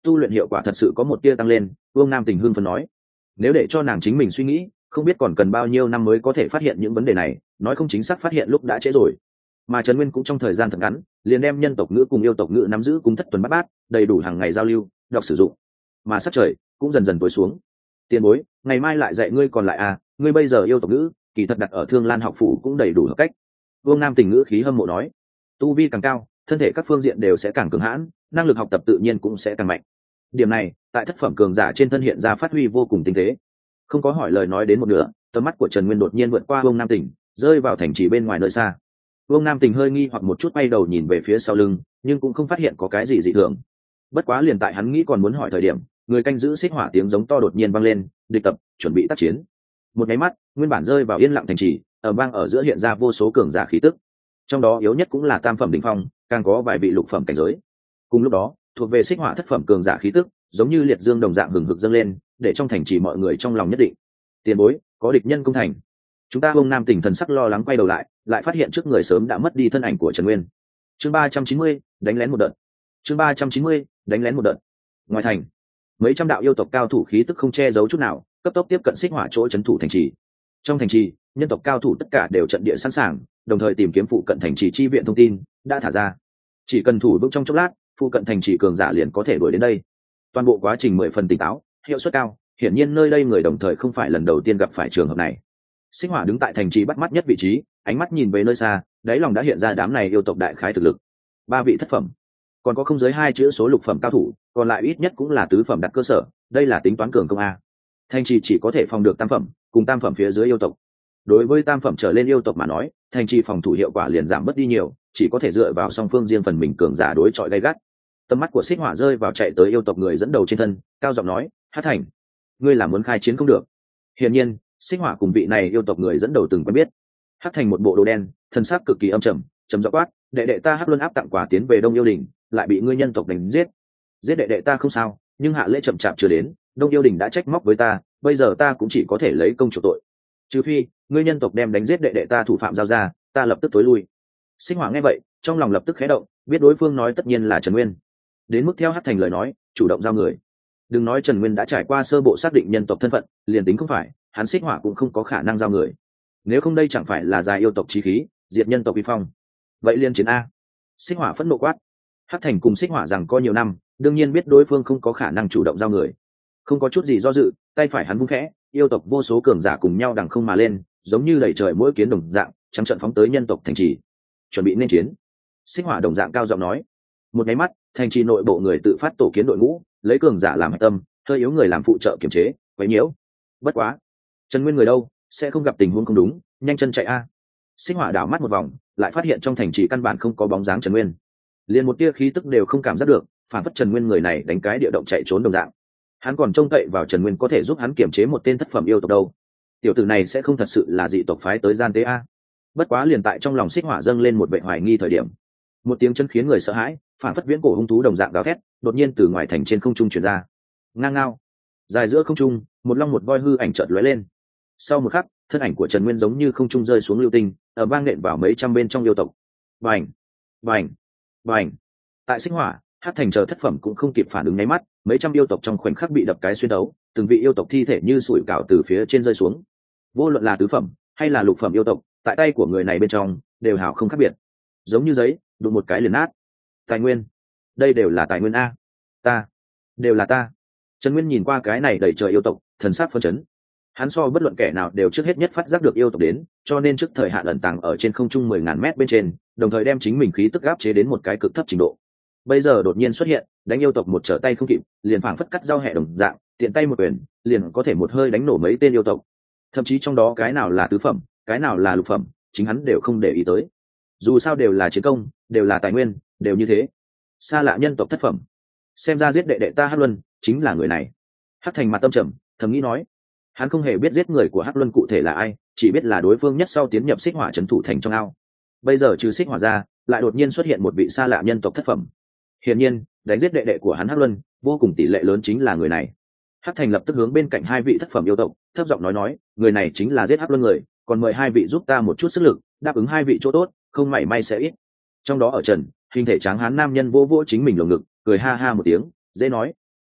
tu luyện hiệu quả thật sự có một tia tăng lên. Vương Nam Tình hưng phấn nói, nếu để cho nàng chính mình suy nghĩ, không biết còn cần bao nhiêu năm mới có thể phát hiện những vấn đề này, nói không chính xác phát hiện lúc đã trễ rồi. Mà Trần Nguyên cũng trong thời gian thật ngắn liền đem nhân tộc ngữ cùng yêu tộc ngữ nắm giữ cùng thất tuần bát bát, đầy đủ hàng ngày giao lưu đọc sử dụng. Mà sắc trời cũng dần dần tối xuống. Tiền bối, ngày mai lại dạy ngươi còn lại à, ngươi bây giờ yêu tộc ngữ kỳ thật đặt ở Thương Lan học phủ cũng đầy đủ hợp cách. Vương Nam Tình ngữ khí hâm mộ nói, tu vi càng cao, thân thể các phương diện đều sẽ càng cường hãn, năng lực học tập tự nhiên cũng sẽ càng mạnh. Điểm này tại thất phẩm cường giả trên thân hiện ra phát huy vô cùng tinh tế. Không có hỏi lời nói đến một nửa, tầm mắt của Trần Nguyên đột nhiên vượt qua Vương Nam Tình, rơi vào thành trì bên ngoài nơi xa. Vương Nam Tình hơi nghi hoặc một chút, quay đầu nhìn về phía sau lưng, nhưng cũng không phát hiện có cái gì dị thường. Bất quá liền tại hắn nghĩ còn muốn hỏi thời điểm, người canh giữ xích hỏa tiếng giống to đột nhiên vang lên, địch tập, chuẩn bị tác chiến. Một cái mắt, nguyên bản rơi vào yên lặng thành trì, ở vang ở giữa hiện ra vô số cường giả khí tức. Trong đó yếu nhất cũng là tam phẩm đỉnh phong, càng có vài vị lục phẩm cảnh giới. Cùng lúc đó, thuộc về xích hỏa thất phẩm cường giả khí tức, giống như liệt dương đồng dạng hừng hực dâng lên, để trong thành trì mọi người trong lòng nhất định. Tiền bối, có địch nhân công thành. Chúng ta Vương Nam Tình thần sắc lo lắng quay đầu lại phát hiện trước người sớm đã mất đi thân ảnh của Trần Nguyên. Chương 390, đánh lén một đợt. Chương 390, đánh lén một đợt. Ngoài thành, mấy trăm đạo yêu tộc cao thủ khí tức không che giấu chút nào, cấp tốc tiếp cận xích hỏa chỗ trấn thủ thành trì. Trong thành trì, nhân tộc cao thủ tất cả đều trận địa sẵn sàng, đồng thời tìm kiếm phụ cận thành trì chi viện thông tin đã thả ra. Chỉ cần thủ vững trong chốc lát, phụ cận thành trì cường giả liền có thể đuổi đến đây. Toàn bộ quá trình 10 phần tỉnh táo, hiệu suất cao, hiển nhiên nơi đây người đồng thời không phải lần đầu tiên gặp phải trường hợp này. Xích hỏa đứng tại thành trì bắt mắt nhất vị trí, ánh mắt nhìn về nơi xa, đáy lòng đã hiện ra đám này yêu tộc đại khái thực lực. 3 vị thất phẩm, còn có không dưới 2 chữ số lục phẩm cao thủ, còn lại ít nhất cũng là tứ phẩm đặt cơ sở, đây là tính toán cường công a. Thành trì chỉ có thể phòng được tam phẩm, cùng tam phẩm phía dưới yêu tộc. Đối với tam phẩm trở lên yêu tộc mà nói, thành trì phòng thủ hiệu quả liền giảm mất đi nhiều, chỉ có thể dựa vào song phương riêng phần mình cường giả đối chọi gay gắt. Tầm mắt của xích hỏa rơi vào chạy tới yêu tộc người dẫn đầu trên thân, cao giọng nói, Hắc Thành, ngươi là muốn khai chiến không được. Hiển nhiên, xích hỏa cùng vị này yêu tộc người dẫn đầu từng quen biết. Hắc Thành một bộ đồ đen, thân xác cực kỳ âm trầm, trầm giọng quát, đệ đệ ta Hắc Luân áp tặng quà tiến về Đông Yêu Đình, lại bị ngươi nhân tộc đánh giết. Giết đệ đệ ta không sao, nhưng hạ lễ chậm chạp chưa đến, Đông Yêu Đình đã trách móc với ta, bây giờ ta cũng chỉ có thể lấy công chủ tội. Trừ phi ngươi nhân tộc đem đánh giết đệ đệ ta thủ phạm giao ra, ta lập tức tối lui. Xích hỏa nghe vậy, trong lòng lập tức khẽ động, biết đối phương nói tất nhiên là Trần Nguyên. Đến mức theo Hắc Thành lời nói, chủ động giao người. Đừng nói Trần Nguyên đã trải qua sơ bộ xác định nhân tộc thân phận, liền tính không phải, hắn xích hỏa cũng không có khả năng giao người. Nếu không đây chẳng phải là dài yêu tộc chí khí, diệt nhân tộc uy phong. Vậy liên chiến a. Xích hỏa phẫn nộ quát. Hắc Thành cùng xích hỏa rằng có nhiều năm, đương nhiên biết đối phương không có khả năng chủ động giao người. Không có chút gì do dự, tay phải hắn vung khẽ, yêu tộc vô số cường giả cùng nhau đằng không mà lên, giống như đẩy trời mỗi kiến đồng dạng, trắng trận phóng tới nhân tộc thành trì. Chuẩn bị nên chiến. Xích hỏa đồng dạng cao giọng nói. Một cái mắt, thành trì nội bộ người tự phát tổ kiến đội ngũ, lấy cường giả làm hạch tâm, hơi yếu người làm phụ trợ kiểm chế, quấy nhiễu. Bất quá, Trần Nguyên người đâu, sẽ không gặp tình huống không đúng, nhanh chân chạy a. Xích hỏa đảo mắt một vòng, lại phát hiện trong thành trì căn bản không có bóng dáng Trần Nguyên, liền một tia khí tức đều không cảm giác được, phản phất Trần Nguyên người này đánh cái địa động chạy trốn đồng dạng. Hắn còn trông cậy vào Trần Nguyên có thể giúp hắn kiểm chế một tên thất phẩm yêu tộc đâu. Tiểu tử này sẽ không thật sự là dị tộc phái tới gian tế a. Bất quá liền tại trong lòng xích hỏa dâng lên một vệ hoài nghi thời điểm, một tiếng chân khiến người sợ hãi, phản phất viễn cổ hung thú đồng dạng gào thét, đột nhiên từ ngoài thành trên không trung truyền ra. Ngang ngao, dài giữa không trung, một long một voi hư ảnh chợt lóe lên. Sau một khắc, thân ảnh của Trần Nguyên giống như không trung rơi xuống lưu tinh, ở vang nện vào mấy trăm bên trong yêu tộc. Bành, bành, bành. Tại xích hỏa, Hắc Thành chờ thất phẩm cũng không kịp phản ứng nháy mắt, mấy trăm yêu tộc trong khoảnh khắc bị đập cái xuyên đấu, từng vị yêu tộc thi thể như sủi cảo từ phía trên rơi xuống. Vô luận là tứ phẩm hay là lục phẩm yêu tộc, tại tay của người này bên trong đều hào không khác biệt, giống như giấy đụng một cái liền nát. Tài nguyên, đây đều là tài nguyên a. Ta, đều là ta. Trần Nguyên nhìn qua cái này đầy trời yêu tộc, thần sắc phấn chấn. Hắn so bất luận kẻ nào đều trước hết nhất phát giác được yêu tộc đến, cho nên trước thời hạn ẩn tàng ở trên không trung 10.000 mét bên trên, đồng thời đem chính mình khí tức áp chế đến một cái cực thấp trình độ. Bây giờ đột nhiên xuất hiện, đánh yêu tộc một trở tay không kịp, liền phảng phất cắt rau hẹ đồng dạng, tiện tay một quyền, liền có thể một hơi đánh nổ mấy tên yêu tộc. Thậm chí trong đó cái nào là tứ phẩm, cái nào là lục phẩm, chính hắn đều không để ý tới. Dù sao đều là chiến công, đều là tài nguyên, đều như thế. Xa lạ nhân tộc thất phẩm, xem ra giết đệ đệ ta Hắc Luân chính là người này. Hắc Thành mặt tâm trầm, thầm nghĩ nói, hắn không hề biết giết người của Hắc Luân cụ thể là ai, chỉ biết là đối phương nhất sau tiến nhập xích hỏa trấn thủ thành trong ao. Bây giờ trừ xích hỏa ra, lại đột nhiên xuất hiện một vị xa lạ nhân tộc thất phẩm. Hiển nhiên, đánh giết đệ đệ của hắn Hắc Luân, vô cùng tỷ lệ lớn chính là người này. Hắc Thành lập tức hướng bên cạnh hai vị thất phẩm yêu tộc, thấp giọng nói, người này chính là giết Hắc Luân người, còn mời hai vị giúp ta một chút sức lực, đáp ứng hai vị chỗ tốt, không mảy may sẽ ít. Trong đó ở Trần, hình thể tráng hán nam nhân vô vô chính mình lồng ngực, cười ha ha một tiếng, dễ nói,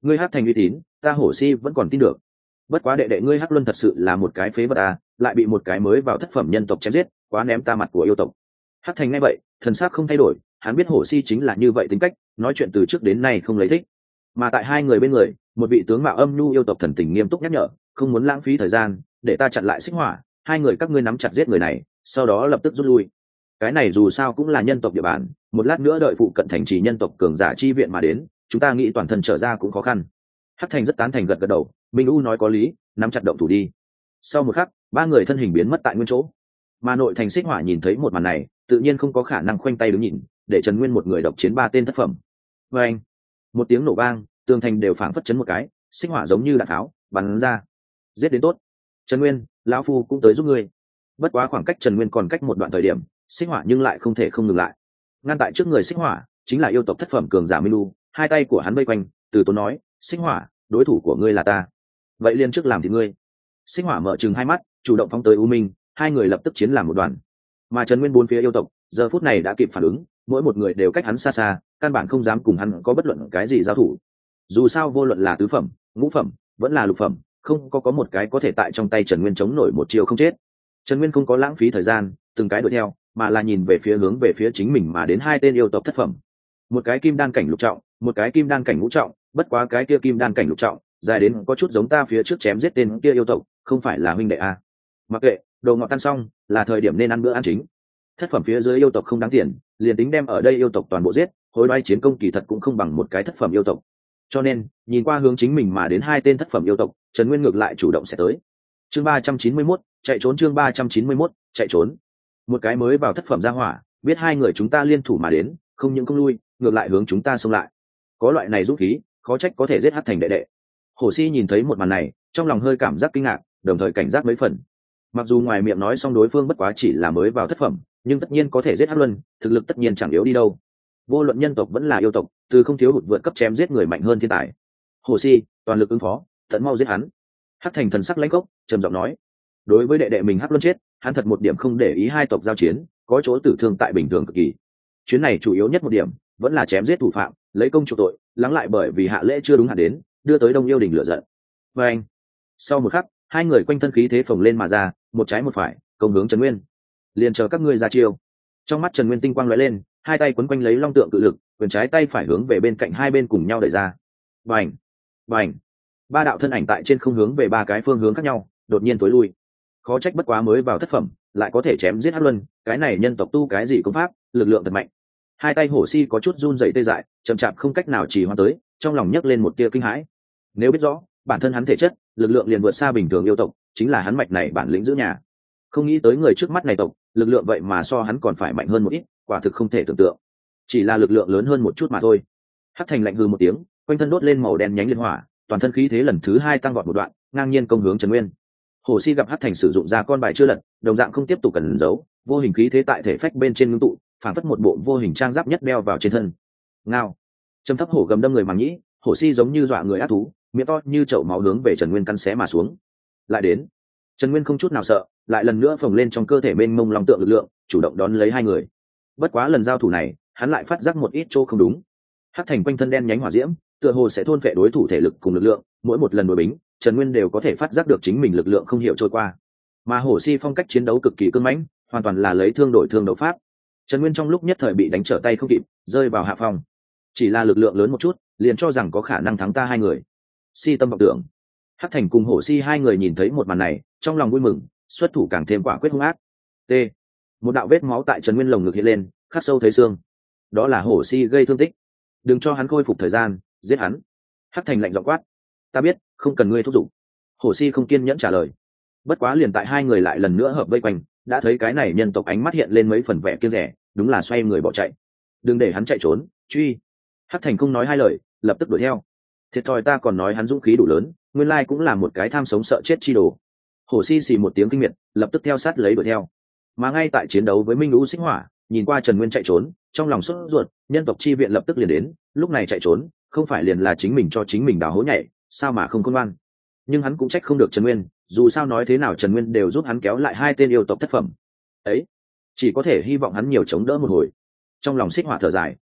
ngươi Hắc Thành uy tín ta Hổ Si vẫn còn tin được, bất quá đệ đệ ngươi Hắc Luân thật sự là một cái phế vật à, lại bị một cái mới vào thất phẩm nhân tộc chém giết, quá ném ta mặt của yêu tộc. Hắc Thành nghe vậy thần sắc không thay đổi, hắn biết Hổ Si chính là như vậy tính cách, nói chuyện từ trước đến nay không lấy thích. Mà tại hai người bên người, một vị tướng mạo âm nhu yêu tộc thần tình nghiêm túc nhắc nhở, không muốn lãng phí thời gian, để ta chặn lại Xích Hỏa, hai người các ngươi nắm chặt giết người này, sau đó lập tức rút lui. Cái này dù sao cũng là nhân tộc địa bàn, một lát nữa đợi phụ cận thành trì nhân tộc cường giả chi viện mà đến, chúng ta nghĩ toàn thân trở ra cũng khó khăn. Hắc Thành rất tán thành gật gật đầu, Minh U nói có lý, nắm chặt động thủ đi. Sau một khắc, ba người thân hình biến mất tại nguyên chỗ. Mà nội thành Xích Hỏa nhìn thấy một màn này, tự nhiên không có khả năng khoanh tay đứng nhìn, để Trần Nguyên một người độc chiến ba tên thất phẩm. Và anh, một tiếng nổ vang, tường thành đều phảng phất chấn một cái, Xích Hỏa giống như đạn tháo bắn ra. Giết đến tốt. Trần Nguyên, lão phu cũng tới giúp ngươi. Bất quá khoảng cách Trần Nguyên còn cách một đoạn thời điểm, Xích Hỏa nhưng lại không thể không ngừng lại. Ngăn tại trước người Xích Hỏa chính là yêu tộc thất phẩm cường giả Minh U, hai tay của hắn vây quanh, từ tốn nói, Xích Hỏa, đối thủ của ngươi là ta, vậy liền trước làm thì ngươi. Xích Hỏa mở trừng hai mắt, chủ động phóng tới U Minh, hai người lập tức chiến làm một đoàn. Mà Trần Nguyên bốn phía yêu tộc giờ phút này đã kịp phản ứng, mỗi một người đều cách hắn xa xa, căn bản không dám cùng hắn có bất luận cái gì giao thủ. Dù sao vô luận là tứ phẩm, ngũ phẩm, vẫn là lục phẩm, không có một cái có thể tại trong tay Trần Nguyên chống nổi một chiều không chết. Trần Nguyên không có lãng phí thời gian, từng cái đuổi theo, mà là nhìn về phía hướng về phía chính mình mà đến hai tên yêu tộc thất phẩm. Một cái kim đan cảnh lục trọng, một cái kim đan cảnh ngũ trọng, bất quá cái kia kim đan cảnh lục trọng, dài đến có chút giống ta phía trước chém giết tên kia yêu tộc, không phải là huynh đệ a. Mặc kệ, đồ ngọt tan xong, là thời điểm nên ăn bữa ăn chính. Thất phẩm phía dưới yêu tộc không đáng tiền, liền tính đem ở đây yêu tộc toàn bộ giết, hối đoái chiến công kỳ thật cũng không bằng một cái thất phẩm yêu tộc. Cho nên, nhìn qua hướng chính mình mà đến hai tên thất phẩm yêu tộc, Trần Nguyên ngược lại chủ động sẽ tới. Chương 391, chạy trốn. Chương 391, chạy trốn. Một cái mới vào thất phẩm gia hỏa, biết hai người chúng ta liên thủ mà đến, không những không lui, ngược lại hướng chúng ta xông lại. Có loại này dũng khí, khó trách có thể giết Hắc Thành đệ đệ. Hổ Si nhìn thấy một màn này, trong lòng hơi cảm giác kinh ngạc, đồng thời cảnh giác mấy phần. Mặc dù ngoài miệng nói xong đối phương bất quá chỉ là mới vào thất phẩm, nhưng tất nhiên có thể giết Hắc Luân, thực lực tất nhiên chẳng yếu đi đâu. Vô luận nhân tộc vẫn là yêu tộc, từ không thiếu hụt vượt cấp chém giết người mạnh hơn thiên tài. Hổ Si, toàn lực ứng phó, tận mau giết hắn. Hắc Thành thần sắc lãnh gốc, trầm giọng nói. Đối với đệ đệ mình Hắc Luân chết, hắn thật một điểm không để ý hai tộc giao chiến, có chỗ tử thương tại bình thường cực kỳ. Chuyến này chủ yếu nhất một điểm, vẫn là chém giết thủ phạm, lấy công chuộc tội, lắng lại bởi vì hạ lễ chưa đúng hạn đến, đưa tới Đông Yêu Đình lửa giận. Và anh, sau một khắc, hai người quanh thân khí thế phồng lên mà ra, một trái một phải, công hướng Trần Nguyên. Liền chờ các ngươi ra chiêu. Trong mắt Trần Nguyên tinh quang lóe lên, hai tay quấn quanh lấy long tượng cự lực, quyền trái tay phải hướng về bên cạnh hai bên cùng nhau đẩy ra. Bành, bành, ba đạo thân ảnh tại trên không hướng về ba cái phương hướng khác nhau, đột nhiên tối lui. Khó trách bất quá mới vào thất phẩm, lại có thể chém giết Hắc Luân, cái này nhân tộc tu cái gì công pháp, lực lượng thật mạnh. Hai tay Hổ Si có chút run rẩy tê dại, chậm chạp không cách nào trì hoãn tới, trong lòng nhấc lên một tia kinh hãi. Nếu biết rõ, bản thân hắn thể chất, lực lượng liền vượt xa bình thường yêu tộc, chính là hắn mạch này bản lĩnh giữ nhà. Không nghĩ tới người trước mắt này tộc, lực lượng vậy mà so hắn còn phải mạnh hơn một ít, quả thực không thể tưởng tượng. Chỉ là lực lượng lớn hơn một chút mà thôi. Hắc Thành lạnh hừ một tiếng, quanh thân đốt lên màu đen nhánh liên hỏa, toàn thân khí thế lần thứ hai tăng vọt một đoạn, ngang nhiên công hướng Trần Nguyên. Hổ Si gặp Hắc Thành sử dụng ra con bài chưa lật, đồng dạng không tiếp tục cẩn giấu, vô hình khí thế tại thể phách bên trên ngưng tụ, phản phất một bộ vô hình trang giáp nhất đeo vào trên thân. Ngao, trầm thấp hổ gầm đâm người màng nhĩ, Hổ Si giống như dọa người ác thú, miệng to như chậu máu hướng về Trần Nguyên căn xé mà xuống. Lại đến, Trần Nguyên không chút nào sợ, lại lần nữa phồng lên trong cơ thể mênh mông long tượng lực lượng, chủ động đón lấy hai người. Bất quá lần giao thủ này, hắn lại phát giác một ít chỗ không đúng. Hắc Thành quanh thân đen nhánh hỏa diễm, tựa hồ sẽ thôn phệ đối thủ thể lực cùng lực lượng, mỗi một lần đối bính, Trần Nguyên đều có thể phát giác được chính mình lực lượng không hiểu trôi qua. Mà Hổ Si phong cách chiến đấu cực kỳ cứng mãnh, hoàn toàn là lấy thương đổi thương đấu pháp. Trần Nguyên trong lúc nhất thời bị đánh trở tay không kịp, rơi vào hạ phong. Chỉ là lực lượng lớn một chút, liền cho rằng có khả năng thắng ta hai người. Si tâm vọng tưởng. Hắc Thành cùng Hổ Si hai người nhìn thấy một màn này, trong lòng vui mừng, xuất thủ càng thêm quả quyết hung ác. T. Một đạo vết máu tại Trần Nguyên lồng ngực hiện lên, khắc sâu thấy xương. Đó là Hổ Si gây thương tích. Đừng cho hắn khôi phục thời gian, giết hắn. Hắc Thành lạnh giọng quát. Ta biết, không cần ngươi thúc giục. Hổ Si không kiên nhẫn trả lời. Bất quá liền tại hai người lại lần nữa hợp vây quanh, đã thấy cái này nhân tộc ánh mắt hiện lên mấy phần vẻ kiêng rẻ, đúng là xoay người bỏ chạy. Đừng để hắn chạy trốn, truy. Hắc Thành không nói hai lời, lập tức đuổi theo. Thiệt thòi ta còn nói hắn dũng khí đủ lớn, nguyên lai cũng là một cái tham sống sợ chết chi đồ. Hổ Si xì một tiếng kinh miệt, lập tức theo sát lấy đuổi theo. Mà ngay tại chiến đấu với Minh Lũ Xích Hỏa, nhìn qua Trần Nguyên chạy trốn, trong lòng sốt ruột, nhân tộc chi viện lập tức liền đến, lúc này chạy trốn, không phải liền là chính mình cho chính mình đào hố nhảy, sao mà không khôn ngoan. Nhưng hắn cũng trách không được Trần Nguyên, dù sao nói thế nào Trần Nguyên đều giúp hắn kéo lại hai tên yêu tộc thất phẩm ấy, chỉ có thể hy vọng hắn nhiều chống đỡ một hồi. Trong lòng Xích Hỏa thở dài.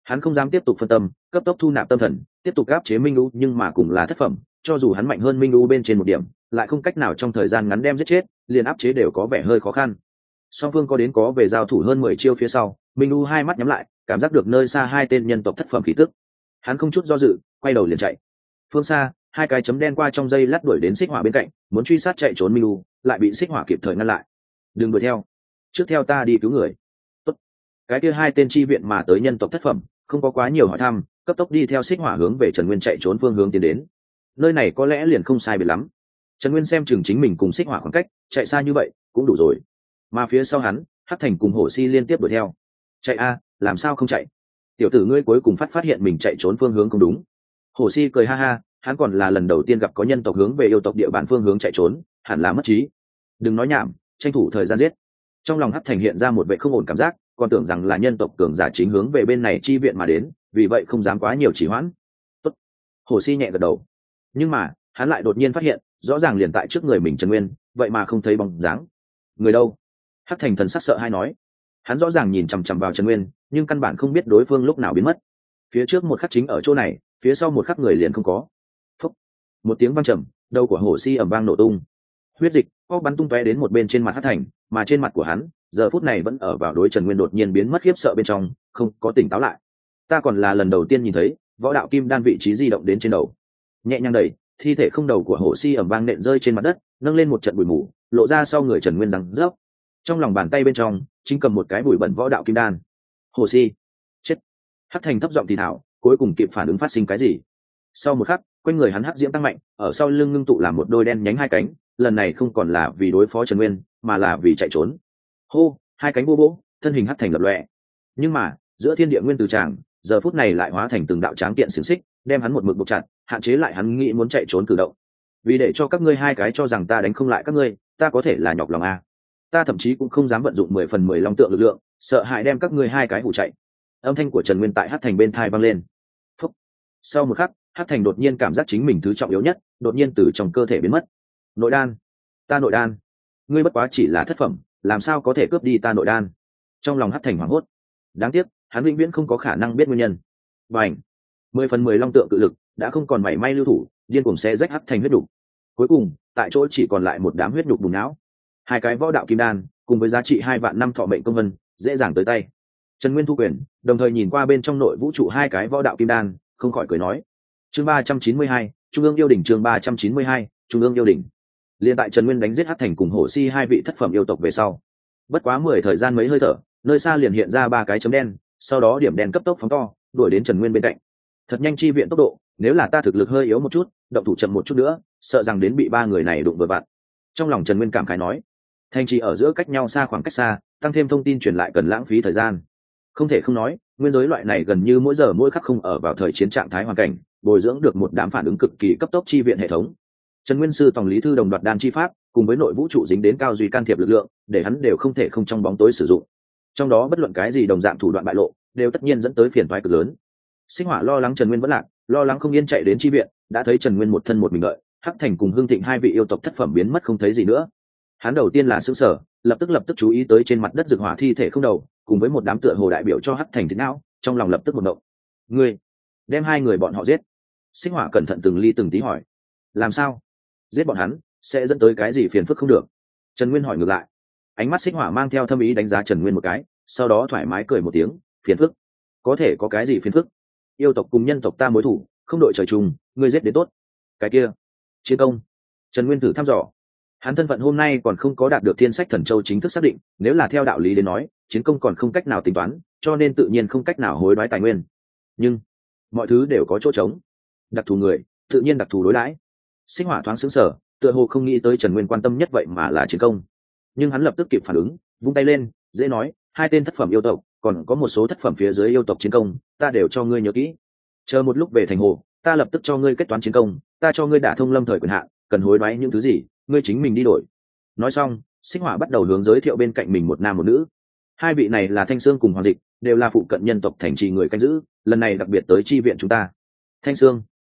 Hắn không dám tiếp tục phân tâm, cấp tốc thu nạp tâm thần, tiếp tục áp chế Minh U, nhưng mà cùng là thất phẩm, cho dù hắn mạnh hơn Minh U bên trên một điểm, lại không cách nào trong thời gian ngắn đem giết chết, liền áp chế đều có vẻ hơi khó khăn. Song phương có đến có về giao thủ hơn 10 chiêu phía sau, Minh U hai mắt nhắm lại, cảm giác được nơi xa hai tên nhân tộc thất phẩm khí tức. Hắn không chút do dự, quay đầu liền chạy. Phương xa, hai cái chấm đen qua trong dây lát đuổi đến xích hỏa bên cạnh, muốn truy sát chạy trốn Minh U, lại bị xích hỏa kịp thời ngăn lại. Đừng đuổi theo, trước theo ta đi cứu người. Tốt. Cái kia hai tên chi viện mà tới nhân tộc thất phẩm, không có quá nhiều hỏi thăm, cấp tốc đi theo xích hỏa hướng về Trần Nguyên chạy trốn phương hướng tiến đến. Nơi này có lẽ liền không sai biệt lắm. Trần Nguyên xem chừng chính mình cùng xích hỏa khoảng cách, chạy xa như vậy cũng đủ rồi. Mà phía sau hắn, Hắc Thành cùng Hổ Si liên tiếp đuổi theo. Chạy a, làm sao không chạy? Tiểu tử ngươi cuối cùng phát hiện mình chạy trốn phương hướng không đúng. Hổ Si cười ha ha, hắn còn là lần đầu tiên gặp có nhân tộc hướng về yêu tộc địa bàn phương hướng chạy trốn, hẳn là mất trí. Đừng nói nhảm, tranh thủ thời gian giết. Trong lòng Hắc Thành hiện ra một vẻ không ổn cảm giác, còn tưởng rằng là nhân tộc cường giả chính hướng về bên này chi viện mà đến, vì vậy không dám quá nhiều trì hoãn. Tốt. Hổ Si nhẹ gật đầu. Nhưng mà, hắn lại đột nhiên phát hiện, rõ ràng liền tại trước người mình Trần Nguyên, vậy mà không thấy bóng dáng. Người đâu? Hắc Thành thần sắc sợ hai nói. Hắn rõ ràng nhìn chằm chằm vào Trần Nguyên, nhưng căn bản không biết đối phương lúc nào biến mất. Phía trước một khắc chính ở chỗ này, phía sau một khắc người liền không có. Phúc. Một tiếng vang trầm, đầu của Hổ Si ầm vang nổ tung. Huyết dịch có bắn tung tóe đến một bên trên mặt Hắc Thành, mà trên mặt của hắn, giờ phút này vẫn ở vào đối Trần Nguyên đột nhiên biến mất khiếp sợ bên trong, không có tỉnh táo lại. Ta còn là lần đầu tiên nhìn thấy, võ đạo kim đan vị trí di động đến trên đầu. Nhẹ nhàng đẩy, thi thể không đầu của Hổ Si ầm vang nện rơi trên mặt đất, nâng lên một trận bụi mù, lộ ra sau người Trần Nguyên răng rớp. Trong lòng bàn tay bên trong chính cầm một cái bụi bẩn võ đạo kim đan. Hồ Si chết. Hắc Thành thấp giọng thì thảo, cuối cùng kịp phản ứng phát sinh cái gì. Sau một khắc, quanh người hắn hắc diễm tăng mạnh, ở sau lưng ngưng tụ làm một đôi đen nhánh hai cánh, lần này không còn là vì đối phó Trần Nguyên, mà là vì chạy trốn. Hô, hai cánh bô bô, thân hình Hắc Thành lập lòe. Nhưng mà, giữa thiên địa nguyên từ tràng, giờ phút này lại hóa thành từng đạo tráng kiện xiềng xích, đem hắn một mực buộc chặt, hạn chế lại hắn nghĩ muốn chạy trốn cử động. Vì để cho các ngươi hai cái cho rằng ta đánh không lại các ngươi, ta có thể là nhọc lòng a. Ta thậm chí cũng không dám vận dụng 10 phần 10 long tượng lực lượng, sợ hãi đem các ngươi hai cái hủ chạy. Âm thanh của Trần Nguyên tại Hắc Thành bên tai vang lên. Phúc. Sau một khắc, Hắc Thành đột nhiên cảm giác chính mình thứ trọng yếu nhất, đột nhiên từ trong cơ thể biến mất. Nội đan, ta nội đan, ngươi bất quá chỉ là thất phẩm, làm sao có thể cướp đi ta nội đan? Trong lòng Hắc Thành hoảng hốt. Đáng tiếc, hắn vĩnh viễn không có khả năng biết nguyên nhân. Bành. 10 phần 10 long tượng cự lực đã không còn mảy may lưu thủ, điên cuồng xé rách Hắc Thành huyết đục. Cuối cùng, tại chỗ chỉ còn lại một đám huyết nhục bùn não. Hai cái võ đạo kim đan cùng với giá trị 2 vạn năm thọ mệnh công vân dễ dàng tới tay. Trần Nguyên thu quyền, đồng thời nhìn qua bên trong nội vũ trụ hai cái võ đạo kim đan, không khỏi cười nói. Chương 392, Trung ương yêu đỉnh. Chương 392, Trung ương yêu đỉnh. Liên tại Trần Nguyên đánh giết Hắc Thành cùng Hổ Si hai vị thất phẩm yêu tộc về sau, bất quá 10 thời gian mấy hơi thở, nơi xa liền hiện ra ba cái chấm đen, sau đó điểm đen cấp tốc phóng to, đuổi đến Trần Nguyên bên cạnh. Thật nhanh chi viện tốc độ, nếu là ta thực lực hơi yếu một chút, động thủ chậm một chút nữa, sợ rằng đến bị ba người này đụng vừa vặn. Trong lòng Trần Nguyên cảm khái nói. Thành trì ở giữa cách nhau xa khoảng cách xa, tăng thêm thông tin truyền lại cần lãng phí thời gian. Không thể không nói, nguyên giới loại này gần như mỗi giờ mỗi khắc không ở vào thời chiến trạng thái hoàn cảnh, bồi dưỡng được một đám phản ứng cực kỳ cấp tốc chi viện hệ thống. Trần Nguyên sư tổng lý thư đồng đoạt đan chi pháp, cùng với nội vũ trụ dính đến cao duy can thiệp lực lượng, để hắn đều không thể không trong bóng tối sử dụng. Trong đó bất luận cái gì đồng dạng thủ đoạn bại lộ, đều tất nhiên dẫn tới phiền toái cực lớn. Sinh Hỏa lo lắng Trần Nguyên vẫn lạc, lo lắng không yên chạy đến chi viện, đã thấy Trần Nguyên một thân một mình đợi, Hắc Thành cùng Hưng Thịnh hai vị yêu tộc thất phẩm biến mất không thấy gì nữa. Hắn đầu tiên là sững sờ, lập tức chú ý tới trên mặt đất rực hỏa thi thể không đầu, cùng với một đám tựa hồ đại biểu cho Hắc Thành thịt não, trong lòng lập tức một động. Ngươi đem hai người bọn họ giết. Sinh Hỏa cẩn thận từng ly từng tí hỏi. Làm sao? Giết bọn hắn sẽ dẫn tới cái gì phiền phức không được? Trần Nguyên hỏi ngược lại. Ánh mắt Sinh Hỏa mang theo thâm ý đánh giá Trần Nguyên một cái, sau đó thoải mái cười một tiếng. Phiền phức? Có thể có cái gì phiền phức? Yêu tộc cùng nhân tộc ta mối thủ, không đội trời chung, ngươi giết đến tốt. Cái kia, chiến công. Trần Nguyên thử thăm dò. Hắn thân phận hôm nay còn không có đạt được Thiên Sách Thần Châu chính thức xác định, nếu là theo đạo lý đến nói, chiến công còn không cách nào tính toán, cho nên tự nhiên không cách nào hối đoái tài nguyên. Nhưng mọi thứ đều có chỗ trống. Đặc thù người, tự nhiên đặc thù đối đãi. Sinh Hỏa thoáng sững sờ, tựa hồ không nghĩ tới Trần Nguyên quan tâm nhất vậy mà là chiến công. Nhưng hắn lập tức kịp phản ứng, vung tay lên, dễ nói, hai tên thất phẩm yêu tộc, còn có một số thất phẩm phía dưới yêu tộc chiến công, ta đều cho ngươi nhớ kỹ. Chờ một lúc về thành hồ, ta lập tức cho ngươi kết toán chiến công, ta cho ngươi đả thông lâm thời quyền hạn, cần hối đoái những thứ gì, ngươi chính mình đi đổi. Nói xong, Sinh Hỏa bắt đầu hướng giới thiệu bên cạnh mình một nam một nữ. Hai vị này là Thanh Sương cùng Hoàng Dịch, đều là phụ cận nhân tộc thành trì người canh giữ, lần này đặc biệt tới chi viện chúng ta. Thanh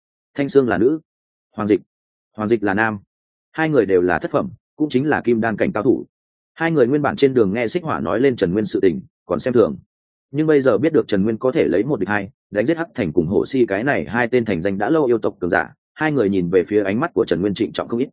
Sương là nữ, Hoàng Dịch là nam. Hai người đều là thất phẩm, cũng chính là kim đan cảnh cao thủ. Hai người nguyên bản trên đường nghe Xích Hỏa nói lên Trần Nguyên sự tình, còn xem thường. Nhưng bây giờ biết được Trần Nguyên có thể lấy 1 địch 2, đánh giết Hắc Thành cùng Hổ Si cái này hai tên thành danh đã lâu yêu tộc cường giả, hai người nhìn về phía ánh mắt của Trần Nguyên trịnh trọng không ít.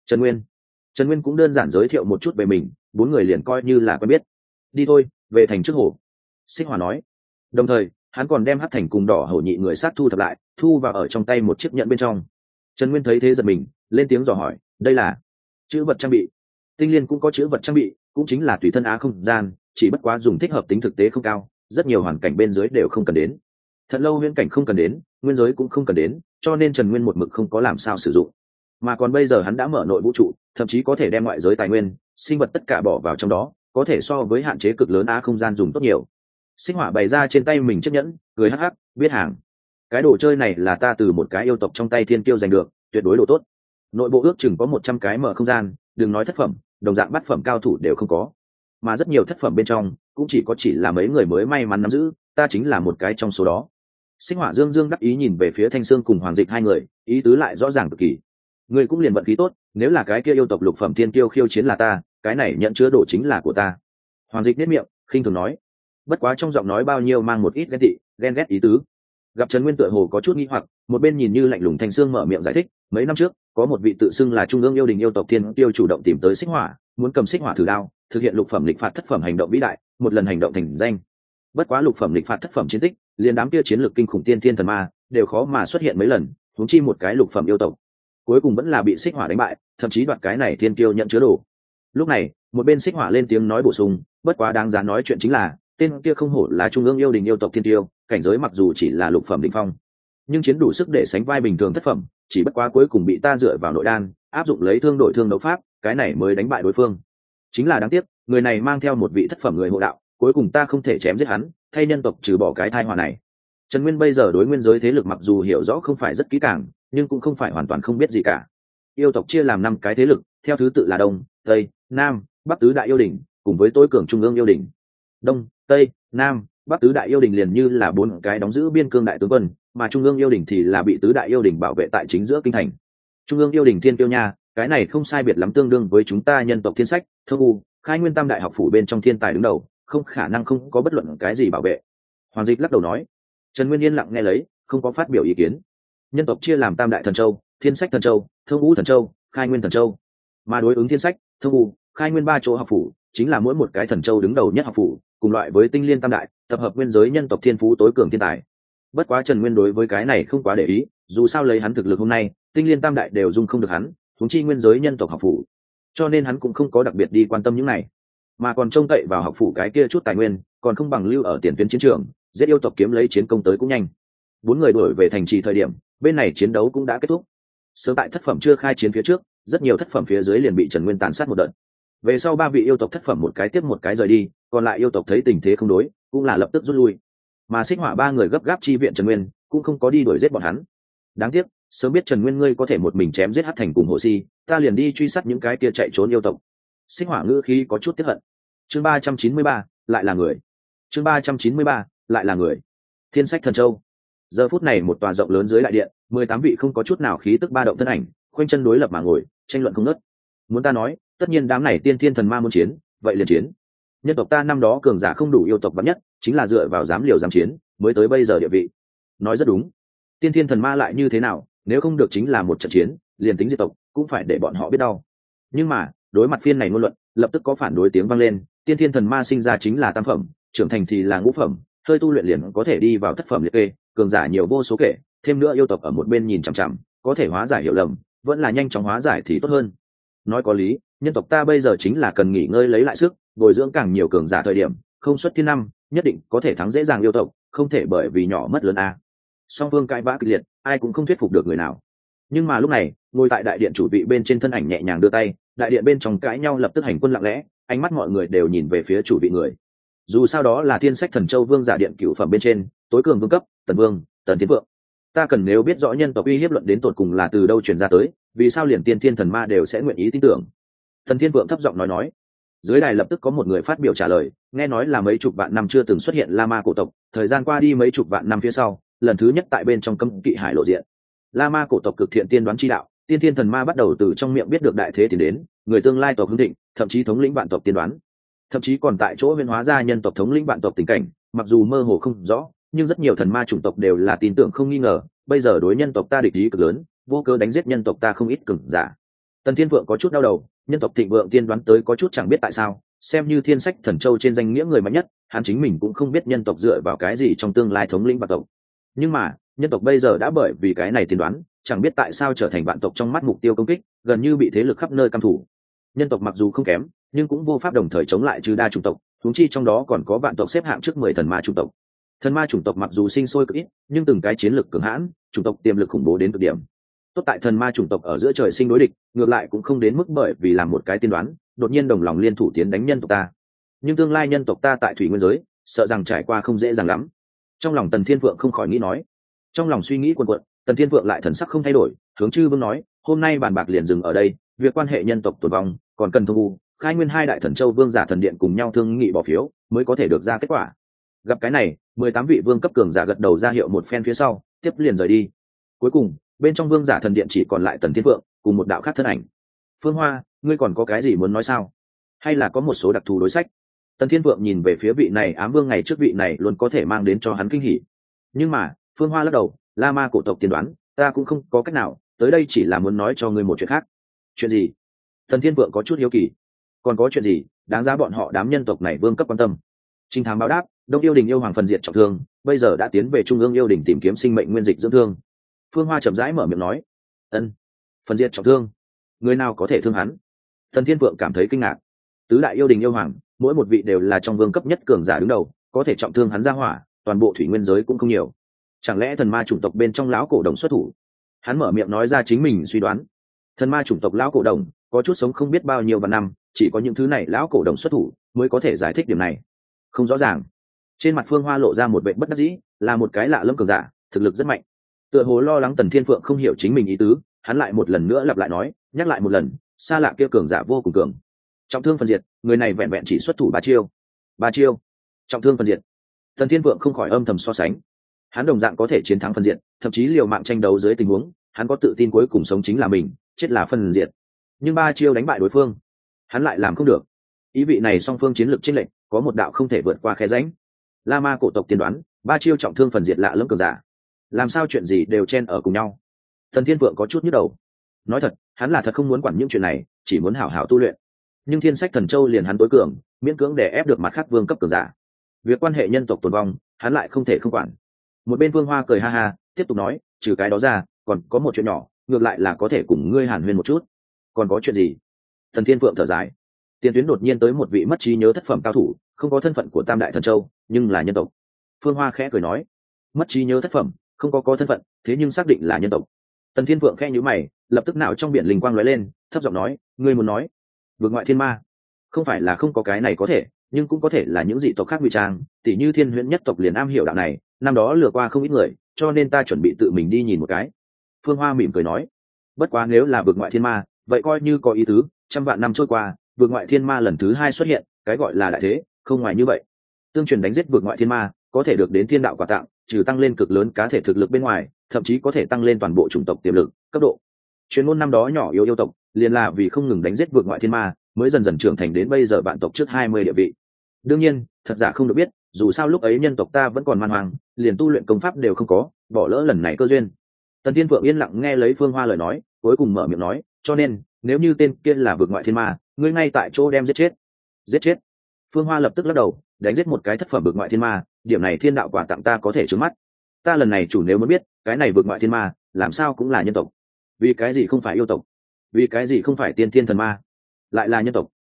Trần Nguyên cũng đơn giản giới thiệu một chút về mình, 4 người liền coi như là quen biết. Đi thôi, về thành trước hồ. Xích Hỏa nói. Đồng thời, hắn còn đem Hắc Thành cùng Đỏ Hổ nhị người sát thu thập lại, thu vào ở trong tay một chiếc nhẫn bên trong. Trần Nguyên thấy thế giật mình, lên tiếng dò hỏi, đây là chữ vật trang bị. Tinh Liên cũng có chữ vật trang bị, cũng chính là tùy thân á không gian, chỉ bất quá dùng thích hợp tính thực tế không cao, rất nhiều hoàn cảnh bên dưới đều không cần đến. Thật lâu huyễn cảnh không cần đến, nguyên giới cũng không cần đến, cho nên Trần Nguyên một mực không có làm sao sử dụng. Mà còn bây giờ hắn đã mở nội vũ trụ, thậm chí có thể đem ngoại giới tài nguyên, sinh vật tất cả bỏ vào trong đó, có thể so với hạn chế cực lớn á không gian dùng tốt nhiều. Xích Hỏa bày ra trên tay mình chiếc nhẫn, cười hắc hắc, biết hàng. Cái đồ chơi này là ta từ một cái yêu tộc trong tay thiên kiêu giành được, tuyệt đối đồ tốt. Nội bộ ước chừng có 100 cái mở không gian, đừng nói thất phẩm, đồng dạng bát phẩm cao thủ đều không có. Mà rất nhiều thất phẩm bên trong, cũng chỉ là mấy người mới may mắn nắm giữ, ta chính là một cái trong số đó. Xích Hỏa dương dương đắc ý nhìn về phía Thanh Sương cùng Hoàng Dịch hai người, ý tứ lại rõ ràng cực kỳ. Người cũng liền vận khí tốt, nếu là cái kia yêu tộc lục phẩm thiên kiêu khiêu chiến là ta, cái này nhận chứa đồ chính là của ta. Hoàng Dịch nhếch miệng, khinh thường nói. Bất quá trong giọng nói bao nhiêu mang một ít ghen ghét ý tứ. Gặp Trần Nguyên tựa hồ có chút nghi hoặc, một bên nhìn như lạnh lùng Thanh Sương mở miệng giải thích, mấy năm trước, có một vị tự xưng là trung ương yêu đình yêu tộc thiên kiêu chủ động tìm tới Xích Hỏa, muốn cầm Xích Hỏa thử đao, thực hiện lục phẩm lịch phạt thất phẩm hành động vĩ đại, một lần hành động thành danh. Bất quá lục phẩm lịch phạt thất phẩm chiến tích, liền đám kia chiến lược kinh khủng tiên thiên thần ma, đều khó mà xuất hiện mấy lần, huống chi một cái lục phẩm yêu tộc. Cuối cùng vẫn là bị Xích Hỏa đánh bại, thậm chí đoạt cái này thiên kiêu nhận chứa đồ. Lúc này, một bên Xích Hỏa lên tiếng nói bổ sung, bất quá đáng giá nói chuyện chính là, tên kia không hổ là trung ương yêu đình yêu tộc thiên kiêu, cảnh giới mặc dù chỉ là lục phẩm đỉnh phong, nhưng chiến đủ sức để sánh vai bình thường thất phẩm, chỉ bất quá cuối cùng bị ta dựa vào nội đan, áp dụng lấy thương đổi thương đấu pháp, cái này mới đánh bại đối phương. Chính là đáng tiếc, người này mang theo một vị thất phẩm người hộ đạo, cuối cùng ta không thể chém giết hắn, thay nhân tộc trừ bỏ cái tai họa này. Trần Nguyên bây giờ đối nguyên giới thế lực mặc dù hiểu rõ không phải rất kỹ càng, nhưng cũng không phải hoàn toàn không biết gì cả. Yêu tộc chia làm 5 cái thế lực, theo thứ tự là Đông, Tây, Nam, Bắc tứ đại yêu đình, cùng với tối cường trung ương yêu đình. Đông, Tây, Nam, Bắc tứ đại yêu đình liền như là 4 cái đóng giữ biên cương đại tướng quân, mà trung ương yêu đình thì là bị tứ đại yêu đình bảo vệ tại chính giữa kinh thành. Trung ương yêu đình thiên kiêu nha, cái này không sai biệt lắm tương đương với chúng ta nhân tộc thiên sách, thơ u, khai nguyên tam đại học phủ bên trong thiên tài đứng đầu, không khả năng không có bất luận cái gì bảo vệ. Hoàng Dịch lắc đầu nói. Trần Nguyên yên lặng nghe lấy, không có phát biểu ý kiến. Nhân tộc chia làm tam đại thần châu, thiên sách thần châu, thơ u thần châu, khai nguyên thần châu. Mà đối ứng thiên sách, thơ u, khai nguyên 3 chỗ học phủ, chính là mỗi một cái thần châu đứng đầu nhất học phủ, cùng loại với tinh liên tam đại, tập hợp nguyên giới nhân tộc thiên phú tối cường thiên tài. Bất quá Trần Nguyên đối với cái này không quá để ý, dù sao lấy hắn thực lực hôm nay, tinh liên tam đại đều dung không được hắn, huống chi nguyên giới nhân tộc học phủ, cho nên hắn cũng không có đặc biệt đi quan tâm những này, mà còn trông cậy vào học phủ cái kia chút tài nguyên, còn không bằng lưu ở tiền tuyến chiến trường, giết yêu tộc kiếm lấy chiến công tới cũng nhanh. 4 người đuổi về thành trì thời điểm, bên này chiến đấu cũng đã kết thúc. Sớm tại thất phẩm chưa khai chiến phía trước, rất nhiều thất phẩm phía dưới liền bị Trần Nguyên tàn sát một đợt. Về sau 3 vị yêu tộc thất phẩm một cái tiếp một cái rời đi, còn lại yêu tộc thấy tình thế không đối, cũng là lập tức rút lui. Mà Xích Hỏa 3 người gấp gáp chi viện Trần Nguyên, cũng không có đi đuổi giết bọn hắn. Đáng tiếc, sớm biết Trần Nguyên ngươi có thể một mình chém giết Hắc Thành cùng Hồ Si, ta liền đi truy sát những cái kia chạy trốn yêu tộc. Xích Hỏa ngữ khí có chút tiếc hận. Chương 393, lại là người. Chương 393, lại là người. Thiên sách thần châu. Giờ phút này một tòa rộng lớn dưới đại điện, 18 vị không có chút nào khí tức ba động thân ảnh, khoanh chân đối lập mà ngồi, tranh luận không ngớt. Muốn ta nói, tất nhiên đám này tiên thiên thần ma muốn chiến, vậy liền chiến. Nhân tộc ta năm đó cường giả không đủ yêu tộc bắn nhất, chính là dựa vào dám liều dám chiến, mới tới bây giờ địa vị. Nói rất đúng. Tiên thiên thần ma lại như thế nào, nếu không được chính là một trận chiến, liền tính diệt tộc, cũng phải để bọn họ biết đau. Nhưng mà, đối mặt phiên này ngôn luận, lập tức có phản đối tiếng vang lên, tiên thiên thần ma sinh ra chính là tam phẩm, trưởng thành thì là ngũ phẩm, hơi tu luyện liền có thể đi vào thất phẩm liệt kê, cường giả nhiều vô số kể, thêm nữa yêu tộc ở một bên nhìn chằm chằm, có thể hóa giải hiểu lầm, vẫn là nhanh chóng hóa giải thì tốt hơn. Nói có lý, nhân tộc ta bây giờ chính là cần nghỉ ngơi lấy lại sức, bồi dưỡng càng nhiều cường giả thời điểm, không xuất thiên năm, nhất định có thể thắng dễ dàng yêu tộc, không thể bởi vì nhỏ mất lớn a. Song phương cãi vã kịch liệt, ai cũng không thuyết phục được người nào. Nhưng mà lúc này, ngồi tại đại điện chủ vị bên trên thân ảnh nhẹ nhàng đưa tay, đại điện bên trong cãi nhau lập tức hành quân lặng lẽ, ánh mắt mọi người đều nhìn về phía chủ vị người. Dù sao đó là thiên sách thần châu vương giả điện cửu phẩm bên trên, tối cường vương cấp, Tần Vương, Tần Thiên Vượng. Ta cần nếu biết rõ nhân tộc uy hiếp luận đến tột cùng là từ đâu truyền ra tới, vì sao liền tiên thiên thần ma đều sẽ nguyện ý tin tưởng. Tần Thiên Vượng thấp giọng nói. Dưới đài lập tức có một người phát biểu trả lời, nghe nói là mấy chục vạn năm chưa từng xuất hiện La Ma cổ tộc, thời gian qua đi mấy chục vạn năm phía sau, lần thứ nhất tại bên trong cấm kỵ hải lộ diện. La Ma cổ tộc cực thiện tiên đoán chi đạo, tiên thiên thần ma bắt đầu từ trong miệng biết được đại thế tiến đến, người tương lai tộc hưng thịnh, thậm chí thống lĩnh vạn tộc tiên đoán, thậm chí còn tại chỗ huyễn hóa ra nhân tộc thống lĩnh vạn tộc tình cảnh, mặc dù mơ hồ không rõ, nhưng rất nhiều thần ma chủng tộc đều là tin tưởng không nghi ngờ, bây giờ đối nhân tộc ta địch ý cực lớn, vô cớ đánh giết nhân tộc ta không ít cường giả. Tần Thiên Phượng có chút đau đầu, nhân tộc thịnh vượng tiên đoán tới có chút chẳng biết tại sao, xem như thiên sách thần châu trên danh nghĩa người mạnh nhất, hắn chính mình cũng không biết nhân tộc dựa vào cái gì trong tương lai thống lĩnh vạn tộc. Nhưng mà nhân tộc bây giờ đã bởi vì cái này tiên đoán, chẳng biết tại sao trở thành vạn tộc trong mắt mục tiêu công kích, gần như bị thế lực khắp nơi căm thủ. Nhân tộc mặc dù không kém, nhưng cũng vô pháp đồng thời chống lại trừ đa chủng tộc, huống chi trong đó còn có vạn tộc xếp hạng trước 10 thần ma chủng tộc. Thần ma chủng tộc mặc dù sinh sôi cực ít, nhưng từng cái chiến lực cường hãn, chủng tộc tiềm lực khủng bố đến cực điểm. Tốt tại thần ma chủng tộc ở giữa trời sinh đối địch, ngược lại cũng không đến mức bởi vì làm một cái tiên đoán, đột nhiên đồng lòng liên thủ tiến đánh nhân tộc ta. Nhưng tương lai nhân tộc ta tại thủy nguyên giới, sợ rằng trải qua không dễ dàng lắm. Trong lòng Tần Thiên Phượng không khỏi nghĩ nói. Trong lòng suy nghĩ quần quật, Tần Thiên Phượng lại thần sắc không thay đổi, hướng Chư Vương nói, hôm nay bàn bạc liền dừng ở đây, việc quan hệ nhân tộc tồn vong, còn cần thông u, khai nguyên hai đại thần châu vương giả thần điện cùng nhau thương nghị bỏ phiếu, mới có thể được ra kết quả. Gặp cái này, 18 vị vương cấp cường giả gật đầu ra hiệu một phen phía sau, tiếp liền rời đi. Cuối cùng, bên trong vương giả thần điện chỉ còn lại Tần Thiên Phượng cùng một đạo khác thân ảnh. Phương Hoa, ngươi còn có cái gì muốn nói sao? Hay là có một số đặc thù đối sách? Tần Thiên Phượng nhìn về phía vị này ám vương ngày trước vị này luôn có thể mang đến cho hắn kinh hỉ. Nhưng mà, Phương Hoa lắc đầu, La Ma cổ tộc tiên đoán, ta cũng không có cách nào, tới đây chỉ là muốn nói cho ngươi một chuyện khác. Chuyện gì? Tần Thiên Phượng có chút hiếu kỳ. Còn có chuyện gì đáng giá bọn họ đám nhân tộc này vương cấp quan tâm? Trinh thám báo đáp, Đông Yêu Đình yêu hoàng phần diệt trọng thương, bây giờ đã tiến về Trung ương yêu đình tìm kiếm sinh mệnh nguyên dịch dưỡng thương. Phương Hoa chậm rãi mở miệng nói, ân, phần diệt trọng thương, người nào có thể thương hắn? Tần Thiên Phượng cảm thấy kinh ngạc. Tứ đại yêu đình yêu hoàng, mỗi một vị đều là trong vương cấp nhất cường giả đứng đầu, có thể trọng thương hắn ra hỏa, toàn bộ thủy nguyên giới cũng không nhiều. Chẳng lẽ thần ma chủng tộc bên trong lão cổ đồng xuất thủ? Hắn mở miệng nói ra chính mình suy đoán. Thần ma chủng tộc lão cổ đồng có chút sống không biết bao nhiêu vạn năm, chỉ có những thứ này lão cổ đồng xuất thủ mới có thể giải thích điểm này. Không rõ ràng. Trên mặt Phương Hoa lộ ra một vẻ bất đắc dĩ, là một cái lạ lẫm cường giả, thực lực rất mạnh. Tựa hồ lo lắng Tần Thiên Phượng không hiểu chính mình ý tứ, hắn lại một lần nữa lặp lại nói, nhắc lại một lần, xa lạ kia cường giả vô cùng cường. Trọng thương phần diệt, người này vẹn vẹn chỉ xuất thủ 3 chiêu. 3 chiêu, trọng thương phần diệt. Tần Thiên Phượng không khỏi âm thầm so sánh. Hắn đồng dạng có thể chiến thắng phần diệt, thậm chí liều mạng tranh đấu dưới tình huống, hắn có tự tin cuối cùng sống chính là mình, chết là phần diệt. Nhưng 3 chiêu đánh bại đối phương, hắn lại làm không được. Ý vị này song phương chiến lược chênh lệch, có một đạo không thể vượt qua khe rãnh. La Ma cổ tộc tiên đoán, 3 chiêu trọng thương phần diệt lạ lẫm cường giả. Làm sao chuyện gì đều chen ở cùng nhau? Tần Thiên Phượng có chút nhức đầu. Nói thật, hắn là thật không muốn quản những chuyện này, chỉ muốn hảo hảo tu luyện. Nhưng Thiên Sách Thần Châu liền hắn tối cường, miễn cưỡng để ép được mặt khác vương cấp cường giả. Việc quan hệ nhân tộc tồn vong, hắn lại không thể không quản. Một bên Vương Hoa cười ha ha, tiếp tục nói, trừ cái đó ra, còn có một chuyện nhỏ, ngược lại là có thể cùng ngươi hàn huyên một chút. Còn có chuyện gì? Thần Thiên Phượng thở dài. Tiền tuyến đột nhiên tới một vị mất trí nhớ thất phẩm cao thủ, không có thân phận của Tam Đại Thần Châu, nhưng là nhân tộc. Phương Hoa khẽ cười nói, mất trí nhớ thất phẩm, không có thân phận, thế nhưng xác định là nhân tộc. Tần Thiên Phượng khẽ nhíu mày, lập tức não trong biển linh quang lóe lên, thấp giọng nói, ngươi muốn nói, vượt ngoại thiên ma? Không phải là không có cái này có thể, nhưng cũng có thể là những dị tộc khác ngụy trang, tỉ như Thiên Huyễn nhất tộc liền am hiểu đạo này, năm đó lừa qua không ít người, cho nên ta chuẩn bị tự mình đi nhìn một cái. Phương Hoa mỉm cười nói, bất quá nếu là vượt ngoại thiên ma, vậy coi như có ý tứ, trăm vạn năm trôi qua, vượt ngoại thiên ma lần thứ 2 xuất hiện, cái gọi là đại thế, không ngoài như vậy. Tương truyền đánh giết vượt ngoại thiên ma, có thể được đến thiên đạo quà tặng, trừ tăng lên cực lớn cá thể thực lực bên ngoài, thậm chí có thể tăng lên toàn bộ chủng tộc tiềm lực, cấp độ. Truyền ngôn năm đó nhỏ yếu yêu tộc, liền là vì không ngừng đánh giết vượt ngoại thiên ma, mới dần dần trưởng thành đến bây giờ vạn tộc trước 20 địa vị. Đương nhiên, thật giả không được biết, dù sao lúc ấy nhân tộc ta vẫn còn man hoang, liền tu luyện công pháp đều không có, bỏ lỡ lần này cơ duyên. Tần Thiên Phượng yên lặng nghe lấy Phương Hoa lời nói, cuối cùng mở miệng nói, cho nên, nếu như tên kia là vượt ngoại thiên ma, ngươi ngay tại chỗ đem giết chết. Giết chết? Phương Hoa lập tức lắc đầu, đánh giết một cái thất phẩm vượt ngoại thiên ma, điểm này thiên đạo quả tặng ta có thể trướng mắt. Ta lần này chủ nếu muốn biết, cái này vượt ngoại thiên ma, làm sao cũng là nhân tộc. Vì cái gì không phải yêu tộc? Vì cái gì không phải tiên thiên thần ma? Lại là nhân tộc.